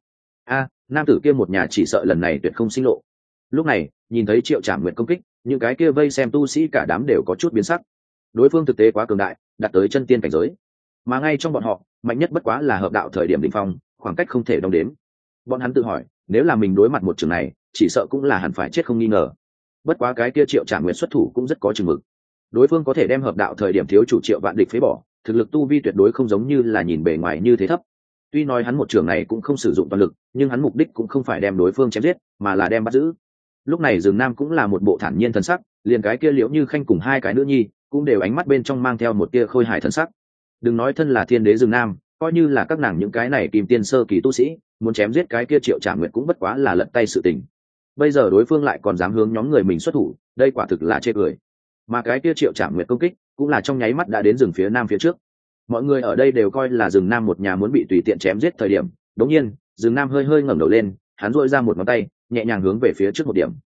nam tử kia một nhà chỉ sợ lần này tuyệt không sinh lộ. Lúc này nhìn thấy Triệu Trảm Nguyệt công kích, những cái kia vây xem tu sĩ cả đám đều có chút biến sắc. Đối phương thực tế quá cường đại, đạt tới chân tiên cảnh giới, mà ngay trong bọn họ mạnh nhất bất quá là hợp đạo thời điểm đỉnh phong, khoảng cách không thể đong đếm. Bọn hắn tự hỏi, nếu là mình đối mặt một trường này, chỉ sợ cũng là hẳn phải chết không nghi ngờ. Bất quá cái kia Triệu Trảm Nguyệt xuất thủ cũng rất có chừng mực. Đối phương có thể đem hợp đạo thời điểm thiếu chủ Triệu Vạn Địch phế bỏ, thực lực tu vi tuyệt đối không giống như là nhìn bề ngoài như thế thấp. Tuy nói hắn một trường này cũng không sử dụng toàn lực, nhưng hắn mục đích cũng không phải đem đối phương chém giết, mà là đem bắt giữ. Lúc này Dương Nam cũng là một bộ thản nhiên thần sắc, liền cái kia Liễu Như Khanh cùng hai cái nữ nhi cũng đều ánh mắt bên trong mang theo một tia khôi hài thần sắc. Đừng nói thân là thiên đế Dương Nam, coi như là các nàng những cái này kim tiên sơ kỳ tu sĩ, muốn chém giết cái kia Triệu Trảm Nguyệt cũng bất quá là lật tay sự tình. Bây giờ đối phương lại còn dám hướng nhóm người mình xuất thủ, đây quả thực là chê cười. Mà cái kia Triệu Trảm Nguyệt công kích cũng là trong nháy mắt đã đến rừng phía nam phía trước. Mọi người ở đây đều coi là rừng nam một nhà muốn bị tùy tiện chém giết thời điểm, đống nhiên rừng nam hơi hơi ngẩng đầu lên, hắn duỗi ra một ngón tay nhẹ nhàng hướng về phía trước một điểm.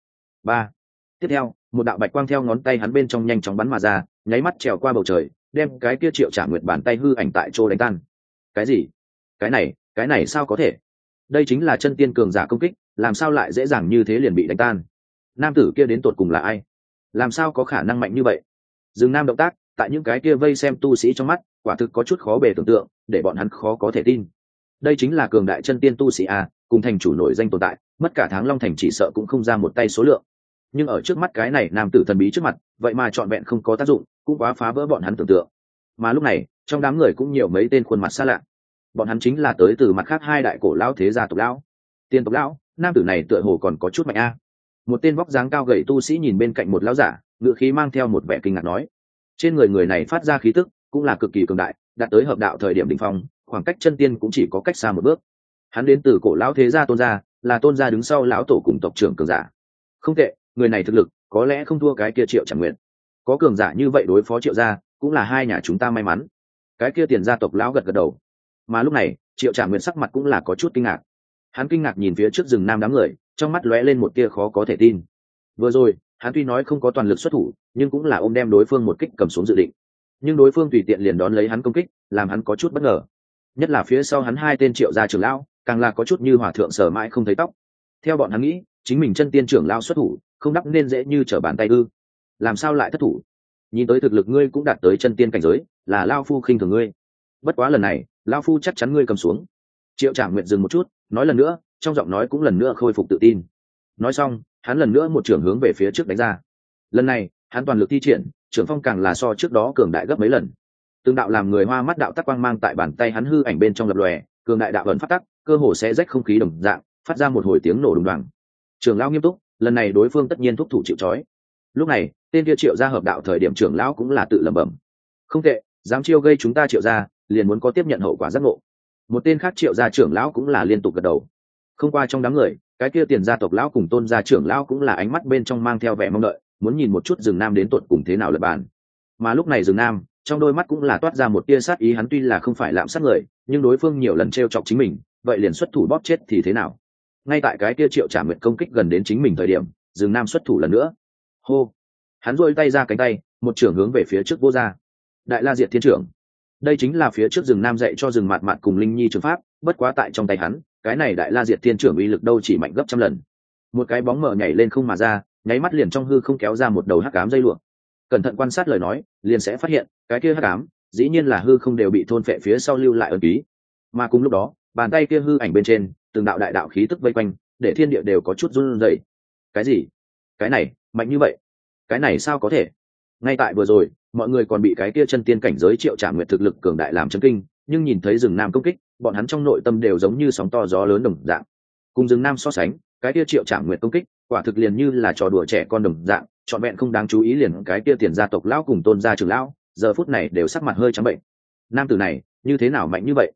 Tiếp theo một đạo bạch quang theo ngón tay hắn bên trong nhanh chóng bắn mà ra, nháy mắt trèo qua bầu trời, đem cái kia Triệu Trảm Nguyệt bàn tay hư ảnh tại chỗ đánh tan. Cái gì? Cái này sao có thể? Đây chính là chân tiên cường giả công kích, làm sao lại dễ dàng như thế liền bị đánh tan? Nam tử kia đến tột cùng là ai? Làm sao có khả năng mạnh như vậy? Dương Nam động tác tại những cái kia vây xem tu sĩ trong mắt quả thực có chút khó bề tưởng tượng, để bọn hắn khó có thể tin. Đây chính là cường đại chân tiên tu sĩ cùng thành chủ nổi danh tồn tại, mất cả Tháng Long thành chỉ sợ cũng không ra một tay số lượng. Nhưng ở trước mắt cái này nam tử thần bí trước mặt, vậy mà trọn vẹn không có tác dụng, cũng quá phá vỡ bọn hắn tưởng tượng. Mà lúc này trong đám người cũng nhiều mấy tên khuôn mặt xa lạ. Bọn hắn chính là tới từ mặt khác hai đại cổ lão thế gia tộc lão. Tiên tộc lão, nam tử này tựa hồ còn có chút mạnh Một tên vóc dáng cao gầy tu sĩ nhìn bên cạnh một lão giả, ngựa khí mang theo một vẻ kinh ngạc nói: trên người người này phát ra khí tức cũng là cực kỳ cường đại, đạt tới hợp đạo thời điểm đỉnh phong, khoảng cách chân tiên cũng chỉ có cách xa một bước. Hắn đến từ cổ lão thế gia Tôn gia, là Tôn gia đứng sau lão tổ cùng tộc trưởng cường giả. Không tệ, người này thực lực có lẽ không thua cái kia Triệu Trảm Nguyệt. Có cường giả như vậy đối phó Triệu gia, cũng là hai nhà chúng ta may mắn. Cái kia Tiền gia tộc lão gật gật đầu. Mà lúc này Triệu Trảm Nguyệt sắc mặt cũng là có chút kinh ngạc. Hắn kinh ngạc nhìn phía trước rừng nam đám người, trong mắt lóe lên một tia khó có thể tin. Vừa rồi hắn tuy nói không có toàn lực xuất thủ, nhưng cũng là ôm đem đối phương một kích cầm xuống dự định. Nhưng đối phương tùy tiện liền đón lấy hắn công kích, làm hắn có chút bất ngờ. Nhất là phía sau hắn hai tên Triệu gia trưởng lão, càng là có chút như hòa thượng sờ mãi không thấy tóc. Theo bọn hắn nghĩ, chính mình chân tiên trưởng lão xuất thủ, không đắp nên dễ như trở bàn tay ư? Làm sao lại thất thủ? Nhìn tới thực lực ngươi cũng đạt tới chân tiên cảnh giới, là lão phu khinh thường ngươi. Bất quá lần này, lão phu chắc chắn ngươi cầm xuống. Triệu Trảm Nguyệt dừng một chút, nói lần nữa, trong giọng nói cũng lần nữa khôi phục tự tin. Nói xong, hắn lần nữa một trường hướng về phía trước đánh ra. Lần này hắn toàn lực thi triển, trưởng phong càng là so trước đó cường đại gấp mấy lần. Từng đạo làm người hoa mắt đạo tắc quang mang tại bàn tay hắn hư ảnh bên trong lập lòe, cường đại đạo ẩn phát tắc, cơ hồ sẽ rách không khí đồng dạng, phát ra một hồi tiếng nổ đùng đoàng. Trưởng lão nghiêm túc, lần này đối phương tất nhiên thúc thủ chịu trói. Lúc này tên kia Triệu gia hợp đạo thời điểm trưởng lão cũng là tự lẩm bẩm: không tệ, dám chiêu gây chúng ta Triệu gia, liền muốn có tiếp nhận hậu quả giác ngộ. Một tên khác Triệu gia trưởng lão cũng là liên tục gật đầu. Không qua trong đám người, cái kia Tiền gia tộc lão cùng Tôn gia trưởng lão cũng là ánh mắt bên trong mang theo vẻ mong đợi, muốn nhìn một chút rừng nam đến tột cùng thế nào lật bàn. Mà lúc này rừng nam trong đôi mắt cũng là toát ra một tia sát ý, hắn tuy là không phải lạm sát người, nhưng đối phương nhiều lần t chọc chính mình, vậy liền xuất thủ bóp chết thì thế nào? Ngay tại cái kia Triệu Trảm Nguyệt công kích gần đến chính mình thời điểm, rừng nam xuất thủ lần nữa. Hô! Hắn duỗi tay ra cánh tay, một trưởng hướng về phía trước vô ra. Đại La Diệt Thiên Trưởng. Đây chính là phía trước rừng nam dạy cho rừng mạt mạt cùng Linh Nhi trường pháp, bất quá tại trong tay hắn, cái này Đại La Diệt Thiên Trưởng uy lực đâu chỉ mạnh gấp trăm lần. Một cái bóng mờ nhảy lên không mà ra, nháy mắt liền trong hư không kéo ra một đầu hắc ám dây lụa. Cẩn thận quan sát lời nói, liền sẽ phát hiện cái kia hắc ám dĩ nhiên là hư không đều bị thôn phệ phía sau lưu lại ấn ký. Mà cùng lúc đó, bàn tay kia hư ảnh bên trên từng đạo đại đạo khí tức vây quanh, để thiên địa đều có chút run rẩy. Cái gì? Cái này mạnh như vậy? Cái này sao có thể? Ngay tại vừa rồi mọi người còn bị cái kia chân tiên cảnh giới Triệu Trảm Nguyệt thực lực cường đại làm chấn kinh, nhưng nhìn thấy rừng nam công kích, bọn hắn trong nội tâm đều giống như sóng to gió lớn đồng dạng. Cùng rừng nam so sánh, cái kia Triệu Trảm Nguyệt công kích quả thực liền như là trò đùa trẻ con đồng dạng, trọn vẹn không đáng chú ý. Liền cái kia Tiền gia tộc lão cùng Tôn gia trưởng lão giờ phút này đều sắc mặt hơi trắng bệnh. Nam tử này như thế nào mạnh như vậy?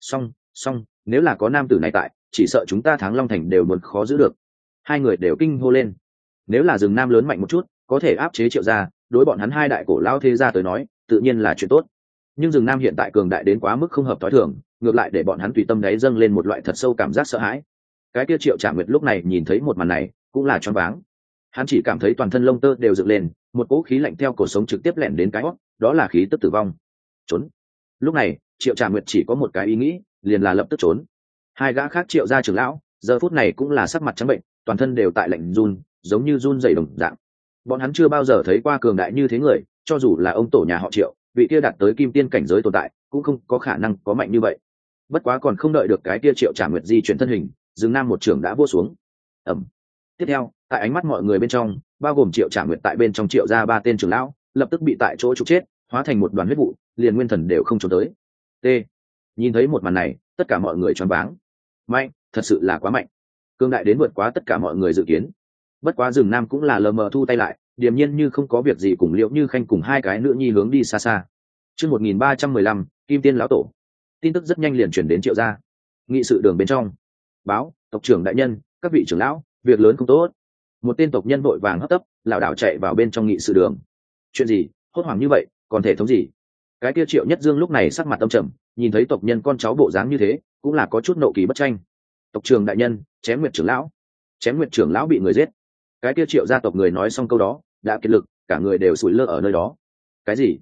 Song nếu là có nam tử này tại, chỉ sợ chúng ta Tháng Long thành đều muốn khó giữ được. Hai người đều kinh hô lên. Nếu là rừng nam lớn mạnh một chút, có thể áp chế Triệu gia, đối bọn hắn hai đại cổ lão thế gia tới nói, tự nhiên là chuyện tốt. Nhưng rừng nam hiện tại cường đại đến quá mức không hợp thói thường, ngược lại để bọn hắn tùy tâm đáy dâng lên một loại thật sâu cảm giác sợ hãi. Cái kia Triệu Trảm Nguyệt lúc này nhìn thấy một màn này, cũng là choáng váng. Hắn chỉ cảm thấy toàn thân lông tơ đều dựng lên, một cỗ khí lạnh theo cổ sống trực tiếp lẻn đến cái hót, đó là khí tức tử vong. Trốn. Lúc này Triệu Trảm Nguyệt chỉ có một cái ý nghĩ, liền là lập tức trốn. Hai gã khác Triệu gia trưởng lão giờ phút này cũng là sắc mặt trắng bệnh, toàn thân đều tại lạnh run, giống như run dày đồng dạng. Bọn hắn chưa bao giờ thấy qua cường đại như thế người, cho dù là ông tổ nhà họ Triệu, vị kia đạt tới kim tiên cảnh giới tồn tại, cũng không có khả năng có mạnh như vậy. Bất quá còn không đợi được cái kia Triệu Trả Nguyệt di chuyển thân hình, Dương Nam một trường đã vỗ xuống. Ầm. Tiếp theo, tại ánh mắt mọi người bên trong, bao gồm Triệu Trả Nguyệt tại bên trong Triệu gia ba tên trưởng lão, lập tức bị tại chỗ trục chết, hóa thành một đoàn huyết vụ, liền nguyên thần đều không trốn tới. T. Nhìn thấy một màn này, tất cả mọi người choáng váng. Mạnh, thật sự là quá mạnh, cương đại đến vượt quá tất cả mọi người dự kiến. Bất quá Dương Nam cũng là lờ mờ thu tay lại, điềm nhiên như không có việc gì, cùng Liễu Như Khanh cùng hai cái nữ nhi hướng đi xa xa. Chương 1315, Kim Tiên lão tổ. Tin tức rất nhanh liền truyền đến Triệu gia. Nghị sự đường bên trong, báo, tộc trưởng đại nhân, các vị trưởng lão, việc lớn không tốt. Một tên tộc nhân vội vàng hấp tấp, lảo đảo chạy vào bên trong nghị sự đường. Chuyện gì? Hốt hoảng như vậy, còn thể thống gì? Cái kia Triệu Nhất Dương lúc này sắc mặt âm trầm, nhìn thấy tộc nhân con cháu bộ dáng như thế, cũng là có chút nộ kỳ bất tranh. Tộc trưởng đại nhân, Chém Nguyệt trưởng lão. Chém Nguyệt trưởng lão bị người giết. Cái kia Triệu gia tộc người nói xong câu đó, đã kiệt lực, cả người đều sủi lơ ở nơi đó. Cái gì?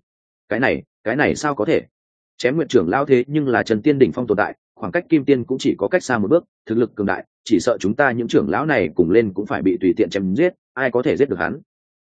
Cái này sao có thể? Chém Nguyệt trưởng lão thế nhưng là Trần Tiên đỉnh phong tồn tại, khoảng cách Kim Tiên cũng chỉ có cách xa một bước, thực lực cường đại, chỉ sợ chúng ta những trưởng lão này cùng lên cũng phải bị tùy tiện chém giết, ai có thể giết được hắn?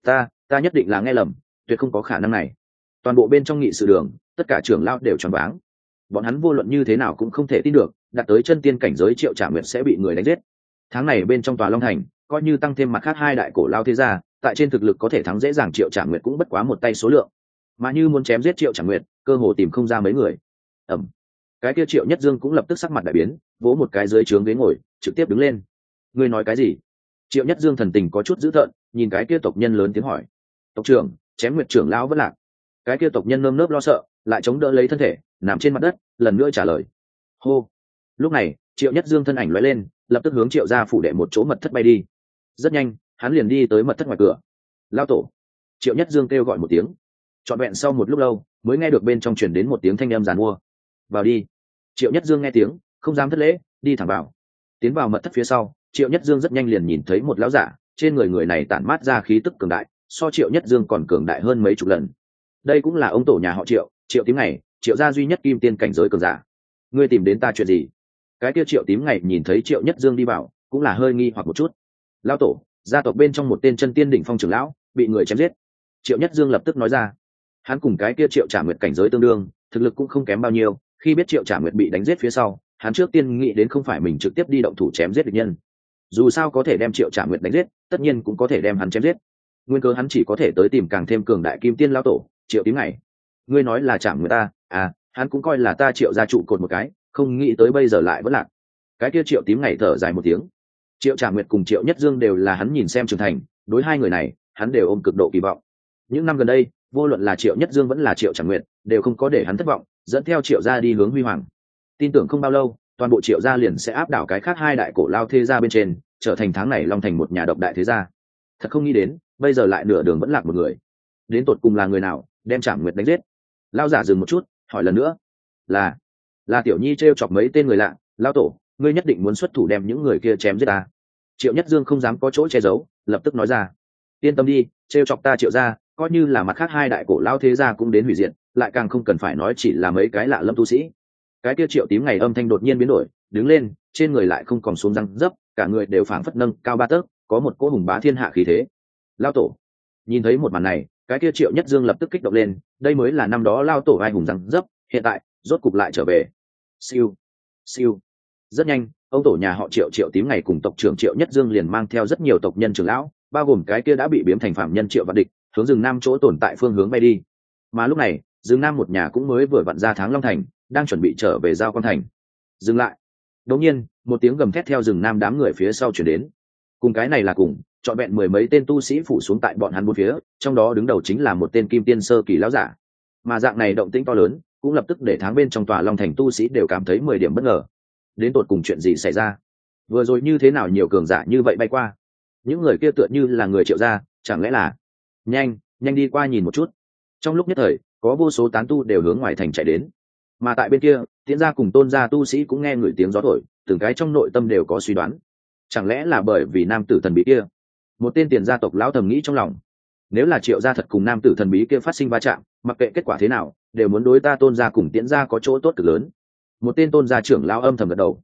Ta nhất định là nghe lầm, tuyệt không có khả năng này. Toàn bộ bên trong nghị sự đường, tất cả trưởng lão đều choáng váng. Bọn hắn vô luận như thế nào cũng không thể tin được, đạt tới chân tiên cảnh giới Triệu Trả Nguyệt sẽ bị người đánh giết. Tháng này bên trong tòa Long Thành, coi như tăng thêm mặt khác hai đại cổ lao thế gia, tại trên thực lực có thể thắng dễ dàng Triệu Trả Nguyệt cũng bất quá một tay số lượng, mà như muốn chém giết Triệu Trả Nguyệt, cơ hồ tìm không ra mấy người. Ẩm. Cái kia Triệu Nhất Dương cũng lập tức sắc mặt đại biến, vỗ một cái dưới trướng ghế ngồi, trực tiếp đứng lên. Ngươi nói cái gì? Triệu Nhất Dương thần tình có chút dữ tợn, nhìn cái kia tộc nhân lớn tiếng hỏi. Tộc trưởng, Chém Nguyệt trưởng lão vẫn lạc. Cái kia tộc nhân nơm nớp lo sợ, lại chống đỡ lấy thân thể, nằm trên mặt đất, lần nữa trả lời. Hô. Lúc này, Triệu Nhất Dương thân ảnh lóe lên, lập tức hướng Triệu gia phủ đệ một chỗ mật thất bay đi. Rất nhanh, hắn liền đi tới mật thất ngoài cửa. Lao tổ. Triệu Nhất Dương kêu gọi một tiếng. Trọn vẹn sau một lúc lâu, mới nghe được bên trong truyền đến một tiếng thanh âm giàn mua. Vào đi. Triệu Nhất Dương nghe tiếng, không dám thất lễ, đi thẳng vào. Tiến vào mật thất phía sau, Triệu Nhất Dương rất nhanh liền nhìn thấy một lão giả, trên người người này tản mát ra khí tức cường đại, so Triệu Nhất Dương còn cường đại hơn mấy chục lần. Đây cũng là ông tổ nhà họ Triệu, Triệu Tím Ngày, Triệu gia duy nhất kim tiên cảnh giới cường giả. Ngươi tìm đến ta chuyện gì? Cái kia Triệu Tím Ngày nhìn thấy Triệu Nhất Dương đi vào, cũng là hơi nghi hoặc một chút. Lão tổ, gia tộc bên trong một tên chân tiên đỉnh phong trưởng lão bị người chém giết. Triệu Nhất Dương lập tức nói ra. Hắn cùng cái kia Triệu Trả Nguyệt cảnh giới tương đương, thực lực cũng không kém bao nhiêu. Khi biết Triệu Trả Nguyệt bị đánh giết phía sau, hắn trước tiên nghĩ đến không phải mình trực tiếp đi động thủ chém giết địch nhân. Dù sao có thể đem Triệu Trả Nguyệt đánh giết, tất nhiên cũng có thể đem hắn chém giết. Nguyên cớ hắn chỉ có thể tới tìm càng thêm cường đại kim tiên lão tổ, Triệu Tím Ngày. Ngươi nói là Trả Nguyệt ta, hắn cũng coi là ta Triệu gia trụ cột một cái, không nghĩ tới bây giờ lại vẫn lạc. Cái kia Triệu Tím Ngày thở dài một tiếng. Triệu Trả Nguyệt cùng Triệu Nhất Dương đều là hắn nhìn xem trưởng thành, đối hai người này, hắn đều ôm cực độ kỳ vọng. Những năm gần đây, vô luận là Triệu Nhất Dương vẫn là Triệu Trả Nguyệt, đều không có để hắn thất vọng, dẫn theo Triệu gia đi hướng huy hoàng. Tin tưởng không bao lâu, toàn bộ Triệu gia liền sẽ áp đảo cái khác hai đại cổ lao thế gia bên trên, trở thành tháng này Long Thành một nhà độc đại thế gia. Thật không nghĩ đến, bây giờ lại nửa đường vẫn lạc một người. Đến tột cùng là người nào đem Trả Nguyệt đánh giết? Lao giả dừng một chút, hỏi lần nữa. Là Tiểu Nhi trêu chọc mấy tên người lạ, lao tổ, ngươi nhất định muốn xuất thủ đem những người kia chém giết ta. Triệu Nhất Dương không dám có chỗ che giấu, lập tức nói ra. Yên tâm đi, trêu chọc ta Triệu gia, coi như là mặt khác hai đại cổ lao thế gia cũng đến hủy diệt, lại càng không cần phải nói chỉ là mấy cái lạ lâm tu sĩ. Cái kia Triệu Tím Ngày âm thanh đột nhiên biến đổi, đứng lên, trên người lại không còn xuống răng dấp, cả người đều phảng phất nâng cao ba tấc, có một cỗ hùng bá thiên hạ khí thế. Lao tổ. Nhìn thấy một màn này, cái kia Triệu Nhất Dương lập tức kích động lên, đây mới là năm đó lao tổ ai hùng răng dấp, hiện tại rốt cục lại trở về. Siêu. Rất nhanh, ông tổ nhà họ Triệu Triệu Tím Ngày cùng tộc trưởng Triệu Nhất Dương liền mang theo rất nhiều tộc nhân trưởng lão, bao gồm cái kia đã bị biếm thành phạm nhân Triệu Vạn Địch, hướng rừng Nam chỗ tồn tại phương hướng bay đi. Mà lúc này, rừng Nam một nhà cũng mới vừa vặn ra tháng Long Thành, đang chuẩn bị trở về giao Quan Thành. Dừng lại. Đột nhiên, một tiếng gầm thét theo rừng Nam đám người phía sau chuyển đến. Cùng cái này là cùng, trọn vẹn mười mấy tên tu sĩ phủ xuống tại bọn hắn bốn phía, trong đó đứng đầu chính là một tên kim tiên sơ kỳ lão giả. Mà dạng này động tĩnh to lớn, cũng lập tức để tháng bên trong tòa Long Thành tu sĩ đều cảm thấy 10 điểm bất ngờ. Đến tột cùng chuyện gì xảy ra? Vừa rồi như thế nào nhiều cường giả như vậy bay qua? Những người kia tựa như là người Triệu gia, chẳng lẽ là... Nhanh đi qua nhìn một chút. Trong lúc nhất thời, có vô số tán tu đều hướng ngoài thành chạy đến. Mà tại bên kia, Tiễn gia cùng Tôn gia tu sĩ cũng nghe người tiếng gió thổi, từng cái trong nội tâm đều có suy đoán. Chẳng lẽ là bởi vì nam tử thần bí kia? Một tên tiền gia tộc lão thầm nghĩ trong lòng. Nếu là Triệu gia thật cùng nam tử thần bí kia phát sinh va chạm, mặc kệ kết quả thế nào, đều muốn đối ta Tôn gia cùng Tiễn gia có chỗ tốt cực lớn. Một tên Tôn gia trưởng lão âm thầm gật đầu.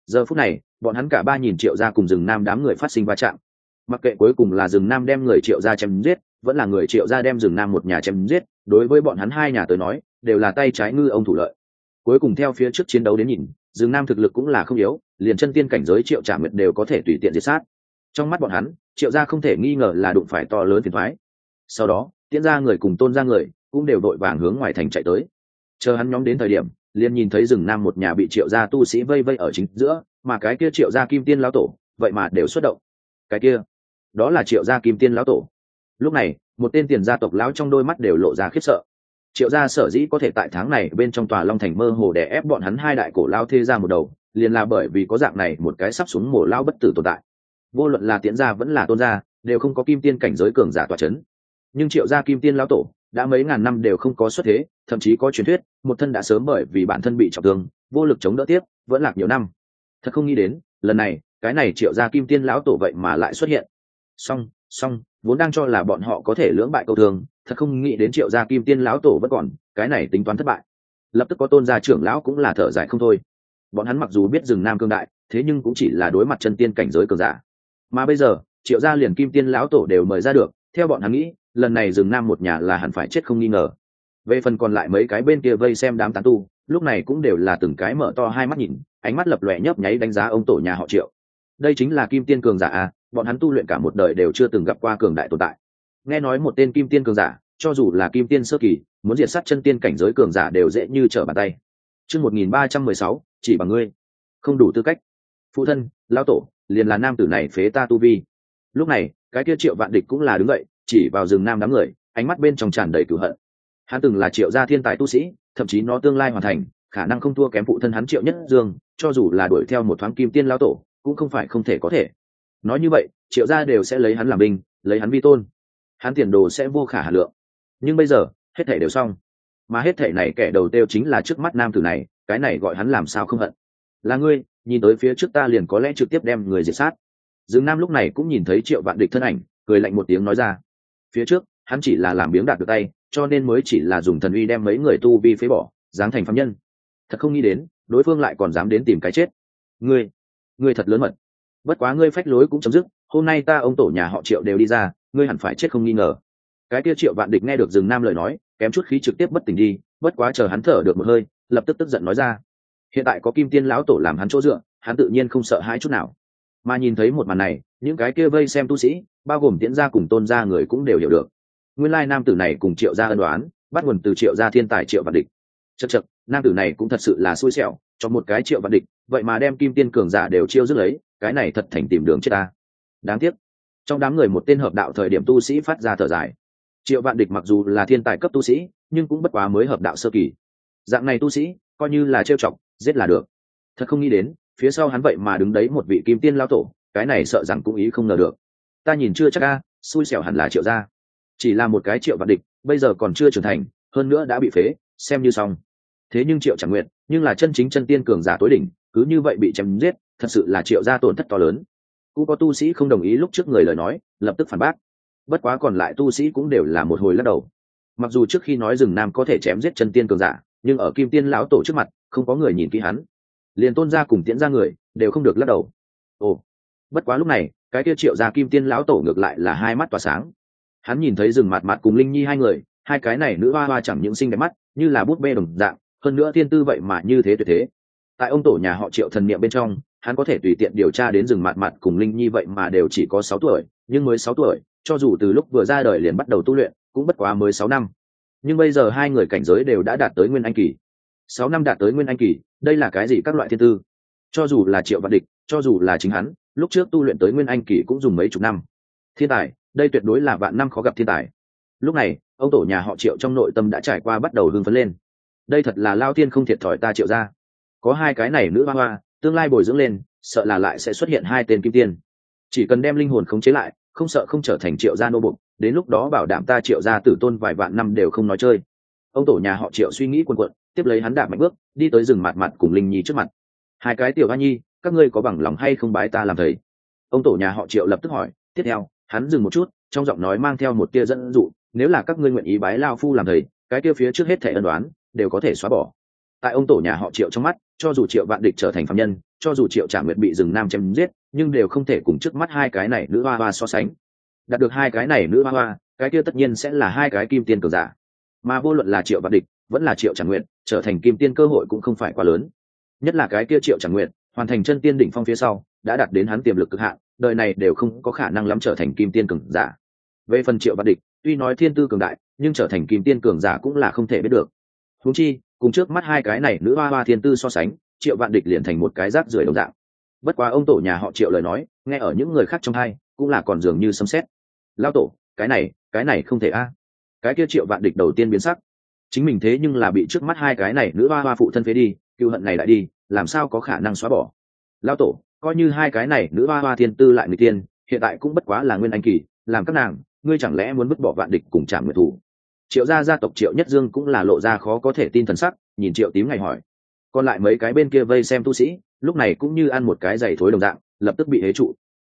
Giờ phút này bọn hắn cả ba nhìn Triệu gia cùng rừng nam đám người phát sinh va chạm, mặc kệ cuối cùng là rừng nam đem người Triệu gia chém giết vẫn là người Triệu gia đem rừng nam một nhà chém giết, đối với bọn hắn hai nhà tới nói đều là tay trái ngư ông thủ lợi. Cuối cùng theo phía trước chiến đấu đến nhìn, rừng nam thực lực cũng là không yếu, liền chân tiên cảnh giới Triệu Trả Nguyệt đều có thể tùy tiện diệt sát. Trong mắt bọn hắn, Triệu gia không thể nghi ngờ là đụng phải to lớn phiền toái. Sau đó Tiễn gia người cùng Tôn gia người cũng đều đội vàng hướng ngoài thành chạy tới. Chờ hắn nhóm đến thời điểm, liền nhìn thấy rừng nam một nhà bị Triệu gia tu sĩ vây vây ở chính giữa, mà cái kia Triệu gia kim tiên lão tổ vậy mà đều xuất động. Cái kia đó là Triệu gia kim tiên lão tổ. Lúc này một tên tiền gia tộc lão trong đôi mắt đều lộ ra khiếp sợ. Triệu gia sở dĩ có thể tại tháng này bên trong tòa Long Thành mơ hồ đè ép bọn hắn hai đại cổ lao thê ra một đầu, liền là bởi vì có dạng này một cái sắp xuống mổ lao bất tử tồn tại. Vô luận là Tiễn gia vẫn là Tôn gia đều không có kim tiên cảnh giới cường giả tọa chấn, nhưng Triệu gia kim tiên lão tổ đã mấy ngàn năm đều không có xuất thế, thậm chí có truyền thuyết một thân đã sớm bởi vì bản thân bị trọng thương vô lực chống đỡ tiếp vẫn lạc nhiều năm. Thật không nghĩ đến lần này cái này Triệu gia kim tiên lão tổ vậy mà lại xuất hiện. Song vốn đang cho là bọn họ có thể lưỡng bại câu thương, thật không nghĩ đến Triệu gia kim tiên lão tổ vẫn còn, cái này tính toán thất bại. Lập tức có Tôn gia trưởng lão cũng là thở dài không thôi. Bọn hắn mặc dù biết rừng nam cương đại, thế nhưng cũng chỉ là đối mặt chân tiên cảnh giới cường giả, mà bây giờ Triệu gia liền kim tiên lão tổ đều mời ra được, theo bọn hắn nghĩ lần này rừng nam một nhà là hẳn phải chết không nghi ngờ. Về phần còn lại mấy cái bên kia vây xem đám tán tu, lúc này cũng đều là từng cái mở to hai mắt nhìn, ánh mắt lập lòe nhấp nháy đánh giá ông tổ nhà họ Triệu. Đây chính là kim tiên cường giả à, bọn hắn tu luyện cả một đời đều chưa từng gặp qua cường đại tồn tại. Nghe nói một tên kim tiên cường giả, cho dù là kim tiên sơ kỳ, muốn diệt sát chân tiên cảnh giới cường giả đều dễ như trở bàn tay. Chương 1316, chỉ bằng ngươi không đủ tư cách. Phụ thân, lão tổ, liền là nam tử này phế ta tu vi. Lúc này, cái kia Triệu Vạn Địch cũng là đứng dậy, chỉ vào rừng nam đám người, ánh mắt bên trong tràn đầy cửu hận. Hắn từng là Triệu gia thiên tài tu sĩ, thậm chí nó tương lai hoàn thành, khả năng không thua kém phụ thân hắn Triệu Nhất Dương, cho dù là đuổi theo một thoáng kim tiên lão tổ, cũng không phải không thể có thể. Nói như vậy, Triệu gia đều sẽ lấy hắn làm binh, lấy hắn vi tôn. Hắn tiền đồ sẽ vô khả hà lượng. Nhưng bây giờ, hết thảy đều xong. Mà hết thảy này kẻ đầu tiêu chính là trước mắt nam tử này, cái này gọi hắn làm sao không hận. Là ngươi, nhìn tới phía trước ta liền có lẽ trực tiếp đem người diệt sát. Dương Nam lúc này cũng nhìn thấy Triệu Vạn Địch thân ảnh, cười lạnh một tiếng nói ra. Phía trước, hắn chỉ là làm biếng đạt được tay, cho nên mới chỉ là dùng thần uy đem mấy người tu vi phế bỏ, giáng thành phàm nhân. Thật không nghĩ đến, đối phương lại còn dám đến tìm cái chết. Ngươi thật lớn mật. Bất quá ngươi phách lối cũng chấm dứt, hôm nay ta ông tổ nhà họ Triệu đều đi ra, ngươi hẳn phải chết không nghi ngờ. Cái kia Triệu Vạn Địch nghe được Dương Nam lời nói, kém chút khí trực tiếp bất tỉnh đi, bất quá chờ hắn thở được một hơi, lập tức tức giận nói ra. Hiện tại có kim tiên lão tổ làm hắn chỗ dựa, hắn tự nhiên không sợ hãi chút nào. Mà nhìn thấy một màn này, những cái kia vây xem tu sĩ, bao gồm Tiễn gia cùng Tôn gia người cũng đều hiểu được. Nguyên lai nam tử này cùng Triệu gia ân oán, bắt nguồn từ Triệu gia thiên tài Triệu Vạn Địch. Chậc, nam tử này cũng thật sự là xui xẻo, cho một cái Triệu Vạn Địch, vậy mà đem kim tiên cường giả đều chiêu dứt lấy, cái này thật thành tìm đường chết ta. Đáng tiếc. Trong đám người một tên hợp đạo thời điểm tu sĩ phát ra thở dài. Triệu Vạn Địch mặc dù là thiên tài cấp tu sĩ, nhưng cũng bất quá mới hợp đạo sơ kỳ. Dạng này tu sĩ, coi như là trêu chọc, giết là được. Thật không nghĩ đến, phía sau hắn vậy mà đứng đấy một vị kim tiên lão tổ, cái này sợ rằng cũng ý không ngờ được. Ta nhìn chưa chắc a, xui xẻo hẳn là Triệu gia. Chỉ là một cái Triệu Vạn Địch, bây giờ còn chưa trưởng thành, hơn nữa đã bị phế, xem như xong. Thế nhưng Triệu Chẳng Nguyện, nhưng là chân chính chân tiên cường giả tối đỉnh, cứ như vậy bị chém giết, thật sự là Triệu gia tổn thất to lớn. Cũng có tu sĩ không đồng ý lúc trước người lời nói, lập tức phản bác. Bất quá còn lại tu sĩ cũng đều là một hồi lắc đầu. Mặc dù trước khi nói rừng nam có thể chém giết chân tiên cường giả, nhưng ở kim tiên lão tổ trước mặt, không có người nhìn kỹ hắn. Liền Tôn gia cùng Tiễn gia người đều không được lắc đầu. Ồ, bất quá lúc này, cái kia Triệu gia kim tiên lão tổ ngược lại là hai mắt tỏa sáng. Hắn nhìn thấy rừng mạt mạt cùng Linh Nhi hai người, hai cái này nữ hoa hoa chẳng những xinh đẹp mắt, như là bút bê đồng dạng, hơn nữa thiên tư vậy mà như thế tuyệt thế. Tại ông tổ nhà họ Triệu thần niệm bên trong, hắn có thể tùy tiện điều tra đến rừng mạt mạt cùng Linh Nhi vậy mà đều chỉ có 6 tuổi, nhưng mới 6 tuổi, cho dù từ lúc vừa ra đời liền bắt đầu tu luyện, cũng bất quá mới 6 năm. Nhưng bây giờ hai người cảnh giới đều đã đạt tới nguyên anh kỳ. 6 năm đạt tới nguyên anh kỳ, đây là cái gì các loại thiên tư? Cho dù là Triệu Vạn Địch, cho dù là chính hắn, lúc trước tu luyện tới nguyên anh kỳ cũng dùng mấy chục năm. Thiên tài, đây tuyệt đối là vạn năm khó gặp thiên tài. Lúc này, ông tổ nhà họ Triệu trong nội tâm đã trải qua bắt đầu hưng phấn lên. Đây thật là lao thiên không thiệt thòi ta Triệu gia. Có hai cái này nữ hoa hoa, tương lai bồi dưỡng lên, sợ là lại sẽ xuất hiện hai tên kim tiên. Chỉ cần đem linh hồn khống chế lại, không sợ không trở thành Triệu gia nô bộc, đến lúc đó bảo đảm ta Triệu gia tử tôn vài vạn năm đều không nói chơi. Ông tổ nhà họ Triệu suy nghĩ cuồn cuộn, tiếp lấy hắn đạp mạnh bước, đi tới rừng mạt mạt cùng Linh Nhi trước mặt. Hai cái tiểu hoa nhi, các ngươi có bằng lòng hay không bái ta làm thầy? Ông tổ nhà họ Triệu lập tức hỏi. Tiếp theo, hắn dừng một chút, trong giọng nói mang theo một tia dẫn dụ, nếu là các ngươi nguyện ý bái lao phu làm thầy, cái kia phía trước hết thảy ân đoán đều có thể xóa bỏ. Tại ông tổ nhà họ Triệu trong mắt, cho dù Triệu Vạn Địch trở thành phàm nhân, cho dù Triệu Trả Nguyệt bị rừng nam chém giết nhưng đều không thể cùng trước mắt hai cái này nữ hoa hoa so sánh. Đạt được hai cái này nữ hoa hoa, cái kia tất nhiên sẽ là hai cái kim tiên cường giả, mà vô luận là Triệu Vạn Địch vẫn là Triệu Trả Nguyệt, trở thành kim tiên cơ hội cũng không phải quá lớn. Nhất là cái kia Triệu Trả Nguyệt hoàn thành chân tiên đỉnh phong phía sau đã đạt đến hắn tiềm lực cực hạn, đời này đều không có khả năng lắm trở thành kim tiên cường giả. Về phần Triệu Vạn Địch, tuy nói thiên tư cường đại nhưng trở thành kim tiên cường giả cũng là không thể biết được. Huống chi cùng trước mắt hai cái này nữ hoa hoa thiên tư so sánh, Triệu Vạn Địch liền thành một cái rác rưởi đồng dạng. Bất quá ông tổ nhà họ Triệu lời nói nghe ở những người khác trong hai cũng là còn dường như sấm sét. Lao tổ, cái này không thể a. Cái kia Triệu Vạn Địch đầu tiên biến sắc, chính mình thế nhưng là bị trước mắt hai cái này nữ hoa hoa phụ thân phế đi, cựu hận này lại đi làm sao có khả năng xóa bỏ. Lao tổ, coi như hai cái này nữ hoa hoa thiên tư lại người tiên hiện tại cũng bất quá là nguyên anh kỳ, làm các nàng ngươi chẳng lẽ muốn vứt bỏ Vạn Địch cùng Trảm Nguyệt thủ? Triệu gia tộc Triệu Nhất Dương cũng là lộ ra khó có thể tin thần sắc, nhìn Triệu Tím ngày hỏi. Còn lại mấy cái bên kia vây xem tu sĩ lúc này cũng như ăn một cái giày thối đồng dạng, lập tức bị hế trụ.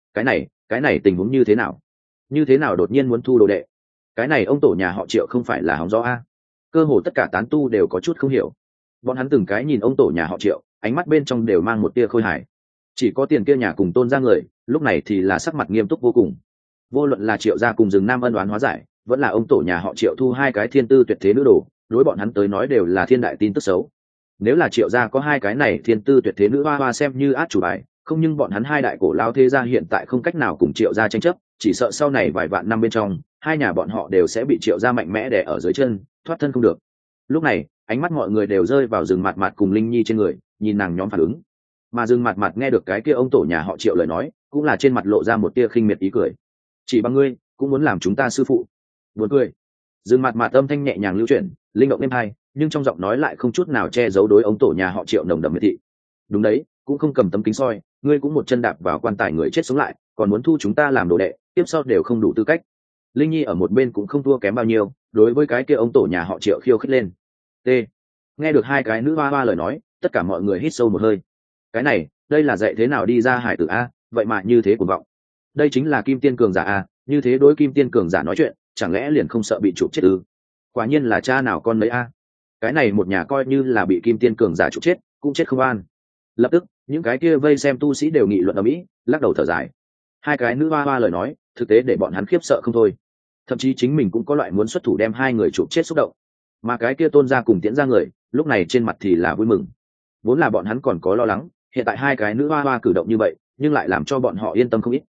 Cái này tình huống như thế nào? Như thế nào đột nhiên muốn thu đồ đệ? Cái này ông tổ nhà họ Triệu không phải là hóng gió a? Cơ hồ tất cả tán tu đều có chút không hiểu. Bọn hắn từng cái nhìn ông tổ nhà họ Triệu, ánh mắt bên trong đều mang một tia khôi hài. Chỉ có Tiền kia nhà cùng Tôn gia người lúc này thì là sắc mặt nghiêm túc vô cùng. Vô luận là Triệu gia cùng rừng nam ân oán hóa giải, vẫn là ông tổ nhà họ Triệu thu hai cái thiên tư tuyệt thế nữ đồ, đối bọn hắn tới nói đều là thiên đại tin tức xấu. Nếu là Triệu gia có hai cái này thiên tư tuyệt thế nữ hoa hoa xem như át chủ bài, không, nhưng bọn hắn hai đại cổ lao thế gia hiện tại không cách nào cùng Triệu gia tranh chấp, chỉ sợ sau này vài vạn năm bên trong hai nhà bọn họ đều sẽ bị Triệu gia mạnh mẽ đè ở dưới chân, thoát thân không được. Lúc này ánh mắt mọi người đều rơi vào rừng mạt mạt cùng Linh Nhi trên người, nhìn nàng nhóm phản ứng. Mà rừng mạt mạt nghe được cái kia ông tổ nhà họ Triệu lời nói cũng là trên mặt lộ ra một tia khinh miệt ý cười. Chỉ bằng ngươi cũng muốn làm chúng ta sư phụ? Buồn cười. Rừng mạt mạt âm thanh nhẹ nhàng lưu chuyển, linh động êm hai, nhưng trong giọng nói lại không chút nào che giấu đối ông tổ nhà họ Triệu nồng đậm miệt thị. Đúng đấy, cũng không cầm tấm kính soi, ngươi cũng một chân đạp vào quan tài người chết sống lại, còn muốn thu chúng ta làm đồ đệ, tiếp sau đều không đủ tư cách. Linh Nhi ở một bên cũng không thua kém bao nhiêu, đối với cái kia ông tổ nhà họ Triệu khiêu khích lên. T. Nghe được hai cái nữ hoa hoa lời nói, tất cả mọi người hít sâu một hơi. Cái này, đây là dạy thế nào đi ra hải tử a, vậy mà như thế cuồng vọng. Đây chính là kim tiên cường giả a, như thế đối kim tiên cường giả nói chuyện, chẳng lẽ liền không sợ bị chụp chết ư? Quả nhiên là cha nào con lấy a. Cái này một nhà coi như là bị kim tiên cường giả chụp chết, cũng chết không an. Lập tức, những cái kia vây xem tu sĩ đều nghị luận ở mỹ, lắc đầu thở dài. Hai cái nữ hoa hoa lời nói, thực tế để bọn hắn khiếp sợ không thôi. Thậm chí chính mình cũng có loại muốn xuất thủ đem hai người chụp chết xúc động. Mà cái kia Tôn gia cùng Tiễn gia người, lúc này trên mặt thì là vui mừng. Vốn là bọn hắn còn có lo lắng, hiện tại hai cái nữ hoa hoa cử động như vậy, nhưng lại làm cho bọn họ yên tâm không ít,